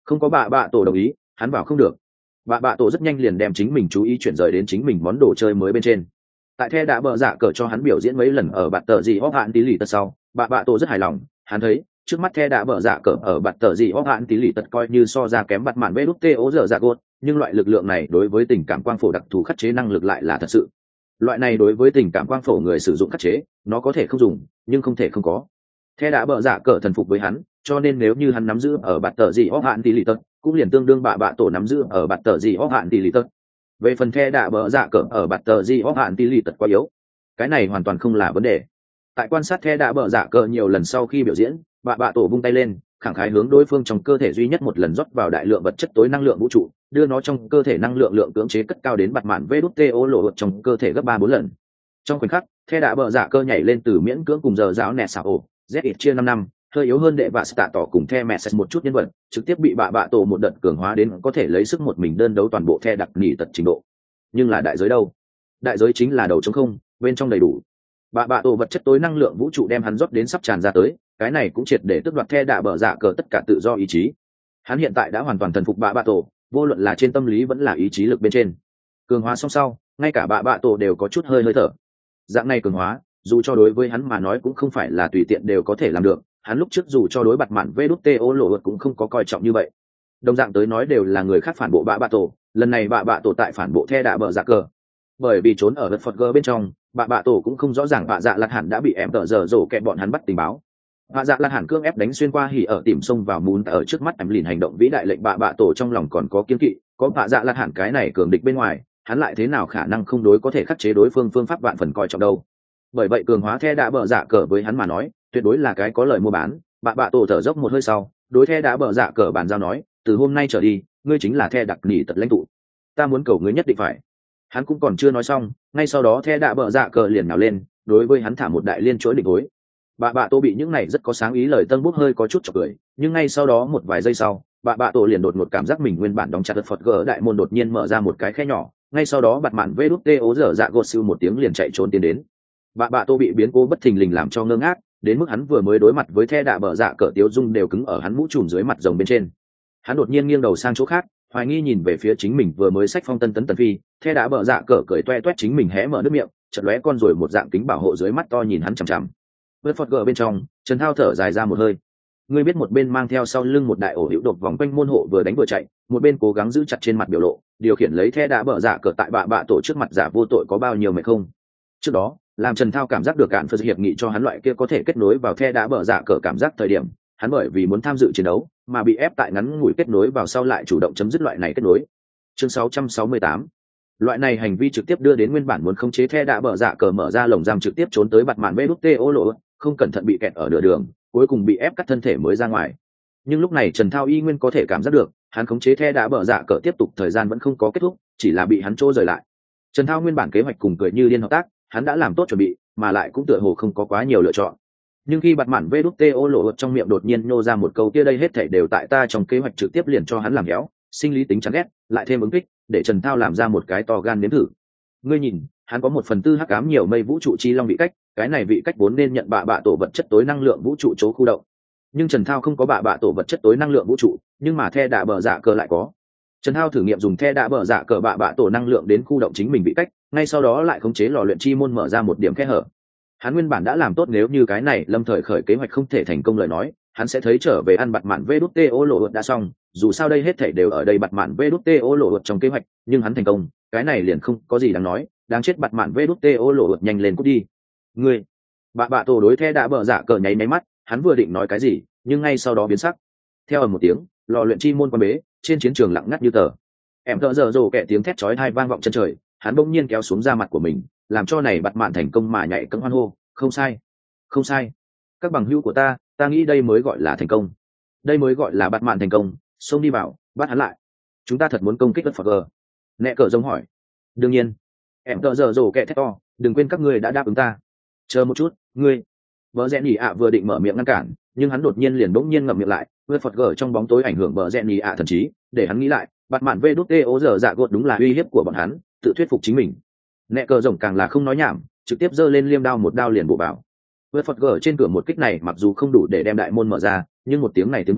Không có bà bạ tổ đồng ý, hắn vào không được. Bà bạ tổ rất nhanh liền đem chính mình chú ý chuyển rời đến chính mình món đồ chơi mới bên trên. Tại The đã bờ dạ cờ cho hắn biểu diễn mấy lần ở bạt tờ gì hóc hạn tí lì tật sau, bà bạ tổ rất hài lòng. Hắn thấy trước mắt The đã bờ dạ cờ ở bạt tờ gì hóc hạn tí lì tật coi như so ra kém bạt mạn vê đút tê ố giờ dạ gột, nhưng loại lực lượng này đối với tình cảm quang phổ đặc thù khắc chế năng lực lại là thật sự. Loại này đối với tình cảm quang phổ người sử dụng khắc chế, nó có thể không dùng nhưng không thể không có. The đã bờ dạ cờ thần phục với hắn, cho nên nếu như hắn nắm giữ ở bạt tờ gì hóc hạn tí lì tật, cũng liền tương đương bạ bạ tổ nắm giữ ở bạt tờ gì hóc hạn tỷ lì tật. Về phần The đã bờ dạ cờ ở bạt tờ gì hóc hạn tỷ lì tật quá yếu, cái này hoàn toàn không là vấn đề. Tại quan sát The đã bờ dạ cờ nhiều lần sau khi biểu diễn, bạ bạ tổ vung tay lên, khẳng khái hướng đối phương trong cơ thể duy nhất một lần rót vào đại lượng vật chất tối năng lượng vũ trụ, đưa nó trong cơ thể năng lượng lượng cưỡng chế cất cao đến bạt mạn vê đút tê ô lộ trong cơ thể gấp ba bốn lần. Trong khoảnh khắc, The đã bờ dạ cờ nhảy lên từ miễn cưỡng cùng giờ giáo nẹt xảo ổ z ít chia năm năm, hơi yếu hơn đệ và tạ tỏ cùng The mẹ sẽ một chút nhân vật, trực tiếp bị bạ bạ tổ một đợt cường hóa đến có thể lấy sức một mình đơn đấu toàn bộ The đặc nỉ tật trình độ. Nhưng là đại giới đâu? Đại giới chính là đầu trống không, bên trong đầy đủ. Bạ bạ tổ vật chất tối năng lượng vũ trụ đem hắn rót đến sắp tràn ra tới, cái này cũng triệt để tước đoạt The đã bờ dạ cờ tất cả tự do ý chí. Hắn hiện tại đã hoàn toàn thần phục bạ bạ tổ, vô luận là trên tâm lý vẫn là ý chí lực bên trên. Cường hóa xong sau, ngay cả bạ bạ tổ đều có chút hơi hơi thở. Dạng này cường hóa, dù cho đối với hắn mà nói cũng không phải là tùy tiện đều có thể làm được. Hắn lúc trước dù cho đối bạt mạn vê đút tê ô lộ cũng không có coi trọng như vậy. Đồng dạng tới nói đều là người khác phản bộ bạ bạ tổ, lần này bạ bạ tổ tại phản bộ The đã bờ dạ cờ. Bởi vì trốn ở đất phật gơ bên trong, bạ bạ tổ cũng không rõ ràng bạ dạ lạt hẳn đã bị em tờ giờ rổ kẹt bọn hắn bắt tình báo. Bạ dạ lạt hẳn cương ép đánh xuyên qua hỉ ở tìm sông vào mún ở trước mắt em lìn hành động vĩ đại lệnh bạ bạ tổ trong lòng còn có kiên kỵ, có bạ dạ lạt hẳn cái này cường địch bên ngoài, hắn lại thế nào khả năng không đối có thể khắc chế đối phương phương pháp vạn phần coi trọng đâu. Bởi vậy cường hóa The đã bờ dạ cờ với hắn mà nói, tuyệt đối là cái có lời mua bán. Bạ bạ tổ thở dốc một hơi sau, đối The đã bờ dạ cờ bàn giao nói, từ hôm nay trở đi, ngươi chính là The đặc nỉ tật lãnh tụ, ta muốn cầu ngươi nhất định phải. Hắn cũng còn chưa nói xong, ngay sau đó The đã bờ dạ cờ liền nhào lên, đối với hắn thả một đại liên chuỗi định gối. Bạ bạ tổ bị những này rất có sáng ý lời tân bút hơi có chút chọc cười, nhưng ngay sau đó một vài giây sau, bạ bạ tổ liền đột ngột cảm giác mình nguyên bản đóng chặt đất phật gờ đại môn đột nhiên mở ra một cái khe nhỏ, ngay sau đó bạt mạn vê đút tê ố dở dạ gột siêu một tiếng liền chạy trốn tiến đến. Bạ bạ tổ bị biến cố bất thình lình làm cho ngơ ngác, đến mức hắn vừa mới đối mặt với The đã bờ dạ cờ tiếu dung đều cứng ở hắn mũ trùm dưới mặt rồng bên trên. Hắn đột nhiên nghiêng đầu sang chỗ khác, hoài nghi nhìn về phía chính mình vừa mới sách phong tân tấn tần phi. The đã bờ dạ cờ cười toe toét chính mình hé mở nước miệng, chợt lóe con rồi một dạng kính bảo hộ dưới mắt to nhìn hắn chằm chằm. Vớt phật gờ bên trong, Trần Thao thở dài ra một hơi. Ngươi biết một bên mang theo sau lưng một đại ổ hữu đột vòng quanh môn hộ vừa đánh vừa chạy, một bên cố gắng giữ chặt trên mặt biểu lộ, điều khiển lấy The đã bờ dạ cờ tại bạ bạ tổ trước mặt giả vô tội có bao nhiêu mệt không? Trước đó, làm Trần Thao cảm giác được cạn phật hiệp nghị cho hắn loại kia có thể kết nối vào The đã bờ dạ cờ cảm giác thời điểm, hắn bởi vì muốn tham dự chiến đấu mà bị ép tại ngắn ngủi kết nối vào sau lại chủ động chấm dứt loại này kết nối. Chương sáu trăm sáu mươi tám. Loại này hành vi trực tiếp đưa đến nguyên bản muốn khống chế The đã bờ dạ cờ mở ra lồng giam trực tiếp trốn tới bạt mạn bê đút tê ô lộ, không cẩn thận bị kẹt ở nửa đường, cuối cùng bị ép cắt thân thể mới ra ngoài. Nhưng lúc này Trần Thao y nguyên có thể cảm giác được, hắn khống chế The đã bờ dạ cờ tiếp tục thời gian vẫn không có kết thúc, chỉ là bị hắn trô rời lại. Trần Thao nguyên bản kế hoạch cùng cười như điên hợp tác, hắn đã làm tốt chuẩn bị, mà lại cũng tựa hồ không có quá nhiều lựa chọn. Nhưng khi bạt mạn vê đút tê ô lộ trong miệng đột nhiên nô ra một câu kia đây hết thảy đều tại ta trong kế hoạch trực tiếp liền cho hắn làm héo, sinh lý tính chán ghét, lại thêm ứng kích, để Trần Thao làm ra một cái to gan nếm thử. Ngươi nhìn, hắn có một phần tư hắc ám nhiều mây vũ trụ chi long vị cách, cái này vị cách vốn nên nhận bạ bạ tổ vật chất tối năng lượng vũ trụ chỗ khu động. Nhưng Trần Thao không có bạ bạ tổ vật chất tối năng lượng vũ trụ, nhưng mà The đã bờ dạ cờ lại có. Trần Thao thử nghiệm dùng The đã bờ dạ cờ bạ bạ tổ năng lượng đến khu động chính mình vị cách, ngay sau đó lại khống chế lò luyện chi môn mở ra một điểm kẽ hở. Hắn nguyên bản đã làm tốt nếu như cái này lâm thời khởi kế hoạch không thể thành công lời nói, hắn sẽ thấy trở về ăn bạt mạn vê đút tê ô lộ đã xong, dù sao đây hết thảy đều ở đây bạt mạn vê đút tê ô lộ trong kế hoạch, nhưng hắn thành công, cái này liền không có gì đáng nói, đáng chết bạt mạn vê đút tê ô lộ nhanh lên cút đi. Ngươi, bạ bạ tổ đối The đã bờ dạ cờ nháy máy mắt, hắn vừa định nói cái gì, nhưng ngay sau đó biến sắc. Theo ầm một tiếng, lò luyện chi môn quan bế, trên chiến trường lặng ngắt như tờ. Em tợ giờ rồ kẹ tiếng thét chói tai vang vọng chân trời, hắn bỗng nhiên kéo xuống da mặt của mình, làm cho này bạt mạn thành công mà nhảy cẫng hoan hô, không sai, không sai. Các bằng hữu của ta, ta nghĩ đây mới gọi là thành công. Đây mới gọi là bạt mạn thành công, xông đi vào, bắt hắn lại. Chúng ta thật muốn công kích đất Phật gờ. Nẹ cờ giống hỏi. Đương nhiên. Em tợ giờ rồ kẹ thét to, đừng quên các ngươi đã đáp ứng ta. Chờ một chút, ngươi. Bờ rẽ nhỉ ạ vừa định mở miệng ngăn cản, nhưng hắn đột nhiên liền bỗng nhiên ngậm miệng lại, vượt Phật gờ trong bóng tối ảnh hưởng bờ rẽ nhỉ ạ thần trí, để hắn nghĩ lại, bạt mạn vê đút tê ố giờ dạ gột đúng là uy hiếp của bọn hắn, tự thuyết phục chính mình. Nẹ cờ rồng càng là không nói nhảm, trực tiếp giơ lên liêm đao một đao liền bổ vào. Vượt Phật gờ trên cửa một kích này mặc dù không đủ để đem đại môn mở ra, nhưng một tiếng này tiếng vang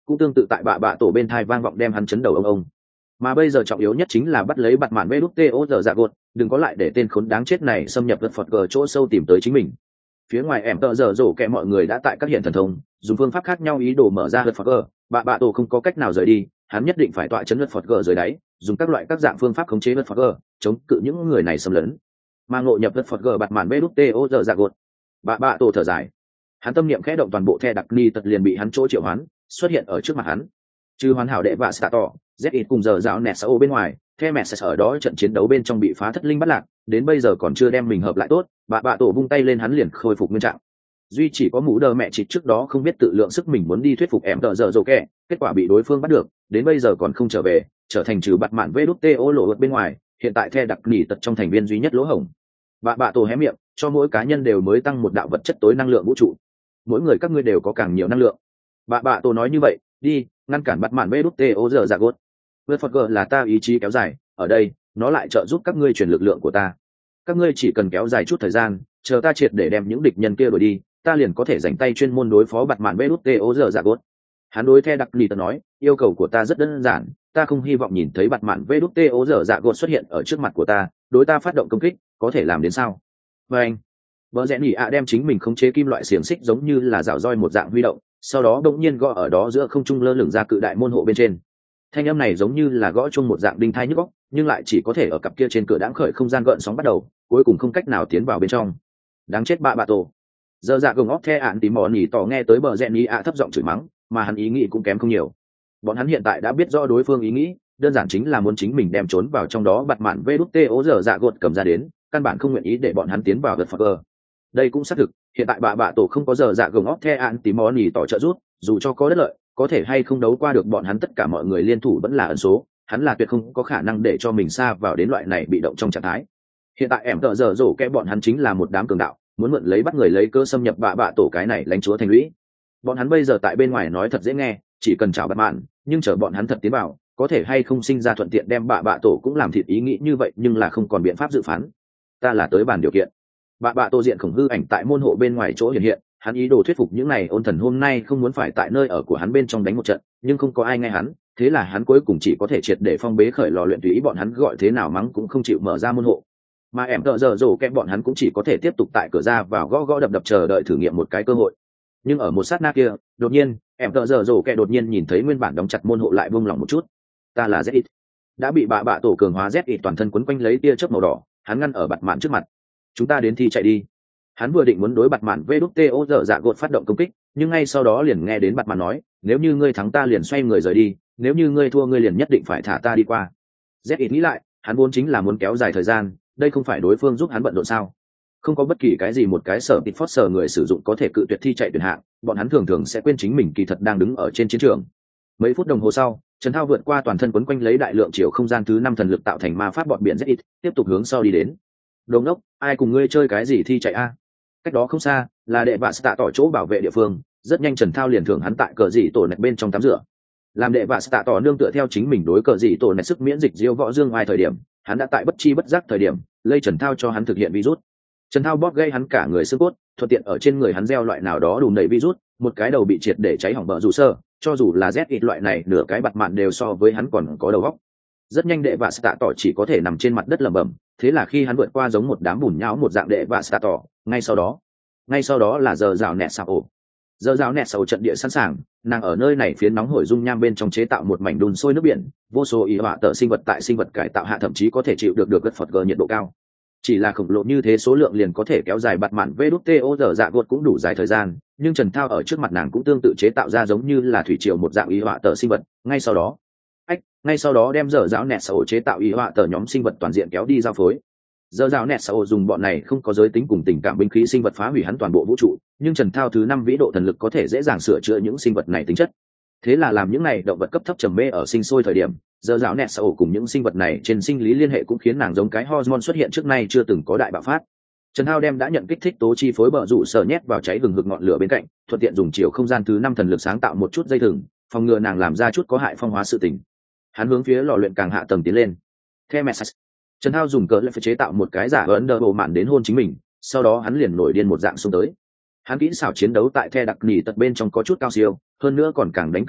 cũng tương tự tại bạ bạ tổ bên thai vang vọng đem hắn chấn đầu ông ông. Mà bây giờ trọng yếu nhất chính là bắt lấy bạt mạn vê đút tê ô giờ dạ gột, đừng có lại để tên khốn đáng chết này xâm nhập vật phật gờ chỗ sâu tìm tới chính mình. Phía ngoài ẻm tợ giờ rổ kẹ mọi người đã tại các hiện thần thông dùng phương pháp khác nhau ý đồ mở ra vật phật gờ, bạ bạ tổ không có cách nào rời đi, hắn nhất định phải tọa chấn vật phật gờ dưới đáy, dùng các loại các dạng phương pháp khống chế vật phật gờ, chống cự những người này xâm lấn. Mà ngộ nhập vật phật gờ bạt mạn vê đút tê ô giờ dạ gột, bạ bạ tổ thở dài, hắn tâm niệm khẽ động toàn bộ the đặc ni tật liền bị hắn chỗ triệu hoán xuất hiện ở trước mặt hắn. Trừ hoàn hảo đệ vạ stạ tỏ z ít cùng giờ giáo nẹt sao bên ngoài, the mẹ sẽ ở đó trận chiến đấu bên trong bị phá thất linh bắt lạc, đến bây giờ còn chưa đem mình hợp lại tốt. Bạ bạ tổ vung tay lên hắn liền khôi phục nguyên trạng. Duy chỉ có mũ đờ mẹ chỉ trước đó không biết tự lượng sức mình muốn đi thuyết phục em tợ giờ dồ kẹ, kết quả bị đối phương bắt được, đến bây giờ còn không trở về, trở thành trừ bạt mạn vê đút tê ô lộ vượt bên ngoài, hiện tại the đặc nỉ tật trong thành viên duy nhất lỗ hổng. Bạ bạ tổ hé miệng, cho mỗi cá nhân đều mới tăng một đạo vật chất tối năng lượng vũ trụ, mỗi người các ngươi đều có càng nhiều năng lượng. Bạ bạ tổ nói như vậy, đi ngăn cản bạt mạn vê đút tê ô giờ dạ gốt. Vượt phật gờ là ta ý chí kéo dài, ở đây nó lại trợ giúp các ngươi truyền lực lượng của ta. Các ngươi chỉ cần kéo dài chút thời gian, chờ ta triệt để đem những địch nhân kia đuổi đi, ta liền có thể dành tay chuyên môn đối phó bạt mạn vê đút tê ô giờ dạ gốt. Hắn đối the đặc lì tờ nói, yêu cầu của ta rất đơn giản, ta không hy vọng nhìn thấy bạt mạn vê đút tê ô giờ dạ gốt xuất hiện ở trước mặt của ta, đối ta phát động công kích, có thể làm đến sao? Và anh, vợ rẽ nỉ ạ đem chính mình khống chế kim loại xiềng xích giống như là rào roi một dạng huy động, sau đó bỗng nhiên gõ ở đó giữa không trung lơ lửng ra cự đại môn hộ bên trên. Thanh âm này giống như là gõ chuông một dạng đinh thai nhức óc, nhưng lại chỉ có thể ở cặp kia trên cửa đãng khởi không gian gợn sóng bắt đầu, cuối cùng không cách nào tiến vào bên trong. Đáng chết bạ bạ tổ. Giờ dạ gồng óc the ạn tí mò nỉ tỏ nghe tới bờ rẽ nỉ ạ thấp giọng chửi mắng, mà hắn ý nghĩ cũng kém không nhiều. Bọn hắn hiện tại đã biết rõ đối phương ý nghĩ, đơn giản chính là muốn chính mình đem trốn vào trong đó bạt mạn vê đút tê ố giờ dạ gột cầm ra đến, căn bản không nguyện ý để bọn hắn tiến vào gật phật gờ. Đây cũng xác thực, hiện tại bạ bạ tổ không có giờ dạ gồng óc the ạn tí mò nỉ tỏ trợ giúp, dù cho có đất lợi, có thể hay không đấu qua được bọn hắn tất cả mọi người liên thủ vẫn là ẩn số, hắn là tuyệt không có khả năng để cho mình xa vào đến loại này bị động trong trạng thái. Hiện tại ẻm tợ giờ rổ kẽ bọn hắn chính là một đám cường đạo, muốn mượn lấy bắt người lấy cơ xâm nhập bạ bạ tổ cái này lãnh chúa thành lũy. Bọn hắn bây giờ tại bên ngoài nói thật dễ nghe, chỉ cần chào bạt mạn, nhưng chờ bọn hắn thật tiến vào, có thể hay không sinh ra thuận tiện đem bạ bạ tổ cũng làm thịt ý nghĩ như vậy, nhưng là không còn biện pháp dự phán. Ta là tới bàn điều kiện. Bạ bạ tổ diện khổng hư ảnh tại môn hộ bên ngoài chỗ hiện hiện, hắn ý đồ thuyết phục những này ôn thần hôm nay không muốn phải tại nơi ở của hắn bên trong đánh một trận, nhưng không có ai nghe hắn, thế là hắn cuối cùng chỉ có thể triệt để phong bế khởi lò luyện tùy ý bọn hắn gọi thế nào mắng cũng không chịu mở ra môn hộ. Mà em tợ giờ rổ kẽ bọn hắn cũng chỉ có thể tiếp tục tại cửa ra vào gõ gõ đập đập chờ đợi thử nghiệm một cái cơ hội. Nhưng ở một sát na kia, đột nhiên em tợ giờ rổ kẽ đột nhiên nhìn thấy nguyên bản đóng chặt môn hộ lại buông lỏng một chút. Ta là Z ít, đã bị bạ bạ tổ cường hóa Z ít toàn thân quấn quanh lấy tia chớp màu đỏ, hắn ngăn ở bạt mạn trước mặt. Chúng ta đến thi chạy đi. Hắn vừa định muốn đối bạt mạn vê đút tê ô dở dạ gột phát động công kích, nhưng ngay sau đó liền nghe đến bạt mạn nói, nếu như ngươi thắng ta liền xoay người rời đi, nếu như ngươi thua ngươi liền nhất định phải thả ta đi qua. Z ít nghĩ lại, hắn vốn chính là muốn kéo dài thời gian, đây không phải đối phương giúp hắn bận rộn sao? Không có bất kỳ cái gì một cái sở tịt phót sở người sử dụng có thể cự tuyệt thi chạy tuyển hạng, bọn hắn thường thường sẽ quên chính mình kỳ thật đang đứng ở trên chiến trường. Mấy phút đồng hồ sau, Trần Thao vượt qua toàn thân quấn quanh lấy đại lượng chiều không gian thứ năm thần lực tạo thành ma pháp bọn biển Z ít, tiếp tục hướng sau đi đến. Đồng đốc, ai cùng ngươi chơi cái gì thi chạy a? Cách đó không xa là đệ vạ tạ tỏ chỗ bảo vệ địa phương, rất nhanh Trần Thao liền thưởng hắn tại cờ dị tổ nẹt bên trong tắm rửa. Làm đệ vạ tạ tỏ nương tựa theo chính mình đối cờ dị tổ nẹt sức miễn dịch diêu võ dương ai thời điểm, hắn đã tại bất chi bất giác thời điểm lây Trần Thao cho hắn thực hiện virus. Trần Thao bóp gây hắn cả người xương cốt, thuận tiện ở trên người hắn gieo loại nào đó đủ đầy virus, một cái đầu bị triệt để cháy hỏng bờ rủ sơ, cho dù là Z ít loại này nửa cái bặt mạn đều so với hắn còn có đầu óc. Rất nhanh đệ vạ tạ tỏ chỉ có thể nằm trên mặt đất lẩm bẩm, thế là khi hắn vượt qua giống một đám bùn nhão một dạng đệ vạ tạ tỏ, ngay sau đó, ngay sau đó là giờ rào nẹt sao. Giờ rào nẹt sao trận địa sẵn sàng, nàng ở nơi này phiến nóng hổi dung nham bên trong chế tạo một mảnh đun sôi nước biển, vô số ý họa tợ sinh vật tại sinh vật cải tạo hạ thậm chí có thể chịu được được gật phật gờ nhiệt độ cao. Chỉ là khổng lồ như thế số lượng liền có thể kéo dài bạt mạn vê đút tê ô giờ dạ gột cũng đủ dài thời gian, nhưng Trần Thao ở trước mặt nàng cũng tương tự chế tạo ra giống như là thủy triều một dạng ý họa tợ sinh vật, ngay sau đó ách ngay sau đó đem dở dạo nẹt sầu chế tạo ý họa tợ nhóm sinh vật toàn diện kéo đi giao phối. Dở dạo nẹt sầu dùng bọn này không có giới tính cùng tình cảm binh khí sinh vật phá hủy hắn toàn bộ vũ trụ, nhưng Trần Thao thứ năm vĩ độ thần lực có thể dễ dàng sửa chữa những sinh vật này tính chất. Thế là làm những này động vật cấp thấp trầm mê ở sinh sôi thời điểm, giờ giáo nẹt sầu cùng những sinh vật này trên sinh lý liên hệ cũng khiến nàng giống cái hormone xuất hiện trước nay chưa từng có đại bạo phát. Trần Hao đem đã nhận kích thích tố chi phối bờ rủ sở nhét vào cháy gừng hực ngọn lửa bên cạnh, thuận tiện dùng chiều không gian thứ năm thần lực sáng tạo một chút dây thừng, phòng ngừa nàng làm ra chút có hại phong hóa sự tình. Hắn hướng phía lò luyện càng hạ tầng tiến lên. Theo message, Trần Hao dùng cỡ lại phải chế tạo một cái giả ấn đờ bộ mạn đến hôn chính mình, sau đó hắn liền nổi điên một dạng xông tới. Hắn kỹ xảo chiến đấu tại the đặc nỉ tật bên trong có chút cao siêu, hơn nữa còn càng đánh càng mạnh,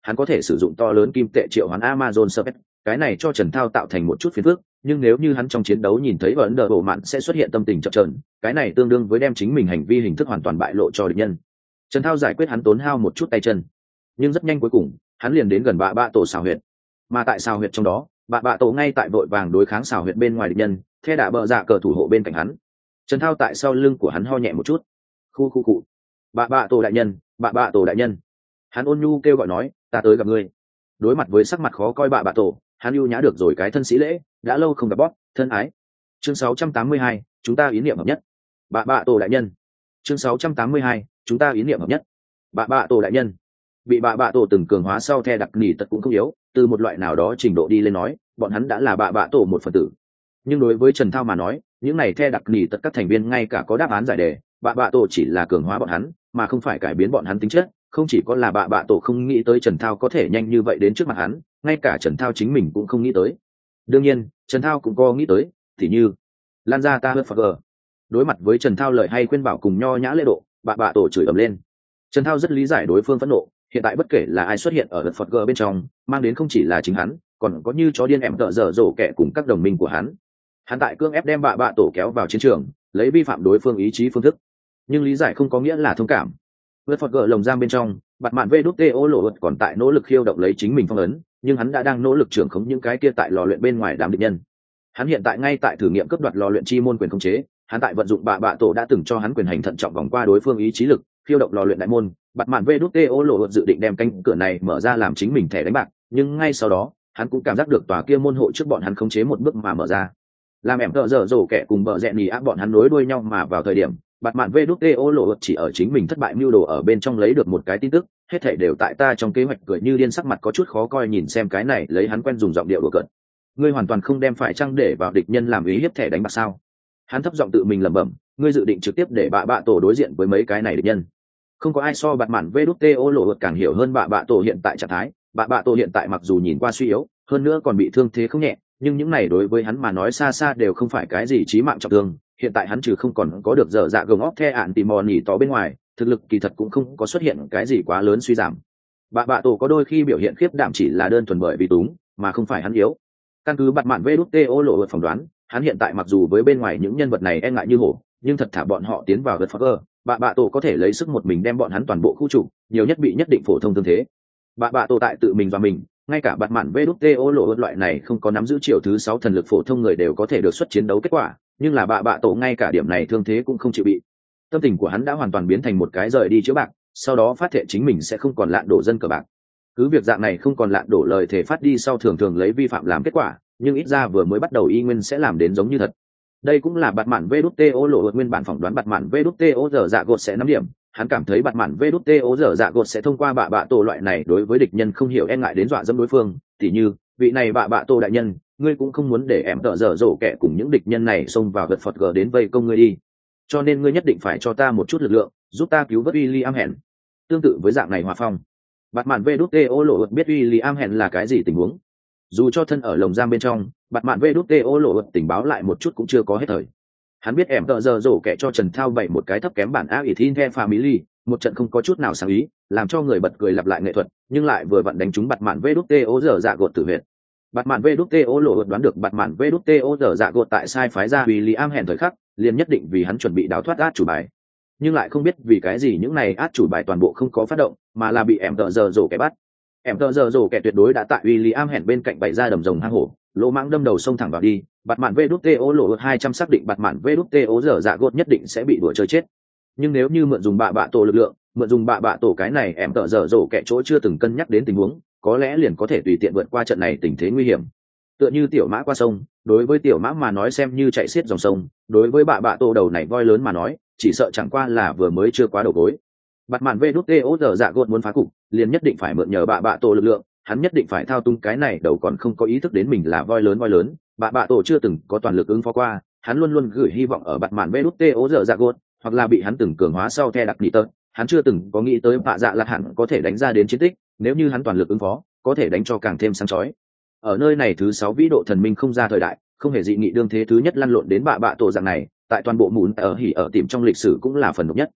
hắn có thể sử dụng to lớn kim tệ triệu hoán Amazon Serpent, cái này cho Trần Thao tạo thành một chút phiền phức, nhưng nếu như hắn trong chiến đấu nhìn thấy vấn đờ bộ mạn sẽ xuất hiện tâm tình chập chờn, cái này tương đương với đem chính mình hành vi hình thức hoàn toàn bại lộ cho địch nhân. Trần Thao giải quyết hắn tốn hao một chút tay chân, nhưng rất nhanh cuối cùng hắn liền đến gần bạ bạ tổ xào huyệt, mà tại xào huyệt trong đó bạ bạ tổ ngay tại vội vàng đối kháng xào huyệt bên ngoài địch nhân, The Đạ Bợ Dạ Cờ thủ hộ bên cạnh hắn. Trần Thao tại sau lưng của hắn ho nhẹ một chút, khu khu cụ, bạ bạ tổ đại nhân, bạ bạ tổ đại nhân. Hắn ôn nhu kêu gọi nói, ta tới gặp ngươi. Đối mặt với sắc mặt khó coi bạ bạ tổ, hắn ưu nhã được rồi cái thân sĩ lễ, đã lâu không gặp bóp, thân ái. Chương sáu trăm tám mươi hai, chúng ta ý niệm hợp nhất. Bạ bạ tổ đại nhân. Chương sáu trăm tám mươi hai, chúng ta ý niệm hợp nhất. Bạ bạ tổ đại nhân. Bị bạ bạ tổ từng cường hóa sau The đặc nỉ tật cũng không yếu, từ một loại nào đó trình độ đi lên nói, bọn hắn đã là bạ bạ tổ một phần tử. Nhưng đối với Trần Thao mà nói, những này The đặc nỉ tật các thành viên ngay cả có đáp án giải đề, bạ bạ tổ chỉ là cường hóa bọn hắn, mà không phải cải biến bọn hắn tính chất. Không chỉ có là bạ bạ tổ không nghĩ tới Trần Thao có thể nhanh như vậy đến trước mặt hắn, ngay cả Trần Thao chính mình cũng không nghĩ tới. Đương nhiên Trần Thao cũng có nghĩ tới, thì như lan ra ta hớt phật gờ. Đối mặt với Trần Thao lời hay khuyên bảo cùng nho nhã lễ độ, bạ bạ tổ chửi ầm lên. Trần Thao rất lý giải đối phương phẫn nộ, hiện tại bất kể là ai xuất hiện ở hớt phật gờ bên trong, mang đến không chỉ là chính hắn, còn có như chó điên em tợ dở dỗ kẻ cùng các đồng minh của hắn. Hắn tại cương ép đem bạ bạ tổ kéo vào chiến trường, lấy vi phạm đối phương ý chí phương thức. Nhưng lý giải không có nghĩa là thông cảm. Vượt phật gỡ lồng giam bên trong, bạt mạn vê đút tê ô lộ còn tại nỗ lực khiêu động lấy chính mình phong ấn, nhưng hắn đã đang nỗ lực trưởng khống những cái kia tại lò luyện bên ngoài đám địch nhân. Hắn hiện tại ngay tại thử nghiệm cướp đoạt lò luyện chi môn quyền khống chế, hắn tại vận dụng bạ bạ tổ đã từng cho hắn quyền hành thận trọng vòng qua đối phương ý chí lực, khiêu động lò luyện đại môn. Bạt mạn vê đút tê ô lộ dự định đem cánh cửa này mở ra làm chính mình thẻ đánh bạc, nhưng ngay sau đó hắn cũng cảm giác được tòa kia môn hộ trước bọn hắn khống chế một bước mà mở ra, làm em tợ dở dỗ kẻ cùng bờ rẽ nhì ác bọn hắn nối đuôi nhau mà vào thời điểm bạt mạn vê đút tê ô lộ chỉ ở chính mình thất bại mưu đồ ở bên trong lấy được một cái tin tức, hết thảy đều tại ta trong kế hoạch. Cười như điên, sắc mặt có chút khó coi nhìn xem cái này, lấy hắn quen dùng giọng điệu đùa cợt. Ngươi hoàn toàn không đem phải chăng để vào địch nhân làm ý hiếp thẻ đánh bạc sao? Hắn thấp giọng tự mình lẩm bẩm, ngươi dự định trực tiếp để bạ bạ tổ đối diện với mấy cái này địch nhân? Không có ai so bạt mạn vê đút tê ô lộ càng hiểu hơn bạ bạ tổ hiện tại trạng thái. Bạ bạ tổ hiện tại mặc dù nhìn qua suy yếu, hơn nữa còn bị thương thế không nhẹ, nhưng những này đối với hắn mà nói xa xa đều không phải cái gì chí mạng trọng thương. Hiện tại hắn trừ không còn có được dở dạ gồng óc the ạn tìm mò nhỉ tó bên ngoài, thực lực kỳ thật cũng không có xuất hiện cái gì quá lớn suy giảm. Bạ bạ tổ có đôi khi biểu hiện khiếp đảm chỉ là đơn thuần bởi vì túng, mà không phải hắn yếu. Căn cứ bạt mạn vê đút tê ô lộ phỏng đoán, hắn hiện tại mặc dù với bên ngoài những nhân vật này e ngại như hổ, nhưng thật thả bọn họ tiến vào gật phật gờ, bạ bạ tổ có thể lấy sức một mình đem bọn hắn toàn bộ khu trục, nhiều nhất bị nhất định phổ thông tương thế. Bạ bạ tổ tại tự mình và mình, ngay cả bạt mạn vê đút tê ô lộ loại này không có nắm giữ triệu thứ sáu thần lực phổ thông người đều có thể được xuất chiến đấu kết quả, nhưng là bạ bạ tổ ngay cả điểm này thương thế cũng không chịu bị. Tâm tình của hắn đã hoàn toàn biến thành một cái rời đi chữa bạc, sau đó phát thệ chính mình sẽ không còn lạn đổ dân cờ bạc. Cứ việc dạng này không còn lạn đổ lời thể phát đi sau thường thường lấy vi phạm làm kết quả, nhưng ít ra vừa mới bắt đầu y nguyên sẽ làm đến giống như thật. Đây cũng là bạt mạn vê đút tê ô lộ nguyên bản phỏng đoán bạt mạn vê đút tê ô giờ dạ gột sẽ năm điểm. Hắn cảm thấy bạt mạn vê đút tê ô giờ dạ gột sẽ thông qua bạ bạ tổ loại này đối với địch nhân không hiểu e ngại đến dọa dẫm đối phương, tỉ như vị này bạ bạ tổ đại nhân, ngươi cũng không muốn để em tợ dở dỗ kẻ cùng những địch nhân này xông vào gật phật gờ đến vây công ngươi đi, cho nên ngươi nhất định phải cho ta một chút lực lượng, giúp ta cứu vớt William hẹn. Tương tự với dạng này hòa phong, bạt mạn vê đút tê ô lộ biết William hẹn là cái gì tình huống. Dù cho thân ở lồng giam bên trong, bạt mạn vê đút tê ô lộ tình báo lại một chút cũng chưa có hết thời. Hắn biết em tợ dở dỗ kẻ cho Trần Thao bày một cái thấp kém bản ác ỷ thiên the family, một trận không có chút nào sáng ý, làm cho người bật cười lặp lại nghệ thuật, nhưng lại vừa vặn đánh trúng bạt mạn vê đút tê ô giờ dạ gột tử huyệt. Bạt mạn vê đút tê ô lộ đoán được bạt mạn vê đút tê ô giờ dạ gột tại sai phái ra William hẹn thời khắc, liền nhất định vì hắn chuẩn bị đào thoát át chủ bài, nhưng lại không biết vì cái gì những này át chủ bài toàn bộ không có phát động, mà là bị em tợ dở dỗ kẻ bắt. Em tợ dở dỗ kẻ tuyệt đối đã tại William hẹn bên cạnh bày ra đầm rồng hang hổ, lỗ mãng đâm đầu xông thẳng vào đi. Bạt mạn vê đút tê ô lộ hai trăm xác định bạt mạn vê đút tê ô giờ dạ gột nhất định sẽ bị đùa chơi chết. Nhưng nếu như mượn dùng bạ bạ tổ lực lượng, mượn dùng bạ bạ tổ cái này em tợ dở dỗ kẻ chỗ chưa từng cân nhắc đến tình huống, có lẽ liền có thể tùy tiện vượt qua trận này tình thế nguy hiểm. Tựa như tiểu mã qua sông, đối với tiểu mã mà nói xem như chạy xiết dòng sông, đối với bạ bạ tổ đầu này voi lớn mà nói chỉ sợ chẳng qua là vừa mới chưa quá đầu gối. Bạt mạn vê đút tê ô giờ dạ gột muốn phá cục, liền nhất định phải mượn nhờ bạ bạ tổ lực lượng, hắn nhất định phải thao túng cái này đầu còn không có ý thức đến mình là voi lớn voi lớn. Bạ bạ tổ chưa từng có toàn lực ứng phó qua, hắn luôn luôn gửi hy vọng ở bạt mạn vê đút tê ô giờ dạ gột, hoặc là bị hắn từng cường hóa sau the đặc nị tơ. Hắn chưa từng có nghĩ tới bạ dạ là hẳn có thể đánh ra đến chiến tích, nếu như hắn toàn lực ứng phó có thể đánh cho càng thêm sáng chói. Ở nơi này thứ sáu vĩ độ thần minh không ra thời đại, không hề dị nghị đương thế thứ nhất lăn lộn đến bạ bạ tổ dạng này, tại toàn bộ mụn ở hỉ ở tìm trong lịch sử cũng là phần độc nhất.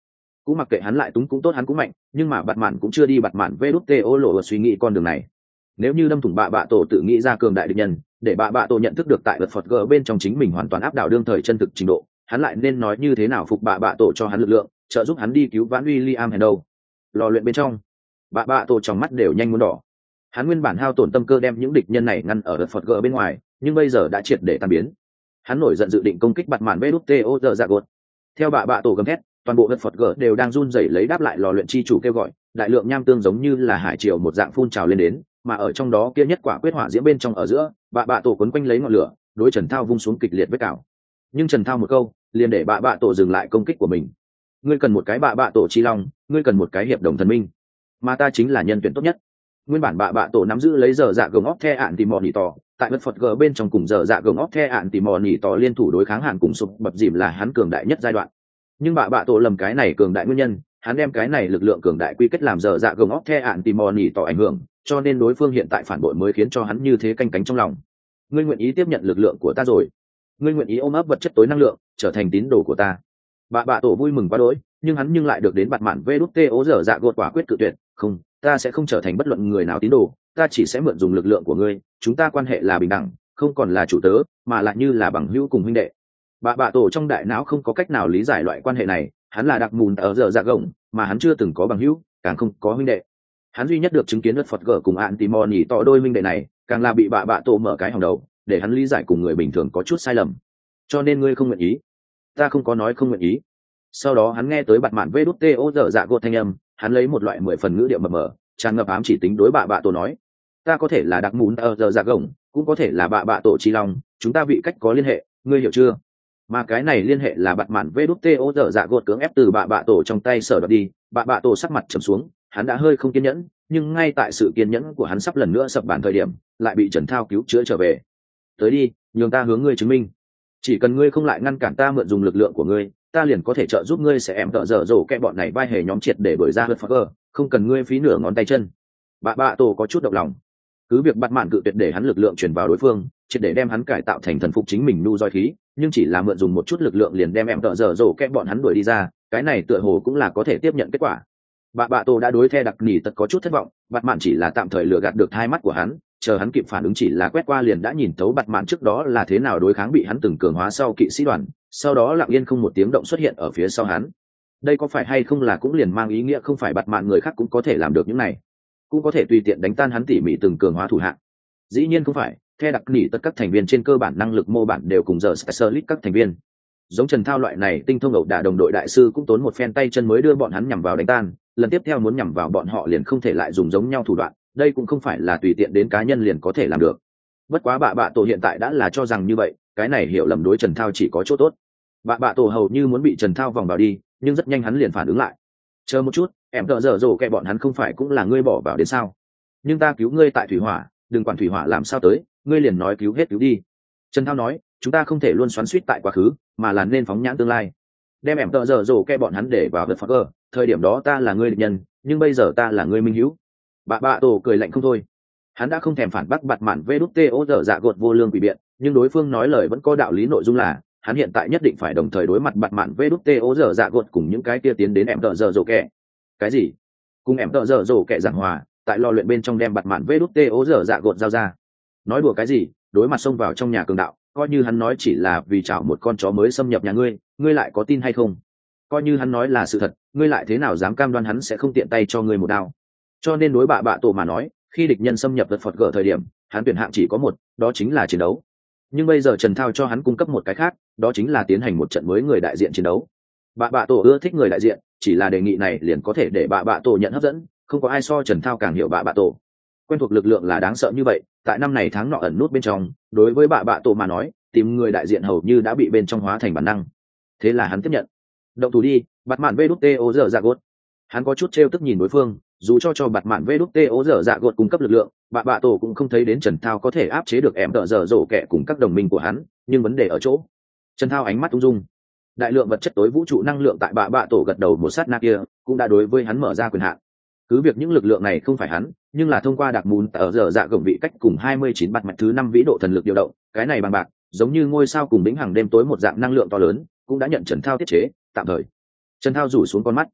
cũng mặc kệ hắn lại túng cũng tốt, hắn cũng mạnh, nhưng mà bạt mạn cũng chưa đi bạt mạn vê đút tê ô lộ suy nghĩ con đường này. Nếu như đâm thủng bạ bạ tổ tự nghĩ ra cường đại địch nhân, để bạ bạ tổ nhận thức được tại vật phật g bên trong chính mình hoàn toàn áp đảo đương thời chân thực trình độ, hắn lại nên nói như thế nào phục bạ bạ tổ cho hắn lực lượng, trợ giúp hắn đi cứu vãn William Hendo. Lò luyện bên trong, bạ bạ tổ trong mắt đều nhanh muốn đỏ. Hắn nguyên bản hao tổn tâm cơ đem những địch nhân này ngăn ở vật phật g bên ngoài, nhưng bây giờ đã triệt để tan biến. Hắn nổi giận dự định công kích bạt mạn vê đút tê ô giờ dạ gột. Theo bạ bạ tổ gầm thét, toàn bộ vật phật g đều đang run rẩy lấy đáp lại lò luyện chi chủ kêu gọi, đại lượng nham tương giống như là hải triều một dạng phun trào lên đến, mà ở trong đó kia nhất quả quyết hỏa diễm bên trong ở giữa, bạ bạ tổ quấn quanh lấy ngọn lửa, đối Trần Thao vung xuống kịch liệt vết cào. Nhưng Trần Thao một câu, liền để bạ bạ tổ dừng lại công kích của mình. Ngươi cần một cái bạ bạ tổ chi long, ngươi cần một cái hiệp đồng thần minh, mà ta chính là nhân tuyển tốt nhất. Nguyên bản bạ bạ tổ nắm giữ lấy giờ dạ gồng óc the ạn tìm mòn nhị tỏ, tại vật phật g bên trong cùng giờ dạ gồng óc the ạn tìm mòn nhị tỏ liên thủ đối kháng hạn cùng sụp bập dìm là hắn cường đại nhất giai đoạn. Nhưng bạ bạ tổ lầm cái này cường đại nguyên nhân, hắn đem cái này lực lượng cường đại quy kết làm giờ dạ gồng óc the ạn tìm mòn nhị tỏ ảnh hưởng, cho nên đối phương hiện tại phản bội mới khiến cho hắn như thế canh cánh trong lòng. Ngươi nguyện ý tiếp nhận lực lượng của ta rồi, ngươi nguyện ý ôm ấp vật chất tối năng lượng, trở thành tín đồ của ta. Bạ bạ tổ vui mừng quá đỗi, nhưng hắn nhưng lại được đến bạt mạn vê đút tê ố giờ dạ gột quả quyết cự tuyệt. Không, ta sẽ không trở thành bất luận người nào tín đồ, ta chỉ sẽ mượn dùng lực lượng của ngươi, chúng ta quan hệ là bình đẳng, không còn là chủ tớ, mà lại như là bằng hữu cùng huynh đệ. Bạ bạ tổ trong đại não không có cách nào lý giải loại quan hệ này, hắn là đặc mùn ở giờ dạ gồng, mà hắn chưa từng có bằng hữu, càng không có huynh đệ. Hắn duy nhất được chứng kiến đất phật gở cùng ạn tìm mò nhỉ tỏ đôi huynh đệ này, càng là bị bạ bạ tổ mở cái hòng đầu, để hắn lý giải cùng người bình thường có chút sai lầm. Cho nên ngươi không nguyện ý, ta không có nói không nguyện ý. Sau đó hắn nghe tới bạt mạn vê đút tê ô dở dạ gột thanh âm, hắn lấy một loại mười phần ngữ điệu mờ mờ tràn ngập ám chỉ tính đối bạ bạ tổ nói, ta có thể là đặc mún ở giờ dạ gồng, cũng có thể là bạ bạ tổ chi long, chúng ta vị cách có liên hệ, ngươi hiểu chưa? Mà cái này liên hệ là bạt mạn vê đút tê ô dở dạ gột cưỡng ép từ bạ bạ tổ trong tay sở đoạt đi. Bạ bạ tổ sắc mặt trầm xuống, hắn đã hơi không kiên nhẫn, nhưng ngay tại sự kiên nhẫn của hắn sắp lần nữa sập bàn thời điểm, lại bị Trần Thao cứu chữa trở về. Tới đi, nhường ta hướng ngươi chứng minh, chỉ cần ngươi không lại ngăn cản ta mượn dùng lực lượng của ngươi, ta liền có thể trợ giúp ngươi sẽ em tợ dở dỗ kẹ bọn này vai hề nhóm triệt để đổi ra hớt phơ, không cần ngươi phí nửa ngón tay chân. Bạ bạ tổ có chút động lòng, cứ việc bắt mạn cự tuyệt để hắn lực lượng truyền vào đối phương, triệt để đem hắn cải tạo thành thần phục chính mình nu roi khí, nhưng chỉ là mượn dùng một chút lực lượng liền đem em tợ dở dỗ kẹ bọn hắn đuổi đi ra, cái này tựa hồ cũng là có thể tiếp nhận kết quả. Bạ bạ tổ đã đối the đặc nỉ tật có chút thất vọng, bắt mạn chỉ là tạm thời lừa gạt được hai mắt của hắn, chờ hắn kịp phản ứng chỉ là quét qua liền đã nhìn thấu bạt mạn trước đó là thế nào đối kháng bị hắn từng cường hóa sau kỵ sĩ đoàn, sau đó lặng yên không một tiếng động xuất hiện ở phía sau hắn. Đây có phải hay không là cũng liền mang ý nghĩa không phải bạt mạn người khác cũng có thể làm được những này, cũng có thể tùy tiện đánh tan hắn tỉ mỉ từng cường hóa thủ hạng? Dĩ nhiên không phải, theo đặc nỉ tất các thành viên trên cơ bản năng lực mô bản đều cùng giờ specialist các thành viên. Giống Trần Thao loại này tinh thông ẩu đả đồng đội đại sư cũng tốn một phen tay chân mới đưa bọn hắn nhằm vào đánh tan, lần tiếp theo muốn nhằm vào bọn họ liền không thể lại dùng giống nhau thủ đoạn, đây cũng không phải là tùy tiện đến cá nhân liền có thể làm được. Bất quá bạ bạ tổ hiện tại đã là cho rằng như vậy, cái này hiểu lầm đối Trần Thao chỉ có chỗ tốt. Bạ bạ tổ hầu như muốn bị Trần Thao vòng vào đi, nhưng rất nhanh hắn liền phản ứng lại. Chờ một chút, em tợ dở dồ kẹ bọn hắn không phải cũng là ngươi bỏ vào đến sao? Nhưng ta cứu ngươi tại thủy hỏa, đừng quản thủy hỏa làm sao tới, ngươi liền nói cứu hết cứu đi. Trần Thao nói, chúng ta không thể luôn xoắn suýt tại quá khứ, mà là nên phóng nhãn tương lai. Đem em tợ dở dồ kẹ bọn hắn để vào vật phật cơ, thời điểm đó ta là ngươi địch nhân, nhưng bây giờ ta là ngươi minh hữu. Bạ bạ tổ cười lạnh không thôi, hắn đã không thèm phản bác bạt mạn vê đút tê ô dở dạ gột vô lương quỷ biện, nhưng đối phương nói lời vẫn có đạo lý, nội dung là hắn hiện tại nhất định phải đồng thời đối mặt bạt mạn vê đút tê ô dở dạ gột cùng những cái kia tiến đến em tợ dở dồ kẹ. Cái gì? Cùng em tợ dở dồ kẹ giảng hòa, tại lò luyện bên trong đem bạt mạn vê đút tê ô dở dạ gột giao ra. Nói đùa cái gì? Đối mặt xông vào trong nhà cường đạo, coi như hắn nói chỉ là vì chảo một con chó mới xâm nhập nhà ngươi, ngươi lại có tin hay không? Coi như hắn nói là sự thật, ngươi lại thế nào dám cam đoan hắn sẽ không tiện tay cho ngươi một đao? Cho nên đối bạ bạ tổ mà nói, khi địch nhân xâm nhập vật phật gở thời điểm, hắn tuyển hạng chỉ có một, đó chính là chiến đấu. Nhưng bây giờ Trần Thao cho hắn cung cấp một cái khác, đó chính là tiến hành một trận mới người đại diện chiến đấu. Bạ bạ tổ ưa thích người đại diện, chỉ là đề nghị này liền có thể để bạ bạ tổ nhận hấp dẫn, không có ai so Trần Thao càng hiểu bạ bạ tổ. Quen thuộc lực lượng là đáng sợ như vậy, tại năm này tháng nọ ẩn nút bên trong, đối với bạ bạ tổ mà nói, tìm người đại diện hầu như đã bị bên trong hóa thành bản năng. Thế là hắn tiếp nhận. Động thủ đi, bạt mạn vê đút tê ô dở dạ gột. Hắn có chút trêu tức nhìn đối phương, dù cho cho bạt mạn vê đút tê ô dở dạ gột cung cấp lực lượng, bạ bạ tổ cũng không thấy đến Trần Thao có thể áp chế được em tợ dở dỗ kẹ cùng các đồng minh của hắn, nhưng vấn đề ở chỗ Trần Thao ánh mắt ung dung, đại lượng vật chất tối vũ trụ năng lượng tại bạ bạ tổ gật đầu một sát na kia cũng đã đối với hắn mở ra quyền hạn. Cứ việc những lực lượng này không phải hắn, nhưng là thông qua đặc mún ở dở dạ gồng vị cách cùng hai mươi chín bạt mạch thứ năm vĩ độ thần lực điều động, cái này bằng bạc giống như ngôi sao cùng đỉnh hàng đêm tối một dạng năng lượng to lớn cũng đã nhận Trần Thao tiết chế tạm thời. Trần Thao rủ xuống con mắt,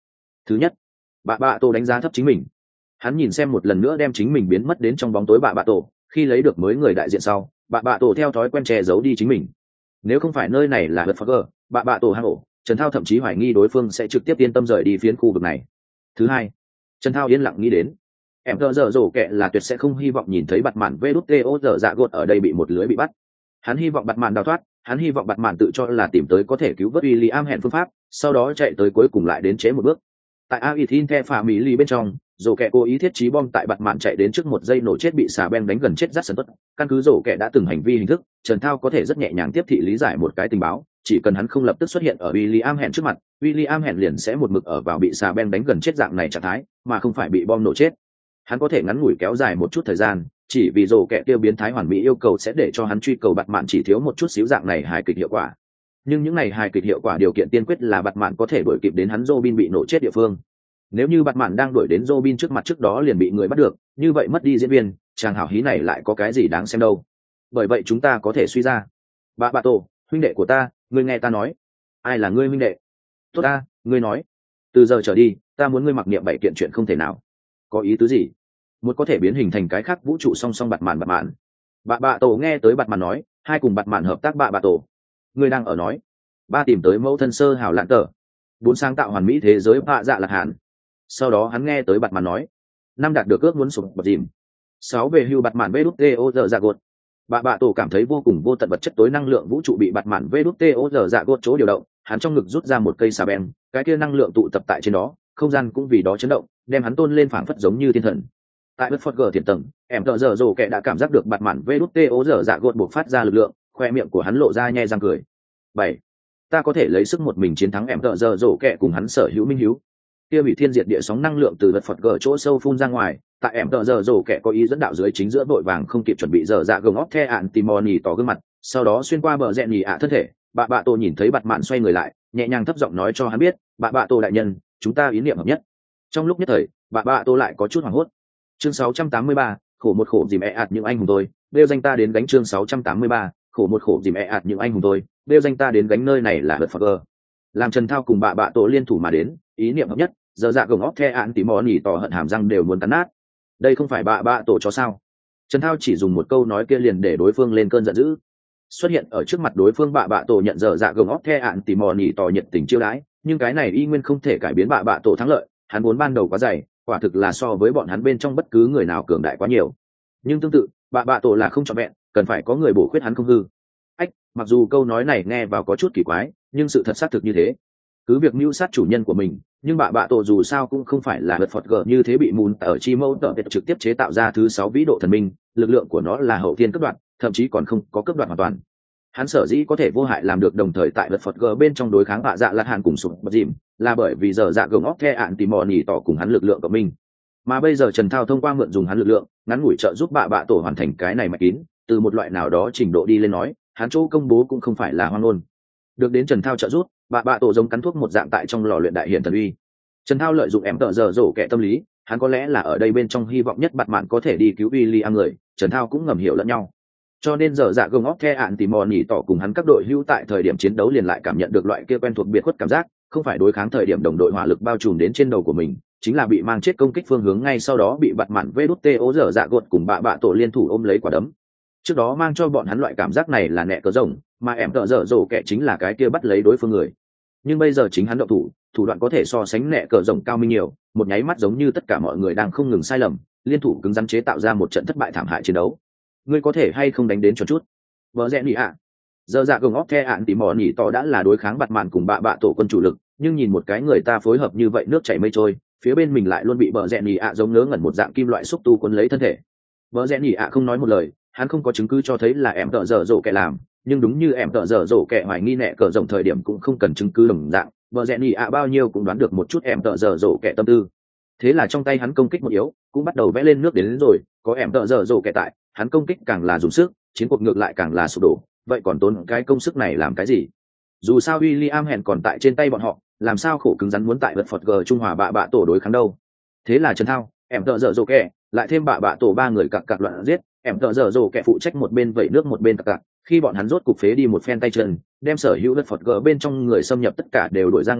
Thứ nhất, bạ bạ tổ đánh giá thấp chính mình. Hắn nhìn xem một lần nữa đem chính mình biến mất đến trong bóng tối bạ bạ tổ, khi lấy được mới người đại diện sau, bạ bạ tổ theo thói quen che giấu đi chính mình. Nếu không phải nơi này là vật Fogger, bạ bạ tổ hang ổ, Trần Thao thậm chí hoài nghi đối phương sẽ trực tiếp yên tâm rời đi phiến khu vực này. Thứ hai, Trần Thao yên lặng nghĩ đến, em tờ giờ rổ kẹ là tuyệt sẽ không hy vọng nhìn thấy bặt mạn vê đút tê ô giờ dạ gột ở đây bị một lưới bị bắt. Hắn hy vọng bặt mạn đào thoát, hắn hy vọng bặt mạn tự cho là tìm tới có thể cứu vớt William hẹn phương pháp, sau đó chạy tới cuối cùng lại đến chế một bước. Tại Aithin The Family bên trong, rổ kẹ cố ý thiết trí bom tại bặt mạn chạy đến trước một giây nổ chết bị xà beng đánh gần chết rát sân tuất. Căn cứ rổ kẹ đã từng hành vi hình thức, Trần Thao có thể rất nhẹ nhàng tiếp thị lý giải một cái tình báo, chỉ cần hắn không lập tức xuất hiện ở William hẹn trước mặt, William hẹn liền sẽ một mực ở vào bị xà beng đánh gần chết dạng này trạng thái, mà không phải bị bom nổ chết. Hắn có thể ngắn ngủi kéo dài một chút thời gian, chỉ vì rổ kẹ tiêu biến thái hoàn mỹ yêu cầu sẽ để cho hắn truy cầu bặt mạn chỉ thiếu một chút xíu dạng này hài kịch hiệu quả. Nhưng những này hài kịch hiệu quả điều kiện tiên quyết là bặt mạn có thể đuổi kịp đến hắn Robin bị nổ chết địa phương. Nếu như bặt mạn đang đuổi đến Robin trước mặt trước đó liền bị người bắt được, như vậy mất đi diễn viên, chàng hảo hí này lại có cái gì đáng xem đâu. Bởi vậy chúng ta có thể suy ra, bà bà tổ, huynh đệ của ta, ngươi nghe ta nói. Ai là ngươi huynh đệ? Tốt ta, ngươi nói. Từ giờ trở đi, ta muốn ngươi mặc niệm bảy kiện chuyện không thể nào. Có ý tứ gì? Một có thể biến hình thành cái khác vũ trụ song song bặt mạn bặt mạn. Bà bà tổ nghe tới bặt mạn nói, hai cùng bặt mạn hợp tác bà bà tổ. Ngươi đang ở nói. Ba tìm tới mẫu thân sơ hào lạn tờ. Bốn sáng tạo hoàn mỹ thế giới bạ dạ lạc hàn. Sau đó hắn nghe tới bặt mạn nói, năm đạt được ước muốn sụp bật dìm. Sáu về hưu bặt mạn vê đút tê ô giờ dạ gột. Bà bà tổ cảm thấy vô cùng vô tận vật chất tối năng lượng vũ trụ bị bặt mạn vê đút tê ô giờ dạ gột chỗ điều động, hắn trong ngực rút ra một cây xà beng, cái kia năng lượng tụ tập tại trên đó, không gian cũng vì đó chấn động, đem hắn tôn lên phảng phất giống như thiên thần. Tại bất phật gờ thiền tầng, em tờ giờ rồ kẹ đã cảm giác được bặt mạn vê đút tê ô giờ dạ gột buộc phát ra lực lượng, khoe miệng của hắn lộ ra nhe răng cười. Bảy, ta có thể lấy sức một mình chiến thắng em tờ giờ rồ kẹ cùng hắn sở hữu minh hiếu. Kia bị thiên diệt địa sóng năng lượng từ vật phật gờ chỗ sâu phun ra ngoài, tại em tờ giờ rồ kẹ có ý dẫn đạo dưới chính giữa vội vàng không kịp chuẩn bị giờ dạ gồng óc the ạn timoni tỏ gương mặt, sau đó xuyên qua bờ rẽ nhì ạ thân thể. Bà bạ tổ nhìn thấy bặt mạn xoay người lại, nhẹ nhàng thấp giọng nói cho hắn biết, bà bạ tổ đại nhân, chúng ta ý niệm hợp nhất. Trong lúc nhất thời, bà bạ tổ lại có chút hoảng hốt. Chương sáu trăm tám mươi ba, khổ một khổ dìm e ạt những anh hùng tôi, đeo danh ta đến gánh. Chương sáu trăm tám mươi ba, khổ một khổ dìm e ạt những anh hùng tôi, đeo danh ta đến gánh. Nơi này là vật phật gờ. Làm Trần Thao cùng bà bạ tổ liên thủ mà đến, ý niệm hợp nhất, giờ dạ gồng óc the ạn tí mò nỉ tỏ hận hàm răng đều muốn cắn nát. Đây không phải bà bạ tổ cho sao? Trần Thao chỉ dùng một câu nói kia liền để đối phương lên cơn giận dữ. Xuất hiện ở trước mặt đối phương bạ bạ tổ nhận giờ dạ gồng óc the ạn tỉ mò nỉ tỏ nhiệt tình chiêu đãi, nhưng cái này y nguyên không thể cải biến bạ bạ tổ thắng lợi. Hắn vốn ban đầu quá dày, quả thực là so với bọn hắn bên trong bất cứ người nào cường đại quá nhiều. Nhưng tương tự, bạ bạ tổ là không trọn vẹn, cần phải có người bổ khuyết hắn không hư. Ách, mặc dù câu nói này nghe vào có chút kỳ quái, nhưng sự thật xác thực như thế. Cứ việc mưu sát chủ nhân của mình, nhưng bạ bạ tổ dù sao cũng không phải là vật phật gờ như thế bị mùn ở chi mâu tợ trực tiếp chế tạo ra thứ sáu vĩ độ thần minh, lực lượng của nó là hậu thiên cấp đoạn, thậm chí còn không có cấp đoạn hoàn toàn. Hắn sở dĩ có thể vô hại làm được đồng thời tại vật phật g bên trong đối kháng bạ dạ lạt hàn cùng sụp bật dìm, là bởi vì giờ dạ gồng óc the ạn tìm mò nỉ tỏ cùng hắn lực lượng của mình. Mà bây giờ Trần Thao thông qua mượn dùng hắn lực lượng ngắn ngủi trợ giúp bạ bạ tổ hoàn thành cái này mạch kín, từ một loại nào đó trình độ đi lên nói, hắn chỗ công bố cũng không phải là hoang ngôn. Được đến Trần Thao trợ giúp, bạ bạ tổ giống cắn thuốc một dạng tại trong lò luyện đại hiển thần uy. Trần Thao lợi dụng em tợ giờ rổ kẻ tâm lý, hắn có lẽ là ở đây bên trong hy vọng nhất bạt mạn có thể đi cứu William người, Trần Thao cũng ngầm hiểu lẫn nhau. Cho nên giờ dạ gồng óc the ạn tìm mò nỉ tỏ cùng hắn các đội hữu tại thời điểm chiến đấu liền lại cảm nhận được loại kia quen thuộc biệt khuất cảm giác, không phải đối kháng thời điểm đồng đội hỏa lực bao trùm đến trên đầu của mình, chính là bị mang chết công kích phương hướng ngay sau đó bị bạt mạn vê đút tê ố giờ dạ gột cùng bạ bạ tổ liên thủ ôm lấy quả đấm. Trước đó mang cho bọn hắn loại cảm giác này là nẹ cờ rồng, mà em tợ dở dỗ kẻ chính là cái kia bắt lấy đối phương người. Nhưng bây giờ chính hắn động thủ, thủ đoạn có thể so sánh nẹ cờ rồng cao minh nhiều, một nháy mắt giống như tất cả mọi người đang không ngừng sai lầm, liên thủ cứng rắn chế tạo ra một trận thất bại thảm hại chiến đấu. Ngươi có thể hay không đánh đến chuẩn chút? Vợ rẽ nỉ ạ. Giờ dạ gồng óc the ạn tỉ mò nỉ tỏ đã là đối kháng bạt mạn cùng bạ bạ tổ quân chủ lực, nhưng nhìn một cái người ta phối hợp như vậy nước chảy mây trôi, phía bên mình lại luôn bị bờ rẽ nỉ ạ giống ngớ ngẩn một dạng kim loại xúc tu quấn lấy thân thể. Bờ rẽ nỉ ạ không nói một lời, hắn không có chứng cứ cho thấy là em tợ dở dỗ kẻ làm, nhưng đúng như em tợ dở dỗ kẻ hoài nghi nẹ cờ rộng thời điểm cũng không cần chứng cứ đồng dạng, vợ rẽ nỉ ạ bao nhiêu cũng đoán được một chút em tợ dở dỗ kẻ tâm tư. Thế là trong tay hắn công kích một yếu, cũng bắt đầu vẽ lên nước đến, đến rồi, có em tợ dở dỗ kẻ tại, hắn công kích càng là dùng sức, chiến cuộc ngược lại càng là sụp đổ, vậy còn tốn cái công sức này làm cái gì? Dù sao William hẹn còn tại trên tay bọn họ, làm sao khổ cứng rắn muốn tại vật Phật G Trung Hòa bạ bạ tổ đối kháng đâu? Thế là Trần Thao, em tợ dở dỗ kẻ, lại thêm bạ bạ tổ ba người cặc cặc loạn giết, em tợ dở dỗ kẻ phụ trách một bên vẩy nước một bên cặc cặc. Khi bọn hắn rốt cục phế đi một phen tay chân, đem sở hữu vật Phật G bên trong người xâm nhập tất cả đều đuổi ra ngoài,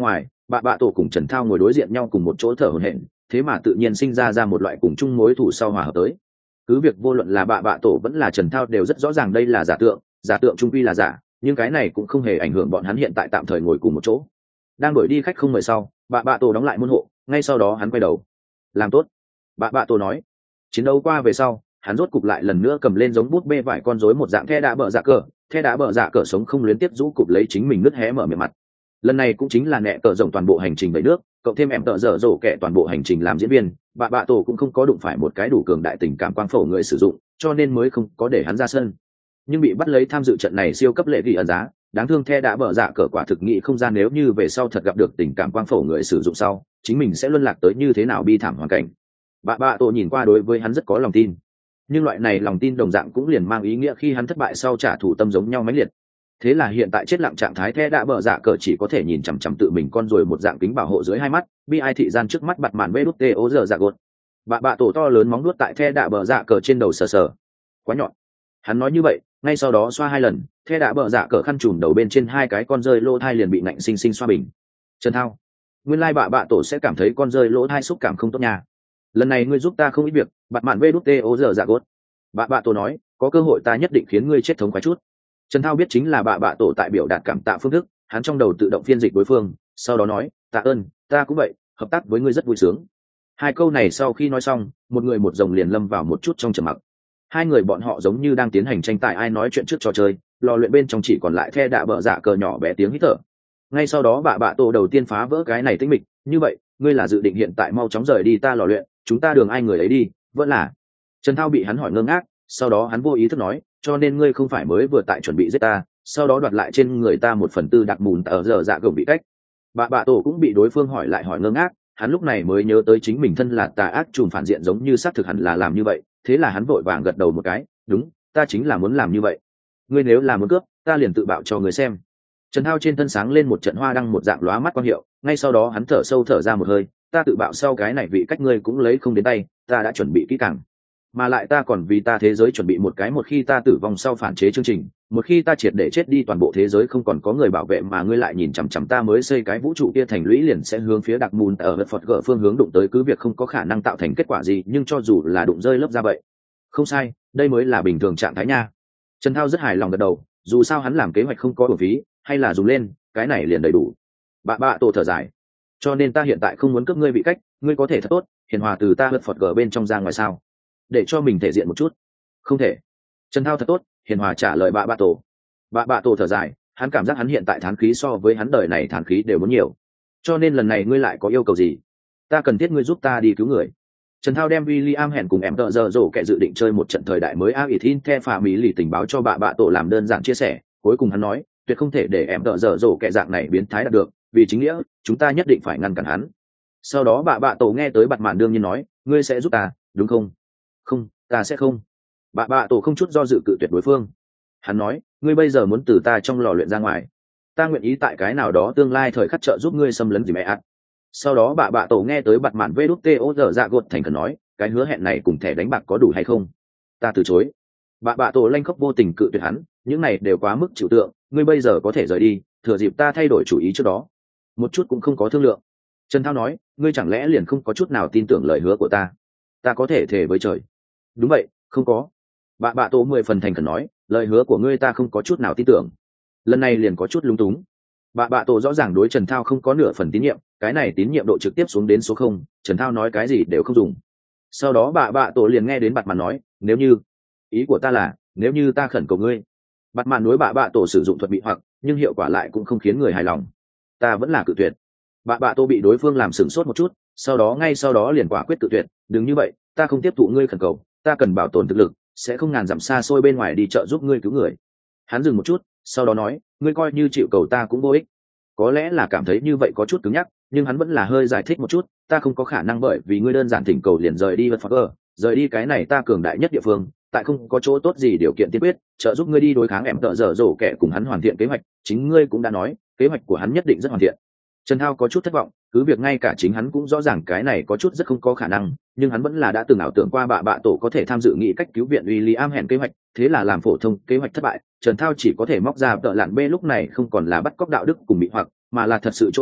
Bạ bạ tổ cùng Trần Thao ngồi đối diện nhau cùng một chỗ thở hổn hển, thế mà tự nhiên sinh ra ra một loại cùng chung mối thù sau hòa hợp tới. Cứ việc vô luận là bạ bạ tổ vẫn là Trần Thao đều rất rõ ràng đây là giả tượng, giả tượng trung quy là giả, nhưng cái này cũng không hề ảnh hưởng bọn hắn hiện tại tạm thời ngồi cùng một chỗ. Đang đuổi đi khách không mời sau, bạ bạ tổ đóng lại môn hộ, ngay sau đó hắn quay đầu. Làm tốt, bạ bạ tổ nói. Chiến đấu qua về sau, hắn rốt cục lại lần nữa cầm lên giống bút bê vải con rối một dạng the đã bợ dạ cờ, the đã bợ dạ cờ sống không liên tiếp rũ cục lấy chính mình nứt hé mở miệng mặt. Lần này cũng chính là nẹ cờ rộng toàn bộ hành trình bảy nước, cộng thêm em tợ dở dỗ kẻ toàn bộ hành trình làm diễn viên, bạ bạ tổ cũng không có đụng phải một cái đủ cường đại tình cảm quang phổ người sử dụng, cho nên mới không có để hắn ra sân. Nhưng bị bắt lấy tham dự trận này siêu cấp lệ ghi ẩn giá, đáng thương the đã bợ dạ cờ quả thực nghĩ không gian nếu như về sau thật gặp được tình cảm quang phổ người sử dụng sau, chính mình sẽ luân lạc tới như thế nào bi thảm hoàn cảnh. Bạ bạ tổ nhìn qua đối với hắn rất có lòng tin, nhưng loại này lòng tin đồng dạng cũng liền mang ý nghĩa khi hắn thất bại sau trả thù tâm giống nhau mãnh liệt. Thế là hiện tại chết lặng trạng thái the đã bợ dạ cờ chỉ có thể nhìn chằm chằm tự mình con rồi một dạng kính bảo hộ dưới hai mắt, bi ai thị gian trước mắt bặt màn vê đút tê ô giờ dạ gột. Bạ bạ tổ to lớn móng nuốt tại the đã bợ dạ cờ trên đầu sờ sờ, quá nhọn. Hắn nói như vậy, ngay sau đó xoa hai lần, the đã bợ dạ cờ khăn trùm đầu bên trên hai cái con rơi lỗ thai liền bị nạnh sinh sinh xoa bình. Trần Thao, nguyên lai bạ bạ tổ sẽ cảm thấy con rơi lỗ thai xúc cảm không tốt nha. Lần này ngươi giúp ta không ít việc, bặt màn vê đút tê ô giờ dạ gột. Bạ bạ tổ nói, có cơ hội ta nhất định khiến ngươi chết thống khoái chút. Trần Thao biết chính là bạ bạ tổ tại biểu đạt cảm tạ phương thức, hắn trong đầu tự động phiên dịch đối phương, sau đó nói, tạ ơn, ta cũng vậy, hợp tác với ngươi rất vui sướng. Hai câu này sau khi nói xong, một người một rồng liền lâm vào một chút trong trầm mặc. Hai người bọn họ giống như đang tiến hành tranh tài ai nói chuyện trước trò chơi, lò luyện bên trong chỉ còn lại the đạ bợ dạ cờ nhỏ bé tiếng hít thở. Ngay sau đó bạ bạ tổ đầu tiên phá vỡ cái này tĩnh mịch, như vậy, ngươi là dự định hiện tại mau chóng rời đi ta lò luyện, chúng ta đường ai người ấy đi, vẫn là. Trần Thao bị hắn hỏi ngơ ngác, sau đó hắn vô ý thức nói, cho nên ngươi không phải mới vừa tại chuẩn bị giết ta, sau đó đoạt lại trên người ta một phần tư đặc mùn ở giờ dạ gồng bị cách. Bạ bạ tổ cũng bị đối phương hỏi lại hỏi ngơ ngác, hắn lúc này mới nhớ tới chính mình thân là tà ác trùm phản diện giống như xác thực hẳn là làm như vậy, thế là hắn vội vàng gật đầu một cái, đúng, ta chính là muốn làm như vậy. Ngươi nếu là muốn cướp, ta liền tự bạo cho người xem. Trần Thao trên thân sáng lên một trận hoa đăng một dạng lóa mắt quang hiệu, ngay sau đó hắn thở sâu thở ra một hơi, ta tự bạo sau cái này vị cách ngươi cũng lấy không đến tay, ta đã chuẩn bị kỹ càng. Mà lại ta còn vì ta thế giới chuẩn bị một cái một khi ta tử vong sau phản chế chương trình, một khi ta triệt để chết đi toàn bộ thế giới không còn có người bảo vệ mà ngươi lại nhìn chằm chằm ta mới xây cái vũ trụ kia thành lũy liền sẽ hướng phía đặc mùn ở vật phật gỡ phương hướng đụng tới cứ việc không có khả năng tạo thành kết quả gì nhưng cho dù là đụng rơi lớp ra vậy. Không sai, đây mới là bình thường trạng thái nha. Trần Thao rất hài lòng gật đầu, dù sao hắn làm kế hoạch không có uổng phí, hay là dùng lên, cái này liền đầy đủ. Bạ bạ tổ thở dài, cho nên ta hiện tại không muốn cướp ngươi vị cách, ngươi có thể thật tốt, hiền hòa từ ta vật phật gỡ bên trong ra ngoài sao? Để cho mình thể diện một chút. Không thể. Trần Thao thật tốt, hiền hòa trả lời bạ bạ tổ. Bạ bạ tổ thở dài, hắn cảm giác hắn hiện tại thán khí so với hắn đời này thán khí đều muốn nhiều. Cho nên lần này ngươi lại có yêu cầu gì? Ta cần thiết ngươi giúp ta đi cứu người. Trần Thao đem William hẹn cùng em tợ giờ rổ kẻ dự định chơi một trận thời đại mới a in the phà mỹ lì tình báo cho bạ bạ tổ làm đơn giản chia sẻ, cuối cùng hắn nói, tuyệt không thể để em tợ giờ rổ kẻ dạng này biến thái đạt được, vì chính nghĩa, chúng ta nhất định phải ngăn cản hắn. Sau đó bạ bạ tổ nghe tới bặt mạn đương nhiên nói, ngươi sẽ giúp ta, đúng không? Không, ta sẽ không. Bạ bạ tổ không chút do dự cự tuyệt đối phương. Hắn nói, ngươi bây giờ muốn từ ta trong lò luyện ra ngoài, ta nguyện ý tại cái nào đó tương lai thời khắc trợ giúp ngươi xâm lấn gì mẹ ạt. Sau đó bạ bạ tổ nghe tới bặt mạn vê đút tê ô dở dạ gột thành khẩn nói, cái hứa hẹn này cùng thẻ đánh bạc có đủ hay không? Ta từ chối. Bạ bạ tổ lanh khóc vô tình cự tuyệt hắn, những này đều quá mức chịu tượng, ngươi bây giờ có thể rời đi, thừa dịp ta thay đổi chủ ý trước đó. Một chút cũng không có thương lượng. Trần Thao nói, ngươi chẳng lẽ liền không có chút nào tin tưởng lời hứa của ta? Ta có thể thề với trời. Đúng vậy, không có. Bạ bạ tổ mười phần thành khẩn nói, lời hứa của ngươi ta không có chút nào tin tưởng. Lần này liền có chút lúng túng. Bạ bạ tổ rõ ràng đối Trần Thao không có nửa phần tín nhiệm, cái này tín nhiệm độ trực tiếp xuống đến số không, Trần Thao nói cái gì đều không dùng. Sau đó bạ bạ tổ liền nghe đến bặt mạn nói, nếu như, ý của ta là, nếu như ta khẩn cầu ngươi. Bặt mạn đối bạ bạ tổ sử dụng thuật bị hoặc, nhưng hiệu quả lại cũng không khiến người hài lòng. Ta vẫn là cự tuyệt. Bạ bạ tổ bị đối phương làm sửng sốt một chút, sau đó ngay sau đó liền quả quyết cự tuyệt, đừng như vậy, ta không tiếp thụ ngươi khẩn cầu, ta cần bảo tồn thực lực, sẽ không ngàn dặm xa xôi bên ngoài đi trợ giúp ngươi cứu người. Hắn dừng một chút, sau đó nói, ngươi coi như chịu cầu ta cũng vô ích. Có lẽ là cảm thấy như vậy có chút cứng nhắc, nhưng hắn vẫn là hơi giải thích một chút, ta không có khả năng bởi vì ngươi đơn giản thỉnh cầu liền rời đi vật phật gờ, rời đi cái này ta cường đại nhất địa phương, tại không có chỗ tốt gì điều kiện tiên quyết, trợ giúp ngươi đi đối kháng em tợ dở dỗ kẻ cùng hắn hoàn thiện kế hoạch, chính ngươi cũng đã nói, kế hoạch của hắn nhất định rất hoàn thiện. Trần Thao có chút thất vọng, cứ việc ngay cả chính hắn cũng rõ ràng cái này có chút rất không có khả năng, nhưng hắn vẫn là đã từng ảo tưởng qua bạ bạ tổ có thể tham dự nghị cách cứu viện William hẹn kế hoạch, thế là làm phổ thông kế hoạch thất bại, Trần Thao chỉ có thể móc ra tợ lạn B lúc này không còn là bắt cóc đạo đức cùng bị hoặc, mà là thật sự chỗ tốt,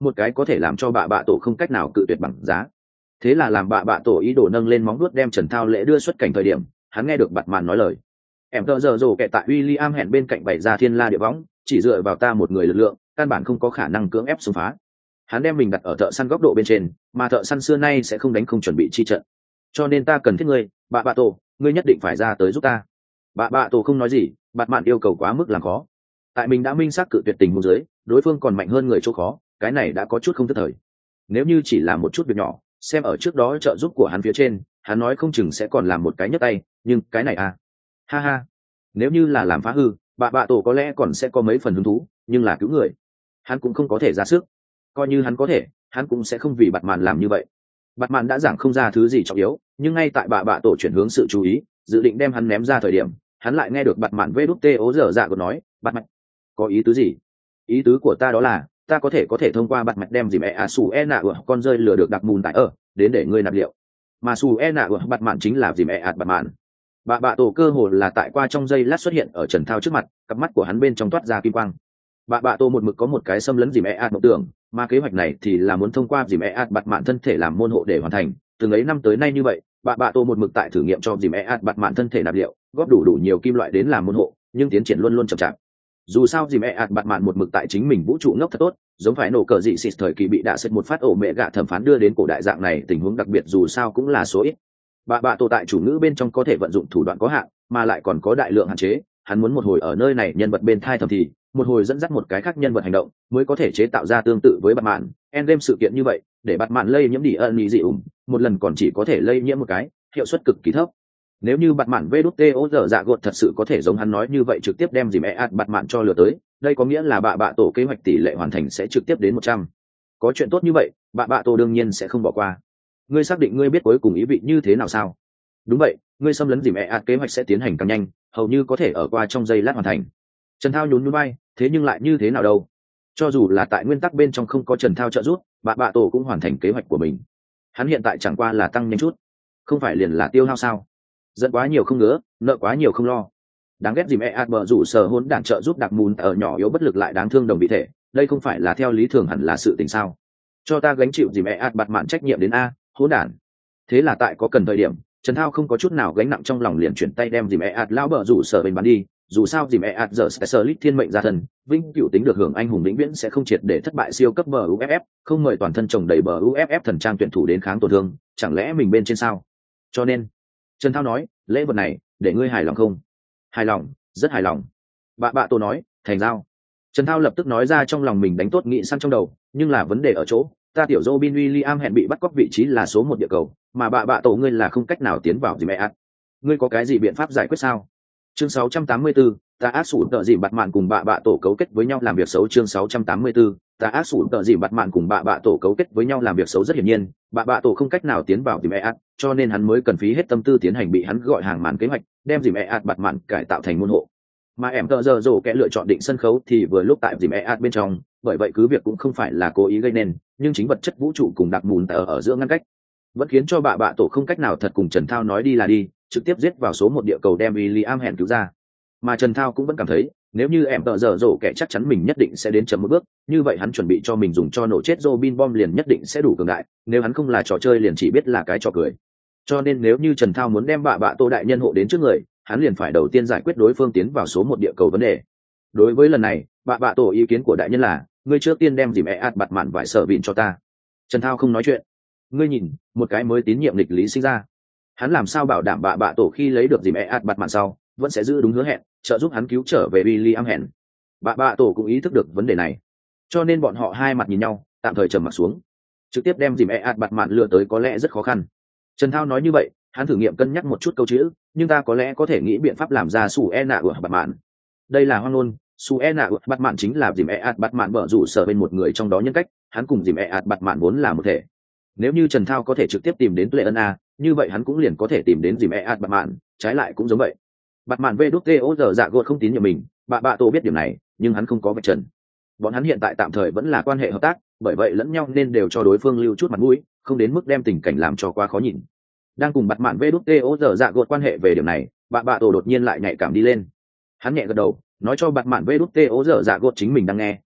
một cái có thể làm cho bạ bạ tổ không cách nào cự tuyệt bằng giá. Thế là làm bạ bạ tổ ý đồ nâng lên móng vuốt đem Trần Thao lễ đưa xuất cảnh thời điểm, hắn nghe được bạt mạn nói lời. Em tờ giờ rồ kẹt tại William hẹn bên cạnh bày ra thiên la địa võng, chỉ dựa vào ta một người lực lượng, căn bản không có khả năng cưỡng ép xông phá. Hắn đem mình đặt ở thợ săn góc độ bên trên, mà thợ săn xưa nay sẽ không đánh không chuẩn bị chi trận. Cho nên ta cần thiết ngươi, bạ bạ tổ, ngươi nhất định phải ra tới giúp ta. Bạ bạ tổ không nói gì, bạt mạn yêu cầu quá mức làm khó. Tại mình đã minh xác cự tuyệt tình huống dưới, đối phương còn mạnh hơn người chỗ khó, cái này đã có chút không tức thời. Nếu như chỉ là một chút việc nhỏ, xem ở trước đó trợ giúp của hắn phía trên, hắn nói không chừng sẽ còn làm một cái nhấc tay, nhưng cái này à, ha ha, nếu như là làm phá hư, bạ bạ tổ có lẽ còn sẽ có mấy phần hứng thú, nhưng là cứu người, hắn cũng không có thể ra sức. Coi như hắn có thể, hắn cũng sẽ không vì bạt mạn làm như vậy. Bạt mạn đã giảng không ra thứ gì trọng yếu, nhưng ngay tại bạ bạ tổ chuyển hướng sự chú ý, dự định đem hắn ném ra thời điểm, hắn lại nghe được bạt mạn vê đút tê ố dở dạ của nói, bạt mạn, có ý tứ gì? Ý tứ của ta đó là, ta có thể có thể thông qua bạt mạn đem dìm e a su e nạ của con rơi lừa được đặc mùn tại ở, đến để ngươi nạp liệu. Mà su e nạ của bạt mạn chính là dìm e a bạt mạn. Bạ bạ tổ cơ hồ là tại qua trong giây lát xuất hiện ở Trần Thao trước mặt, cặp mắt của hắn bên trong toát ra kim quang. Bạ bạ tổ một mực có một cái xâm lấn dìm e a mộng tưởng, mà kế hoạch này thì là muốn thông qua dìm e a bạt mạn thân thể làm môn hộ để hoàn thành. Từng ấy năm tới nay như vậy, bạ bạ tổ một mực tại thử nghiệm cho dìm e a bạt mạn thân thể nạp liệu, góp đủ đủ nhiều kim loại đến làm môn hộ, nhưng tiến triển luôn luôn chậm chạp. Dù sao dìm e a bạt mạn một mực tại chính mình vũ trụ ngốc thật tốt, giống phải nổ cờ dị xịt thời kỳ bị đạ sệt một phát ổ mẹ gạ thẩm phán đưa đến cổ đại dạng này, tình huống đặc biệt dù sao cũng là số ít. Bạ bạ tổ tại chủ ngữ bên trong có thể vận dụng thủ đoạn có hạn, mà lại còn có đại lượng hạn chế. Hắn muốn một hồi ở nơi này nhân vật bên thai thầm thì, một hồi dẫn dắt một cái khác nhân vật hành động, mới có thể chế tạo ra tương tự với Batman, Endgame sự kiện như vậy, để Batman lây nhiễm đi ân dị ủng, một lần còn chỉ có thể lây nhiễm một cái, hiệu suất cực kỳ thấp. Nếu như Batman vê đút tê ô dở dạ gột thật sự có thể giống hắn nói như vậy trực tiếp đem dìm e Batman cho lừa tới, đây có nghĩa là bạ bạ tổ kế hoạch tỷ lệ hoàn thành sẽ trực tiếp đến một trăm. Có chuyện tốt như vậy, bạ bạ tổ đương nhiên sẽ không bỏ qua. Ngươi xác định ngươi biết cuối cùng ý vị như thế nào sao? Đúng vậy, ngươi xâm lấn dìm e kế hoạch sẽ tiến hành càng nhanh, hầu như có thể ở qua trong giây lát hoàn thành. Trần Thao nhún nhún vai, thế nhưng lại như thế nào đâu? Cho dù là tại nguyên tắc bên trong không có Trần Thao trợ giúp, bạ bạ tổ cũng hoàn thành kế hoạch của mình. Hắn hiện tại chẳng qua là tăng nhanh chút, không phải liền là tiêu hao sao? Giận quá nhiều không ngứa, nợ quá nhiều không lo. Đáng ghét dìm e bờ rủ sở hỗn đản trợ giúp đặc mùn ở nhỏ yếu bất lực lại đáng thương đồng vị thể, đây không phải là theo lý thường hẳn là sự tình sao? Cho ta gánh chịu dìm e bạt mạn trách nhiệm đến a, hỗn đản. Thế là tại có cần thời điểm, Trần Thao không có chút nào gánh nặng trong lòng liền chuyển tay đem dìm e ạt lão bờ rủ sở bên bán đi. Dù sao dìm e ạt giờ sẽ sở lít thiên mệnh gia thần, vĩnh cửu tính được hưởng anh hùng vĩnh viễn sẽ không triệt để thất bại siêu cấp bờ u ép ép, không mời toàn thân chồng đầy bờ u ép ép thần trang tuyển thủ đến kháng tổn thương, chẳng lẽ mình bên trên sao? Cho nên, Trần Thao nói, lễ vật này, để ngươi hài lòng không? Hài lòng, rất hài lòng. Bạ bạ tổ nói, thành giao. Trần Thao lập tức nói ra trong lòng mình đánh tốt nghị săn trong đầu, nhưng là vấn đề ở chỗ, ta tiểu Robin William hẹn bị bắt cóc vị trí là số một địa cầu, mà bạ bạ tổ ngươi là không cách nào tiến vào dìm e ạt. Ngươi có cái gì biện pháp giải quyết sao? Chương sáu trăm tám mươi tư, ta ác sủ tợ dìm bạt mạn cùng bạ bạ tổ cấu kết với nhau làm việc xấu. Chương sáu trăm tám mươi tư, ta ác sủ tợ dìm bạt mạn cùng bạ bạ tổ cấu kết với nhau làm việc xấu. Rất hiển nhiên, bạ bạ tổ không cách nào tiến vào dìm e ạt, cho nên hắn mới cần phí hết tâm tư tiến hành bị hắn gọi hàng màn kế hoạch, đem dìm e ạt bạt mạn cải tạo thành môn hộ. Mà em tợ giờ rồ kẻ lựa chọn định sân khấu thì vừa lúc tại dìm e ạt bên trong, bởi vậy cứ việc cũng không phải là cố ý gây nên, nhưng chính vật chất vũ trụ cùng đặc mùn ở ở giữa ngăn cách, vẫn khiến cho bạ bạ tổ không cách nào thật cùng Trần Thao nói đi là đi, trực tiếp giết vào số một địa cầu đem William hẹn cứu ra. Mà Trần Thao cũng vẫn cảm thấy, nếu như em tợ giờ rổ kẻ chắc chắn mình nhất định sẽ đến chậm một bước, như vậy hắn chuẩn bị cho mình dùng cho nổ chết Robin bom liền nhất định sẽ đủ cường đại, nếu hắn không là trò chơi liền chỉ biết là cái trò cười. Cho nên nếu như Trần Thao muốn đem bạ bạ tổ đại nhân hộ đến trước người, hắn liền phải đầu tiên giải quyết đối phương tiến vào số một địa cầu vấn đề. Đối với lần này, bạ bạ tổ ý kiến của đại nhân là, ngươi trước tiên đem dìm e ạt bạt mạn vải sợ vịn cho ta. Trần Thao không nói chuyện. Ngươi nhìn, một cái mới tín nhiệm lịch lý sinh ra, hắn làm sao bảo đảm bạ bạ tổ khi lấy được dìm e ạt bạt mạn sau vẫn sẽ giữ đúng hứa hẹn, trợ giúp hắn cứu trở về William hẹn. Bạ bạ tổ cũng ý thức được vấn đề này, cho nên bọn họ hai mặt nhìn nhau, tạm thời trầm mặt xuống. Trực tiếp đem dìm e ạt bạt mạn lừa tới có lẽ rất khó khăn. Trần Thao nói như vậy, hắn thử nghiệm cân nhắc một chút câu chữ, nhưng ta có lẽ có thể nghĩ biện pháp làm ra sủ e nạ của bạt mạn. Đây là hoang ngôn. Su e nạ bạt mạn chính là dìm e ạt bạt mạn bở rủ sở bên một người trong đó nhân cách, hắn cùng dìm e ạt bạt mạn vốn là một thể. Nếu như Trần Thao có thể trực tiếp tìm đến Tuệ Ân A, như vậy hắn cũng liền có thể tìm đến dìm e ạt bạt mạn, trái lại cũng giống vậy. Bạt mạn vê đút tê ô giờ dạ gột không tín nhiệm mình, bạ bạ tổ biết điểm này, nhưng hắn không có vạch trần. Bọn hắn hiện tại tạm thời vẫn là quan hệ hợp tác, bởi vậy lẫn nhau nên đều cho đối phương lưu chút mặt mũi, không đến mức đem tình cảnh làm cho quá khó nhìn. Đang cùng bạt mạn vê đút tê ô giờ dạ gột quan hệ về điểm này, bạ bạ tổ đột nhiên lại nhạy cảm đi lên. Hắn nhẹ gật đầu, nói cho bạt mạn vê đút tê ô giờ dạ gột chính mình đang nghe,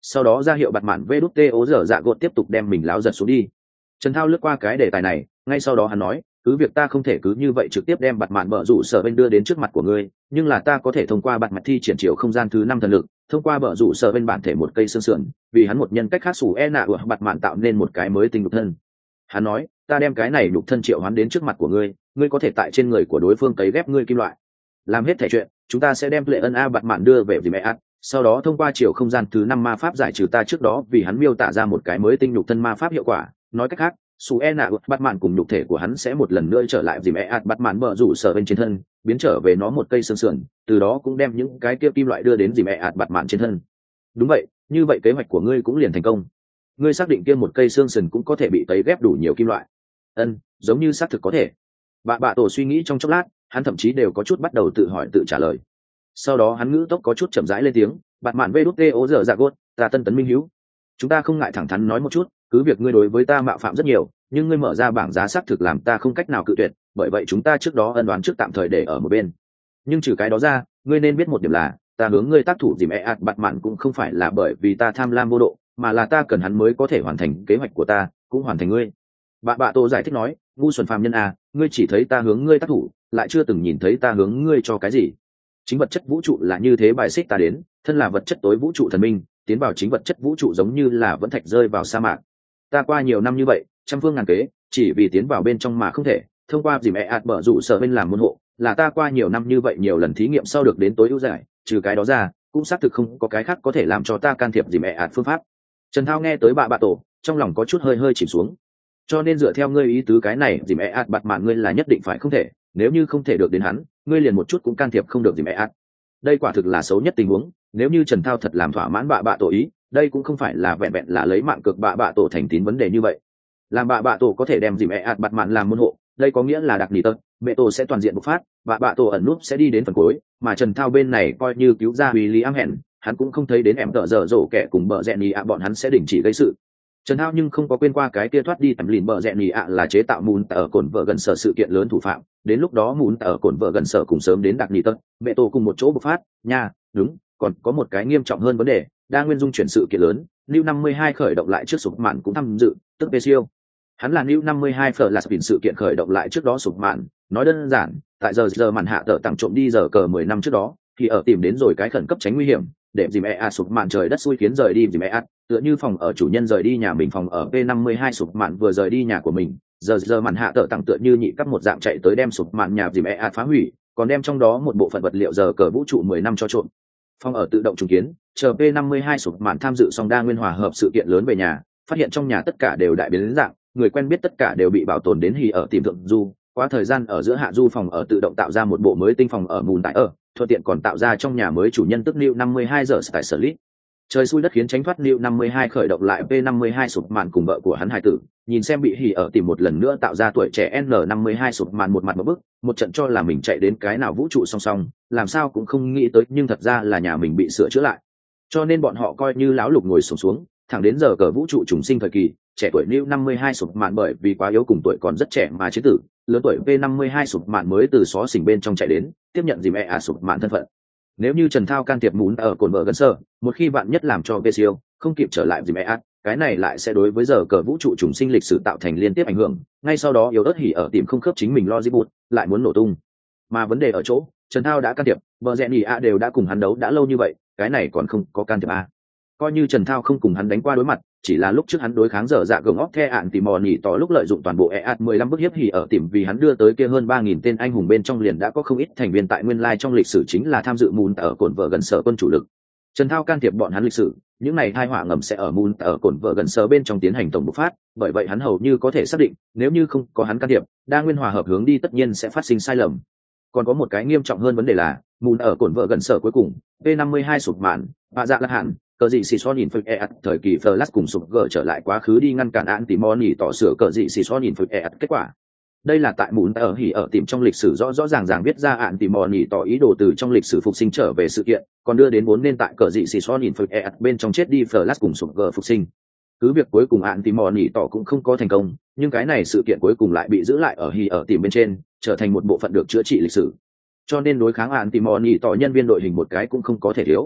sau đó ra hiệu bạt mạn vê đút tê ố dở dạ gột tiếp tục đem mình láo giật xuống đi. Trần Thao lướt qua cái đề tài này, ngay sau đó hắn nói, cứ việc ta không thể cứ như vậy trực tiếp đem bạt mạn bờ rủ sở bên đưa đến trước mặt của ngươi, nhưng là ta có thể thông qua bạt mạn thi triển chiều không gian thứ năm thần lực, thông qua bờ rủ sở bên bản thể một cây xương sườn, vì hắn một nhân cách khác sủ e nạ của bạt mạn tạo nên một cái mới tinh nhục thân. Hắn nói, ta đem cái này nhục thân triệu hoán đến trước mặt của ngươi, ngươi có thể tại trên người của đối phương cấy ghép ngươi kim loại. Làm hết thể chuyện, chúng ta sẽ đem lệ ân a bạt mạn đưa về vì mẹ ạt, sau đó thông qua chiều không gian thứ năm ma pháp giải trừ ta trước đó vì hắn miêu tả ra một cái mới tinh nhục thân ma pháp hiệu quả. Nói cách khác, su e nạ bắt mạn cùng nhục thể của hắn sẽ một lần nữa trở lại dìm e ạt bắt mạn bờ rủ sở bên trên thân, biến trở về nó một cây xương sườn, từ đó cũng đem những cái kia kim loại đưa đến dìm e ạt bắt mạn trên thân. Đúng vậy, như vậy kế hoạch của ngươi cũng liền thành công. Ngươi xác định kia một cây xương sườn cũng có thể bị tấy ghép đủ nhiều kim loại. Ân, giống như xác thực có thể. Bạ bạ tổ suy nghĩ trong chốc lát, hắn thậm chí đều có chút bắt đầu tự hỏi tự trả lời. Sau đó hắn ngữ tốc có chút chậm rãi lên tiếng, bạt mạn vê đút tê ố dở dạ gốt, ta tân tấn minh hữu. Chúng ta không ngại thẳng thắn nói một chút, cứ việc ngươi đối với ta mạo phạm rất nhiều, nhưng ngươi mở ra bảng giá xác thực làm ta không cách nào cự tuyệt, bởi vậy chúng ta trước đó ân đoán trước tạm thời để ở một bên. Nhưng trừ cái đó ra, ngươi nên biết một điểm là, ta hướng ngươi tác thủ dìm e ạt bạt mạn cũng không phải là bởi vì ta tham lam vô độ, mà là ta cần hắn mới có thể hoàn thành kế hoạch của ta, cũng hoàn thành ngươi. Bạ bạ tô giải thích nói, ngu xuẩn phàm nhân à, ngươi chỉ thấy ta hướng ngươi tác thủ, lại chưa từng nhìn thấy ta hướng ngươi cho cái gì. Chính vật chất vũ trụ là như thế bài xích ta đến, thân là vật chất tối vũ trụ thần minh, tiến vào chính vật chất vũ trụ giống như là vẫn thạch rơi vào sa mạc. Ta qua nhiều năm như vậy, trăm phương ngàn kế, chỉ vì tiến vào bên trong mà không thể, thông qua dìm e ạt bở rủ sở bên làm môn hộ, là ta qua nhiều năm như vậy nhiều lần thí nghiệm sau được đến tối ưu giải, trừ cái đó ra, cũng xác thực không có cái khác có thể làm cho ta can thiệp dìm e ạt phương pháp. Trần Thao nghe tới bạ bạ tổ, trong lòng có chút hơi hơi chìm xuống. Cho nên dựa theo ngươi ý tứ cái này dìm e ạt bạt mạn ngươi là nhất định phải không thể, nếu như không thể được đến hắn, ngươi liền một chút cũng can thiệp không được dìm e ạt. Đây quả thực là xấu nhất tình huống, nếu như Trần Thao thật làm thỏa mãn bạ bạ tổ ý, đây cũng không phải là vẹn vẹn là lấy mạng cược bạ bạ tổ thành tín vấn đề như vậy. Làm bạ bạ tổ có thể đem dìm e ạt bạt mạn làm môn hộ, đây có nghĩa là đặc nỉ tật, mẹ tổ sẽ toàn diện bộc phát, bạ bạ tổ ẩn núp sẽ đi đến phần cuối, mà Trần Thao bên này coi như cứu ra William hẹn, hắn cũng không thấy đến em tợ dở dỗ kẻ cùng bờ rẽ nhì ạ bọn hắn sẽ đình chỉ gây sự. Trần Thao nhưng không có quên qua cái kia thoát đi tầm lìn bờ rẽ nhì ạ là chế tạo mùn ở cồn vợ gần sở sự kiện lớn thủ phạm, đến lúc đó mùn ở cồn vợ gần sở cùng sớm đến đặc nỉ tật, mẹ tổ cùng một chỗ bộc phát, nha, đúng, còn có một cái nghiêm trọng hơn vấn đề, đa nguyên dung chuyển sự kiện lớn, New năm mươi hai khởi động lại trước sụp mạn cũng tham dự, tức Pesio. Hắn là New năm mươi hai phở là sự kiện khởi động lại trước đó sụp mạn, nói đơn giản, tại giờ giờ màn hạ tờ tặng trộm đi giờ cờ mười năm trước đó, thì ở tìm đến rồi cái khẩn cấp tránh nguy hiểm, để dìm e a sụp mạn trời đất xui khiến rời đi dìm e a, tựa như phòng ở chủ nhân rời đi nhà mình phòng ở P năm mươi hai sụp mạn vừa rời đi nhà của mình, giờ giờ màn hạ tờ tặng tựa như nhị cấp một dạng chạy tới đem sụp mạn nhà dìm e a phá hủy, còn đem trong đó một bộ phận vật liệu giờ cờ vũ trụ mười năm cho trộm. Phòng ở tự động trùng kiến, chờ P năm mươi hai sụp mạn tham dự xong đa nguyên hòa hợp sự kiện lớn về nhà, phát hiện trong nhà tất cả đều đại biến dạng, người quen biết tất cả đều bị bảo tồn đến hì ở tìm thượng du, qua thời gian ở giữa hạ du phòng ở tự động tạo ra một bộ mới tinh phòng ở mùn tại ở, thuận tiện còn tạo ra trong nhà mới chủ nhân tức New năm mươi hai giờ tại sở lít. Trời xui đất khiến tránh thoát New năm mươi hai khởi động lại P năm mươi hai sụp mạn cùng vợ của hắn hài tử, nhìn xem bị hỉ ở tìm một lần nữa tạo ra tuổi trẻ N năm mươi hai sụp mạn một mặt một bức, một trận cho là mình chạy đến cái nào vũ trụ song song, làm sao cũng không nghĩ tới nhưng thật ra là nhà mình bị sửa chữa lại. Cho nên bọn họ coi như láo lục ngồi xổm xuống, xuống, thẳng đến giờ cờ vũ trụ trùng sinh thời kỳ, trẻ tuổi New năm mươi hai sụp mạn bởi vì quá yếu cùng tuổi còn rất trẻ mà chế tử, lớn tuổi P năm mươi hai sụp mạn mới từ xó xỉnh bên trong chạy đến, tiếp nhận dìm e à sụp mạn thân phận. Nếu như Trần Thao can thiệp muốn ở cồn vợ gần sơ, một khi bạn nhất làm cho Pesio không kịp trở lại dìm e a, cái này lại sẽ đối với giờ cờ vũ trụ trùng sinh lịch sử tạo thành liên tiếp ảnh hưởng, ngay sau đó yếu ớt hỉ ở tìm không khớp chính mình logic bút, lại muốn nổ tung. Mà vấn đề ở chỗ, Trần Thao đã can thiệp, vợ rẽ nhì a đều đã cùng hắn đấu đã lâu như vậy, cái này còn không có can thiệp a. Coi như Trần Thao không cùng hắn đánh qua đối mặt, chỉ là lúc trước hắn đối kháng dở dạ gồng óc the ạn tìm mò nhỉ tỏ lúc lợi dụng toàn bộ e a mười lăm bức hiếp hỉ ở tìm vì hắn đưa tới kia hơn ba nghìn tên anh hùng bên trong liền đã có không ít thành viên tại nguyên lai trong lịch sử chính là tham dự mùn ở cồn vợ gần sở quân chủ lực. Trần Thao can thiệp bọn hắn lịch sử, những này tai họa ngầm sẽ ở mùn ở cồn vợ gần sở bên trong tiến hành tổng bộc phát, bởi vậy hắn hầu như có thể xác định, nếu như không có hắn can thiệp, đa nguyên hòa hợp hướng đi tất nhiên sẽ phát sinh sai lầm. Còn có một cái nghiêm trọng hơn vấn đề là, mùn ở cồn vợ gần sở cuối cùng, P năm mươi hai sụp mạn, bạ dạ lạc hạn, cờ dị xì xoan nhìn phật e thời kỳ Flash cùng sụp gỡ trở lại quá khứ đi ngăn cản án tìm moni tỏ sửa cờ dị xì xoan nhìn phật e kết quả. Đây là tại mùn ở hỉ ở tìm trong lịch sử rõ rõ ràng ràng viết ra án tìm moni tỏ ý đồ từ trong lịch sử phục sinh trở về sự kiện, còn đưa đến vốn nên tại cờ dị xì xoan nhìn phật e bên trong chết đi Flash cùng sụp gỡ phục sinh. Cứ việc cuối cùng án tìm moni tỏ cũng không có thành công, nhưng cái này sự kiện cuối cùng lại bị giữ lại ở hỉ ở tìm bên trên, trở thành một bộ phận được chữa trị lịch sử. Cho nên đối kháng án tìm moni tỏ nhân viên đội hình một cái cũng không có thể thiếu.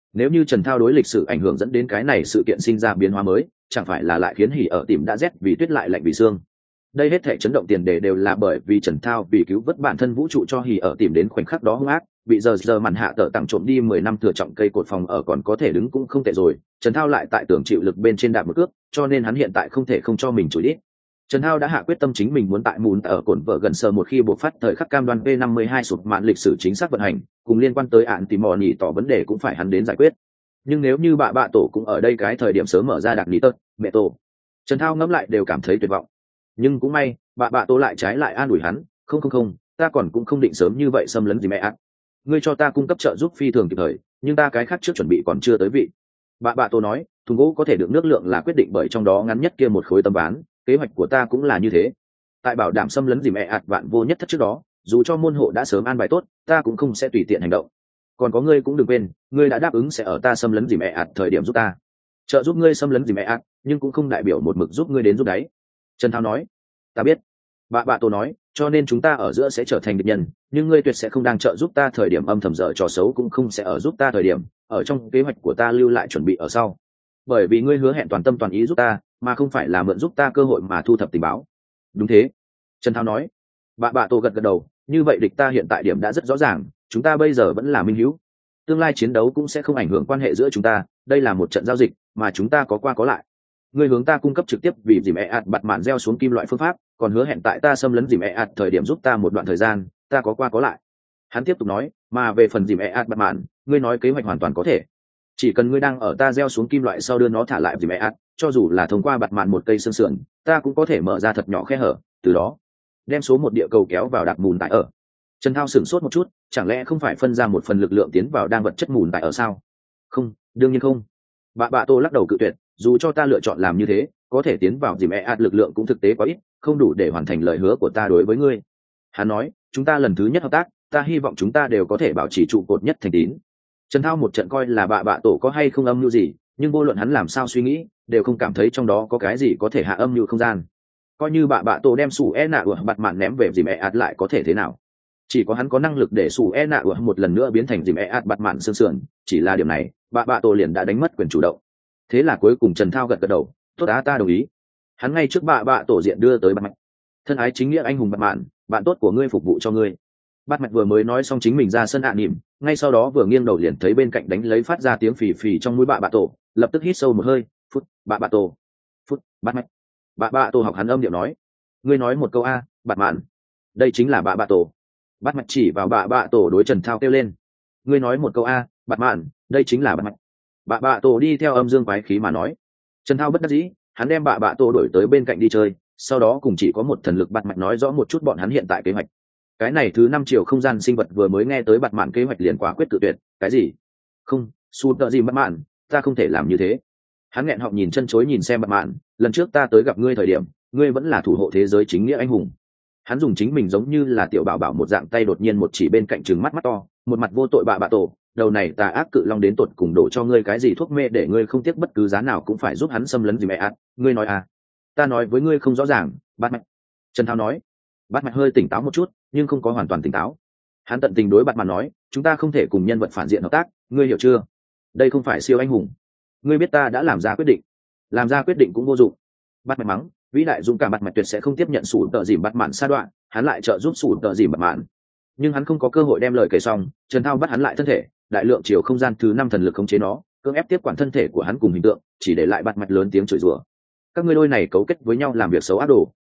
Nếu như Trần Thao đối lịch sử ảnh hưởng dẫn đến cái này sự kiện sinh ra biến hóa mới, chẳng phải là lại khiến Hỉ ở tìm đã rét vì tuyết lại lạnh vì xương. Đây hết thể chấn động tiền đề đều là bởi vì Trần Thao vì cứu vớt bản thân vũ trụ cho Hỉ ở tìm đến khoảnh khắc đó hung ác, bị giờ giờ màn hạ tở tặng trộm đi mười năm thừa trọng cây cột phòng ở còn có thể đứng cũng không tệ rồi, Trần Thao lại tại tưởng chịu lực bên trên đạp một cước, cho nên hắn hiện tại không thể không cho mình chửi đít. Trần Thao đã hạ quyết tâm chính mình muốn tại mùn ở cổn vợ gần sờ một khi buộc phát thời khắc cam đoan P năm mươi hai sụp mạn lịch sử chính xác vận hành, cùng liên quan tới ạn tìm mò nhị tỏ vấn đề cũng phải hắn đến giải quyết. Nhưng nếu như bạ bạ tổ cũng ở đây cái thời điểm sớm mở ra đặc lý tật, mẹ tổ, Trần Thao ngẫm lại đều cảm thấy tuyệt vọng. Nhưng cũng may, bạ bạ tổ lại trái lại an ủi hắn, không không không, ta còn cũng không định sớm như vậy xâm lấn gì mẹ ạ. Ngươi cho ta cung cấp trợ giúp phi thường kịp thời, nhưng ta cái khác trước chuẩn bị còn chưa tới vị. Bạ bạ tổ nói, thùng gỗ có thể được nước lượng là quyết định bởi trong đó ngắn nhất kia một khối tấm ván, kế hoạch của ta cũng là như thế. Tại bảo đảm xâm lấn gì mẹ ạt vạn vô nhất thất trước đó, dù cho môn hộ đã sớm an bài tốt, ta cũng không sẽ tùy tiện hành động. Còn có ngươi cũng đừng quên, ngươi đã đáp ứng sẽ ở ta xâm lấn gì mẹ ạt thời điểm giúp ta trợ giúp ngươi xâm lấn gì mẹ ạt, nhưng cũng không đại biểu một mực giúp ngươi đến giúp đáy. Trần Thao nói, ta biết. Bạ bạ tổ nói, cho nên chúng ta ở giữa sẽ trở thành địch nhân, nhưng ngươi tuyệt sẽ không đang trợ giúp ta thời điểm âm thầm dở trò xấu, cũng không sẽ ở giúp ta thời điểm ở trong kế hoạch của ta lưu lại chuẩn bị ở sau, bởi vì ngươi hứa hẹn toàn tâm toàn ý giúp ta, mà không phải là mượn giúp ta cơ hội mà thu thập tình báo. Đúng thế, Trần Thao nói. Bạ bạ tổ gật gật đầu, như vậy địch ta hiện tại điểm đã rất rõ ràng, chúng ta bây giờ vẫn là minh hữu, tương lai chiến đấu cũng sẽ không ảnh hưởng quan hệ giữa chúng ta, đây là một trận giao dịch mà chúng ta có qua có lại. Ngươi hướng ta cung cấp trực tiếp vì dìm e ạt bặt mạn gieo xuống kim loại phương pháp, còn hứa hẹn tại ta xâm lấn dìm e ạt thời điểm giúp ta một đoạn thời gian, ta có qua có lại. Hắn tiếp tục nói, mà về phần dìm e ạt bặt mạn, ngươi nói kế hoạch hoàn toàn có thể, chỉ cần ngươi đang ở ta gieo xuống kim loại sau đưa nó thả lại dìm e ạt, cho dù là thông qua bặt mạn một cây xương sườn, ta cũng có thể mở ra thật nhỏ khe hở, từ đó đem số một địa cầu kéo vào đạc mùn tại ở. Trần Thao sửng sốt một chút, chẳng lẽ không phải phân ra một phần lực lượng tiến vào đang vật chất mùn tại ở sao? Không, đương nhiên không. Bạ bạ tô lắc đầu cự tuyệt, dù cho ta lựa chọn làm như thế, có thể tiến vào dìm e ạt lực lượng cũng thực tế quá ít, không đủ để hoàn thành lời hứa của ta đối với ngươi. Hắn nói, chúng ta lần thứ nhất hợp tác, ta hy vọng chúng ta đều có thể bảo trì trụ cột nhất thành tín. Trần Thao một trận coi là bạ bạ tổ có hay không âm mưu gì, nhưng vô luận hắn làm sao suy nghĩ, đều không cảm thấy trong đó có cái gì có thể hạ âm mưu không gian. Coi như bạ bạ tổ đem sủ e nạ của bạt mạn ném về dìm e ạt lại có thể thế nào? Chỉ có hắn có năng lực để sủ e nạ của một lần nữa biến thành dìm e ạt bạt mạn sương sườn, chỉ là điểm này, bạ bạ tổ liền đã đánh mất quyền chủ động. Thế là cuối cùng Trần Thao gật gật đầu, tốt á, ta đồng ý. Hắn ngay trước bạ bạ tổ diện đưa tới bạt mạch, thân ái chính nghĩa anh hùng bạt mạn, bạn tốt của ngươi phục vụ cho ngươi. Bạt mạch vừa mới nói xong chính mình ra sân ạ nỉm, ngay sau đó vừa nghiêng đầu liền thấy bên cạnh đánh lấy phát ra tiếng phì phì trong mũi bạ bạ tổ, lập tức hít sâu một hơi, phút, bạ bạ tổ, phút, bạt mạch. Bạ bạ tổ học hắn âm điệu nói, ngươi nói một câu a, bạt mạn. Đây chính là bạ bạ tổ. Bạt mạch chỉ vào bạ bạ tổ đối Trần Thao kêu lên, ngươi nói một câu a, bạt mạn, đây chính là bạt mạch. Bạ bạ tổ đi theo âm dương quái khí mà nói. Trần Thao bất đắc dĩ, hắn đem bạ bạ tổ đổi tới bên cạnh đi chơi, sau đó cùng chỉ có một thần lực bạt mạch nói rõ một chút bọn hắn hiện tại kế hoạch. Cái này thứ năm chiều không gian sinh vật vừa mới nghe tới bạt mạn kế hoạch liền quả quyết tự tuyệt, cái gì? Không, su tợ gì bạt mạn, ta không thể làm như thế. Hắn nghẹn họng nhìn chân chối nhìn xem bạt mạn, lần trước ta tới gặp ngươi thời điểm, ngươi vẫn là thủ hộ thế giới chính nghĩa anh hùng. Hắn dùng chính mình giống như là tiểu bảo bảo một dạng tay đột nhiên một chỉ bên cạnh trừng mắt mắt to, một mặt vô tội bạ bạ tổ, đầu này tà ác cự long đến tột cùng đổ cho ngươi cái gì thuốc mê để ngươi không tiếc bất cứ giá nào cũng phải giúp hắn xâm lấn gì mẹ ác, ngươi nói à? Ta nói với ngươi không rõ ràng, bát mạch. Trần Thao nói. Bát mạch hơi tỉnh táo một chút, nhưng không có hoàn toàn tỉnh táo. Hắn tận tình đối bát mạch nói, chúng ta không thể cùng nhân vật phản diện hợp tác, ngươi hiểu chưa? Đây không phải siêu anh hùng. Ngươi biết ta đã làm ra quyết định, làm ra quyết định cũng vô dụng. Bát mạch mắng, vĩ đại dũng cảm bát mạch tuyệt sẽ không tiếp nhận sủ tợ dìm bắt mạn sa đoạn, hắn lại trợ giúp sủ tợ dìm bắt mạn. Nhưng hắn không có cơ hội đem lời kể xong, Trần Thao bắt hắn lại thân thể, đại lượng chiều không gian thứ năm thần lực khống chế nó, cưỡng ép tiếp quản thân thể của hắn cùng hình tượng, chỉ để lại bạt mạch lớn tiếng chửi rủa. Các ngươi đôi này cấu kết với nhau làm việc xấu ác đồ.